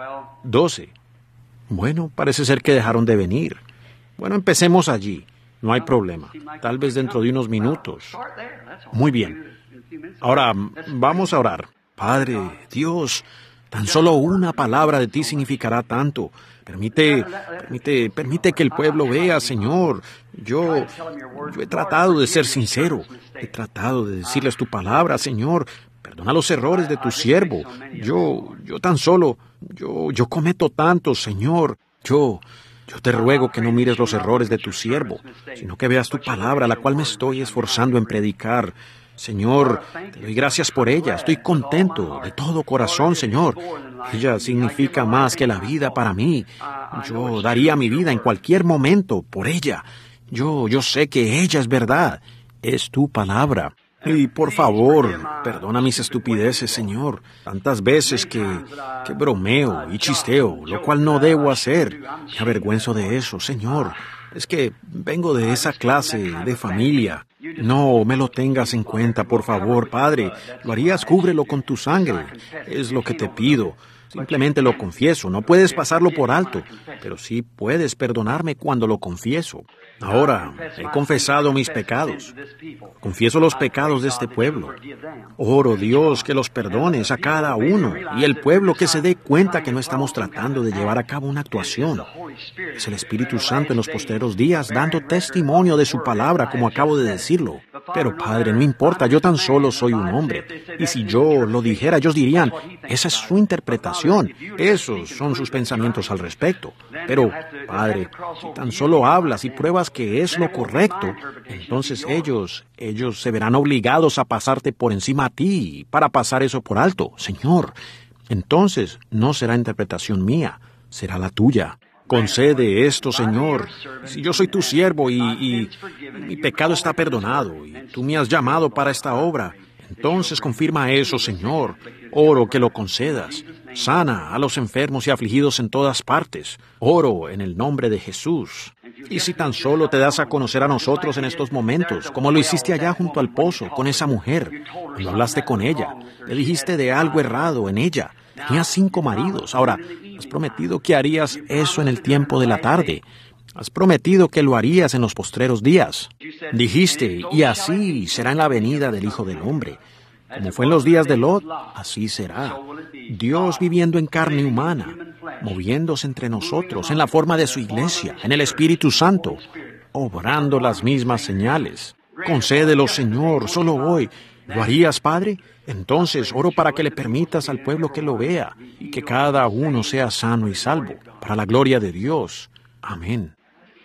doce. Bueno, parece ser que dejaron de venir. Bueno, empecemos allí. No hay problema. Tal vez dentro de unos minutos. Muy bien. Ahora, vamos a orar. Padre, Dios, tan solo una palabra de ti significará tanto. Permite, permite, permite que el pueblo vea, Señor. Yo, yo he tratado de ser sincero. He tratado de decirles tu palabra, Señor. Perdona los errores de tu siervo. Yo, yo tan solo, yo, yo cometo tantos, Señor. Yo, yo te ruego que no mires los errores de tu siervo, sino que veas tu palabra, la cual me estoy esforzando en predicar. Señor, te doy gracias por ella. Estoy contento de todo corazón, Señor. Ella significa más que la vida para mí. Yo daría mi vida en cualquier momento por ella. Yo, yo sé que ella es verdad. Es tu palabra. Y por favor, perdona mis estupideces, Señor. Tantas veces que, que bromeo y chisteo, lo cual no debo hacer. Me avergüenzo de eso, Señor. Es que vengo de esa clase de familia. No me lo tengas en cuenta, por favor, Padre. Lo harías, cúbrelo con tu sangre. Es lo que te pido. Simplemente lo confieso. No puedes pasarlo por alto, pero sí puedes perdonarme cuando lo confieso. Ahora, he confesado mis pecados. Confieso los pecados de este pueblo. Oro, Dios, que los perdones a cada uno y el pueblo que se dé cuenta que no estamos tratando de llevar a cabo una actuación. Es el Espíritu Santo en los postreros días dando testimonio de su palabra, como acabo de decirlo. Pero, Padre, no importa, yo tan solo soy un hombre. Y si yo lo dijera, ellos dirían, esa es su interpretación. Esos son sus pensamientos al respecto. Pero, Padre, si tan solo hablas y pruebas que es lo correcto, entonces ellos, ellos se verán obligados a pasarte por encima a ti para pasar eso por alto, Señor. Entonces no será interpretación mía, será la tuya. Concede esto, Señor. Si yo soy tu siervo y, y, y mi pecado está perdonado y tú me has llamado para esta obra, entonces confirma eso, Señor. Oro que lo concedas. Sana a los enfermos y afligidos en todas partes. Oro en el nombre de Jesús. Y si tan solo te das a conocer a nosotros en estos momentos, como lo hiciste allá junto al pozo, con esa mujer, cuando hablaste con ella, le dijiste de algo errado en ella. Tenía cinco maridos. Ahora, has prometido que harías eso en el tiempo de la tarde. Has prometido que lo harías en los postreros días. Dijiste, y así será en la venida del Hijo del Hombre. Como fue en los días de Lot, así será. Dios viviendo en carne humana, moviéndose entre nosotros en la forma de su iglesia, en el Espíritu Santo, obrando las mismas señales. Concédelo, Señor, solo hoy. ¿Lo harías, Padre? Entonces oro para que le permitas al pueblo que lo vea y que cada uno sea sano y salvo, para la gloria de Dios. Amén.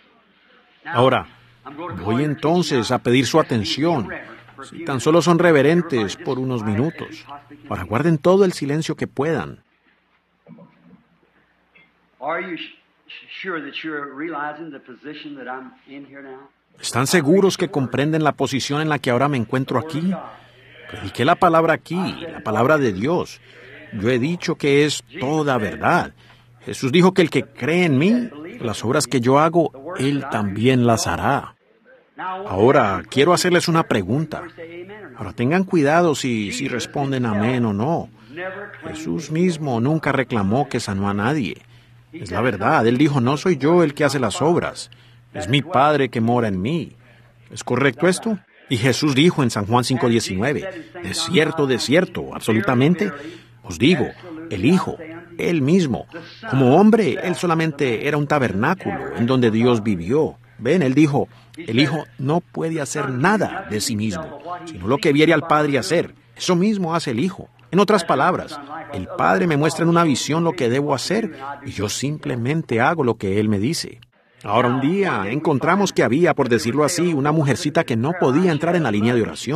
Ahora, voy entonces a pedir su atención. Si tan solo son reverentes por unos minutos. Ahora guarden todo el silencio que puedan. ¿Están seguros que comprenden la posición en la que ahora me encuentro aquí? Prediqué la palabra aquí, la palabra de Dios. Yo he dicho que es toda verdad. Jesús dijo que el que cree en mí, las obras que yo hago, Él también las hará. Ahora, quiero hacerles una pregunta. Ahora, tengan cuidado si, si responden amén o no. Jesús mismo nunca reclamó que sanó a nadie. Es la verdad. Él dijo, no soy yo el que hace las obras. Es mi Padre que mora en mí. ¿Es correcto esto? Y Jesús dijo en San Juan cinco diecinueve, de cierto, de cierto, absolutamente, os digo, el Hijo, Él mismo, como hombre, Él solamente era un tabernáculo en donde Dios vivió. Ven, Él dijo, el Hijo no puede hacer nada de sí mismo, sino lo que viere al Padre hacer. Eso mismo hace el Hijo. En otras palabras, el Padre me muestra en una visión lo que debo hacer y yo simplemente hago lo que Él me dice. Ahora un día encontramos que había, por decirlo así, una mujercita que no podía entrar en la línea de oración.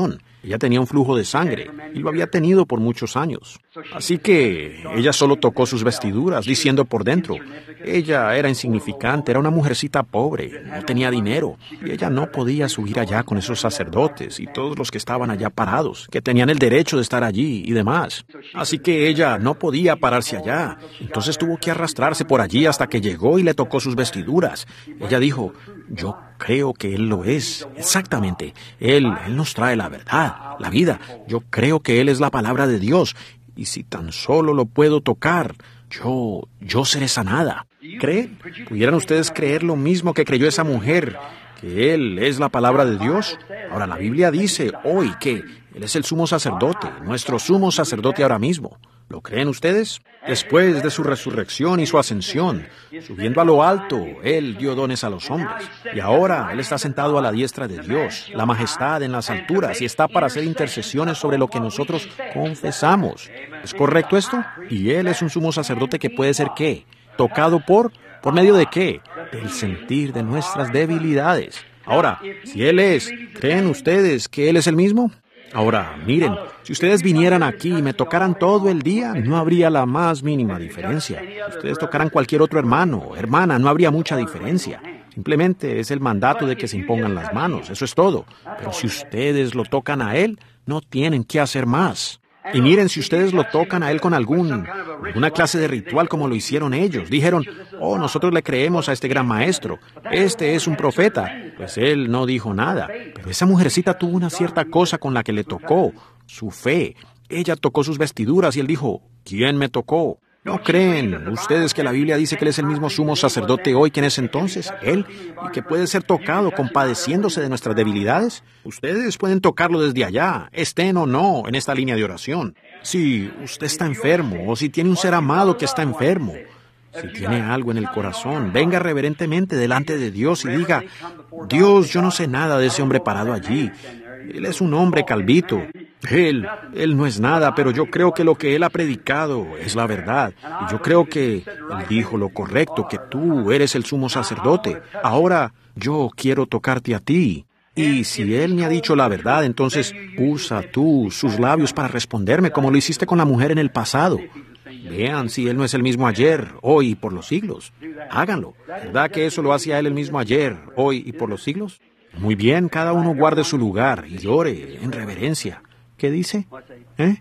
Ella tenía un flujo de sangre y lo había tenido por muchos años. Así que ella solo tocó sus vestiduras, diciendo por dentro, ella era insignificante, era una mujercita pobre, no tenía dinero, y ella no podía subir allá con esos sacerdotes y todos los que estaban allá parados, que tenían el derecho de estar allí y demás. Así que ella no podía pararse allá, entonces tuvo que arrastrarse por allí hasta que llegó y le tocó sus vestiduras. Ella dijo, yo creo que Él lo es, exactamente, Él, Él nos trae la verdad, la vida, yo creo que Él es la palabra de Dios, y si tan solo lo puedo tocar, yo, yo seré sanada. ¿Creen? ¿Pudieran ustedes creer lo mismo que creyó esa mujer, que Él es la palabra de Dios? Ahora, la Biblia dice hoy que Él es el sumo sacerdote, nuestro sumo sacerdote ahora mismo. ¿Lo creen ustedes? Después de su resurrección y su ascensión, subiendo a lo alto, Él dio dones a los hombres. Y ahora Él está sentado a la diestra de Dios, la majestad en las alturas, y está para hacer intercesiones sobre lo que nosotros confesamos. ¿Es correcto esto? Y Él es un sumo sacerdote que puede ser ¿qué? ¿Tocado por? ¿Por medio de qué? Del sentir de nuestras debilidades. Ahora, si Él es, ¿creen ustedes que Él es el mismo? Ahora, miren, si ustedes vinieran aquí y me tocaran todo el día, no habría la más mínima diferencia. Si ustedes tocaran cualquier otro hermano o hermana, no habría mucha diferencia. Simplemente es el mandato de que se impongan las manos, eso es todo. Pero si ustedes lo tocan a Él, no tienen que hacer más. Y miren, si ustedes lo tocan a Él con algún, alguna clase de ritual como lo hicieron ellos, dijeron, oh, nosotros le creemos a este gran maestro, este es un profeta. Pues Él no dijo nada, pero esa mujercita tuvo una cierta cosa con la que le tocó, su fe. Ella tocó sus vestiduras y Él dijo, ¿quién me tocó? ¿No creen ustedes que la Biblia dice que Él es el mismo sumo sacerdote hoy que en ese entonces? Él, y que puede ser tocado compadeciéndose de nuestras debilidades. Ustedes pueden tocarlo desde allá, estén o no en esta línea de oración. Si usted está enfermo, o si tiene un ser amado que está enfermo, si tiene algo en el corazón, venga reverentemente delante de Dios y diga, Dios, yo no sé nada de ese hombre parado allí. Él es un hombre calvito. Él, él no es nada, pero yo creo que lo que él ha predicado es la verdad. Y yo creo que él dijo lo correcto, que tú eres el sumo sacerdote. Ahora yo quiero tocarte a ti. Y si él me ha dicho la verdad, entonces usa tú sus labios para responderme como lo hiciste con la mujer en el pasado. Vean si Él no es el mismo ayer, hoy y por los siglos. Háganlo. ¿Verdad que eso lo hacía Él el mismo ayer, hoy y por los siglos? Muy bien, cada uno guarde su lugar y ore en reverencia. ¿Qué dice? ¿Eh?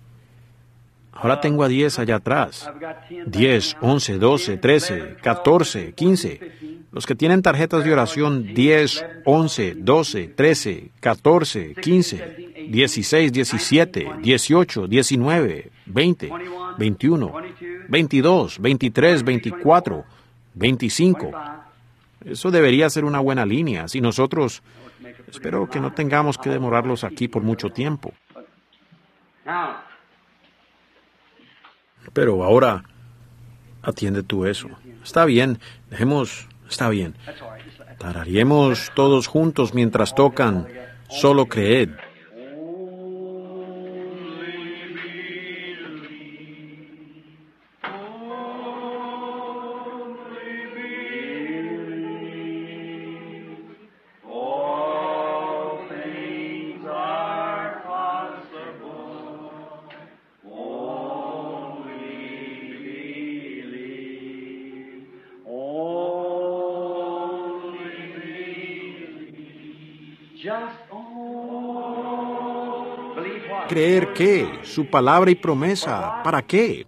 Ahora tengo a diez allá atrás. diez, once, doce, trece, catorce, quince. Los que tienen tarjetas de oración diez, once, doce, trece, catorce, quince, dieciséis, diecisiete, dieciocho, diecinueve, veinte, veintiuno, veintidós, veintitrés, veinticuatro, veinticinco. Eso debería ser una buena línea. Si nosotros, espero que no tengamos que demorarlos aquí por mucho tiempo. Pero ahora, atiende tú eso. Está bien, dejemos, está bien. Tarareemos todos juntos mientras tocan, solo creed. ¿Creer qué? Su palabra y promesa. ¿Para qué?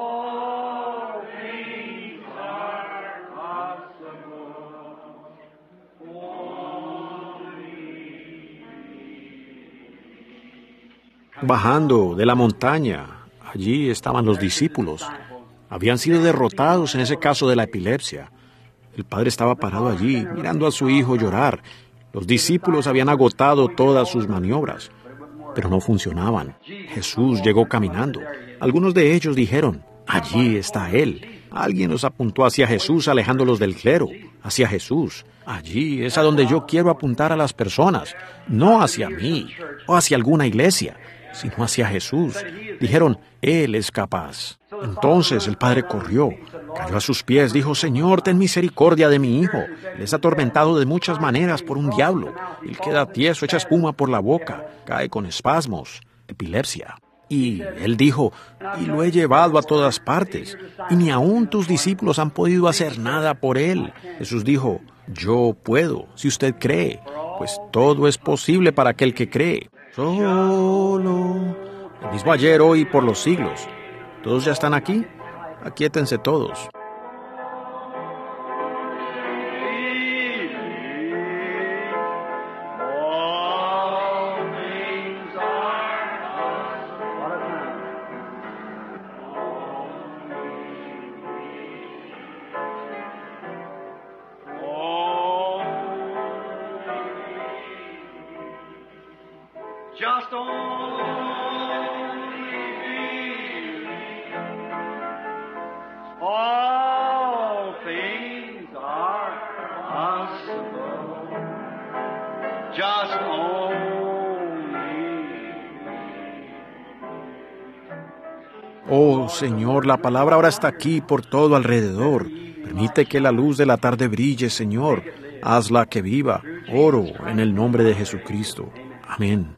Bajando de la montaña, allí estaban los discípulos. Habían sido derrotados en ese caso de la epilepsia. El padre estaba parado allí, mirando a su hijo llorar. Los discípulos habían agotado todas sus maniobras, pero no funcionaban. Jesús llegó caminando. Algunos de ellos dijeron, allí está Él. Alguien los apuntó hacia Jesús, alejándolos del clero, hacia Jesús. Allí es a donde yo quiero apuntar a las personas, no hacia mí o hacia alguna iglesia. sino hacia Jesús. Dijeron, Él es capaz. Entonces el padre corrió, cayó a sus pies, dijo, Señor, ten misericordia de mi hijo. Él es atormentado de muchas maneras por un diablo. Él queda tieso, echa espuma por la boca, cae con espasmos, epilepsia. Y él dijo, y lo he llevado a todas partes, y ni aun tus discípulos han podido hacer nada por él. Jesús dijo, yo puedo, si usted cree, pues todo es posible para aquel que cree. Solo, el mismo ayer, hoy y por los siglos. ¿Todos ya están aquí? Aquíétense todos. Just only believe. All things are possible. Just only. Oh, Señor, la palabra ahora está aquí por todo alrededor. Permite que la luz de la tarde brille, Señor. Hazla que viva. Oro en el nombre de Jesucristo. Amén.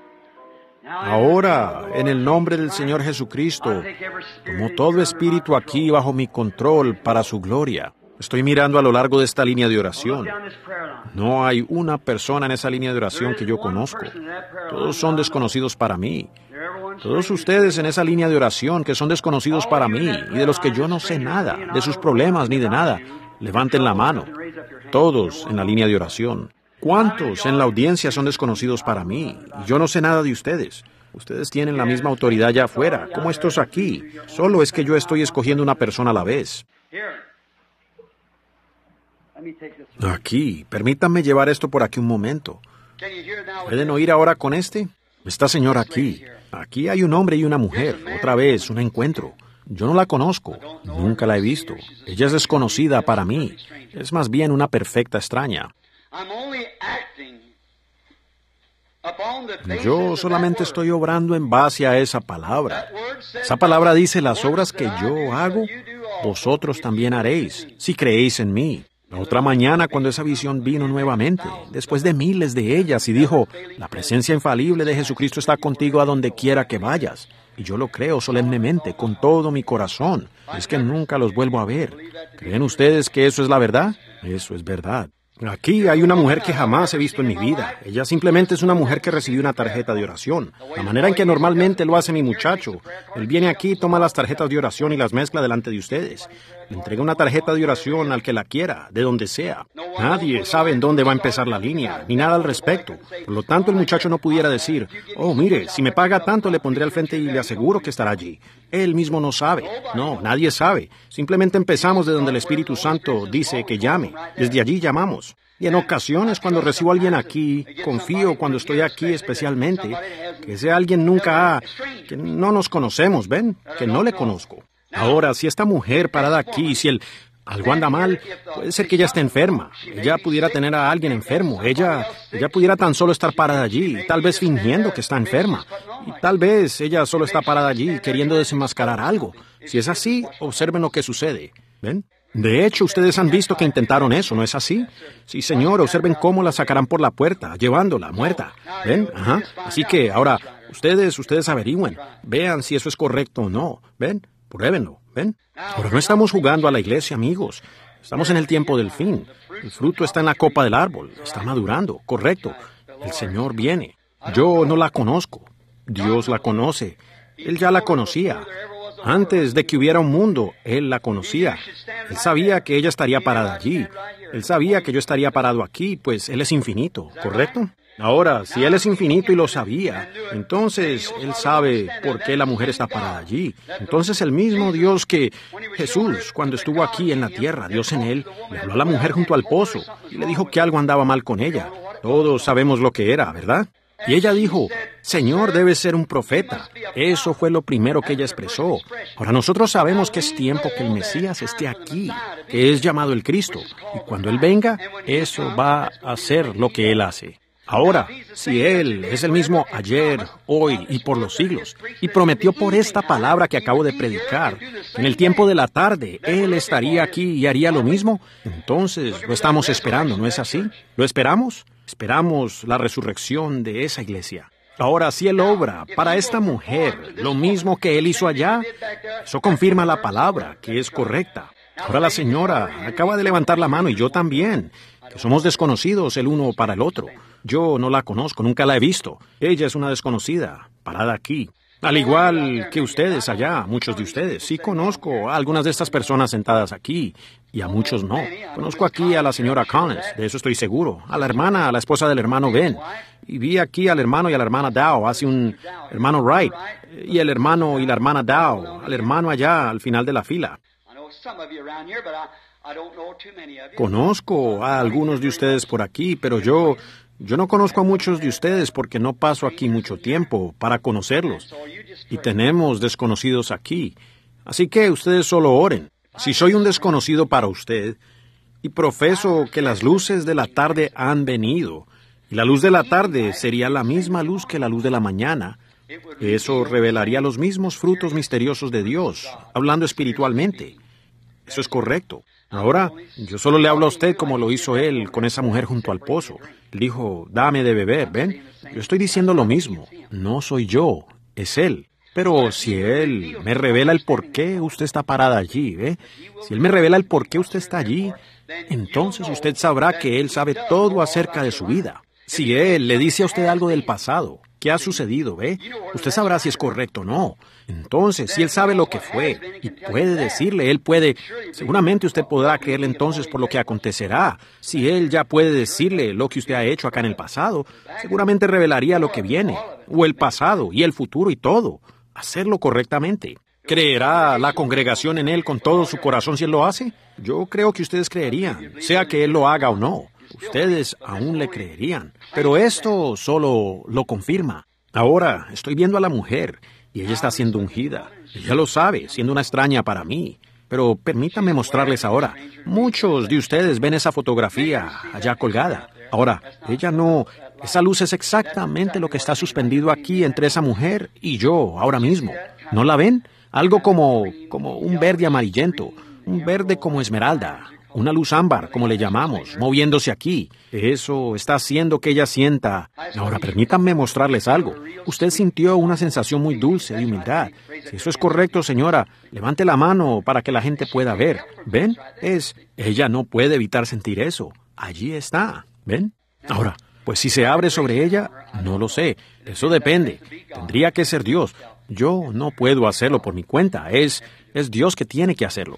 Ahora, en el nombre del Señor Jesucristo, tomo todo espíritu aquí bajo mi control para su gloria. Estoy mirando a lo largo de esta línea de oración. No hay una persona en esa línea de oración que yo conozco. Todos son desconocidos para mí. Todos ustedes en esa línea de oración que son desconocidos para mí y de los que yo no sé nada, de sus problemas ni de nada, levanten la mano. Todos en la línea de oración. ¿Cuántos en la audiencia son desconocidos para mí? Y yo no sé nada de ustedes. Ustedes tienen la misma autoridad allá afuera, como estos aquí. Solo es que yo estoy escogiendo una persona a la vez. Aquí, permítanme llevar esto por aquí un momento. ¿Pueden oír ahora con este? Esta señora aquí. Aquí hay un hombre y una mujer. Otra vez, un encuentro. Yo no la conozco. Nunca la he visto. Ella es desconocida para mí. Es más bien una perfecta extraña. Yo solamente estoy obrando en base a esa palabra. Esa palabra dice, las obras que yo hago, vosotros también haréis, si creéis en mí. La otra mañana, cuando esa visión vino nuevamente, después de miles de ellas, y dijo, la presencia infalible de Jesucristo está contigo a donde quiera que vayas. Y yo lo creo solemnemente, con todo mi corazón. Es que nunca los vuelvo a ver. ¿Creen ustedes que eso es la verdad? Eso es verdad. Aquí hay una mujer que jamás he visto en mi vida. Ella simplemente es una mujer que recibió una tarjeta de oración. La manera en que normalmente lo hace mi muchacho. Él viene aquí, toma las tarjetas de oración y las mezcla delante de ustedes. Le entrega una tarjeta de oración al que la quiera, de donde sea. Nadie sabe en dónde va a empezar la línea, ni nada al respecto. Por lo tanto, el muchacho no pudiera decir, oh, mire, si me paga tanto le pondré al frente y le aseguro que estará allí. Él mismo no sabe. No, nadie sabe. Simplemente empezamos de donde el Espíritu Santo dice que llame. Desde allí llamamos. Y en ocasiones, cuando recibo a alguien aquí, confío cuando estoy aquí especialmente, que ese alguien nunca ha, que no nos conocemos, ¿ven? Que no le conozco. Ahora, si esta mujer parada aquí, si el, algo anda mal, puede ser que ella esté enferma. Ella pudiera tener a alguien enfermo. Ella, ella pudiera tan solo estar parada allí, tal vez fingiendo que está enferma. Y tal vez ella solo está parada allí, queriendo desenmascarar algo. Si es así, observen lo que sucede. ¿Ven? De hecho, ustedes han visto que intentaron eso, ¿no es así? Sí, señor, observen cómo la sacarán por la puerta, llevándola, muerta. ¿Ven? Ajá. Así que, ahora, ustedes, ustedes averigüen. Vean si eso es correcto o no. ¿Ven? Pruébenlo. ¿Ven? Ahora no estamos jugando a la iglesia, amigos. Estamos en el tiempo del fin. El fruto está en la copa del árbol. Está madurando. Correcto. El Señor viene. Yo no la conozco. Dios la conoce. Él ya la conocía. Antes de que hubiera un mundo, Él la conocía. Él sabía que ella estaría parada allí. Él sabía que yo estaría parado aquí, pues Él es infinito, ¿correcto? Ahora, si Él es infinito y lo sabía, entonces Él sabe por qué la mujer está parada allí. Entonces el mismo Dios que Jesús, cuando estuvo aquí en la tierra, Dios en Él, le habló a la mujer junto al pozo y le dijo que algo andaba mal con ella. Todos sabemos lo que era, ¿verdad? Y ella dijo, Señor, debe ser un profeta. Eso fue lo primero que ella expresó. Ahora nosotros sabemos que es tiempo que el Mesías esté aquí, que es llamado el Cristo. Y cuando Él venga, eso va a ser lo que Él hace. Ahora, si Él es el mismo ayer, hoy y por los siglos, y prometió por esta palabra que acabo de predicar, en el tiempo de la tarde Él estaría aquí y haría lo mismo, entonces lo estamos esperando, ¿no es así? ¿Lo esperamos? Esperamos la resurrección de esa iglesia. Ahora, si Él obra para esta mujer lo mismo que Él hizo allá, eso confirma la palabra, que es correcta. Ahora la señora acaba de levantar la mano y yo también, que somos desconocidos el uno para el otro. Yo no la conozco, nunca la he visto. Ella es una desconocida, parada aquí. Al igual que ustedes allá, muchos de ustedes. Sí conozco a algunas de estas personas sentadas aquí y a muchos no. Conozco aquí a la señora Collins, de eso estoy seguro. A la hermana, a la esposa del hermano Ben. Y vi aquí al hermano y a la hermana Dow, hace un hermano Wright. Y el hermano y la hermana Dow, al hermano allá al final de la fila. Conozco a algunos de ustedes por aquí, pero yo, yo no conozco a muchos de ustedes porque no paso aquí mucho tiempo para conocerlos. Y tenemos desconocidos aquí. Así que ustedes solo oren. Si soy un desconocido para usted y profeso que las luces de la tarde han venido, y la luz de la tarde sería la misma luz que la luz de la mañana, eso revelaría los mismos frutos misteriosos de Dios, hablando espiritualmente. Eso es correcto. Ahora, yo solo le hablo a usted como lo hizo él con esa mujer junto al pozo. Él dijo, dame de beber, ¿ven? Yo estoy diciendo lo mismo. No soy yo, es él. Pero si él me revela el por qué usted está parada allí, ¿ve? Si él me revela el por qué usted está allí, entonces usted sabrá que él sabe todo acerca de su vida. Si él le dice a usted algo del pasado, ¿qué ha sucedido, ve? Usted sabrá si es correcto o no. Entonces, si él sabe lo que fue y puede decirle, él puede, seguramente usted podrá creerle entonces por lo que acontecerá. Si él ya puede decirle lo que usted ha hecho acá en el pasado, seguramente revelaría lo que viene, o el pasado y el futuro y todo. Hacerlo correctamente. ¿Creerá la congregación en él con todo su corazón si él lo hace? Yo creo que ustedes creerían, sea que él lo haga o no. Ustedes aún le creerían, pero esto solo lo confirma. Ahora estoy viendo a la mujer y ella está siendo ungida. Ella lo sabe, siendo una extraña para mí. Pero permítanme mostrarles ahora. Muchos de ustedes ven esa fotografía allá colgada. Ahora, ella no... Esa luz es exactamente lo que está suspendido aquí entre esa mujer y yo ahora mismo. ¿No la ven? Algo como, como un verde amarillento, un verde como esmeralda. Una luz ámbar, como le llamamos, moviéndose aquí. Eso está haciendo que ella sienta... Ahora, permítanme mostrarles algo. Usted sintió una sensación muy dulce de humildad. Si eso es correcto, señora, levante la mano para que la gente pueda ver. ¿Ven? Es... Ella no puede evitar sentir eso. Allí está. ¿Ven? Ahora, pues si se abre sobre ella, no lo sé. Eso depende. Tendría que ser Dios. Yo no puedo hacerlo por mi cuenta. Es, es Dios que tiene que hacerlo.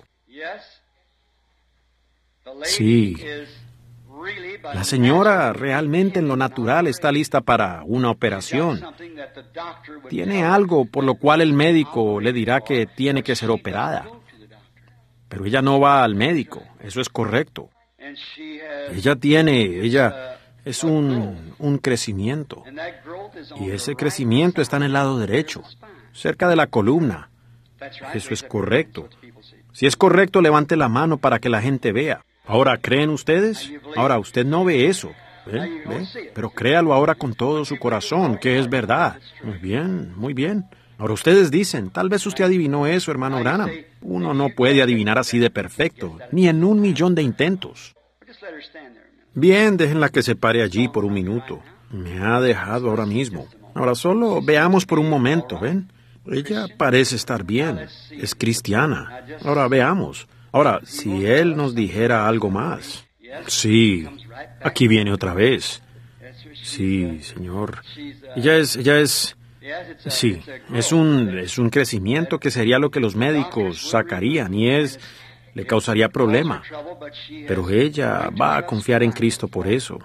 Sí, la señora realmente en lo natural está lista para una operación. Tiene algo por lo cual el médico le dirá que tiene que ser operada. Pero ella no va al médico, eso es correcto. Ella tiene, ella es un, un crecimiento. Y ese crecimiento está en el lado derecho, cerca de la columna. Eso es correcto. Si es correcto, levante la mano para que la gente vea. Ahora, ¿creen ustedes? Ahora, usted no ve eso, ¿ve? ¿Ve? Pero créalo ahora con todo su corazón, que es verdad. Muy bien, muy bien. Ahora, ustedes dicen, tal vez usted adivinó eso, hermano Branham. Uno no puede adivinar así de perfecto, ni en un millón de intentos. Bien, déjenla que se pare allí por un minuto. Me ha dejado ahora mismo. Ahora, solo veamos por un momento, ¿ven? Ella parece estar bien, es cristiana. Ahora, veamos. Ahora, si él nos dijera algo más. Sí, aquí viene otra vez. Sí, señor. Ella es, ella es, sí, es un, es un crecimiento que sería lo que los médicos sacarían y es, le causaría problema. Pero ella va a confiar en Cristo por eso.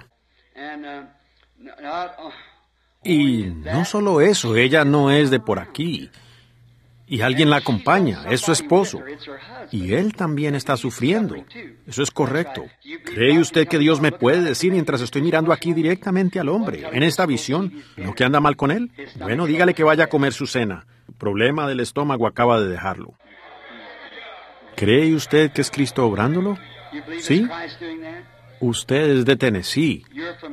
Y no solo eso, ella no es de por aquí. Y alguien la acompaña, es su esposo. Y él también está sufriendo. Eso es correcto. ¿Cree usted que Dios me puede decir mientras estoy mirando aquí directamente al hombre, en esta visión, lo que anda mal con él? Bueno, dígale que vaya a comer su cena. El problema del estómago acaba de dejarlo. ¿Cree usted que es Cristo obrándolo? ¿Sí? Usted es de Tennessee.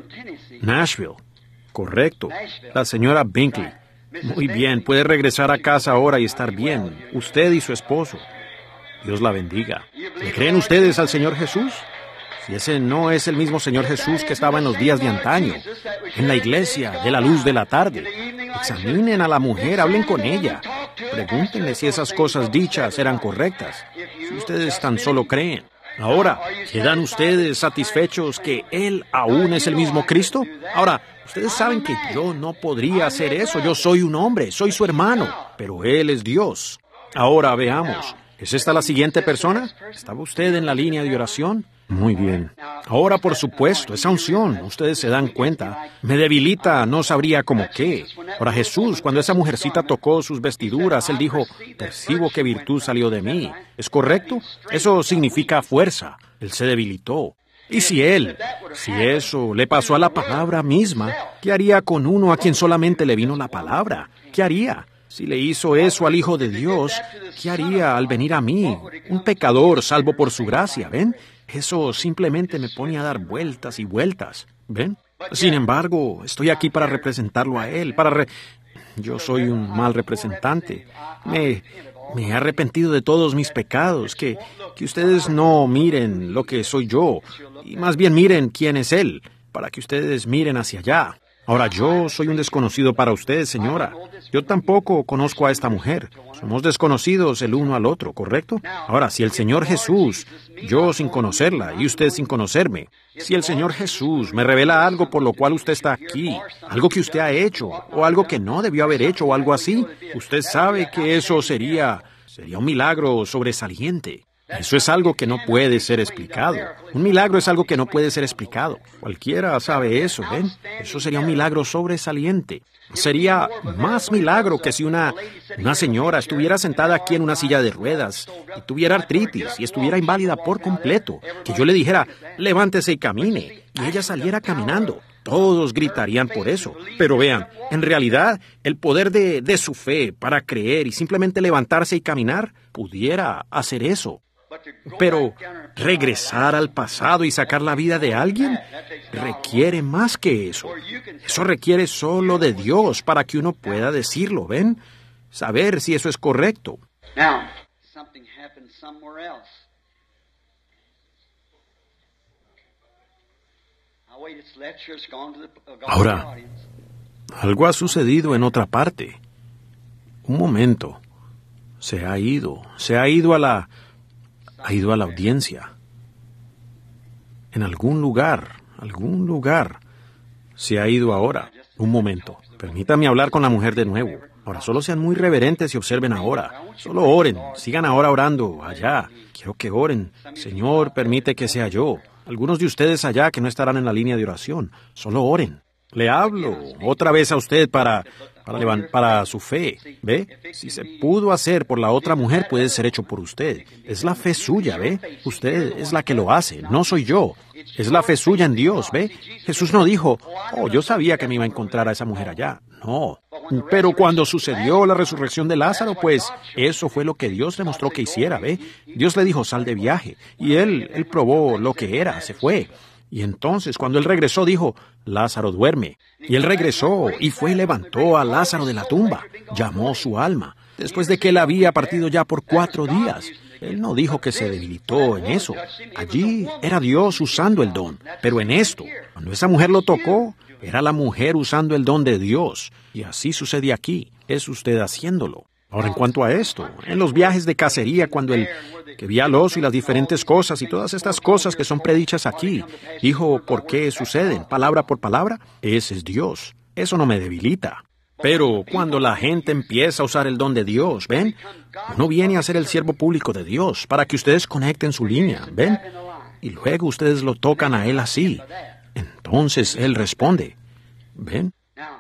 Nashville. Correcto. La señora Binkley. Muy bien, puede regresar a casa ahora y estar bien. Usted y su esposo. Dios la bendiga. ¿Le creen ustedes al Señor Jesús? Si ese no es el mismo Señor Jesús que estaba en los días de antaño, en la iglesia, de la luz de la tarde. Examinen a la mujer, hablen con ella. Pregúntenle si esas cosas dichas eran correctas. Si ustedes tan solo creen. Ahora, ¿quedan ustedes satisfechos que Él aún es el mismo Cristo? Ahora, ustedes saben que yo no podría hacer eso. Yo soy un hombre, soy su hermano, pero Él es Dios. Ahora veamos. ¿Es esta la siguiente persona? ¿Estaba usted en la línea de oración? Muy bien. Ahora, por supuesto, esa unción, ustedes se dan cuenta, me debilita, no sabría cómo qué. Ahora Jesús, cuando esa mujercita tocó sus vestiduras, Él dijo, percibo que virtud salió de mí. ¿Es correcto? Eso significa fuerza. Él se debilitó. Y si Él, si eso le pasó a la palabra misma, ¿qué haría con uno a quien solamente le vino la palabra? ¿Qué haría? Si le hizo eso al Hijo de Dios, ¿qué haría al venir a mí, un pecador salvo por su gracia? ¿Ven? Eso simplemente me pone a dar vueltas y vueltas. ¿Ven? Sin embargo, estoy aquí para representarlo a Él, para... Re... Yo soy un mal representante. Me, me he arrepentido de todos mis pecados. Que, que ustedes no miren lo que soy yo, y más bien miren quién es Él, para que ustedes miren hacia allá. Ahora, yo soy un desconocido para usted, señora. Yo tampoco conozco a esta mujer. Somos desconocidos el uno al otro, ¿correcto? Ahora, si el Señor Jesús, yo sin conocerla y usted sin conocerme, si el Señor Jesús me revela algo por lo cual usted está aquí, algo que usted ha hecho, o algo que no debió haber hecho, o algo así, usted sabe que eso sería, sería un milagro sobresaliente. Eso es algo que no puede ser explicado. Un milagro es algo que no puede ser explicado. Cualquiera sabe eso, ¿ven? Eso sería un milagro sobresaliente. Sería más milagro que si una, una señora estuviera sentada aquí en una silla de ruedas y tuviera artritis y estuviera inválida por completo. Que yo le dijera, levántese y camine, y ella saliera caminando. Todos gritarían por eso. Pero vean, en realidad, el poder de, de su fe para creer y simplemente levantarse y caminar pudiera hacer eso. Pero regresar al pasado y sacar la vida de alguien requiere más que eso. Eso requiere solo de Dios para que uno pueda decirlo, ¿ven? Saber si eso es correcto. Ahora, algo ha sucedido en otra parte. Un momento. Se ha ido. Se ha ido a la... ha ido a la audiencia. En algún lugar, algún lugar. Se ha ido ahora. Un momento. Permítame hablar con la mujer de nuevo. Ahora, solo sean muy reverentes y observen ahora. Solo oren. Sigan ahora orando. Allá. Quiero que oren. Señor, permite que sea yo. Algunos de ustedes allá que no estarán en la línea de oración. Solo oren. Le hablo otra vez a usted para... Para, levant- para su fe, ¿ve? Si se pudo hacer por la otra mujer, puede ser hecho por usted. Es la fe suya, ¿ve? Usted es la que lo hace, no soy yo. Es la fe suya en Dios, ¿ve? Jesús no dijo, oh, yo sabía que me iba a encontrar a esa mujer allá. No. Pero cuando sucedió la resurrección de Lázaro, pues eso fue lo que Dios le mostró que hiciera, ¿ve? Dios le dijo, sal de viaje. Y él, él probó lo que era, se fue. Y entonces, cuando él regresó, dijo, Lázaro duerme. Y él regresó y fue y levantó a Lázaro de la tumba. Llamó su alma. Después de que él había partido ya por cuatro días. Él no dijo que se debilitó en eso. Allí era Dios usando el don. Pero en esto, cuando esa mujer lo tocó, era la mujer usando el don de Dios. Y así sucede aquí. Es usted haciéndolo. Ahora, en cuanto a esto, en los viajes de cacería, cuando él que vi al oso y las diferentes cosas y todas estas cosas que son predichas aquí, dijo, ¿por qué suceden? Palabra por palabra, ese es Dios. Eso no me debilita. Pero cuando la gente empieza a usar el don de Dios, ¿ven? Uno viene a ser el siervo público de Dios para que ustedes conecten su línea, ¿ven? Y luego ustedes lo tocan a Él así. Entonces Él responde, ¿ven?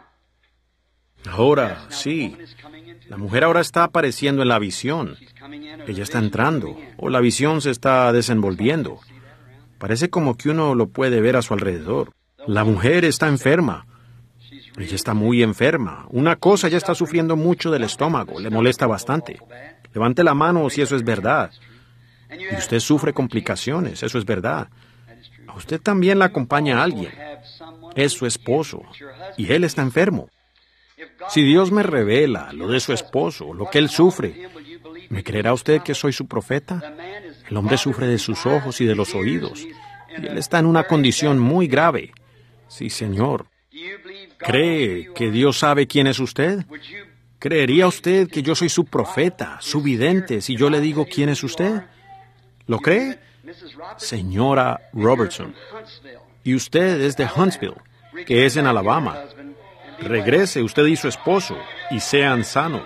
Ahora, sí. La mujer ahora está apareciendo en la visión. Ella está entrando, o la visión se está desenvolviendo. Parece como que uno lo puede ver a su alrededor. La mujer está enferma. Ella está muy enferma. Una cosa, ella está sufriendo mucho del estómago, le molesta bastante. Levante la mano si eso es verdad. Y usted sufre complicaciones, eso es verdad. usted también la acompaña a alguien. Es su esposo, y él está enfermo. Si Dios me revela lo de su esposo, lo que él sufre, ¿me creerá usted que soy su profeta? El hombre sufre de sus ojos y de los oídos, y él está en una condición muy grave. Sí, Señor. ¿Cree que Dios sabe quién es usted? ¿Creería usted que yo soy su profeta, su vidente, si yo le digo quién es usted? ¿Lo cree? Señora Robertson. Y usted es de Huntsville, que es en Alabama. Regrese usted y su esposo, y sean sanos.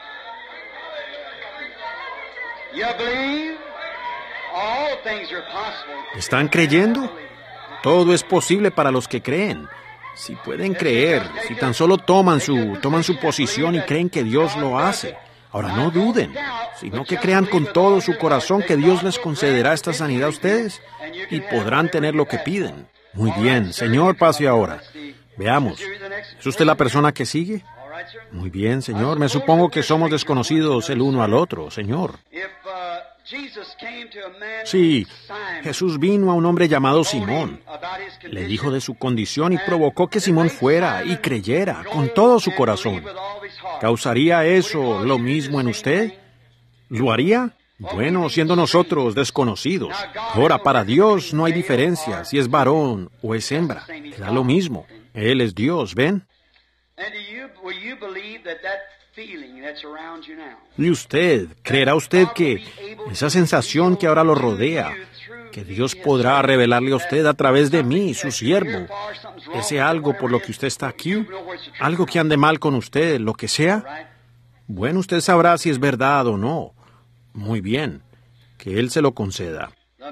¿Están creyendo? Todo es posible para los que creen. Si pueden creer, si tan solo toman su, toman su posición y creen que Dios lo hace. Ahora no duden, sino que crean con todo su corazón que Dios les concederá esta sanidad a ustedes y podrán tener lo que piden. Muy bien, Señor, pase ahora. Veamos, ¿es usted la persona que sigue? Muy bien, Señor, me supongo que somos desconocidos el uno al otro, Señor. Sí, Jesús vino a un hombre llamado Simón. Le dijo de su condición y provocó que Simón fuera y creyera con todo su corazón. ¿Causaría eso lo mismo en usted? ¿Lo haría? Bueno, siendo nosotros desconocidos. Ahora, para Dios no hay diferencia si es varón o es hembra. Le da lo mismo. Él es Dios, ¿ven? ¿Y usted, creerá usted que esa sensación que ahora lo rodea, que Dios podrá revelarle a usted a través de mí, su siervo, ese algo por lo que usted está aquí, algo que ande mal con usted, lo que sea? Bueno, usted sabrá si es verdad o no. Muy bien, que Él se lo conceda.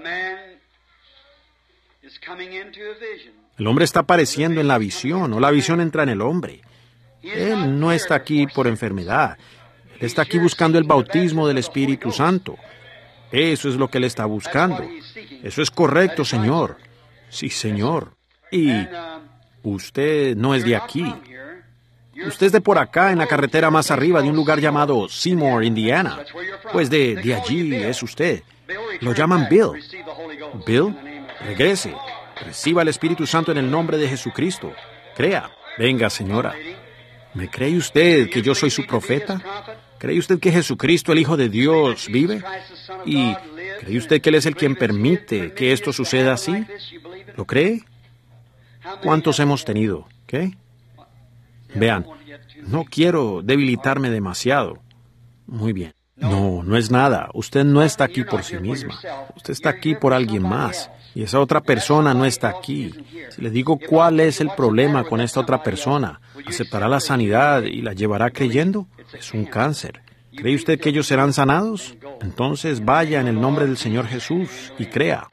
El hombre está apareciendo en la visión, o la visión entra en el hombre. Él no está aquí por enfermedad. Él está aquí buscando el bautismo del Espíritu Santo. Eso es lo que Él está buscando. Eso es correcto, Señor. Sí, Señor. Y usted no es de aquí. Usted es de por acá, en la carretera más arriba de un lugar llamado Seymour, Indiana. Pues de, de allí es usted. Lo llaman Bill. Bill, regrese. Reciba el Espíritu Santo en el nombre de Jesucristo. Crea. Venga, señora. ¿Me cree usted que yo soy su profeta? ¿Cree usted que Jesucristo, el Hijo de Dios, vive? ¿Y cree usted que Él es el quien permite que esto suceda así? ¿Lo cree? ¿Cuántos hemos tenido? ¿Qué? Vean, no quiero debilitarme demasiado. Muy bien. No, no es nada. Usted no está aquí por sí misma. Usted está aquí por alguien más. Y esa otra persona no está aquí. Si le digo cuál es el problema con esta otra persona, ¿aceptará la sanidad y la llevará creyendo? Es un cáncer. ¿Cree usted que ellos serán sanados? Entonces vaya en el nombre del Señor Jesús y crea.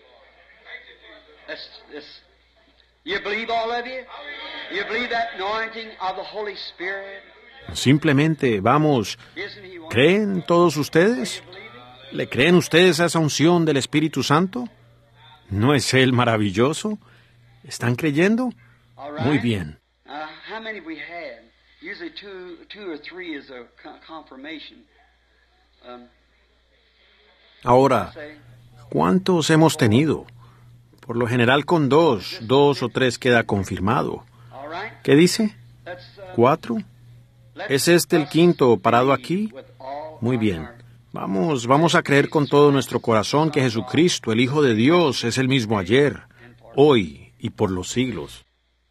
Simplemente, vamos, ¿creen todos ustedes? ¿Le creen ustedes a esa unción del Espíritu Santo? ¿No es Él maravilloso? ¿Están creyendo? Muy bien. Ahora, ¿cuántos hemos tenido? Por lo general con dos, dos o tres queda confirmado. ¿Qué dice? ¿Cuatro? ¿Es este el quinto parado aquí? Muy bien. Vamos, vamos a creer con todo nuestro corazón que Jesucristo, el Hijo de Dios, es el mismo ayer, hoy y por los siglos.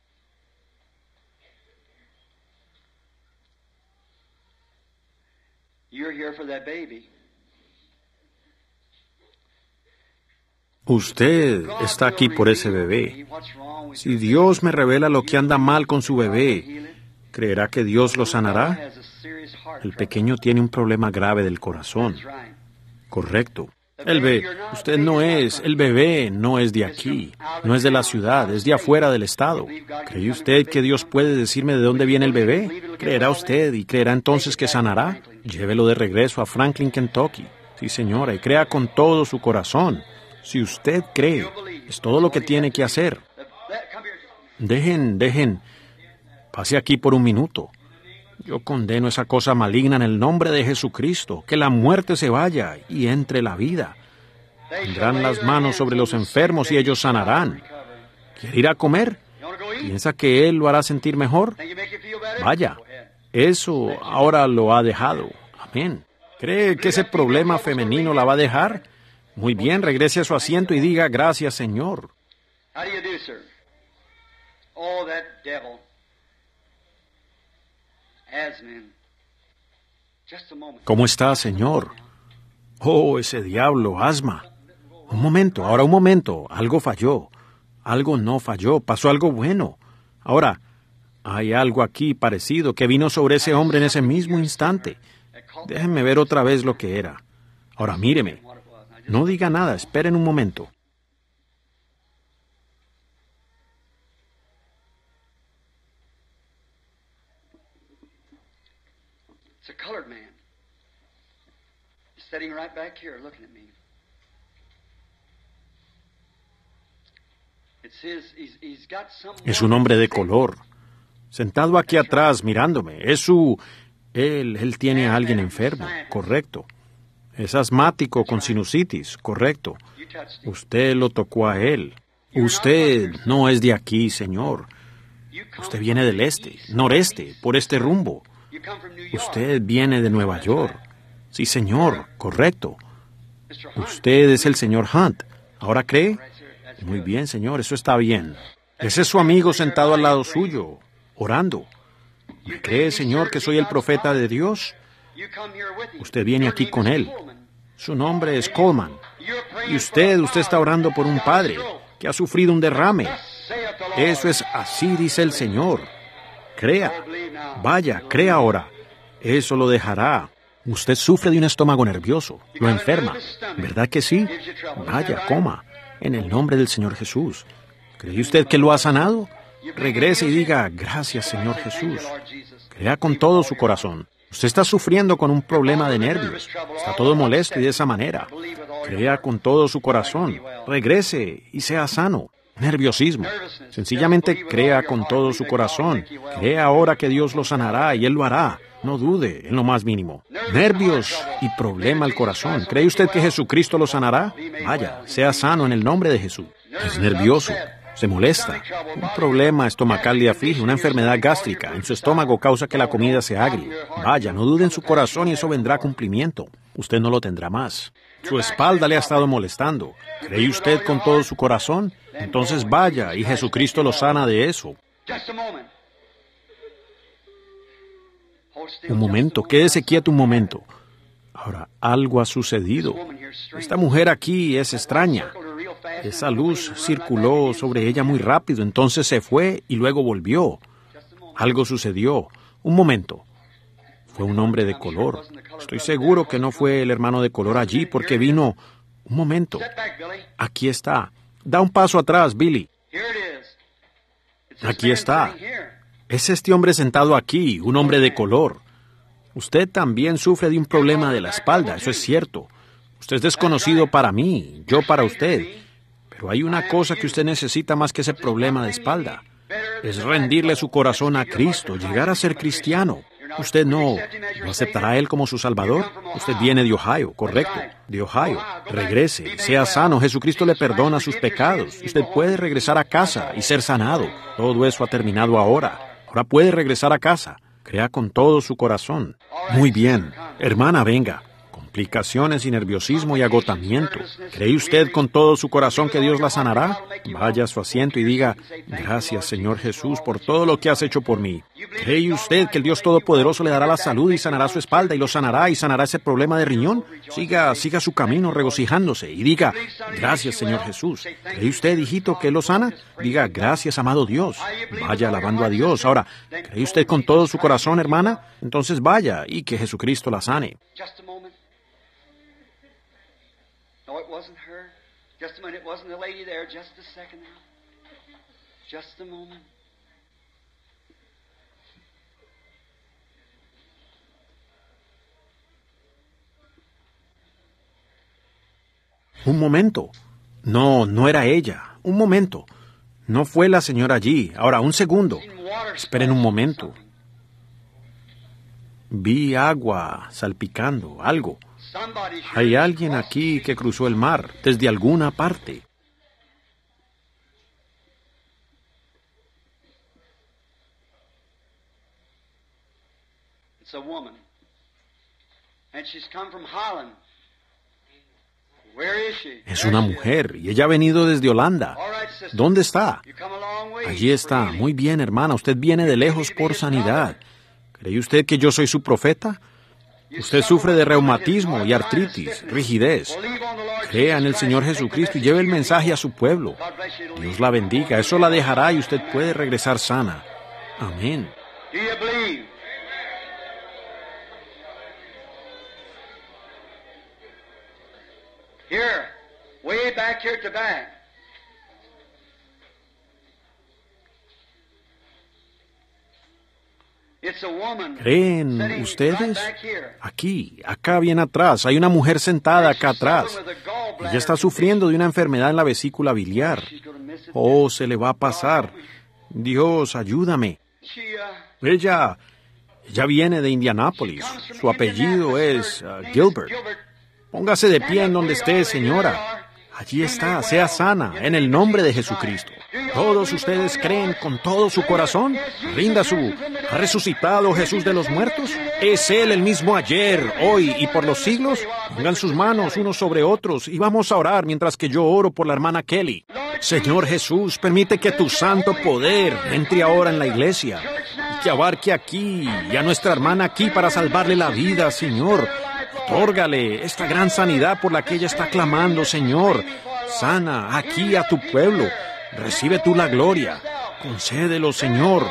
Usted está aquí por ese bebé. Si Dios me revela lo que anda mal con su bebé, ¿creerá que Dios lo sanará? El pequeño tiene un problema grave del corazón. Correcto. El bebé, usted no es, el bebé no es de aquí, no es de la ciudad, es de afuera del estado. ¿Cree usted que Dios puede decirme de dónde viene el bebé? ¿Creerá usted y creerá entonces que sanará? Llévelo de regreso a Franklin, Kentucky. Sí, señora, y crea con todo su corazón. Si usted cree, es todo lo que tiene que hacer. Dejen, dejen, pase aquí por un minuto. Yo condeno esa cosa maligna en el nombre de Jesucristo, que la muerte se vaya y entre la vida. Pondrán las manos sobre los enfermos y ellos sanarán. ¿Quiere ir a comer? ¿Piensa que Él lo hará sentir mejor? Vaya, eso ahora lo ha dejado. Amén. ¿Cree que ese problema femenino la va a dejar? Muy bien, regrese a su asiento y diga, gracias, Señor. How do you do, sir? Oh, that devil. Asman. Just a moment. ¿Cómo está, Señor? Oh, ese diablo, asma. Un momento, ahora un momento. Algo falló. Algo no falló. Pasó algo bueno. Ahora, hay algo aquí parecido que vino sobre ese hombre en ese mismo instante. Déjenme ver otra vez lo que era. Ahora, míreme. No diga nada. Esperen un momento. It's a colored man. He's sitting right back here looking at me. It's his, he's, he's got some... Es un hombre de color. Sentado aquí atrás mirándome. Es su... Él, él tiene a alguien enfermo. Correcto. Es asmático con sinusitis. Correcto. Usted lo tocó a él. Usted no es de aquí, señor. Usted viene del este, noreste, por este rumbo. Usted viene de Nueva York. Sí, señor, correcto. Usted es el señor Hunt. ¿Ahora cree? Muy bien, señor, eso está bien. Ese es su amigo sentado al lado suyo, orando. ¿Me cree, señor, que soy el profeta de Dios? Usted viene aquí con él. Su nombre es Coleman. Y usted, usted está orando por un padre que ha sufrido un derrame. Eso es así, dice el Señor. Crea. Vaya, crea ahora. Eso lo dejará. Usted sufre de un estómago nervioso. Lo enferma. ¿Verdad que sí? Vaya, coma. En el nombre del Señor Jesús. ¿Cree usted que lo ha sanado? Regrese y diga, gracias, Señor Jesús. Crea con todo su corazón. Usted está sufriendo con un problema de nervios. Está todo molesto y de esa manera. Crea con todo su corazón. Regrese y sea sano. Nerviosismo. Sencillamente crea con todo su corazón. Crea ahora que Dios lo sanará y Él lo hará. No dude en lo más mínimo. Nervios y problema al corazón. ¿Cree usted que Jesucristo lo sanará? Vaya, sea sano en el nombre de Jesús. Es nervioso. Se molesta. Un problema estomacal le aflige, una enfermedad gástrica en su estómago causa que la comida sea agria. Vaya, no dude en su corazón y eso vendrá a cumplimiento. Usted no lo tendrá más. Su espalda le ha estado molestando. ¿Cree usted con todo su corazón? Entonces vaya y Jesucristo lo sana de eso. Un momento, quédese quieto un momento. Ahora, algo ha sucedido. Esta mujer aquí es extraña. Esa luz circuló sobre ella muy rápido, entonces se fue y luego volvió. Algo sucedió. Un momento. Fue un hombre de color. Estoy seguro que no fue el hermano de color allí porque vino... Un momento. Aquí está. Da un paso atrás, Billy. Aquí está. Es este hombre sentado aquí, un hombre de color. Usted también sufre de un problema de la espalda, eso es cierto. Usted es desconocido para mí, yo para usted. Pero hay una cosa que usted necesita más que ese problema de espalda. Es rendirle su corazón a Cristo, llegar a ser cristiano. ¿Usted no, no aceptará a Él como su Salvador? Usted viene de Ohio, correcto, de Ohio. Regrese, sea sano, Jesucristo le perdona sus pecados. Usted puede regresar a casa y ser sanado. Todo eso ha terminado ahora. Ahora puede regresar a casa. Crea con todo su corazón. Muy bien. Hermana, venga. Complicaciones y nerviosismo y agotamiento. ¿Cree usted con todo su corazón que Dios la sanará? Vaya a su asiento y diga, gracias, Señor Jesús, por todo lo que has hecho por mí. ¿Cree usted que el Dios Todopoderoso le dará la salud y sanará su espalda y lo sanará y sanará ese problema de riñón? Siga, siga su camino regocijándose y diga, gracias, Señor Jesús. ¿Cree usted, hijito, que Él lo sana? Diga, gracias, amado Dios. Vaya alabando a Dios. Ahora, ¿cree usted con todo su corazón, hermana? Entonces vaya y que Jesucristo la sane. No, it wasn't her. Just a minute. It wasn't the lady there. Just a second now. Just a moment. Un momento. No, no era ella. Un momento. No fue la señora allí. Ahora, un segundo. Esperen un momento. Vi agua salpicando, algo. Hay alguien aquí que cruzó el mar desde alguna parte. It's a woman. And she's come from Holland. Where is she? Es una mujer y ella ha venido desde Holanda. All right, sister. ¿Dónde está? You come a long way. Allí está. Muy bien, hermana. Usted viene de lejos por sanidad. ¿Cree usted que yo soy su profeta? Usted sufre de reumatismo y artritis, rigidez. Crea en el Señor Jesucristo y lleve el mensaje a su pueblo. Dios la bendiga. Eso la dejará y usted puede regresar sana. Amén. Do you believe? Here, way back here at the back. It's a woman. ¿Creen sitting ustedes? right back here. Aquí, acá bien atrás, hay una mujer sentada acá atrás. Ella está sufriendo de una enfermedad en la vesícula biliar. She's gonna miss it. Oh, se le va a pasar. Dios, ayúdame. She, uh, Ella, ella viene de Indianápolis. Su apellido es uh, Gilbert. Póngase de pie en donde esté, señora. Allí está, sea sana, en el nombre de Jesucristo. ¿Todos ustedes creen con todo su corazón? Rinda su... ¿Ha resucitado Jesús de los muertos? ¿Es Él el mismo ayer, hoy y por los siglos? Pongan sus manos unos sobre otros y vamos a orar mientras que yo oro por la hermana Kelly. Señor Jesús, permite que tu santo poder entre ahora en la iglesia y que abarque aquí y a nuestra hermana aquí para salvarle la vida, Señor. Otórgale esta gran sanidad por la que ella está clamando, Señor. Sana aquí a tu pueblo. Recibe tú la gloria. Concédelo, Señor.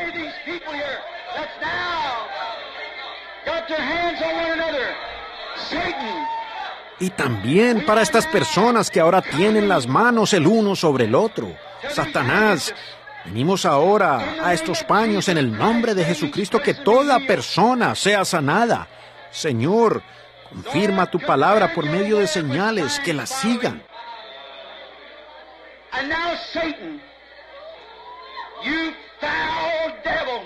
Y también para estas personas que ahora tienen las manos el uno sobre el otro. Satanás, venimos ahora a estos paños en el nombre de Jesucristo, que toda persona sea sanada. Señor, confirma tu palabra por medio de señales que la sigan. And now, Satan, you foul devil,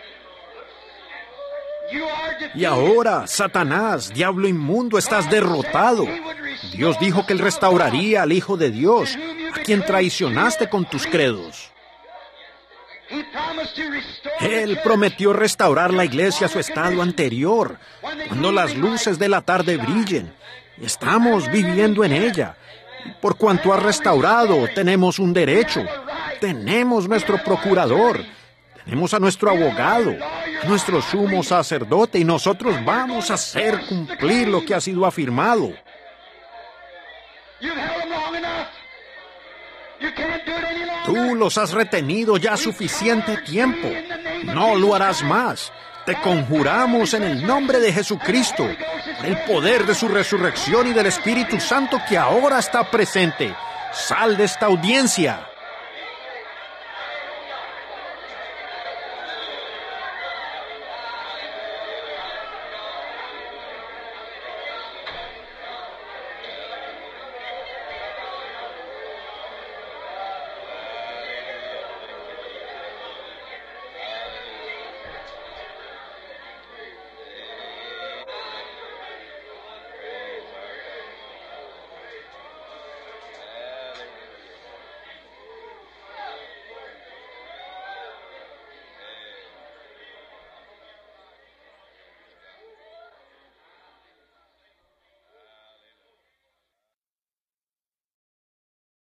you are defeated. Y ahora, Satanás, diablo inmundo, estás derrotado. Dios dijo que Él restauraría al Hijo de Dios, a quien traicionaste con tus credos. He promised to restore Él the church. prometió restaurar la iglesia a su estado anterior, cuando las luces de la tarde brillen. Estamos viviendo en ella. Por cuanto ha restaurado, tenemos un derecho. Tenemos nuestro procurador. Tenemos a nuestro abogado, a nuestro sumo sacerdote, y nosotros vamos a hacer cumplir lo que ha sido afirmado. You've held them long enough. You can't do it any longer. Tú los has retenido ya suficiente tiempo. No lo harás más. Te conjuramos en el nombre de Jesucristo, por el poder de su resurrección y del Espíritu Santo que ahora está presente. Sal de esta audiencia.